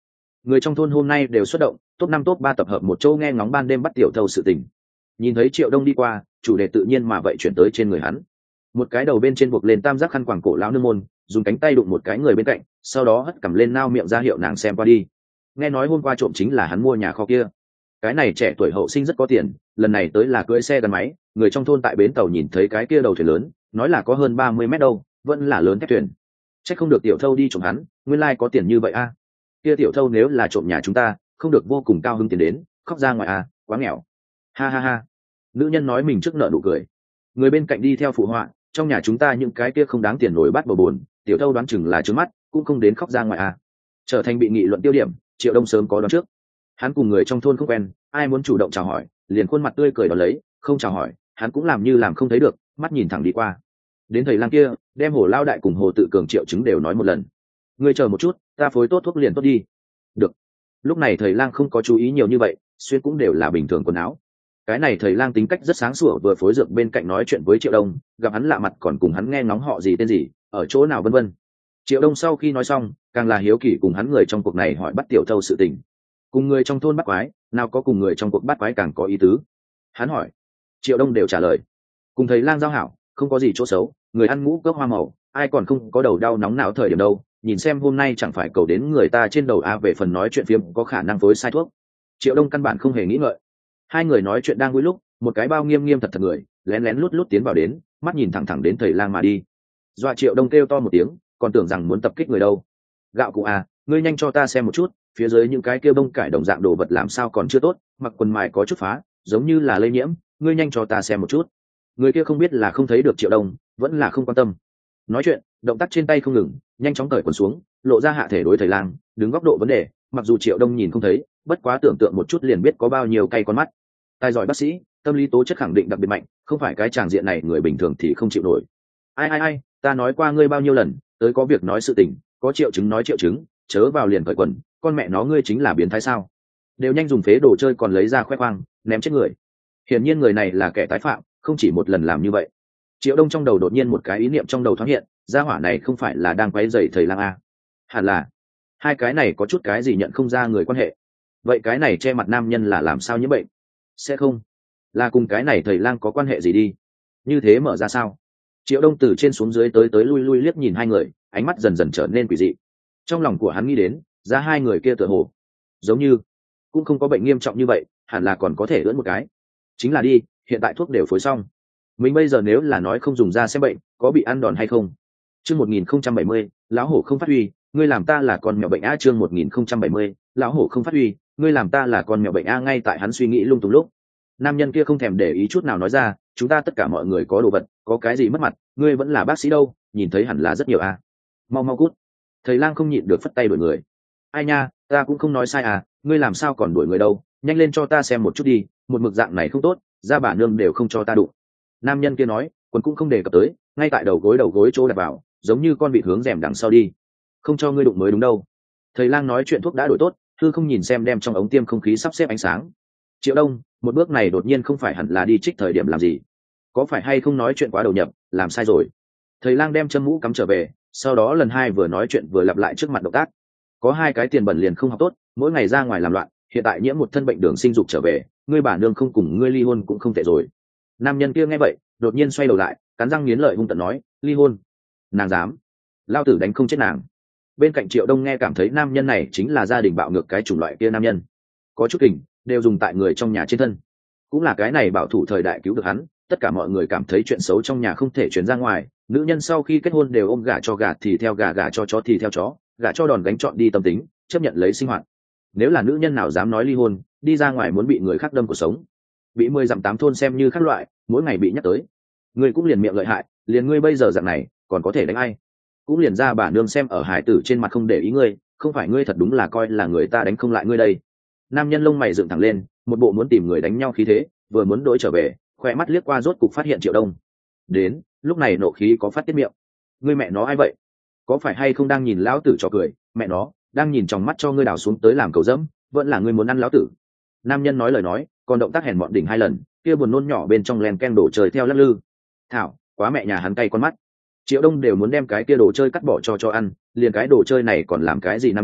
Người trong thôn hôm nay đều xuất động, top năm top ba tập hợp một chỗ nghe ngóng ban đêm bắt tiểu thâu sự tình. Nhìn thấy Triệu Đông đi qua, chủ đề tự nhiên mà vậy chuyển tới trên người hắn. Một cái đầu bên trên buộc lên tam giác khăn quàng cổ lão nương môn, dùng cánh tay đụng một cái người bên cạnh, sau đó hất cầm lên nao miệng ra hiệu nàng xem qua đi. Nghe nói hôm qua trộm chính là hắn mua nhà kho kia. Cái này trẻ tuổi hậu sinh rất có tiền, lần này tới là cưỡi xe gắn máy, người trong thôn tại bến tàu nhìn thấy cái kia đầu thuyền lớn, nói là có hơn ba mươi mét đâu, vẫn là lớn thép thuyền. Chắc không được tiểu thâu đi trộm hắn, nguyên lai like có tiền như vậy a. À. Kia tiểu thâu nếu là trộm nhà chúng ta, không được vô cùng cao hứng tiền đến, khóc ra ngoài à, quá nghèo. Ha ha ha. Nữ nhân nói mình trước nợ nụ cười. Người bên cạnh đi theo phụ họa, trong nhà chúng ta những cái kia không đáng tiền nổi bát bầu bồn, tiểu thâu đoán chừng là trướng mắt, cũng không đến khóc ra ngoài à. Trở thành bị nghị luận tiêu điểm, Triệu Đông sớm có đoán trước. Hắn cùng người trong thôn không quen, ai muốn chủ động chào hỏi, liền khuôn mặt tươi cười đón lấy, không chào hỏi, hắn cũng làm như làm không thấy được, mắt nhìn thẳng đi qua. Đến thầy lang kia, đem Hồ Lao Đại cùng Hồ Tự Cường triệu chứng đều nói một lần. Ngươi chờ một chút, ta phối tốt thuốc liền tốt đi. Được. Lúc này thầy lang không có chú ý nhiều như vậy, xuyên cũng đều là bình thường quần áo. Cái này thầy lang tính cách rất sáng sủa, vừa phối dược bên cạnh nói chuyện với Triệu Đông, gặp hắn lạ mặt còn cùng hắn nghe ngóng họ gì tên gì, ở chỗ nào vân vân. Triệu Đông sau khi nói xong, càng là hiếu kỳ cùng hắn người trong cuộc này hỏi bắt tiểu thâu sự tình. Cùng người trong thôn bắt quái, nào có cùng người trong cuộc bắt quái càng có ý tứ. Hắn hỏi, Triệu Đông đều trả lời. Cùng thầy lang giao hảo, không có gì chỗ xấu, người ăn ngũ cốc hoa màu, ai còn không có đầu đau nóng não thời điểm đâu, nhìn xem hôm nay chẳng phải cầu đến người ta trên đầu a. Về phần nói chuyện phiếm có khả năng phối sai thuốc, Triệu Đông căn bản không hề nghĩ ngợi. Hai người nói chuyện đang vui lúc, một cái bao nghiêm nghiêm thật thật người lén lén lút lút tiến vào đến, mắt nhìn thẳng thẳng đến thầy lang mà đi. Dọa Triệu Đông kêu to một tiếng, còn tưởng rằng muốn tập kích người đâu. Gạo cụ à, ngươi nhanh cho ta xem một chút, phía dưới những cái kia bông cải đồng dạng đồ vật làm sao còn chưa tốt, mặc quần mài có chút phá, giống như là lây nhiễm, ngươi nhanh cho ta xem một chút. Người kia không biết là không thấy được Triệu Đông, vẫn là không quan tâm. Nói chuyện, động tác trên tay không ngừng, nhanh chóng cởi quần xuống, lộ ra hạ thể đối thầy lang, đứng góc độ vấn đề, mặc dù Triệu Đông nhìn không thấy, bất quá tưởng tượng một chút liền biết có bao nhiêu cay con mắt. Tài giỏi bác sĩ, tâm lý tố chất khẳng định đặc biệt mạnh, không phải cái tràng diện này người bình thường thì không chịu nổi. Ai ai ai, ta nói qua ngươi bao nhiêu lần, tới có việc nói sự tình, có triệu chứng nói triệu chứng, chớ vào liền cởi quần, con mẹ nó ngươi chính là biến thái sao? Đều nhanh dùng phế đồ chơi còn lấy ra khoe khoang, ném chết người. Hiển nhiên người này là kẻ tái phạm, không chỉ một lần làm như vậy. Triệu Đông trong đầu đột nhiên một cái ý niệm trong đầu thoáng hiện, gia hỏa này không phải là đang quấy rầy thầy lang a? Hẳn là hai cái này có chút cái gì nhận không ra người quan hệ. Vậy cái này che mặt nam nhân là làm sao nhiễm bệnh? Sẽ không là cùng cái này thầy lang có quan hệ gì đi? Như thế mở ra sao? Triệu Đông từ trên xuống dưới tới tới lui lui liếc nhìn hai người, ánh mắt dần dần trở nên quỷ dị. Trong lòng của hắn nghĩ đến, ra hai người kia tựa hồ giống như cũng không có bệnh nghiêm trọng như vậy, hẳn là còn có thể ưỡn một cái. Chính là đi, hiện tại thuốc đều phối xong. Mình bây giờ nếu là nói không dùng ra xem bệnh, có bị ăn đòn hay không? Chương một nghìn không trăm bảy mươi, lão hổ không phát huy, ngươi làm ta là con mèo bệnh a. Chương một nghìn không trăm bảy mươi, lão hổ không phát huy, ngươi làm ta là con mèo bệnh a. Ngay tại hắn suy nghĩ lung tung lúc, nam nhân kia không thèm để ý chút nào nói ra, chúng ta tất cả mọi người có đồ vật, có cái gì mất mặt, ngươi vẫn là bác sĩ đâu, nhìn thấy hẳn là rất nhiều a. Mau mau cút. Thầy lang không nhịn được phất tay đuổi người. Ai nha, ta cũng không nói sai à, ngươi làm sao còn đuổi người đâu, nhanh lên cho ta xem một chút đi, một mực dạng này không tốt, ra bà nương đều không cho ta đụng. Nam nhân kia nói, quần cũng không đề cập tới, ngay tại đầu gối đầu gối chỗ đặt vào, giống như con vịt hướng rèm đằng sau đi. Không cho ngươi đụng mới đúng đâu. Thầy lang nói chuyện thuốc đã đổi tốt, thư không nhìn xem đem trong ống tiêm không khí sắp xếp ánh sáng. Triệu Đông, một bước này đột nhiên không phải hẳn là đi trích thời điểm làm gì? Có phải hay không nói chuyện quá đầu nhập, làm sai rồi? Thầy lang đem châm mũ cắm trở về, sau đó lần hai vừa nói chuyện vừa lặp lại trước mặt động tác. Có hai cái tiền bẩn liền không học tốt, mỗi ngày ra ngoài làm loạn, hiện tại nhiễm một thân bệnh đường sinh dục trở về, ngươi bà nương không cùng ngươi ly hôn cũng không tệ rồi. Nam nhân kia nghe vậy, đột nhiên xoay đầu lại, cắn răng nghiến lợi hung tợn nói, ly hôn? Nàng dám? Lao tử đánh không chết nàng. Bên cạnh Triệu Đông nghe cảm thấy nam nhân này chính là gia đình bạo ngược cái chủng loại kia nam nhân, có chút kình, đều dùng tại người trong nhà trên thân. Cũng là cái này bảo thủ thời đại cứu được hắn, tất cả mọi người cảm thấy chuyện xấu trong nhà không thể truyền ra ngoài, nữ nhân sau khi kết hôn đều ôm gà cho gà thì theo gà, gà cho chó thì theo chó, gà cho đòn gánh chọn đi tâm tính, chấp nhận lấy sinh hoạt. Nếu là nữ nhân nào dám nói ly hôn, đi ra ngoài muốn bị người khác đâm cuộc sống, bị mười dặm tám thôn xem như khác loại, mỗi ngày bị nhắc tới. Ngươi cũng liền miệng lợi hại, liền ngươi bây giờ dạng này, còn có thể đánh ai? Cũng liền ra bà nương xem ở hải tử trên mặt không để ý ngươi, không phải ngươi thật đúng là coi là người ta đánh không lại ngươi đây. Nam nhân lông mày dựng thẳng lên, một bộ muốn tìm người đánh nhau khí thế, vừa muốn đỗi trở về, khỏe mắt liếc qua rốt cục phát hiện Triệu Đông. Đến, lúc này nộ khí có phát tiết miệng. Ngươi mẹ nó ai vậy? Có phải hay không đang nhìn lão tử trò cười, mẹ nó, đang nhìn trong mắt cho ngươi đào xuống tới làm cầu dẫm, vẫn là ngươi muốn ăn lão tử. Nam nhân nói lời nói, còn động tác hèn mọn đỉnh hai lần, kia buồn nôn nhỏ bên trong len ken đổ trời theo lắc lư. Thảo, quá mẹ nhà hắn cay con mắt. Triệu Đông đều muốn đem cái kia đồ chơi cắt bỏ cho cho ăn, liền cái đồ chơi này còn làm cái gì nam nhân,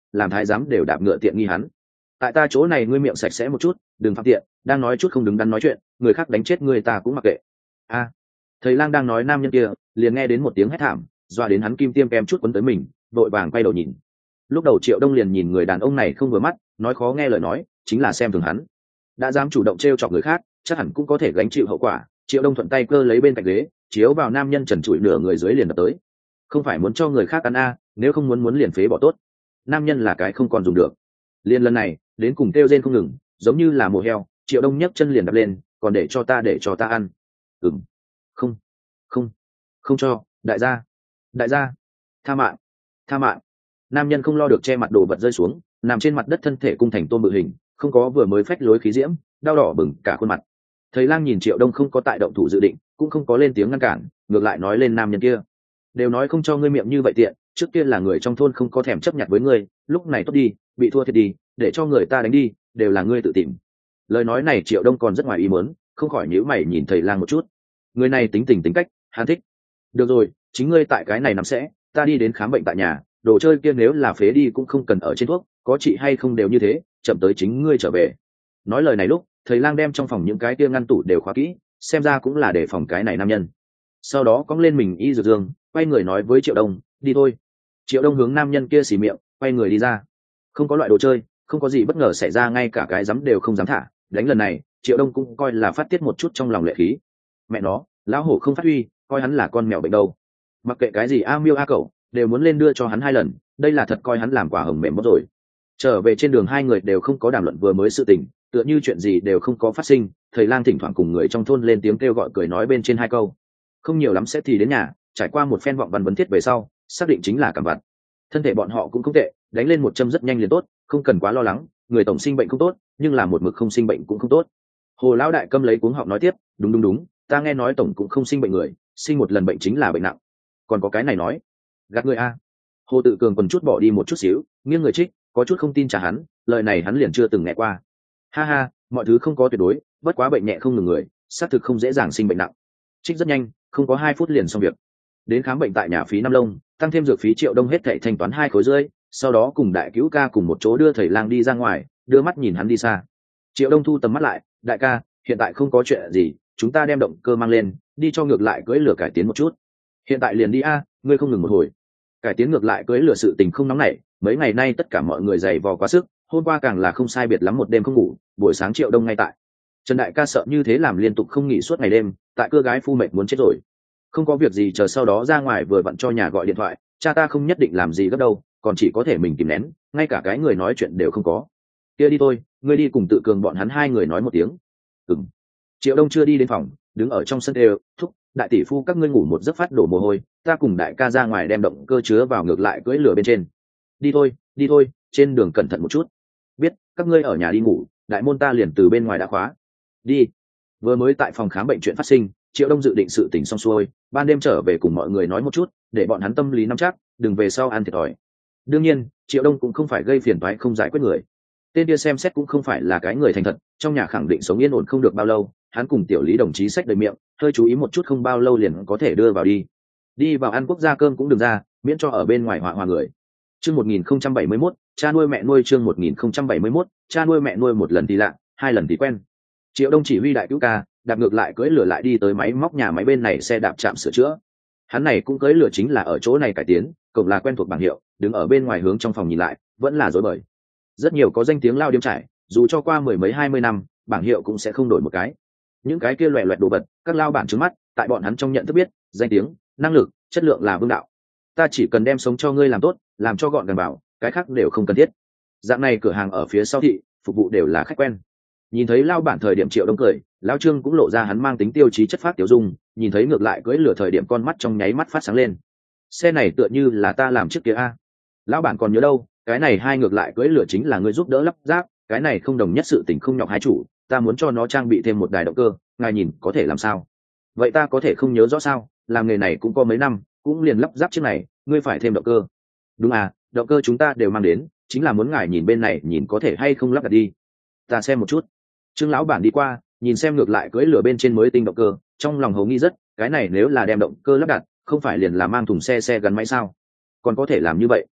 làm thái giám đều đạp ngựa tiện nghi hắn. Tại ta chỗ này ngươi miệng sạch sẽ một chút, đừng phạm tiện, đang nói chút không đứng đắn nói chuyện, người khác đánh chết ngươi ta cũng mặc kệ. A, thầy lang đang nói nam nhân kia, liền nghe đến một tiếng hét thảm, doa đến hắn kim tiêm kem chút quấn tới mình, vội vàng quay đầu nhìn. Lúc đầu Triệu Đông liền nhìn người đàn ông này không vừa mắt, nói khó nghe lời nói, chính là xem thường hắn. Đã dám chủ động trêu chọc người khác, chắc hẳn cũng có thể gánh chịu hậu quả. Triệu Đông thuận tay cơ lấy bên cạnh ghế, chiếu vào nam nhân trần trụi nửa người dưới liền đập tới. Không phải muốn cho người khác ăn a, nếu không muốn muốn liền phế bỏ tốt. Nam nhân là cái không còn dùng được. Liên lần này, đến cùng kêu rên không ngừng, giống như là mồ heo. Triệu Đông nhấc chân liền đập lên, còn để cho ta để cho ta ăn. Ừm, không, không, không cho, đại gia, đại gia, tha mạng, tha mạng. Nam nhân không lo được che mặt đồ vật rơi xuống, nằm trên mặt đất thân thể cung thành tôm bự hình, không có vừa mới phách lối khí diễm, đau đỏ bừng cả khuôn mặt. Thầy lang nhìn Triệu Đông không có tại động thủ dự định, cũng không có lên tiếng ngăn cản, ngược lại nói lên nam nhân kia. Đều nói không cho ngươi miệng như vậy tiện, trước kia là người trong thôn không có thèm chấp nhận với ngươi, lúc này tốt đi, bị thua thiệt đi, để cho người ta đánh đi, đều là ngươi tự tìm. Lời nói này Triệu Đông còn rất ngoài ý muốn, không khỏi nhíu mày nhìn thầy lang một chút. Người này tính tình tính cách, hắn thích. Được rồi, chính ngươi tại cái này nằm sẽ, ta đi đến khám bệnh tại nhà, đồ chơi kia nếu là phế đi cũng không cần ở trên thuốc, có trị hay không đều như thế, chậm tới chính ngươi trở về. Nói lời này lúc, thầy lang đem trong phòng những cái kia ngăn tủ đều khóa kỹ, xem ra cũng là để phòng cái này nam nhân. Sau đó cõng lên mình y dược dương, quay người nói với Triệu Đông, đi thôi. Triệu Đông hướng nam nhân kia xì miệng, quay người đi ra. Không có loại đồ chơi, không có gì bất ngờ xảy ra, ngay cả cái dám đều không dám thả. Đánh lần này, Triệu Đông cũng coi là phát tiết một chút trong lòng lệ khí. Mẹ nó, lão hổ không phát huy, coi hắn là con mèo bệnh đâu. Mặc kệ cái gì a miêu a cẩu, đều muốn lên đưa cho hắn hai lần, đây là thật coi hắn làm quả hồng mềm mất rồi. Trở về trên đường hai người đều không có đàm luận vừa mới sự tình, tựa như chuyện gì đều không có phát sinh. Thầy lang thỉnh thoảng cùng người trong thôn lên tiếng kêu gọi cười nói bên trên hai câu, không nhiều lắm sẽ thì đến nhà. Trải qua một phen vọng văn vấn thiết về sau, xác định chính là cảm vặt. Thân thể bọn họ cũng không tệ, đánh lên một châm rất nhanh liền tốt, không cần quá lo lắng. Người tổng sinh bệnh không tốt, nhưng là một mực không sinh bệnh cũng không tốt. Hồ lão đại câm lấy cuống họng nói tiếp, đúng đúng đúng, ta nghe nói tổng cũng không sinh bệnh người, sinh một lần bệnh chính là bệnh nặng. Còn có cái này nói gạt người a. Hồ Tự Cường còn chút bỏ đi một chút xíu, nghiêng người trích, có chút không tin trả hắn, lời này hắn liền chưa từng nghe qua. Ha ha, mọi thứ không có tuyệt đối, bất quá bệnh nhẹ không ngừng người, xác thực không dễ dàng sinh bệnh nặng. Trích rất nhanh, không có hai phút liền xong việc. Đến khám bệnh tại nhà phí năm lông, tăng thêm dược phí Triệu Đông hết thảy thanh toán hai khối rưỡi, sau đó cùng đại cứu ca cùng một chỗ đưa thầy lang đi ra ngoài, đưa mắt nhìn hắn đi xa. Triệu Đông thu tầm mắt lại, đại ca, hiện tại không có chuyện gì, chúng ta đem động cơ mang lên, đi cho ngược lại cưỡi lửa cải tiến một chút. Hiện tại liền đi a, ngươi không ngừng một hồi. Cải tiến ngược lại cưỡi lửa sự tình không nóng nảy, mấy ngày nay tất cả mọi người dày vò quá sức, hôm qua càng là không sai biệt lắm một đêm không ngủ, buổi sáng Triệu Đông ngay tại. Trần đại ca sợ như thế làm liên tục không nghỉ suốt ngày đêm, tại cưa gái phu mệt muốn chết rồi. Không có việc gì chờ sau đó ra ngoài vừa vặn cho nhà gọi điện thoại, cha ta không nhất định làm gì gấp đâu, còn chỉ có thể mình kìm nén, ngay cả cái người nói chuyện đều không có. Kia đi thôi, ngươi đi cùng Tự Cường bọn hắn hai người nói một tiếng. Ừm. Triệu Đông chưa đi đến phòng, đứng ở trong sân đều, thúc, đại tỷ phu các ngươi ngủ một giấc phát đổ mồ hôi, ta cùng đại ca ra ngoài đem động cơ chứa vào ngược lại cưỡi lửa bên trên. Đi thôi, đi thôi, trên đường cẩn thận một chút. Biết, các ngươi ở nhà đi ngủ, đại môn ta liền từ bên ngoài đã khóa. Đi. Vừa mới tại phòng khám bệnh chuyện phát sinh, Triệu Đông dự định sự tình xong xuôi, ban đêm trở về cùng mọi người nói một chút, để bọn hắn tâm lý nắm chắc, đừng về sau ăn thiệt thòi. Đương nhiên, Triệu Đông cũng không phải gây phiền toái không giải quyết người. Tên kia xem xét cũng không phải là cái người thành thật, trong nhà khẳng định sống yên ổn không được bao lâu, hắn cùng tiểu Lý đồng chí xách đầy miệng, hơi chú ý một chút không bao lâu liền có thể đưa vào đi. Đi vào ăn quốc gia cơm cũng đừng ra, miễn cho ở bên ngoài họa hòa người. Chương một nghìn không trăm bảy mươi mốt, cha nuôi mẹ nuôi chương một nghìn không trăm bảy mươi mốt, cha nuôi mẹ nuôi một lần thì lạ, hai lần thì quen. Triệu Đông chỉ huy đại cứu ca, đạp ngược lại cưỡi lửa lại đi tới máy móc nhà máy bên này xe đạp trạm sửa chữa. Hắn này cũng cưỡi lửa chính là ở chỗ này cải tiến, cổng là quen thuộc bảng hiệu, đứng ở bên ngoài hướng trong phòng nhìn lại, vẫn là rối bời. Rất nhiều có danh tiếng lao điếm trải, dù cho qua mười mấy hai mươi năm, bảng hiệu cũng sẽ không đổi một cái. Những cái kia loẻ loẹt đồ vật, các lao bản trứng mắt, tại bọn hắn trong nhận thức biết, danh tiếng, năng lực, chất lượng là vương đạo. Ta chỉ cần đem sống cho ngươi làm tốt, làm cho gọn gàng bảo, cái khác đều không cần thiết. Dạng này cửa hàng ở phía sau thị, phục vụ đều là khách quen. Nhìn thấy lao bản thời điểm Triệu Đông cười, lao Trương cũng lộ ra hắn mang tính tiêu chí chất phác tiểu dung, nhìn thấy ngược lại cưỡi lửa thời điểm con mắt trong nháy mắt phát sáng lên. Xe này tựa như là ta làm trước kia a. Lão bản còn nhớ đâu, cái này hai ngược lại cưỡi lửa chính là ngươi giúp đỡ lắp ráp, cái này không đồng nhất sự tình không nhọc hai chủ, ta muốn cho nó trang bị thêm một đài động cơ, ngài nhìn có thể làm sao? Vậy ta có thể không nhớ rõ sao, làm nghề này cũng có mấy năm, cũng liền lắp ráp chiếc này, ngươi phải thêm động cơ. Đúng à, động cơ chúng ta đều mang đến, chính là muốn ngài nhìn bên này nhìn có thể hay không lắp đặt đi. Ta xem một chút. Trương lão bản đi qua, nhìn xem ngược lại cưỡi lửa bên trên mới tinh động cơ, trong lòng hầu nghi rất, cái này nếu là đem động cơ lắp đặt, không phải liền là mang thùng xe xe gắn máy sao? Còn có thể làm như vậy?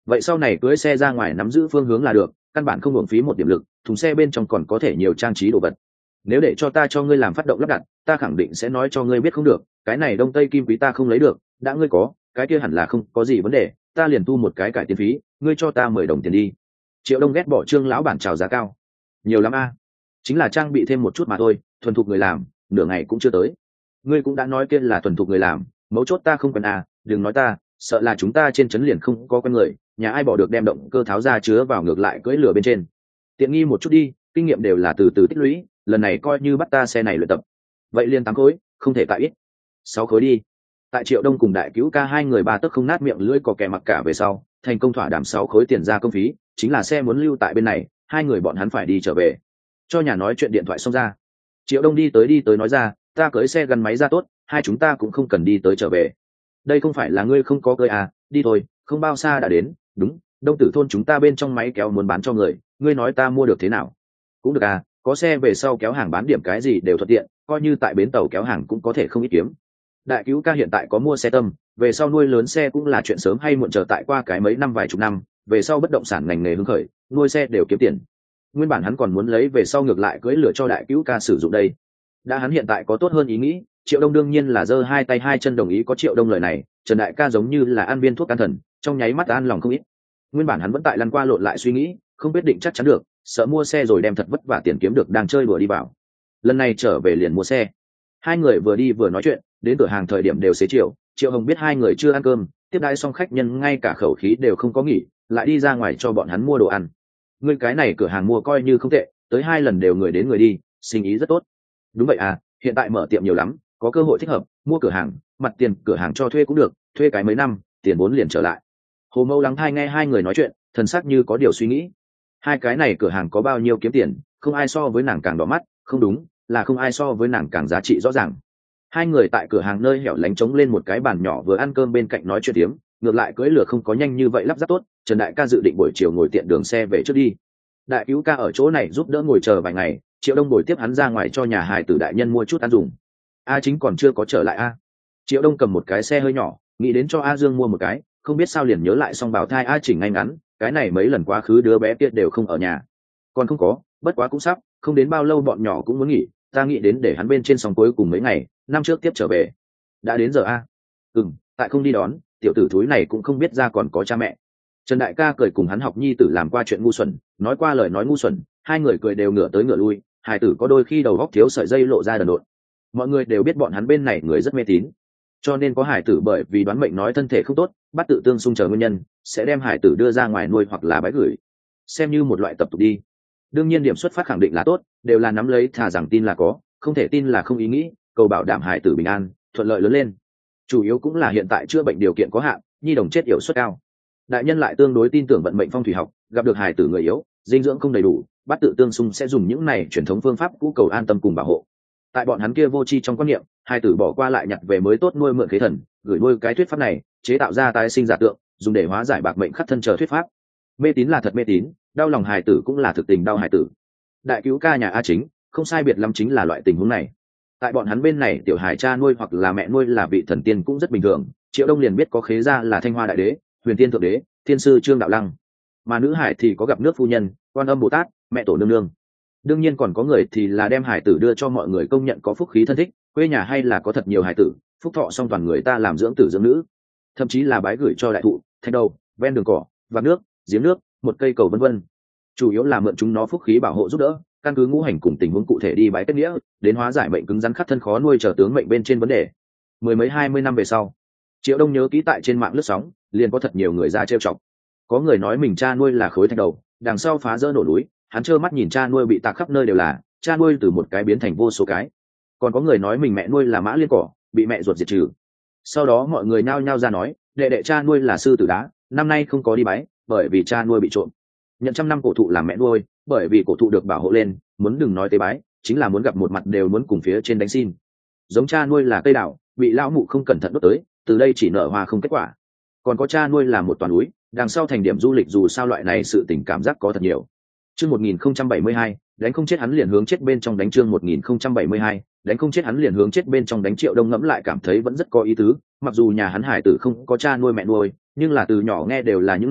vậy sau này cưới xe ra ngoài nắm giữ phương hướng là được, căn bản không hưởng phí một điểm lực, thùng xe bên trong còn có thể nhiều trang trí đồ vật. Nếu để cho ta cho ngươi làm phát động lắp đặt, ta khẳng định sẽ nói cho ngươi biết không được, cái này đông tây kim quý ta không lấy được, đã ngươi có cái kia hẳn là không có gì vấn đề, ta liền thu một cái cải tiến phí, ngươi cho ta mười đồng tiền đi. Triệu Đông ghét bỏ Trương lão bản chào giá cao, nhiều lắm a, chính là trang bị thêm một chút mà thôi, thuần thục người làm nửa ngày cũng chưa tới. Ngươi cũng đã nói kia là thuần thục người làm, mấu chốt ta không cần à, đừng nói ta, sợ là chúng ta trên trấn liền không có con người, nhà ai bỏ được đem động cơ tháo ra chứa vào ngược lại cưỡi lửa bên trên. Tiện nghi một chút đi, kinh nghiệm đều là từ từ tích lũy, lần này coi như bắt ta xe này luyện tập. Vậy liền tám khối, không thể tại ít. Sáu khối đi. Tại Triệu Đông cùng Đại Cứu ca hai người ba tấc không nát miệng lưỡi có kẻ mặc cả về sau, thành công thỏa đàm sáu khối tiền ra công phí, chính là xe muốn lưu tại bên này, hai người bọn hắn phải đi trở về. Cho nhà nói chuyện điện thoại xong ra. Triệu Đông đi tới đi tới nói ra, ta cưới xe gắn máy ra tốt, hai chúng ta cũng không cần đi tới trở về. Đây không phải là ngươi không có cưới à, đi thôi, không bao xa đã đến. Đúng, Đông Tử thôn chúng ta bên trong máy kéo muốn bán cho người, ngươi nói ta mua được thế nào? Cũng được à, có xe về sau kéo hàng bán điểm cái gì đều thuận tiện, coi như tại bến tàu kéo hàng cũng có thể không ít kiếm. Đại Cứu ca hiện tại có mua xe tâm, về sau nuôi lớn xe cũng là chuyện sớm hay muộn, chờ tại qua cái mấy năm vài chục năm, về sau bất động sản ngành nghề hứng khởi, nuôi xe đều kiếm tiền. Nguyên bản hắn còn muốn lấy về sau ngược lại cưỡi lửa cho Đại Cứu ca sử dụng đây. Đã hắn hiện tại có tốt hơn ý nghĩ, Triệu Đông đương nhiên là giơ hai tay hai chân đồng ý. Có Triệu Đông lời này, Trần đại ca giống như là ăn viên thuốc can thần, trong nháy mắt an lòng không ít. Nguyên bản hắn vẫn tại lăn qua lộn lại suy nghĩ, không quyết định chắc chắn được, sợ mua xe rồi đem thật vất vả tiền kiếm được đang chơi đùa đi vào. Lần này trở về liền mua xe. Hai người vừa đi vừa nói chuyện, đến cửa hàng thời điểm đều xế chiều. Triệu Hồng biết hai người chưa ăn cơm, tiếp đãi xong khách nhân ngay cả khẩu khí đều không có nghỉ, lại đi ra ngoài cho bọn hắn mua đồ ăn. Ngươi cái này cửa hàng mua coi như không tệ, tới hai lần đều người đến người đi, sinh ý rất tốt. Đúng vậy à, hiện tại mở tiệm nhiều lắm, có cơ hội thích hợp, mua cửa hàng, mặt tiền cửa hàng cho thuê cũng được, thuê cái mấy năm, tiền vốn liền trở lại. Hồ Mâu lắng thai nghe hai người nói chuyện, thần sắc như có điều suy nghĩ. Hai cái này cửa hàng có bao nhiêu kiếm tiền, không ai so với nàng càng đỏ mắt, không đúng, là không ai so với nàng càng giá trị rõ ràng. Hai người tại cửa hàng nơi hẻo lánh trống lên một cái bàn nhỏ vừa ăn cơm bên cạnh nói chuyện tiếm, ngược lại cưỡi lửa không có nhanh như vậy lắp ráp tốt. Trần đại ca dự định buổi chiều ngồi tiện đường xe về trước đi. Đại Cứu ca ở chỗ này giúp đỡ ngồi chờ vài ngày, Triệu Đông bồi tiếp hắn ra ngoài cho nhà hài tử đại nhân mua chút ăn dùng. A Chính còn chưa có trở lại a. Triệu Đông cầm một cái xe hơi nhỏ, nghĩ đến cho A Dương mua một cái, không biết sao liền nhớ lại xong bảo thai A Chỉnh ngay ngắn, cái này mấy lần quá khứ đứa bé kia đều không ở nhà. Còn không có, bất quá cũng sắp, không đến bao lâu bọn nhỏ cũng muốn nghỉ, ta nghĩ đến để hắn bên trên sóng cuối cùng mấy ngày, năm trước tiếp trở về. Đã đến giờ a. Ừm, tại không đi đón, tiểu tử thúi này cũng không biết ra còn có cha mẹ. Trần đại ca cười cùng hắn học nhi tử làm qua chuyện ngu xuẩn, nói qua lời nói ngu xuẩn, hai người cười đều ngửa tới ngửa lui, hài tử có đôi khi đầu góc thiếu sợi dây lộ ra đần độn. Mọi người đều biết bọn hắn bên này người rất mê tín, cho nên có hài tử bởi vì đoán mệnh nói thân thể không tốt, bắt tự tương xung chờ nguyên nhân, sẽ đem hài tử đưa ra ngoài nuôi hoặc là bái gửi, xem như một loại tập tục đi. Đương nhiên điểm xuất phát khẳng định là tốt, đều là nắm lấy thà rằng tin là có, không thể tin là không ý nghĩ, cầu bảo đảm hài tử bình an, thuận lợi lớn lên. Chủ yếu cũng là hiện tại chữa bệnh điều kiện có hạn, nhi đồng chết yểu suất cao. Đại nhân lại tương đối tin tưởng vận mệnh phong thủy học, gặp được hài tử người yếu, dinh dưỡng không đầy đủ, bắt tự tương xung sẽ dùng những này truyền thống phương pháp cũ cầu an tâm cùng bảo hộ. Tại bọn hắn kia vô tri trong quan niệm, hài tử bỏ qua lại nhặt về mới tốt, nuôi mượn khế thần, gửi nuôi cái thuyết pháp này, chế tạo ra tái sinh giả tượng, dùng để hóa giải bạc mệnh khắc thân chờ thuyết pháp. Mê tín là thật mê tín, đau lòng hài tử cũng là thực tình đau hài tử. Đại Cứu ca nhà A Chính, không sai biệt lắm chính là loại tình huống này. Tại bọn hắn bên này tiểu hài cha nuôi hoặc là mẹ nuôi là vị thần tiên cũng rất bình thường. Triệu Đông liền biết có khế gia là Thanh Hoa đại đế, Huyền Tiên thượng đế, Thiên sư Trương Đạo Lăng, mà nữ hải thì có gặp nước phu nhân, Quan Âm Bồ Tát, mẹ tổ nương nương. Đương nhiên còn có người thì là đem hải tử đưa cho mọi người công nhận có phúc khí thân thích, quê nhà hay là có thật nhiều hải tử, phúc thọ xong toàn người ta làm dưỡng tử dưỡng nữ, thậm chí là bái gửi cho đại thụ, thanh đầu, ven đường cỏ, vạc nước, giếng nước, một cây cầu vân vân. Chủ yếu là mượn chúng nó phúc khí bảo hộ giúp đỡ, căn cứ ngũ hành cùng tình huống cụ thể đi bái kết nghĩa, đến hóa giải mệnh cứng rắn khắc thân khó nuôi trở tướng mệnh bên trên vấn đề. Mười mấy hai mươi năm về sau, Triệu Đông nhớ kỹ tại trên mạng lướt sóng, liền có thật nhiều người ra trêu chọc. Có người nói mình cha nuôi là khối thạch đầu, đằng sau phá rỡ nổ núi, hắn trơ mắt nhìn cha nuôi bị tạc khắp nơi đều là, cha nuôi từ một cái biến thành vô số cái. Còn có người nói mình mẹ nuôi là mã liên cỏ, bị mẹ ruột diệt trừ. Sau đó mọi người nhao nhao ra nói, đệ đệ cha nuôi là sư tử đá, năm nay không có đi bái, bởi vì cha nuôi bị trộm. Nhận trăm năm cổ thụ làm mẹ nuôi, bởi vì cổ thụ được bảo hộ lên, muốn đừng nói tế bái, chính là muốn gặp một mặt đều muốn cùng phía trên đánh xin. Giống cha nuôi là cây đào, bị lão mụ không cẩn thận đốt tới, từ đây chỉ nở hoa không kết quả. Còn có cha nuôi là một toàn núi, đằng sau thành điểm du lịch, dù sao loại này sự tình cảm giác có thật nhiều. Chương một nghìn không trăm bảy mươi hai, đánh không chết hắn liền hướng chết bên trong đánh. Chương một nghìn không trăm bảy mươi hai, đánh không chết hắn liền hướng chết bên trong đánh. Triệu Đông ngẫm lại cảm thấy vẫn rất có ý tứ, mặc dù nhà hắn hải tử không có cha nuôi mẹ nuôi, nhưng là từ nhỏ nghe đều là những này,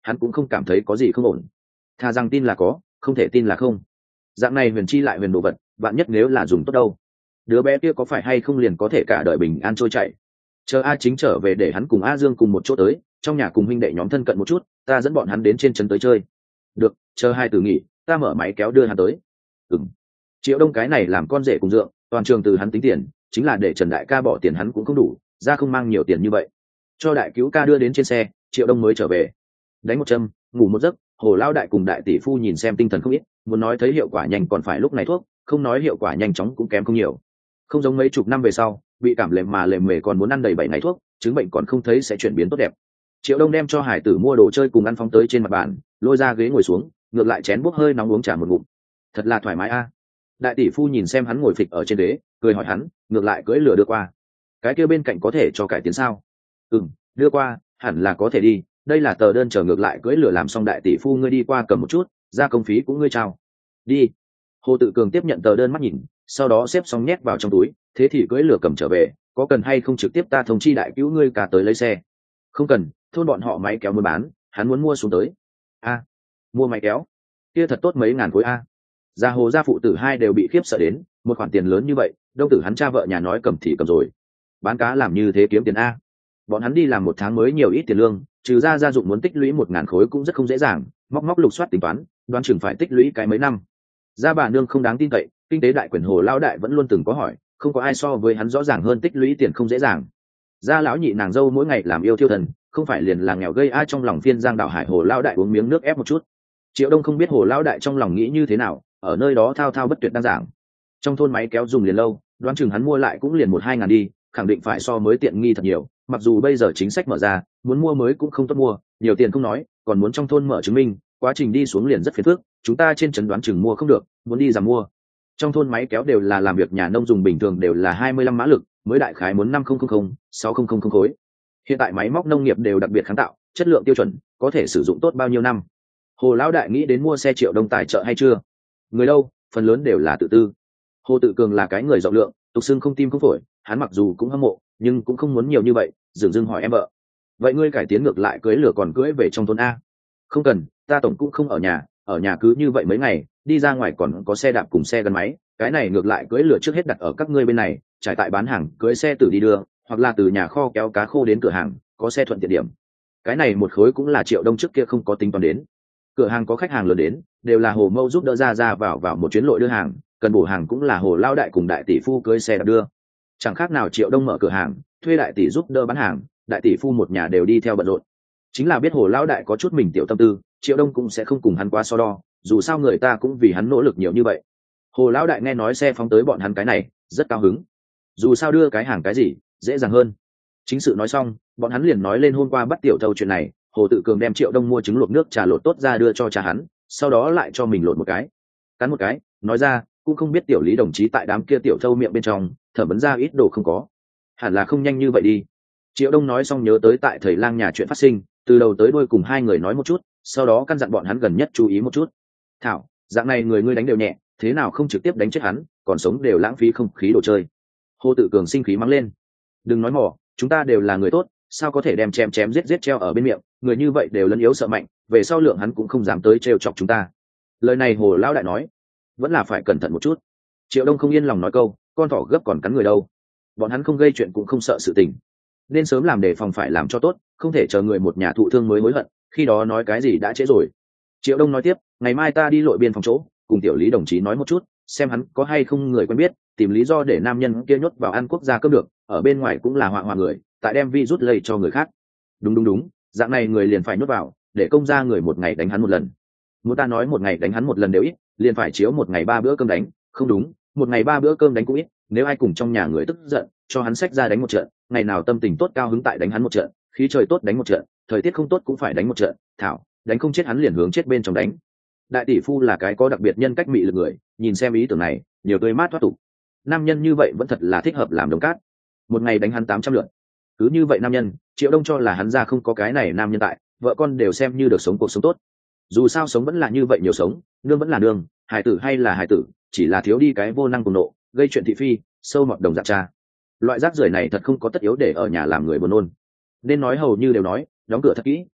hắn cũng không cảm thấy có gì không ổn. Thà rằng tin là có, không thể tin là không. Dạng này huyền chi lại huyền đồ vật, vạn nhất nếu là dùng tốt đâu, đứa bé kia có phải hay không liền có thể cả đời bình an trôi chảy. Chờ A Chính trở về để hắn cùng A Dương cùng một chỗ tới, trong nhà cùng huynh đệ nhóm thân cận một chút, ta dẫn bọn hắn đến trên trấn tới chơi. Được, chờ hai tử nghỉ, ta mở máy kéo đưa hắn tới. Ừm. Triệu Đông cái này làm con rể cùng dượng, toàn trường từ hắn tính tiền, chính là để Trần đại ca bỏ tiền hắn cũng không đủ, ra không mang nhiều tiền như vậy. Cho đại cứu ca đưa đến trên xe, Triệu Đông mới trở về. Đánh một châm, ngủ một giấc, Hồ lão đại cùng đại tỷ phu nhìn xem tinh thần không ít, muốn nói thấy hiệu quả nhanh còn phải lúc này thuốc, không nói hiệu quả nhanh chóng cũng kém không nhiều. Không giống mấy chục năm về sau, bị cảm lệm mà lệm mề còn muốn ăn đầy bảy ngày thuốc, chứng bệnh còn không thấy sẽ chuyển biến tốt đẹp. Triệu Đông đem cho hải tử mua đồ chơi cùng ăn phóng tới trên mặt bàn, lôi ra ghế ngồi xuống, ngược lại chén bốc hơi nóng uống trà một ngụm. Thật là thoải mái a. Đại tỷ phu nhìn xem hắn ngồi phịch ở trên ghế, cười hỏi hắn, ngược lại cưỡi lửa đưa qua. Cái kia bên cạnh có thể cho cải tiến sao? Ừm, đưa qua, hẳn là có thể đi. Đây là tờ đơn chờ ngược lại cưỡi lửa làm xong đại tỷ phu ngươi đi qua cầm một chút, ra công phí cũng ngươi trao. Đi. Hồ Tự Cường tiếp nhận tờ đơn mắt nhìn, sau đó xếp xong nhét vào trong túi, thế thì cưỡi lửa cầm trở về, có cần hay không trực tiếp ta thông chi đại cứu ngươi cả tới lấy xe? Không cần, thôn bọn họ máy kéo mua bán, hắn muốn mua xuống tới. A, mua máy kéo? Kia thật tốt mấy ngàn khối a. Gia Hồ gia phụ tử hai đều bị khiếp sợ đến, một khoản tiền lớn như vậy, đông tử hắn cha vợ nhà nói cầm thì cầm rồi. Bán cá làm như thế kiếm tiền a. Bọn hắn đi làm một tháng mới nhiều ít tiền lương, trừ ra gia dụng muốn tích lũy một ngàn khối cũng rất không dễ dàng, móc móc lục soát tính toán, đoán chừng phải tích lũy cái mấy năm. Gia bà nương không đáng tin cậy, kinh tế đại quyền Hồ lão đại vẫn luôn từng có hỏi, không có ai so với hắn rõ ràng hơn tích lũy tiền không dễ dàng. Gia lão nhị nàng dâu mỗi ngày làm yêu thiêu thần, không phải liền là nghèo gây ai trong lòng phiên giang đảo hải. Hồ lão đại uống miếng nước ép một chút. Triệu Đông không biết Hồ lão đại trong lòng nghĩ như thế nào, ở nơi đó thao thao bất tuyệt đang giảng. Trong thôn máy kéo dùng liền lâu, đoán chừng hắn mua lại cũng liền một hai ngàn đi, khẳng định phải so mới tiện nghi thật nhiều. Mặc dù bây giờ chính sách mở ra, muốn mua mới cũng không tốt mua, nhiều tiền không nói, còn muốn trong thôn mở chứng minh, quá trình đi xuống liền rất phiền phức. Chúng ta trên trấn đoán chừng mua không được, muốn đi giảm mua. Trong thôn máy kéo đều là làm việc nhà nông dùng, bình thường đều là hai mươi lăm mã lực, mới đại khái muốn năm nghìn sáu nghìn khối. Hiện tại máy móc nông nghiệp đều đặc biệt kháng tạo, chất lượng tiêu chuẩn, có thể sử dụng tốt bao nhiêu năm. Hồ lão đại nghĩ đến mua xe Triệu Đông tài trợ hay chưa? Người đâu, phần lớn đều là tự tư. Hồ Tự Cường là cái người rộng lượng, tục xưng không tim không phổi, hắn mặc dù cũng hâm mộ, nhưng cũng không muốn nhiều như vậy. Dường dưng hỏi em vợ, vậy ngươi cải tiến ngược lại cưới lửa còn cưới về trong thôn a? Không cần, ta tổng cũng không ở nhà, ở nhà cứ như vậy mấy ngày, đi ra ngoài còn có xe đạp cùng xe gắn máy, cái này ngược lại cưới lửa trước hết đặt ở các ngươi bên này, trải tại bán hàng, cưới xe tử đi đưa, hoặc là từ nhà kho kéo cá khô đến cửa hàng, có xe thuận tiện điểm. Cái này một khối cũng là Triệu Đông trước kia không có tính toán đến. Cửa hàng có khách hàng lớn đến, đều là Hồ Mâu giúp đỡ ra ra vào vào một chuyến lội đưa hàng, cần bổ hàng cũng là Hồ lao đại cùng đại tỷ phu cưới xe đạp đưa. Chẳng khác nào Triệu Đông mở cửa hàng, thuê đại tỷ giúp đỡ bán hàng, đại tỷ phu một nhà đều đi theo bận rộn. Chính là biết Hồ lao đại có chút mình tiểu tâm tư, Triệu Đông cũng sẽ không cùng hắn quá so đo, dù sao người ta cũng vì hắn nỗ lực nhiều như vậy. Hồ lão đại nghe nói xe phóng tới bọn hắn cái này, rất cao hứng. Dù sao đưa cái hàng cái gì, dễ dàng hơn. Chính sự nói xong, bọn hắn liền nói lên hôm qua bắt tiểu thâu chuyện này. Hồ Tự Cường đem Triệu Đông mua trứng luộc nước trà lột tốt ra đưa cho cha hắn, sau đó lại cho mình lột một cái, cắn một cái, nói ra, cũng không biết tiểu Lý đồng chí tại đám kia tiểu thâu miệng bên trong thẩm vấn ra ít đồ không có, hẳn là không nhanh như vậy đi. Triệu Đông nói xong nhớ tới tại thầy lang nhà chuyện phát sinh, từ đầu tới đuôi cùng hai người nói một chút, sau đó căn dặn bọn hắn gần nhất chú ý một chút. Thảo, dạng này người ngươi đánh đều nhẹ, thế nào không trực tiếp đánh chết hắn, còn sống đều lãng phí không khí đồ chơi. Hồ Tự Cường sinh khí mắng lên, đừng nói mỏ, chúng ta đều là người tốt, sao có thể đem chém chém giết giết treo ở bên miệng, người như vậy đều lấn yếu sợ mạnh, về sau lượng hắn cũng không dám tới trêu chọc chúng ta. Lời này Hồ lão đại nói, vẫn là phải cẩn thận một chút. Triệu Đông không yên lòng nói câu, con thỏ gấp còn cắn người đâu, bọn hắn không gây chuyện cũng không sợ sự tình, nên sớm làm đề phòng phải làm cho tốt, không thể chờ người một nhà thụ thương mới hối hận, khi đó nói cái gì đã trễ rồi. Triệu Đông nói tiếp, ngày mai ta đi lội biên phòng chỗ, cùng tiểu Lý đồng chí nói một chút, xem hắn có hay không người quen biết, tìm lý do để nam nhân kia nhốt vào ăn quốc gia cướp được, ở bên ngoài cũng là họa họa người, tại đem virus lây cho người khác. Đúng đúng đúng, dạng này người liền phải nhốt vào, để công ra người một ngày đánh hắn một lần. Muốn ta nói một ngày đánh hắn một lần đều ít, liền phải chiếu một ngày ba bữa cơm đánh, không đúng, một ngày ba bữa cơm đánh cũng ít, nếu ai cùng trong nhà người tức giận, cho hắn xách ra đánh một trận, ngày nào tâm tình tốt cao hứng tại đánh hắn một trận, khí trời tốt đánh một trận, thời tiết không tốt cũng phải đánh một trận, thảo, đánh không chết hắn liền hướng chết bên trong đánh. Đại tỷ phu là cái có đặc biệt nhân cách mị lực người, nhìn xem ý tưởng này, nhiều tươi mát thoát tục. Nam nhân như vậy vẫn thật là thích hợp làm đồng cát. Một ngày đánh hắn tám trăm lượt. Cứ như vậy nam nhân, Triệu Đông cho là hắn ra không có cái này nam nhân tại, vợ con đều xem như được sống cuộc sống tốt. Dù sao sống vẫn là như vậy nhiều sống, nương vẫn là nương, hài tử hay là hài tử, chỉ là thiếu đi cái vô năng cùng nộ, gây chuyện thị phi, sâu mọt đồng dạng cha. Loại rác rưởi này thật không có tất yếu để ở nhà làm người buồn nôn. Nên nói hầu như đều nói, đóng cửa thật kỹ,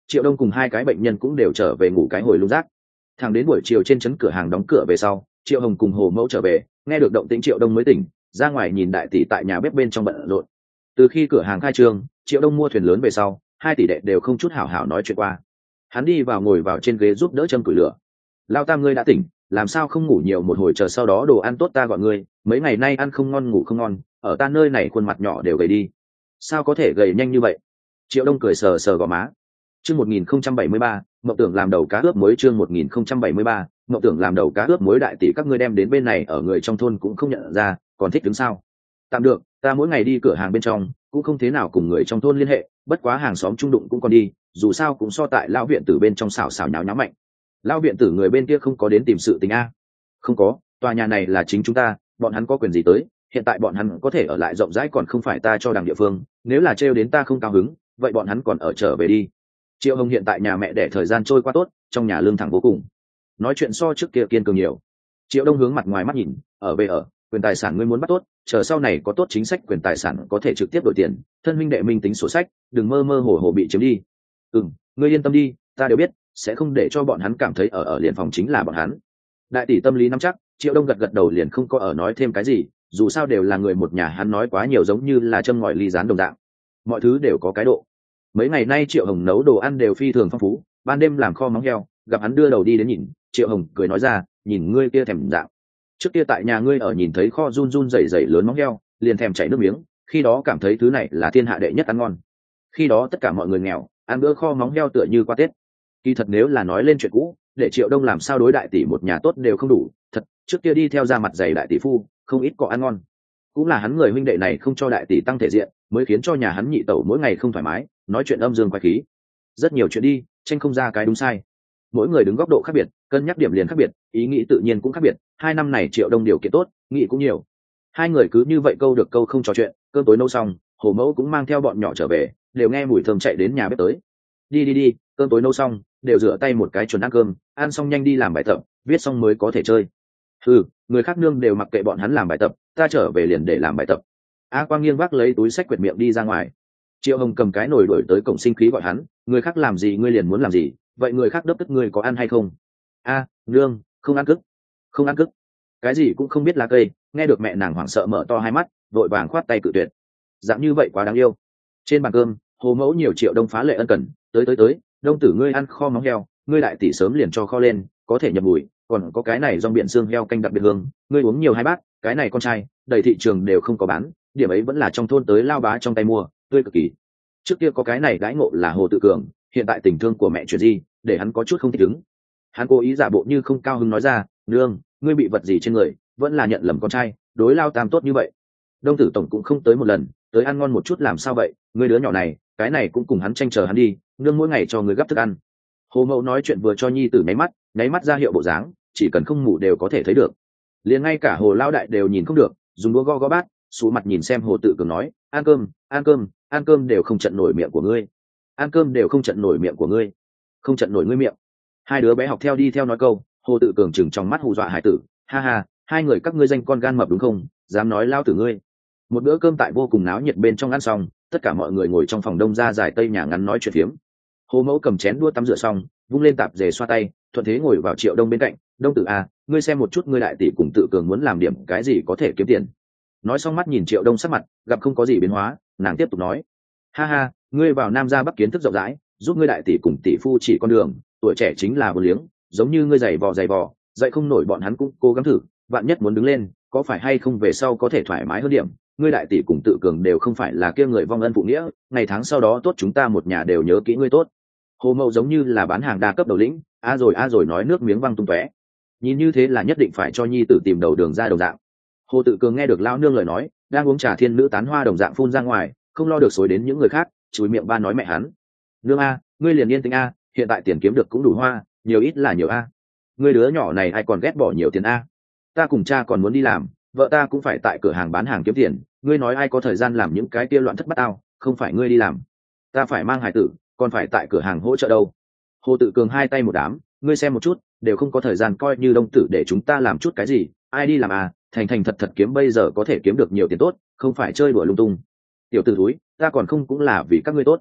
Triệu Đông cùng hai cái bệnh nhân cũng đều trở về ngủ cái hồi lung rác. Thẳng đến buổi chiều trên trấn cửa hàng đóng cửa về sau, Triệu Hồng cùng Hồ Mẫu trở về, nghe được động tĩnh Triệu Đông mới tỉnh, ra ngoài nhìn đại tỷ tại nhà bếp bên trong bận rộn. Từ khi cửa hàng khai trương, Triệu Đông mua thuyền lớn về sau, hai tỷ đệ đều không chút hảo hảo nói chuyện qua. Hắn đi vào ngồi vào trên ghế giúp đỡ châm củi lửa. Lao Tam ngươi đã tỉnh, làm sao không ngủ nhiều một hồi chờ sau đó đồ ăn tốt ta gọi ngươi, mấy ngày nay ăn không ngon ngủ không ngon, ở ta nơi này khuôn mặt nhỏ đều gầy đi. Sao có thể gầy nhanh như vậy? Triệu Đông cười sờ sờ gò má. Chương một nghìn không trăm bảy mươi ba, mộng tưởng làm đầu cá ướp muối chương một nghìn không trăm bảy mươi ba, mộng tưởng làm đầu cá ướp muối đại tỷ các ngươi đem đến bên này ở người trong thôn cũng không nhận ra, còn thích đứng sao? Tạm được, ta mỗi ngày đi cửa hàng bên trong, cũng không thế nào cùng người trong thôn liên hệ, bất quá hàng xóm trung đụng cũng còn đi, dù sao cũng so tại lão viện tử bên trong xào xào nháo nháo mạnh. Lão viện tử người bên kia không có đến tìm sự tình a? Không có, tòa nhà này là chính chúng ta, bọn hắn có quyền gì tới, hiện tại bọn hắn có thể ở lại rộng rãi còn không phải ta cho đằng địa phương, nếu là trêu đến ta không cao hứng, vậy bọn hắn còn ở trở về đi. Triệu Hồng hiện tại nhà mẹ để thời gian trôi qua tốt, trong nhà lương thẳng vô cùng, nói chuyện so trước kia kiên cường nhiều. Triệu Đông hướng mặt ngoài mắt nhìn, ở về ở quyền tài sản ngươi muốn bắt tốt, chờ sau này có tốt chính sách quyền tài sản có thể trực tiếp đổi tiền, thân minh đệ minh tính sổ sách, đừng mơ mơ hồ hồ bị chiếm đi. Ừm, ngươi yên tâm đi, ta đều biết, sẽ không để cho bọn hắn cảm thấy ở ở liền phòng chính là bọn hắn. Đại tỷ tâm lý nắm chắc, Triệu Đông gật gật đầu liền không có ở nói thêm cái gì, dù sao đều là người một nhà, hắn nói quá nhiều giống như là châm ngòi ly gián đồng dạng, mọi thứ đều có cái độ. Mấy ngày nay Triệu Hồng nấu đồ ăn đều phi thường phong phú, ban đêm làm kho móng heo, gặp hắn đưa đầu đi đến nhìn, Triệu Hồng cười nói ra, nhìn ngươi kia thèm dạng, trước kia tại nhà ngươi ở nhìn thấy kho run run rẩy rẩy lớn móng heo, liền thèm chảy nước miếng, khi đó cảm thấy thứ này là thiên hạ đệ nhất ăn ngon. Khi đó tất cả mọi người nghèo, ăn bữa kho móng heo tựa như qua Tết. Kỳ thật nếu là nói lên chuyện cũ, để Triệu Đông làm sao đối đại tỷ một nhà tốt đều không đủ, thật, trước kia đi theo ra mặt dày đại tỷ phu, không ít có ăn ngon. Cũng là hắn người huynh đệ này không cho đại tỷ tăng thể diện, mới khiến cho nhà hắn nhị tẩu mỗi ngày không thoải mái, nói chuyện âm dương quái khí. Rất nhiều chuyện đi, tranh không ra cái đúng sai. Mỗi người đứng góc độ khác biệt, cân nhắc điểm liền khác biệt, ý nghĩ tự nhiên cũng khác biệt. Hai năm này Triệu Đông điều kiện tốt, nghĩ cũng nhiều. Hai người cứ như vậy câu được câu không trò chuyện, cơm tối nấu xong, Hồ Mẫu cũng mang theo bọn nhỏ trở về, đều nghe mùi thơm chạy đến nhà bếp tới. Đi đi đi, cơm tối nấu xong, đều rửa tay một cái chuẩn ăn cơm, ăn xong nhanh đi làm bài tập, viết xong mới có thể chơi. Ừ, người khác nương đều mặc kệ bọn hắn làm bài tập, ta trở về liền để làm bài tập. A Quang nghiêng vác lấy túi sách quẹt miệng đi ra ngoài. Triệu Hồng cầm cái nồi đuổi tới cổng sinh khí gọi hắn, người khác làm gì ngươi liền muốn làm gì, vậy người khác đớp tức ngươi có ăn hay không? A, nương, không ăn cức, không ăn cức. Cái gì cũng không biết là cây, nghe được mẹ nàng hoảng sợ mở to hai mắt, vội vàng khoát tay cự tuyệt. Dạng như vậy quá đáng yêu. Trên bàn cơm, Hồ Mẫu nhiều Triệu Đông phá lệ ân cần, tới tới tới, Đông tử ngươi ăn kho móng heo, ngươi đại tỷ sớm liền cho kho lên, có thể nhập mùi, còn có cái này rong biển xương heo canh đặc biệt hương, ngươi uống nhiều hai bát, cái này con trai, đầy thị trường đều không có bán, điểm ấy vẫn là trong thôn tới lao bá trong tay mua, tươi cực kỳ. Trước kia có cái này đãi ngộ là Hồ Tự Cường, hiện tại tình thương của mẹ chuyện gì, để hắn có chút không thích ứng. Hắn cố ý giả bộ như không cao hứng nói ra, nương, ngươi bị vật gì trên người, vẫn là nhận lầm con trai, đối Lao Tam tốt như vậy. Đông tử tổng cũng không tới một lần, tới ăn ngon một chút làm sao vậy, ngươi đứa nhỏ này, cái này cũng cùng hắn tranh chờ hắn đi, nương mỗi ngày cho người gấp thức ăn. Hồ Mẫu nói chuyện vừa cho nhi tử nháy mắt, nháy mắt ra hiệu bộ dáng, chỉ cần không ngủ đều có thể thấy được. Liền ngay cả Hồ Lao đại đều nhìn không được, dùng đũa gõ gõ bát, xuống mặt nhìn xem Hồ Tự Cường nói, ăn cơm, ăn cơm, ăn cơm đều không trận nổi miệng của ngươi, ăn cơm đều không trận nổi miệng của ngươi, không trận nổi ngươi miệng. Hai đứa bé học theo đi theo nói câu, Hồ Tự Cường chừng trong mắt hù dọa hải tử, ha ha, hai người các ngươi danh con gan mập đúng không, dám nói lao tử ngươi. Một bữa cơm tại vô cùng náo nhiệt bên trong ăn xong, tất cả mọi người ngồi trong phòng đông ra dài tây nhà ngắn nói chuyện phiếm. Hồ Mẫu cầm chén đũa tắm rửa xong, vung lên tạp dề xoa tay, thuận thế ngồi vào Triệu Đông bên cạnh, Đông tử à, ngươi xem một chút ngươi đại tỷ cùng Tự Cường muốn làm điểm cái gì có thể kiếm tiền. Nói xong mắt nhìn Triệu Đông sắc mặt, gặp không có gì biến hóa, nàng tiếp tục nói, ha ha, ngươi vào Nam ra Bắc kiến thức rộng rãi, giúp ngươi đại tỷ cùng tỷ phu chỉ con đường, tuổi trẻ chính là vô liếng, giống như ngươi giày vò giày vò, dậy không nổi bọn hắn cũng cố gắng thử, vạn nhất muốn đứng lên, có phải hay không về sau có thể thoải mái hơn điểm. Ngươi đại tỷ cùng Tự Cường đều không phải là kia người vong ân phụ nghĩa, ngày tháng sau đó tốt chúng ta một nhà đều nhớ kỹ ngươi tốt. Hồ Mậu giống như là bán hàng đa cấp đầu lĩnh, a rồi a rồi nói nước miếng văng tung tóe. Nhìn như thế là nhất định phải cho nhi tử tìm đầu đường ra đồng dạng. Hồ Tự Cường nghe được lao nương lời nói, đang uống trà thiên nữ tán hoa đồng dạng phun ra ngoài, không lo được xối đến những người khác, chúi miệng ba nói mẹ hắn, nương a, ngươi liền yên tĩnh a, hiện tại tiền kiếm được cũng đủ hoa, nhiều ít là nhiều a. Ngươi đứa nhỏ này ai còn ghét bỏ nhiều tiền a? Ta cùng cha còn muốn đi làm, vợ ta cũng phải tại cửa hàng bán hàng kiếm tiền, ngươi nói ai có thời gian làm những cái kia loạn thất bát ao, không phải ngươi đi làm, ta phải mang hải tử, còn phải tại cửa hàng hỗ trợ đâu. Hồ Tự Cường hai tay một đám, ngươi xem một chút, đều không có thời gian coi như Đông tử để chúng ta làm chút cái gì, ai đi làm à, thành thành thật thật kiếm bây giờ có thể kiếm được nhiều tiền tốt, không phải chơi đùa lung tung. Tiểu tử thúi, ta còn không cũng là vì các ngươi tốt.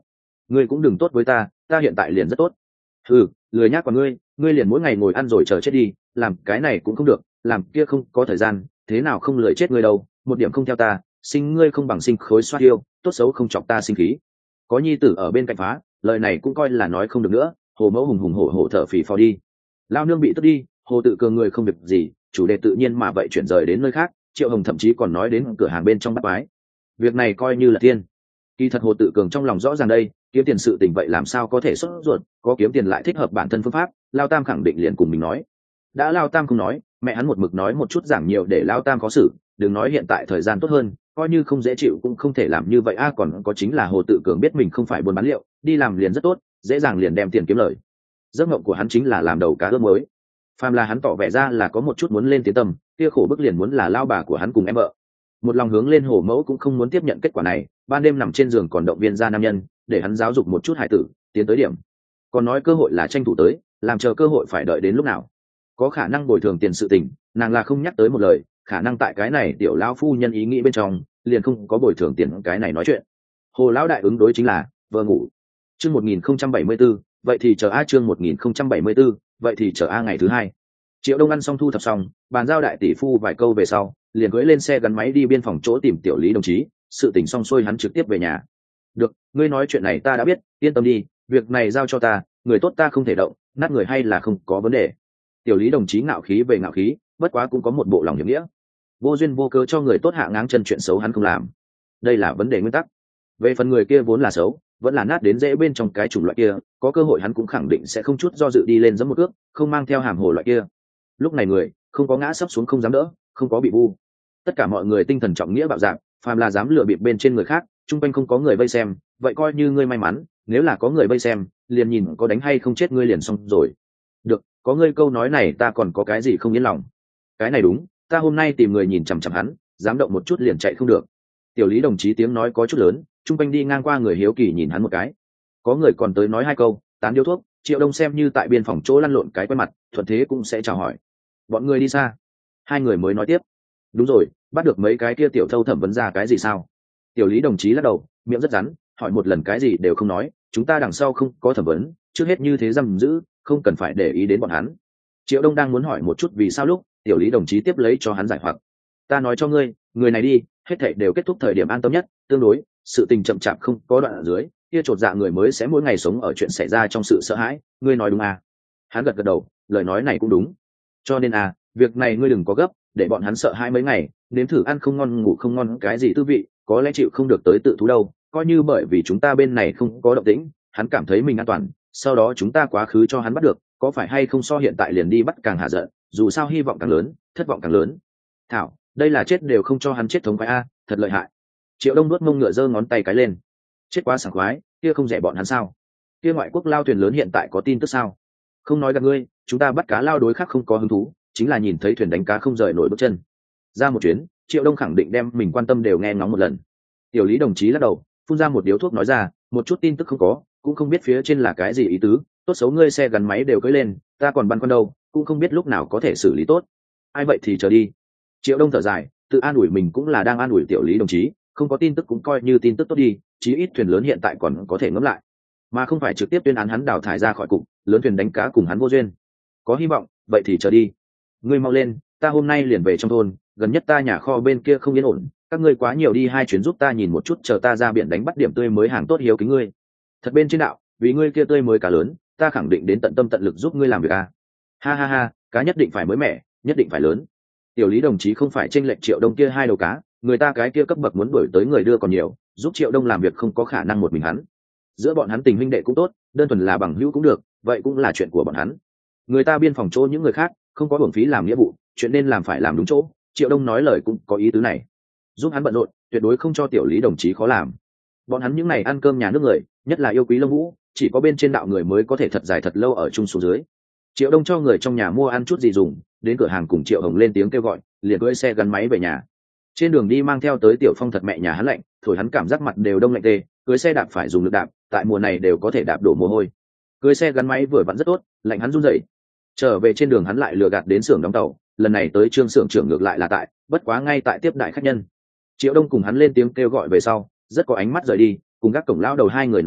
ngươi cũng đừng tốt với ta, ta hiện tại liền rất tốt. Ừ, lười nhác của ngươi, ngươi liền mỗi ngày ngồi ăn rồi chờ chết đi, làm cái này cũng không được, làm kia không có thời gian, thế nào không lười chết ngươi đâu, một điểm không theo ta, sinh ngươi không bằng sinh khối xoát yêu, tốt xấu không chọc ta sinh khí. Có nhi tử ở bên cạnh phá, lời này cũng coi là nói không được nữa. Hồ mẫu hùng hùng hổ hổ thở phì phò đi. Lao nương bị tức đi, Hồ tự cường người không việc gì, chủ đề tự nhiên mà vậy chuyển rời đến nơi khác. Triệu Hồng thậm chí còn nói đến cửa hàng bên trong bắt quái, việc này coi như là thiên. Kỳ thật Hồ tự cường trong lòng rõ ràng đây, kiếm tiền sự tình vậy làm sao có thể xuất ruột, có kiếm tiền lại thích hợp bản thân phương pháp. Lao Tam khẳng định liền cùng mình nói. Đã Lao Tam không nói, mẹ hắn một mực nói một chút giảng nhiều để Lao Tam khó xử. Đừng nói hiện tại thời gian tốt hơn, coi như không dễ chịu cũng không thể làm như vậy a. À, còn có chính là Hồ tự cường biết mình không phải buôn bán liệu, đi làm liền rất tốt, dễ dàng liền đem tiền kiếm lời. Giấc mộng của hắn chính là làm đầu cá ướp mới. Phàm là hắn tỏ vẻ ra là có một chút muốn lên tiến tâm, kia khổ bức liền muốn là lao bà của hắn cùng em vợ. Một lòng hướng lên Hồ mẫu cũng không muốn tiếp nhận kết quả này, ban đêm nằm trên giường còn động viên ra nam nhân, để hắn giáo dục một chút hải tử, tiến tới điểm. Còn nói cơ hội là tranh thủ tới, làm chờ cơ hội phải đợi đến lúc nào. Có khả năng bồi thường tiền sự tình, nàng là không nhắc tới một lời, khả năng tại cái này tiểu lão phu nhân ý nghĩ bên trong, liền không có bồi thường tiền cái này nói chuyện. Hồ lão đại ứng đối chính là vợ ngủ. Chương một nghìn không trăm bảy mươi 174, vậy thì chờ a chương một nghìn không trăm bảy mươi 174, vậy thì chờ a ngày thứ hai. Triệu Đông ăn xong thu thập xong, bàn giao đại tỷ phu vài câu về sau, liền cưỡi lên xe gắn máy đi biên phòng chỗ tìm tiểu Lý đồng chí, sự tình xong xuôi hắn trực tiếp về nhà. Được, ngươi nói chuyện này ta đã biết, yên tâm đi, việc này giao cho ta, người tốt ta không thể động, nát người hay là không có vấn đề. Tiểu Lý đồng chí ngạo khí về ngạo khí, bất quá cũng có một bộ lòng hiểm nghĩa. Vô duyên vô cớ cho người tốt hạ ngáng chân chuyện xấu hắn không làm, đây là vấn đề nguyên tắc. Về phần người kia vốn là xấu, vẫn là nát đến dễ bên trong cái chủng loại kia, có cơ hội hắn cũng khẳng định sẽ không chút do dự đi lên giẫm một cước, không mang theo hàm hồ loại kia. Lúc này người không có ngã sấp xuống không dám đỡ, không có bị vu. Tất cả mọi người tinh thần trọng nghĩa bạo dạn, phàm là dám lừa bịp bên trên người khác, chung quanh không có người vây xem, vậy coi như ngươi may mắn, nếu là có người vây xem, liền nhìn có đánh hay không chết ngươi liền xong rồi. Được, có ngươi câu nói này ta còn có cái gì không yên lòng. Cái này đúng, ta hôm nay tìm người nhìn chằm chằm hắn, dám động một chút liền chạy không được. Tiểu Lý đồng chí tiếng nói có chút lớn, chung quanh đi ngang qua người hiếu kỳ nhìn hắn một cái. Có người còn tới nói hai câu, tán điếu thuốc. Triệu Đông xem như tại biên phòng chỗ lăn lộn cái quen mặt, thuận thế cũng sẽ chào hỏi. Bọn người đi xa, hai người mới nói tiếp. Đúng rồi, bắt được mấy cái kia tiểu thâu thẩm vấn ra cái gì sao? Tiểu Lý đồng chí lắc đầu, miệng rất rắn, hỏi một lần cái gì đều không nói. Chúng ta đằng sau không có thẩm vấn, trước hết như thế giam giữ, không cần phải để ý đến bọn hắn. Triệu Đông đang muốn hỏi một chút vì sao lúc Tiểu Lý đồng chí tiếp lấy cho hắn giải hoặc. Ta nói cho ngươi, người này đi, hết thảy đều kết thúc thời điểm an tâm nhất, tương đối sự tình chậm chạp không có đoạn ở dưới, kia chột dạ người mới sẽ mỗi ngày sống ở chuyện xảy ra trong sự sợ hãi. Ngươi nói đúng à? Hắn gật gật đầu, lời nói này cũng đúng. Cho nên à, việc này ngươi đừng có gấp, để bọn hắn sợ hãi mấy ngày, nếm thử ăn không ngon ngủ không ngon cái gì tư vị, có lẽ chịu không được tới tự thú đâu. Coi như bởi vì chúng ta bên này không có động tĩnh, hắn cảm thấy mình an toàn, sau đó chúng ta quá khứ cho hắn bắt được, có phải hay không so hiện tại liền đi bắt càng hạ giận, dù sao hy vọng càng lớn, thất vọng càng lớn. Thảo, đây là chết đều không cho hắn chết thống khoái a, thật lợi hại. Triệu Đông nuốt mông ngựa giơ ngón tay cái lên, chết quá sảng khoái, kia không rẻ bọn hắn sao? Kia ngoại quốc lao thuyền lớn hiện tại có tin tức sao? Không nói gặp ngươi, chúng ta bắt cá lao đối khác không có hứng thú, chính là nhìn thấy thuyền đánh cá không rời nổi bước chân. Ra một chuyến, Triệu Đông khẳng định đem mình quan tâm đều nghe ngóng một lần. Tiểu Lý đồng chí lắc đầu, phun ra một điếu thuốc nói ra, một chút tin tức không có, cũng không biết phía trên là cái gì ý tứ, tốt xấu ngươi xe gắn máy đều cưỡi lên, ta còn băn khoăn đâu, cũng không biết lúc nào có thể xử lý tốt. Ai vậy thì chờ đi. Triệu Đông thở dài, tự an ủi mình cũng là đang an ủi Tiểu Lý đồng chí, không có tin tức cũng coi như tin tức tốt đi, chí ít thuyền lớn hiện tại còn có thể ngẫm lại, mà không phải trực tiếp tuyên án hắn đào thải ra khỏi cục, lớn thuyền đánh cá cùng hắn vô duyên. Có hy vọng, vậy thì chờ đi. Ngươi mau lên, ta hôm nay liền về trong thôn, gần nhất ta nhà kho bên kia không yên ổn, các ngươi quá nhiều đi hai chuyến giúp ta nhìn một chút, chờ ta ra biển đánh bắt điểm tươi mới hàng tốt hiếu kính ngươi. Thật bên trên đạo, vì ngươi kia tươi mới cá lớn, ta khẳng định đến tận tâm tận lực giúp ngươi làm việc a. Ha ha ha, cá nhất định phải mới mẻ, nhất định phải lớn. Tiểu Lý đồng chí không phải chênh lệch Triệu Đông kia hai đầu cá, người ta cái kia cấp bậc muốn đuổi tới người đưa còn nhiều, giúp Triệu Đông làm việc không có khả năng một mình hắn. Giữa bọn hắn tình huynh đệ cũng tốt, đơn thuần là bằng hữu cũng được, vậy cũng là chuyện của bọn hắn. Người ta biên phòng chỗ những người khác, không có uổng phí làm nghĩa vụ, chuyện nên làm phải làm đúng chỗ. Triệu Đông nói lời cũng có ý tứ này, giúp hắn bận rộn, tuyệt đối không cho Tiểu Lý đồng chí khó làm. Bọn hắn những ngày ăn cơm nhà nước người, nhất là yêu quý Lâm Vũ, chỉ có bên trên đạo người mới có thể thật dài thật lâu ở chung xuống dưới. Triệu Đông cho người trong nhà mua ăn chút gì dùng, đến cửa hàng cùng Triệu Hồng lên tiếng kêu gọi, liền cưỡi xe gắn máy về nhà. Trên đường đi mang theo tới Tiểu Phong thật mẹ nhà hắn lạnh, thổi hắn cảm giác mặt đều đông lạnh tê, cưỡi xe đạp phải dùng lực đạp, tại mùa này đều có thể đạp đổ mồ hôi. Cưỡi xe gắn máy vừa vặn rất tốt, lạnh hắn run rẩy. Trở về trên đường hắn lại lừa gạt đến xưởng đóng tàu, lần này tới Trương xưởng trưởng ngược lại là tại, bất quá ngay tại tiếp đại khách nhân. Triệu Đông cùng hắn lên tiếng kêu gọi về sau, rất có ánh mắt rời đi, cùng các cổng lao đầu hai người nói chuyện,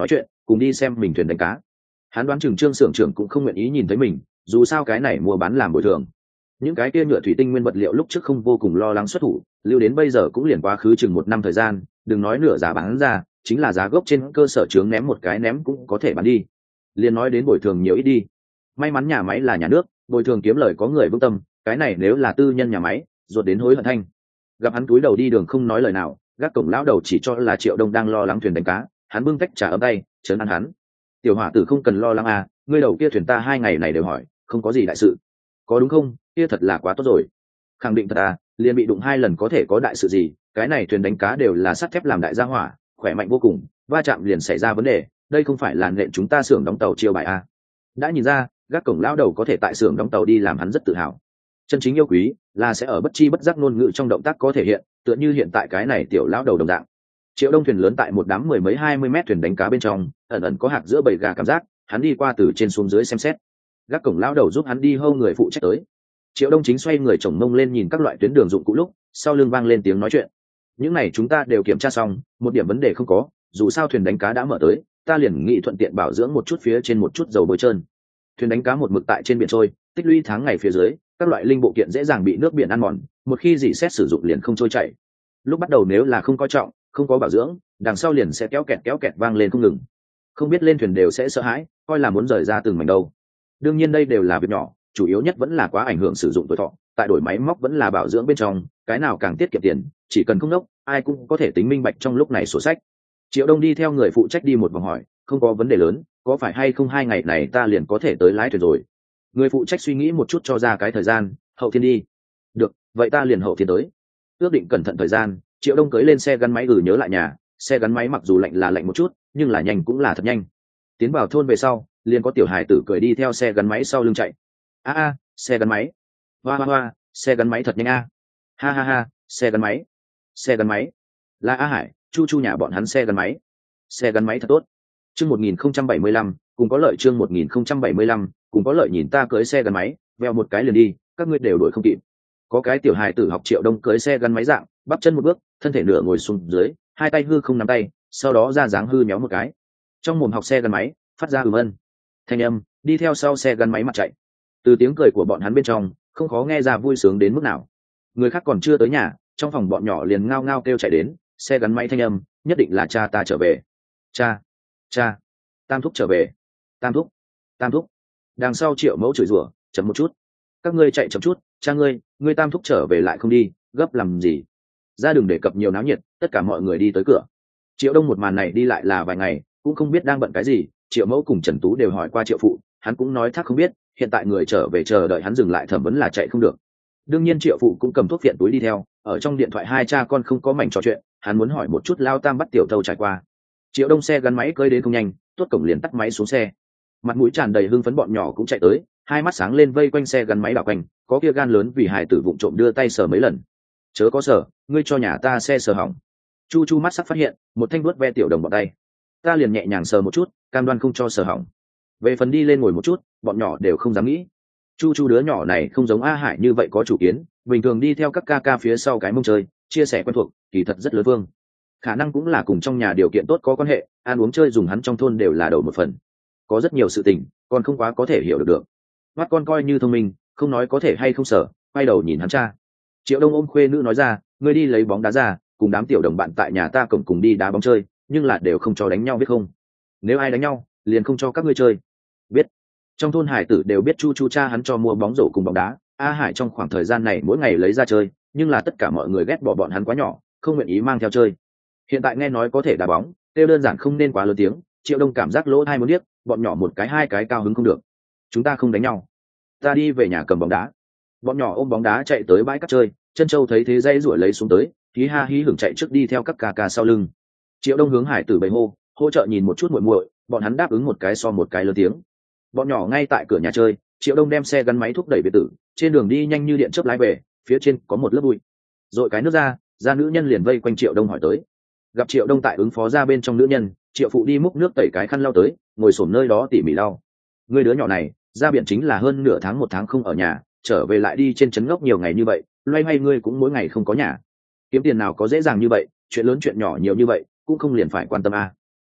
cùng đi xem mình thuyền đánh cá. Hắn đoán chừng Trương xưởng trưởng cũng không nguyện ý nhìn thấy mình, dù sao cái này mua bán làm bồi thường. Những cái kia nhựa thủy tinh nguyên vật liệu lúc trước không vô cùng lo lắng xuất thủ, lưu đến bây giờ cũng liền quá khứ chừng một năm thời gian, đừng nói nửa giá bán ra, chính là giá gốc trên cơ sở chướng ném một cái ném cũng có thể bán đi. Liền nói đến bồi thường nhiều ít đi. May mắn nhà máy là nhà nước, bồi thường kiếm lời có người vững tâm, cái này nếu là tư nhân nhà máy, ruột đến hối hận thanh. Gặp hắn túi đầu đi đường không nói lời nào, gác cổng lão đầu chỉ cho là Triệu Đông đang lo lắng thuyền đánh cá, hắn bưng tách trà ấm tay, trấn an hắn. Tiểu hỏa tử không cần lo lắng à, ngươi đầu kia thuyền ta hai ngày này đều hỏi, không có gì đại sự. Có đúng không? Kia thật là quá tốt rồi. Khẳng định thật à, liền bị đụng hai lần có thể có đại sự gì, cái này thuyền đánh cá đều là sắt thép làm đại gia hỏa, khỏe mạnh vô cùng, va chạm liền xảy ra vấn đề, đây không phải là nện chúng ta xưởng đóng tàu chiêu bài à. Đã nhìn ra, gác cổng lão đầu có thể tại xưởng đóng tàu đi làm hắn rất tự hào. Chân chính yêu quý là sẽ ở bất chi bất giác ngôn ngữ trong động tác có thể hiện, tựa như hiện tại cái này tiểu lão đầu đồng dạng. Triệu Đông thuyền lớn tại một đám mười mấy hai mươi mét thuyền đánh cá bên trong, ẩn ẩn có hạc giữa bầy gà cảm giác, hắn đi qua từ trên xuống dưới xem xét. Gác cổng lão đầu giúp hắn đi hâu người phụ trách tới. Triệu Đông chính xoay người chồng mông lên nhìn các loại tuyến đường dụng cụ lúc, sau lưng vang lên tiếng nói chuyện. Những này chúng ta đều kiểm tra xong, một điểm vấn đề không có, dù sao thuyền đánh cá đã mở tới, ta liền nghĩ thuận tiện bảo dưỡng một chút phía trên một chút dầu bôi trơn. Thuyền đánh cá một mực tại trên biển trôi, tích lũy tháng ngày phía dưới, các loại linh bộ kiện dễ dàng bị nước biển ăn mòn, một khi dỉ xét sử dụng liền không trôi chảy. Lúc bắt đầu nếu là không coi trọng, không có bảo dưỡng, đằng sau liền sẽ kéo kẹt kéo kẹt vang lên không ngừng. Không biết lên thuyền đều sẽ sợ hãi, coi là muốn rời ra từng mảnh đâu. Đương nhiên đây đều là việc nhỏ, chủ yếu nhất vẫn là quá ảnh hưởng sử dụng tuổi thọ, tại đổi máy móc vẫn là bảo dưỡng bên trong, cái nào càng tiết kiệm tiền, chỉ cần không nốc, ai cũng có thể tính minh bạch trong lúc này sổ sách. Triệu Đông đi theo người phụ trách đi một vòng hỏi, không có vấn đề lớn, có phải hay không hai ngày này ta liền có thể tới lái thuyền rồi. Người phụ trách suy nghĩ một chút cho ra cái thời gian, hậu thiên đi. Được, vậy ta liền hậu thiên tới. Ước định cẩn thận thời gian, Triệu Đông cưỡi lên xe gắn máy gửi nhớ lại nhà, xe gắn máy mặc dù lạnh là lạnh một chút, nhưng là nhanh cũng là thật nhanh. Tiến vào thôn về sau, liền có tiểu hài tử cười đi theo xe gắn máy sau lưng chạy. A a, xe gắn máy. Hoa hoa hoa, xe gắn máy thật nhanh a. Ha ha ha, xe gắn máy. Xe gắn máy. Là A Hải, Chu Chu nhà bọn hắn xe gắn máy. Xe gắn máy thật tốt. Chương một nghìn không trăm bảy mươi lăm, cùng có lợi chương một nghìn không trăm bảy mươi lăm, cùng có lợi nhìn ta cưỡi xe gắn máy, veo một cái liền đi, các ngươi đều đuổi không kịp. Có cái tiểu hài tử học Triệu Đông cưỡi xe gắn máy dạng, bắp chân một bước, thân thể nửa ngồi xuống dưới, hai tay hư không nắm tay, sau đó ra dáng hư nhéo một cái. Trong mồm học xe gắn máy, phát ra ừm ân. Thanh âm đi theo sau xe gắn máy mặt chạy. Từ tiếng cười của bọn hắn bên trong, không khó nghe ra vui sướng đến mức nào. Người khác còn chưa tới nhà, trong phòng bọn nhỏ liền ngao ngao kêu chạy đến, xe gắn máy thanh âm, nhất định là cha ta trở về. Cha, cha, Tam thúc trở về. Tam thúc, Tam thúc. Đằng sau Triệu Mẫu chửi rủa, chậm một chút. Các ngươi chạy chậm chút, cha ngươi, ngươi Tam thúc trở về lại không đi, gấp làm gì? Ra đừng đề cập nhiều náo nhiệt, tất cả mọi người đi tới cửa. Triệu Đông một màn này đi lại là vài ngày, cũng không biết đang bận cái gì. Triệu Mẫu cùng Trần Tú đều hỏi qua Triệu Phụ, hắn cũng nói thắc không biết, hiện tại người trở về chờ đợi hắn dừng lại thẩm vấn là chạy không được. Đương nhiên Triệu Phụ cũng cầm thuốc viện túi đi theo, ở trong điện thoại hai cha con không có mảnh trò chuyện, hắn muốn hỏi một chút Lao Tam bắt tiểu thâu trải qua. Triệu Đông xe gắn máy cơi đến không nhanh, tuốt cổng liền tắt máy xuống xe. Mặt mũi tràn đầy hưng phấn bọn nhỏ cũng chạy tới, hai mắt sáng lên vây quanh xe gắn máy đảo quanh, có kia gan lớn vì hài tử vụng trộm đưa tay sờ mấy lần. Chớ có sờ, ngươi cho nhà ta xe sờ hỏng. Chu Chu mắt sắc phát hiện, một thanh đuốt ve tiểu đồng bọn tay. Ta liền nhẹ nhàng sờ một chút, cam đoan không cho sờ hỏng. Về phần đi lên ngồi một chút, bọn nhỏ đều không dám nghĩ. Chu Chu đứa nhỏ này không giống A Hải như vậy có chủ kiến, bình thường đi theo các ca ca phía sau cái mông chơi, chia sẻ quen thuộc, kỳ thật rất lớn vương. Khả năng cũng là cùng trong nhà điều kiện tốt có quan hệ, ăn uống chơi dùng hắn trong thôn đều là đầu một phần. Có rất nhiều sự tình, còn không quá có thể hiểu được được. Mắt con coi như thông minh, không nói có thể hay không sở, quay đầu nhìn hắn cha. Triệu Đông ôm khuê nữ nói ra, ngươi đi lấy bóng đá ra, cùng đám tiểu đồng bạn tại nhà ta cổng cùng đi đá bóng chơi, nhưng là đều không cho đánh nhau biết không? Nếu ai đánh nhau, liền không cho các ngươi chơi. Biết. Trong thôn hải tử đều biết Chu Chu cha hắn cho mua bóng rổ cùng bóng đá, A Hải trong khoảng thời gian này mỗi ngày lấy ra chơi, nhưng là tất cả mọi người ghét bỏ bọn hắn quá nhỏ, không nguyện ý mang theo chơi. Hiện tại nghe nói có thể đá bóng, tiêu đơn giản không nên quá lớn tiếng, Triệu Đông cảm giác lỗ tai muốn điếc, bọn nhỏ một cái hai cái cao hứng không được. Chúng ta không đánh nhau, ta đi về nhà cầm bóng đá. Bọn nhỏ ôm bóng đá chạy tới bãi cát chơi, Chân Châu thấy thế dây ruổi lấy xuống tới, hí ha hí hưởng chạy trước đi theo các ca ca sau lưng. Triệu Đông hướng hải tử bầy hô, hỗ trợ nhìn một chút muội muội, bọn hắn đáp ứng một cái so một cái lớn tiếng. Bọn nhỏ ngay tại cửa nhà chơi, Triệu Đông đem xe gắn máy thúc đẩy biệt tử, trên đường đi nhanh như điện chớp lái về, phía trên có một lớp bụi. Rồi cái nước ra, ra nữ nhân liền vây quanh Triệu Đông hỏi tới. Gặp Triệu Đông tại ứng phó ra bên trong nữ nhân, Triệu Phụ đi múc nước tẩy cái khăn lau tới, ngồi xổm nơi đó tỉ mỉ lau. Người đứa nhỏ này, ra biển chính là hơn nửa tháng một tháng không ở nhà, trở về lại đi trên trấn ngốc nhiều ngày như vậy, loay hoay ngươi cũng mỗi ngày không có nhà. Kiếm tiền nào có dễ dàng như vậy, chuyện lớn chuyện nhỏ nhiều như vậy, cũng không liền phải quan tâm à.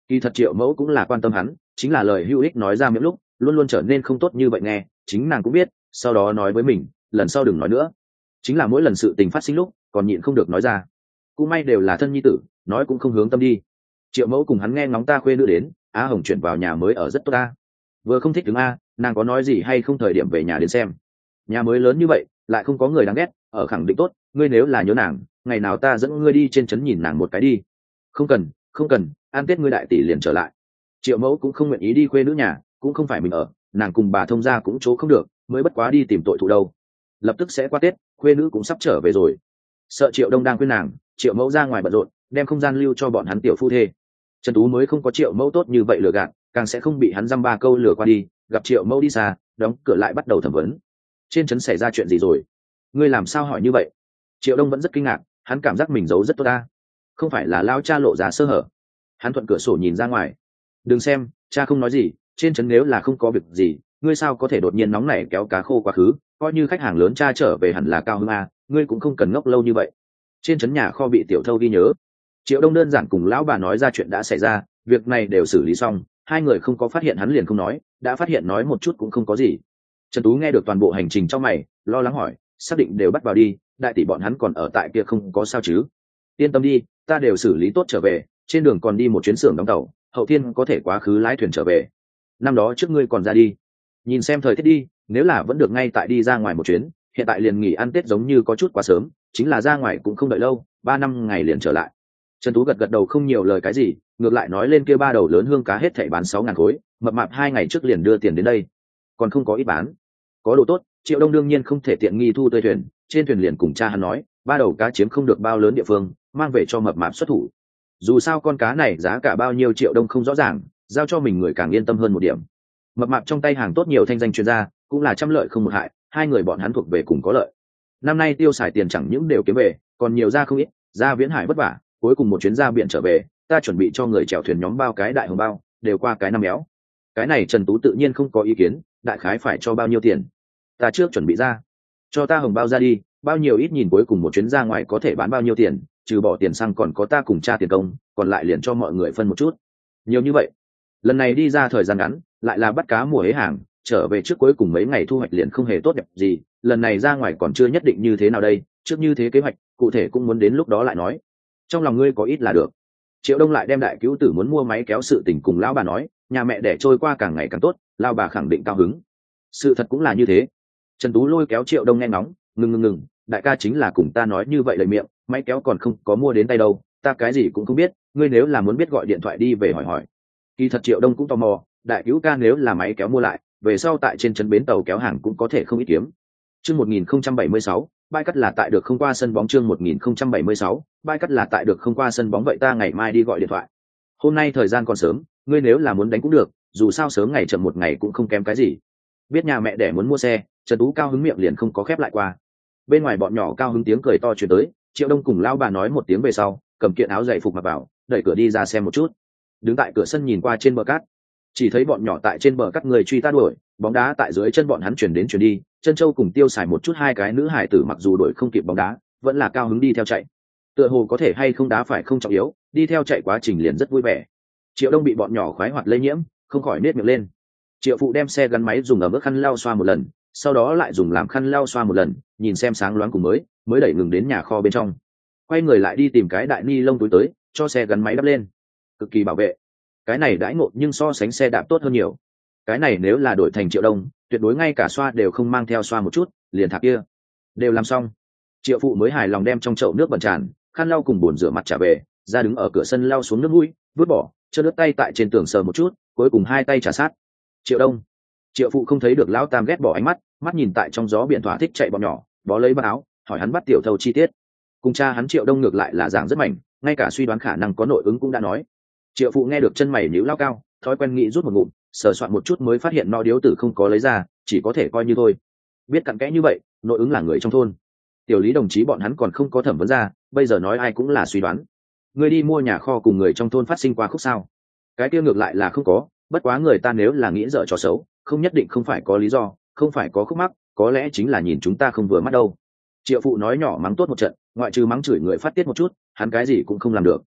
Kỳ thật Triệu Mẫu cũng là quan tâm hắn, chính là lời hữu ích nói ra miệng lúc luôn luôn trở nên không tốt như vậy nghe, chính nàng cũng biết, sau đó nói với mình lần sau đừng nói nữa. Chính là mỗi lần sự tình phát sinh lúc còn nhịn không được nói ra. Cũng may đều là thân nhi tử, nói cũng không hướng tâm đi. Triệu Mẫu cùng hắn nghe ngóng ta khuê nữ đến, Á Hồng chuyển vào nhà mới ở rất tốt ta. Vừa không thích đứng a, nàng có nói gì hay không thời điểm về nhà đến xem. Nhà mới lớn như vậy, lại không có người đáng ghét, ở khẳng định tốt, ngươi nếu là nhớ nàng, ngày nào ta dẫn ngươi đi trên trấn nhìn nàng một cái đi. Không cần, không cần, ăn Tết ngươi đại tỷ liền trở lại. Triệu Mẫu cũng không nguyện ý đi khuê nữ nhà, cũng không phải mình ở, nàng cùng bà thông gia cũng chỗ không được, mới bất quá đi tìm tội thụ đâu. Lập tức sẽ qua Tết, khuê nữ cũng sắp trở về rồi. Sợ Triệu Đông đang khuyên nàng, Triệu Mẫu ra ngoài bận rộn, đem không gian lưu cho bọn hắn tiểu phu thê. Trần Tú mới không có Triệu Mẫu tốt như vậy lừa gạt, càng sẽ không bị hắn dăm ba câu lừa qua đi. Gặp Triệu Mẫu đi xa, đóng cửa lại bắt đầu thẩm vấn. Trên trấn xảy ra chuyện gì rồi? Ngươi làm sao hỏi như vậy? Triệu Đông vẫn rất kinh ngạc, hắn cảm giác mình giấu rất tốt ta. Không phải là lao cha lộ ra sơ hở? Hắn thuận cửa sổ nhìn ra ngoài. Đừng xem, cha không nói gì, trên trấn nếu là không có việc gì, ngươi sao có thể đột nhiên nóng nảy kéo cá khô quá khứ? Coi như khách hàng lớn cha trở về hẳn là cao hơn a, ngươi cũng không cần ngốc lâu như vậy. Trên trấn nhà kho bị tiểu thâu ghi nhớ. Triệu Đông đơn giản cùng lão bà nói ra chuyện đã xảy ra, việc này đều xử lý xong, hai người không có phát hiện hắn liền không nói, đã phát hiện nói một chút cũng không có gì. Trần Tú nghe được toàn bộ hành trình trong mày, lo lắng hỏi, xác định đều bắt vào đi, đại tỷ bọn hắn còn ở tại kia không có sao chứ? Yên tâm đi, ta đều xử lý tốt trở về, trên đường còn đi một chuyến xưởng đóng tàu, hậu thiên có thể quá khứ lái thuyền trở về. Năm đó trước ngươi còn ra đi, nhìn xem thời tiết đi, nếu là vẫn được ngay tại đi ra ngoài một chuyến, hiện tại liền nghỉ ăn Tết giống như có chút quá sớm, chính là ra ngoài cũng không đợi lâu, ba năm ngày liền trở lại. Trần Tú gật gật đầu không nhiều lời cái gì, ngược lại nói lên kia ba đầu lớn hương cá hết thảy bán sáu ngàn khối, mập mạp hai ngày trước liền đưa tiền đến đây, còn không có ít bán. Có đồ tốt, Triệu Đông đương nhiên không thể tiện nghi thu tươi thuyền, trên thuyền liền cùng cha hắn nói, ba đầu cá chiếm không được bao lớn địa phương, mang về cho mập mạp xuất thủ. Dù sao con cá này giá cả bao nhiêu Triệu Đông không rõ ràng, giao cho mình người càng yên tâm hơn một điểm. Mập mạp trong tay hàng tốt nhiều thanh danh chuyên gia, cũng là trăm lợi không một hại, hai người bọn hắn thuộc về cùng có lợi. Năm nay tiêu xài tiền chẳng những đều kiếm về, còn nhiều ra không ít, ra Viễn Hải vất vả, cuối cùng một chuyến ra biển trở về, ta chuẩn bị cho người chèo thuyền nhóm bao cái đại hồng bao, đều qua cái năm méo. Cái này Trần Tú tự nhiên không có ý kiến, đại khái phải cho bao nhiêu tiền? Ta trước chuẩn bị ra, cho ta hồng bao ra đi, bao nhiêu ít nhìn cuối cùng một chuyến ra ngoài có thể bán bao nhiêu tiền, trừ bỏ tiền xăng còn có ta cùng cha tiền công, còn lại liền cho mọi người phân một chút. Nhiều như vậy, lần này đi ra thời gian ngắn, lại là bắt cá mùa hế hàng, trở về trước cuối cùng mấy ngày thu hoạch liền không hề tốt đẹp gì, lần này ra ngoài còn chưa nhất định như thế nào đây, trước như thế kế hoạch, cụ thể cũng muốn đến lúc đó lại nói. Trong lòng ngươi có ít là được. Triệu Đông lại đem đại cứu tử muốn mua máy kéo sự tình cùng lão bà nói, nhà mẹ đẻ trôi qua càng ngày càng tốt, lão bà khẳng định cao hứng. Sự thật cũng là như thế. Trần Tú lôi kéo Triệu Đông nghe ngóng, ngừng ngừng ngừng, đại ca chính là cùng ta nói như vậy lời miệng, máy kéo còn không có mua đến tay đâu, ta cái gì cũng không biết, ngươi nếu là muốn biết gọi điện thoại đi về hỏi hỏi. Kỳ thật Triệu Đông cũng tò mò, đại cứu ca nếu là máy kéo mua lại, về sau tại trên trấn bến tàu kéo hàng cũng có thể không ít kiếm. Chương một nghìn không trăm bảy mươi sáu, bãi cắt là tại được không qua sân bóng. Chương một nghìn không trăm bảy mươi sáu, bãi cắt là tại được không qua sân bóng, vậy ta ngày mai đi gọi điện thoại. Hôm nay thời gian còn sớm, ngươi nếu là muốn đánh cũng được, dù sao sớm ngày chậm một ngày cũng không kém cái gì. Biết nhà mẹ đẻ muốn mua xe, Trần Tú cao hứng miệng liền không có khép lại qua. Bên ngoài bọn nhỏ cao hứng tiếng cười to truyền tới, Triệu Đông cùng lão bà nói một tiếng về sau, cầm kiện áo dày phục mặc vào, đẩy cửa đi ra xem một chút. Đứng tại cửa sân nhìn qua trên bờ cát, chỉ thấy bọn nhỏ tại trên bờ cát người truy ta đuổi, bóng đá tại dưới chân bọn hắn chuyển đến chuyển đi, chân châu cùng tiêu xài một chút, hai cái nữ hải tử mặc dù đuổi không kịp bóng đá, vẫn là cao hứng đi theo chạy. Tựa hồ có thể hay không đá phải không trọng yếu, đi theo chạy quá trình liền rất vui vẻ. Triệu Đông bị bọn nhỏ khoái hoạt lây nhiễm, không khỏi nết miệng lên. Triệu phụ đem xe gắn máy dùng ở bước khăn lau xoa một lần, sau đó lại dùng làm khăn lau xoa một lần, nhìn xem sáng loáng cùng mới, mới đẩy ngừng đến nhà kho bên trong. Quay người lại đi tìm cái đại ni lông túi tới, cho xe gắn máy đắp lên, cực kỳ bảo vệ. Cái này đãi ngộ nhưng so sánh xe đạp tốt hơn nhiều. Cái này nếu là đổi thành Triệu Đông, tuyệt đối ngay cả xoa đều không mang theo xoa một chút, liền thạc kia. Đều làm xong, Triệu phụ mới hài lòng đem trong chậu nước bẩn tràn, khăn lau cùng bồn rửa mặt trả về, ra đứng ở cửa sân lau xuống nước mũi, vứt bỏ, chơ đứt tay tại trên tường sờ một chút, cuối cùng hai tay trả sát. Triệu Đông, Triệu phụ không thấy được lão tam ghét bỏ ánh mắt, mắt nhìn tại trong gió biển thỏa thích chạy bọn nhỏ, bó lấy bắt áo, hỏi hắn bắt tiểu thâu chi tiết. Cùng cha hắn Triệu Đông ngược lại là giảng rất mảnh, ngay cả suy đoán khả năng có nội ứng cũng đã nói. Triệu phụ nghe được chân mày nhíu lao cao, thói quen nghĩ rút một ngụm, sờ soạn một chút mới phát hiện no điếu tử không có lấy ra, chỉ có thể coi như thôi. Biết cặn kẽ như vậy, nội ứng là người trong thôn. Tiểu Lý đồng chí bọn hắn còn không có thẩm vấn ra, bây giờ nói ai cũng là suy đoán. Người đi mua nhà kho cùng người trong thôn phát sinh qua khúc sao? Cái kia ngược lại là không có, bất quá người ta nếu là nghĩ dở trò xấu, không nhất định không phải có lý do, không phải có khúc mắc, có lẽ chính là nhìn chúng ta không vừa mắt đâu. Triệu phụ nói nhỏ mắng tốt một trận, ngoại trừ mắng chửi người phát tiết một chút, hắn cái gì cũng không làm được.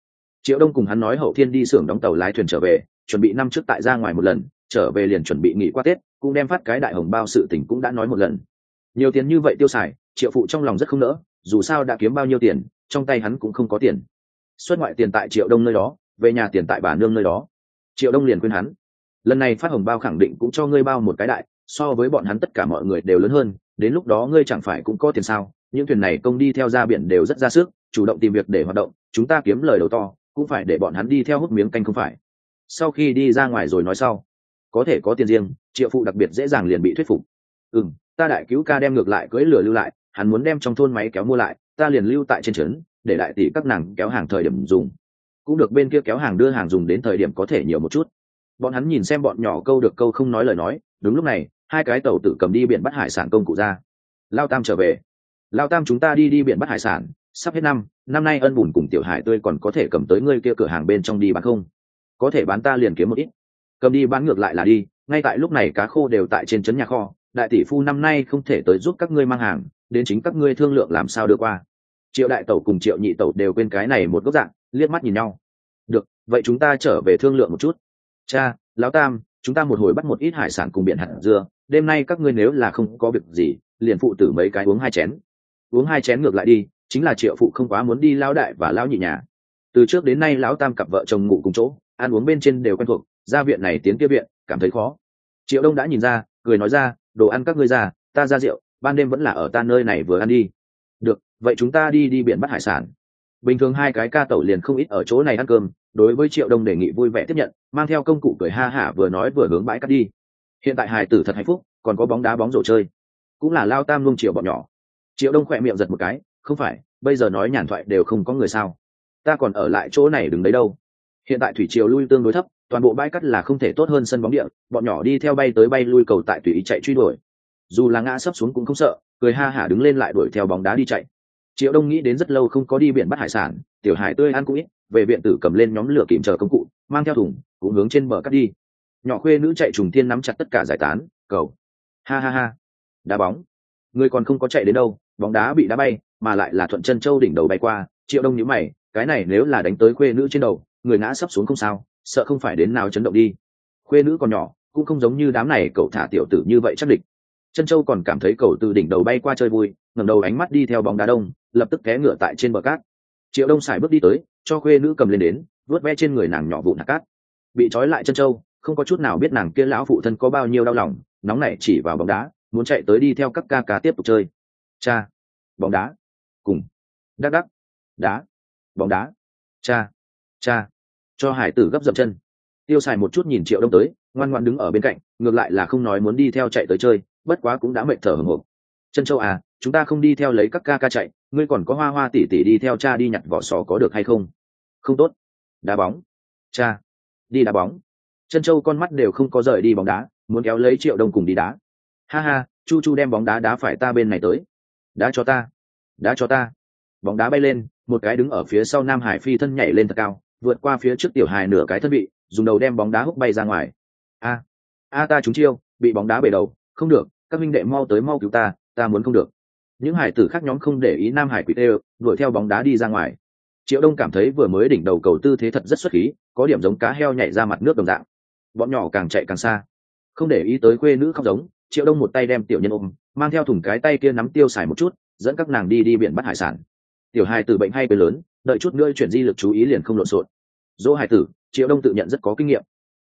Triệu Đông cùng hắn nói hậu thiên đi xưởng đóng tàu lái thuyền trở về, chuẩn bị năm trước tại ra ngoài một lần, trở về liền chuẩn bị nghỉ qua Tết, cũng đem phát cái đại hồng bao sự tình cũng đã nói một lần. Nhiều tiền như vậy tiêu xài, Triệu phụ trong lòng rất không nỡ, dù sao đã kiếm bao nhiêu tiền, trong tay hắn cũng không có tiền. Xuất ngoại tiền tại Triệu Đông nơi đó, về nhà tiền tại bà nương nơi đó. Triệu Đông liền khuyên hắn, lần này phát hồng bao khẳng định cũng cho ngươi bao một cái đại, so với bọn hắn tất cả mọi người đều lớn hơn, đến lúc đó ngươi chẳng phải cũng có tiền sao? Những thuyền này công đi theo ra biển đều rất ra sức, chủ động tìm việc để hoạt động, chúng ta kiếm lời đầu to, cũng phải để bọn hắn đi theo hút miếng canh không phải. Sau khi đi ra ngoài rồi nói sau, có thể có tiền riêng, Triệu phụ đặc biệt dễ dàng liền bị thuyết phục. Ừ, ta đại cứu ca đem ngược lại cưỡi lửa lưu lại, hắn muốn đem trong thôn máy kéo mua lại, ta liền lưu tại trên trấn, để đại tỷ các nàng kéo hàng thời điểm dùng, cũng được bên kia kéo hàng đưa hàng dùng đến thời điểm có thể nhiều một chút. Bọn hắn nhìn xem bọn nhỏ câu được câu không nói lời nói. Đúng lúc này hai cái tàu tử cầm đi biển bắt hải sản công cụ ra. Lao Tam trở về. Lao Tam, chúng ta đi đi biển bắt hải sản, sắp hết năm, năm nay Ân Bùn cùng Tiểu Hải tươi còn có thể cầm tới ngươi kia cửa hàng bên trong đi bán không? Có thể bán, ta liền kiếm một ít. Cầm đi bán ngược lại là đi, ngay tại lúc này cá khô đều tại trên trấn nhà kho, đại tỷ phu năm nay không thể tới giúp các ngươi mang hàng, đến chính các ngươi thương lượng làm sao đưa qua. Triệu đại tẩu cùng Triệu nhị tẩu đều quên cái này một góc dạng, liếc mắt nhìn nhau. Được, vậy chúng ta trở về thương lượng một chút. Cha, Lão Tam, chúng ta một hồi bắt một ít hải sản cùng biển hạt dưa, đêm nay các ngươi nếu là không có việc gì, liền phụ tử mấy cái uống hai chén. Uống hai chén ngược lại đi, chính là Triệu phụ không quá muốn đi Lão đại và Lão nhị nhà. Từ trước đến nay Lão Tam cặp vợ chồng ngủ cùng chỗ, ăn uống bên trên đều quen thuộc, ra viện này tiến kia viện, cảm thấy khó. Triệu Đông đã nhìn ra, cười nói ra, đồ ăn các ngươi ra, ta ra rượu, ban đêm vẫn là ở ta nơi này vừa ăn đi. Được, vậy chúng ta đi đi biển bắt hải sản. Bình thường hai cái ca tẩu liền không ít ở chỗ này ăn cơm, đối với Triệu Đông đề nghị vui vẻ tiếp nhận, mang theo công cụ cười ha hả vừa nói vừa hướng bãi cắt đi. Hiện tại hài tử thật hạnh phúc, còn có bóng đá bóng rổ chơi, cũng là Lao Tam nuông chiều bọn nhỏ. Triệu Đông khỏe miệng giật một cái, không phải, bây giờ nói nhàn thoại đều không có người sao? Ta còn ở lại chỗ này đứng đấy đâu? Hiện tại thủy triều lui tương đối thấp, toàn bộ bãi cắt là không thể tốt hơn sân bóng địa, bọn nhỏ đi theo bay tới bay lui cầu tại tùy ý chạy truy đuổi, dù là ngã sấp xuống cũng không sợ, cười ha hả đứng lên lại đuổi theo bóng đá đi chạy. Triệu Đông nghĩ đến rất lâu không có đi biển bắt hải sản, Tiểu Hải tươi ăn cũng ít, về viện tử cầm lên nhóm lửa kìm chờ công cụ, mang theo thùng cũng hướng trên bờ cắt đi. Nhỏ khuê nữ chạy trùng thiên nắm chặt tất cả giải tán cầu, ha ha ha, đá bóng, người còn không có chạy đến đâu, bóng đá bị đá bay, mà lại là thuận chân châu đỉnh đầu bay qua. Triệu Đông nhíu mày, cái này nếu là đánh tới khuê nữ trên đầu, người ngã sấp xuống không sao, sợ không phải đến nào chấn động đi. Khuê nữ còn nhỏ, cũng không giống như đám này cậu thả tiểu tử như vậy chắc địch. Chân châu còn cảm thấy cầu từ đỉnh đầu bay qua chơi vui, ngẩng đầu ánh mắt đi theo bóng đá đông, lập tức té ngựa tại trên bờ cát. Triệu Đông xài bước đi tới, cho khuê nữ cầm lên đến, vuốt ve trên người nàng nhỏ vụn hạt cát. Bị trói lại chân châu, không có chút nào biết nàng kia lão phụ thân có bao nhiêu đau lòng, nóng nảy chỉ vào bóng đá, muốn chạy tới đi theo các ca ca tiếp tục chơi. Cha, bóng đá, cùng, đắc đắc, đá, bóng đá, cha, cha, cho hải tử gấp dậm chân. Tiêu xài một chút nhìn Triệu Đông tới, ngoan ngoãn đứng ở bên cạnh, ngược lại là không nói muốn đi theo chạy tới chơi, bất quá cũng đã mệt thở hổn hển. Chân châu à, chúng ta không đi theo lấy các ca ca chạy, ngươi còn có hoa hoa tỷ tỷ đi theo cha đi nhặt vỏ sò có được hay không? Không tốt. Đá bóng. Cha, đi đá bóng. Chân châu con mắt đều không có rời đi bóng đá, muốn kéo lấy Triệu Đông cùng đi đá. Ha ha, chu chu đem bóng đá đá phải ta bên này tới. Đá cho ta, đá cho ta. Bóng đá bay lên, một cái đứng ở phía sau Nam Hải phi thân nhảy lên thật cao, vượt qua phía trước Tiểu Hải nửa cái thân vị, dùng đầu đem bóng đá húc bay ra ngoài. A, a ta trúng chiêu, bị bóng đá bể đầu, không được, các minh đệ mau tới mau cứu ta, ta muốn không được. Những hải tử khác nhóm không để ý Nam Hải quỷ tê, đuổi theo bóng đá đi ra ngoài. Triệu Đông cảm thấy vừa mới đỉnh đầu cầu tư thế thật rất xuất khí, có điểm giống cá heo nhảy ra mặt nước đồng dạng. Bọn nhỏ càng chạy càng xa, không để ý tới khuê nữ khóc giống. Triệu Đông một tay đem tiểu nhân ôm, mang theo thùng cái tay kia nắm tiêu xài một chút, dẫn các nàng đi đi biển bắt hải sản. Tiểu hài tử bệnh hay bề lớn, đợi chút nữa chuyển di lực chú ý liền không lộn xộn. Dỗ hải tử, Triệu Đông tự nhận rất có kinh nghiệm.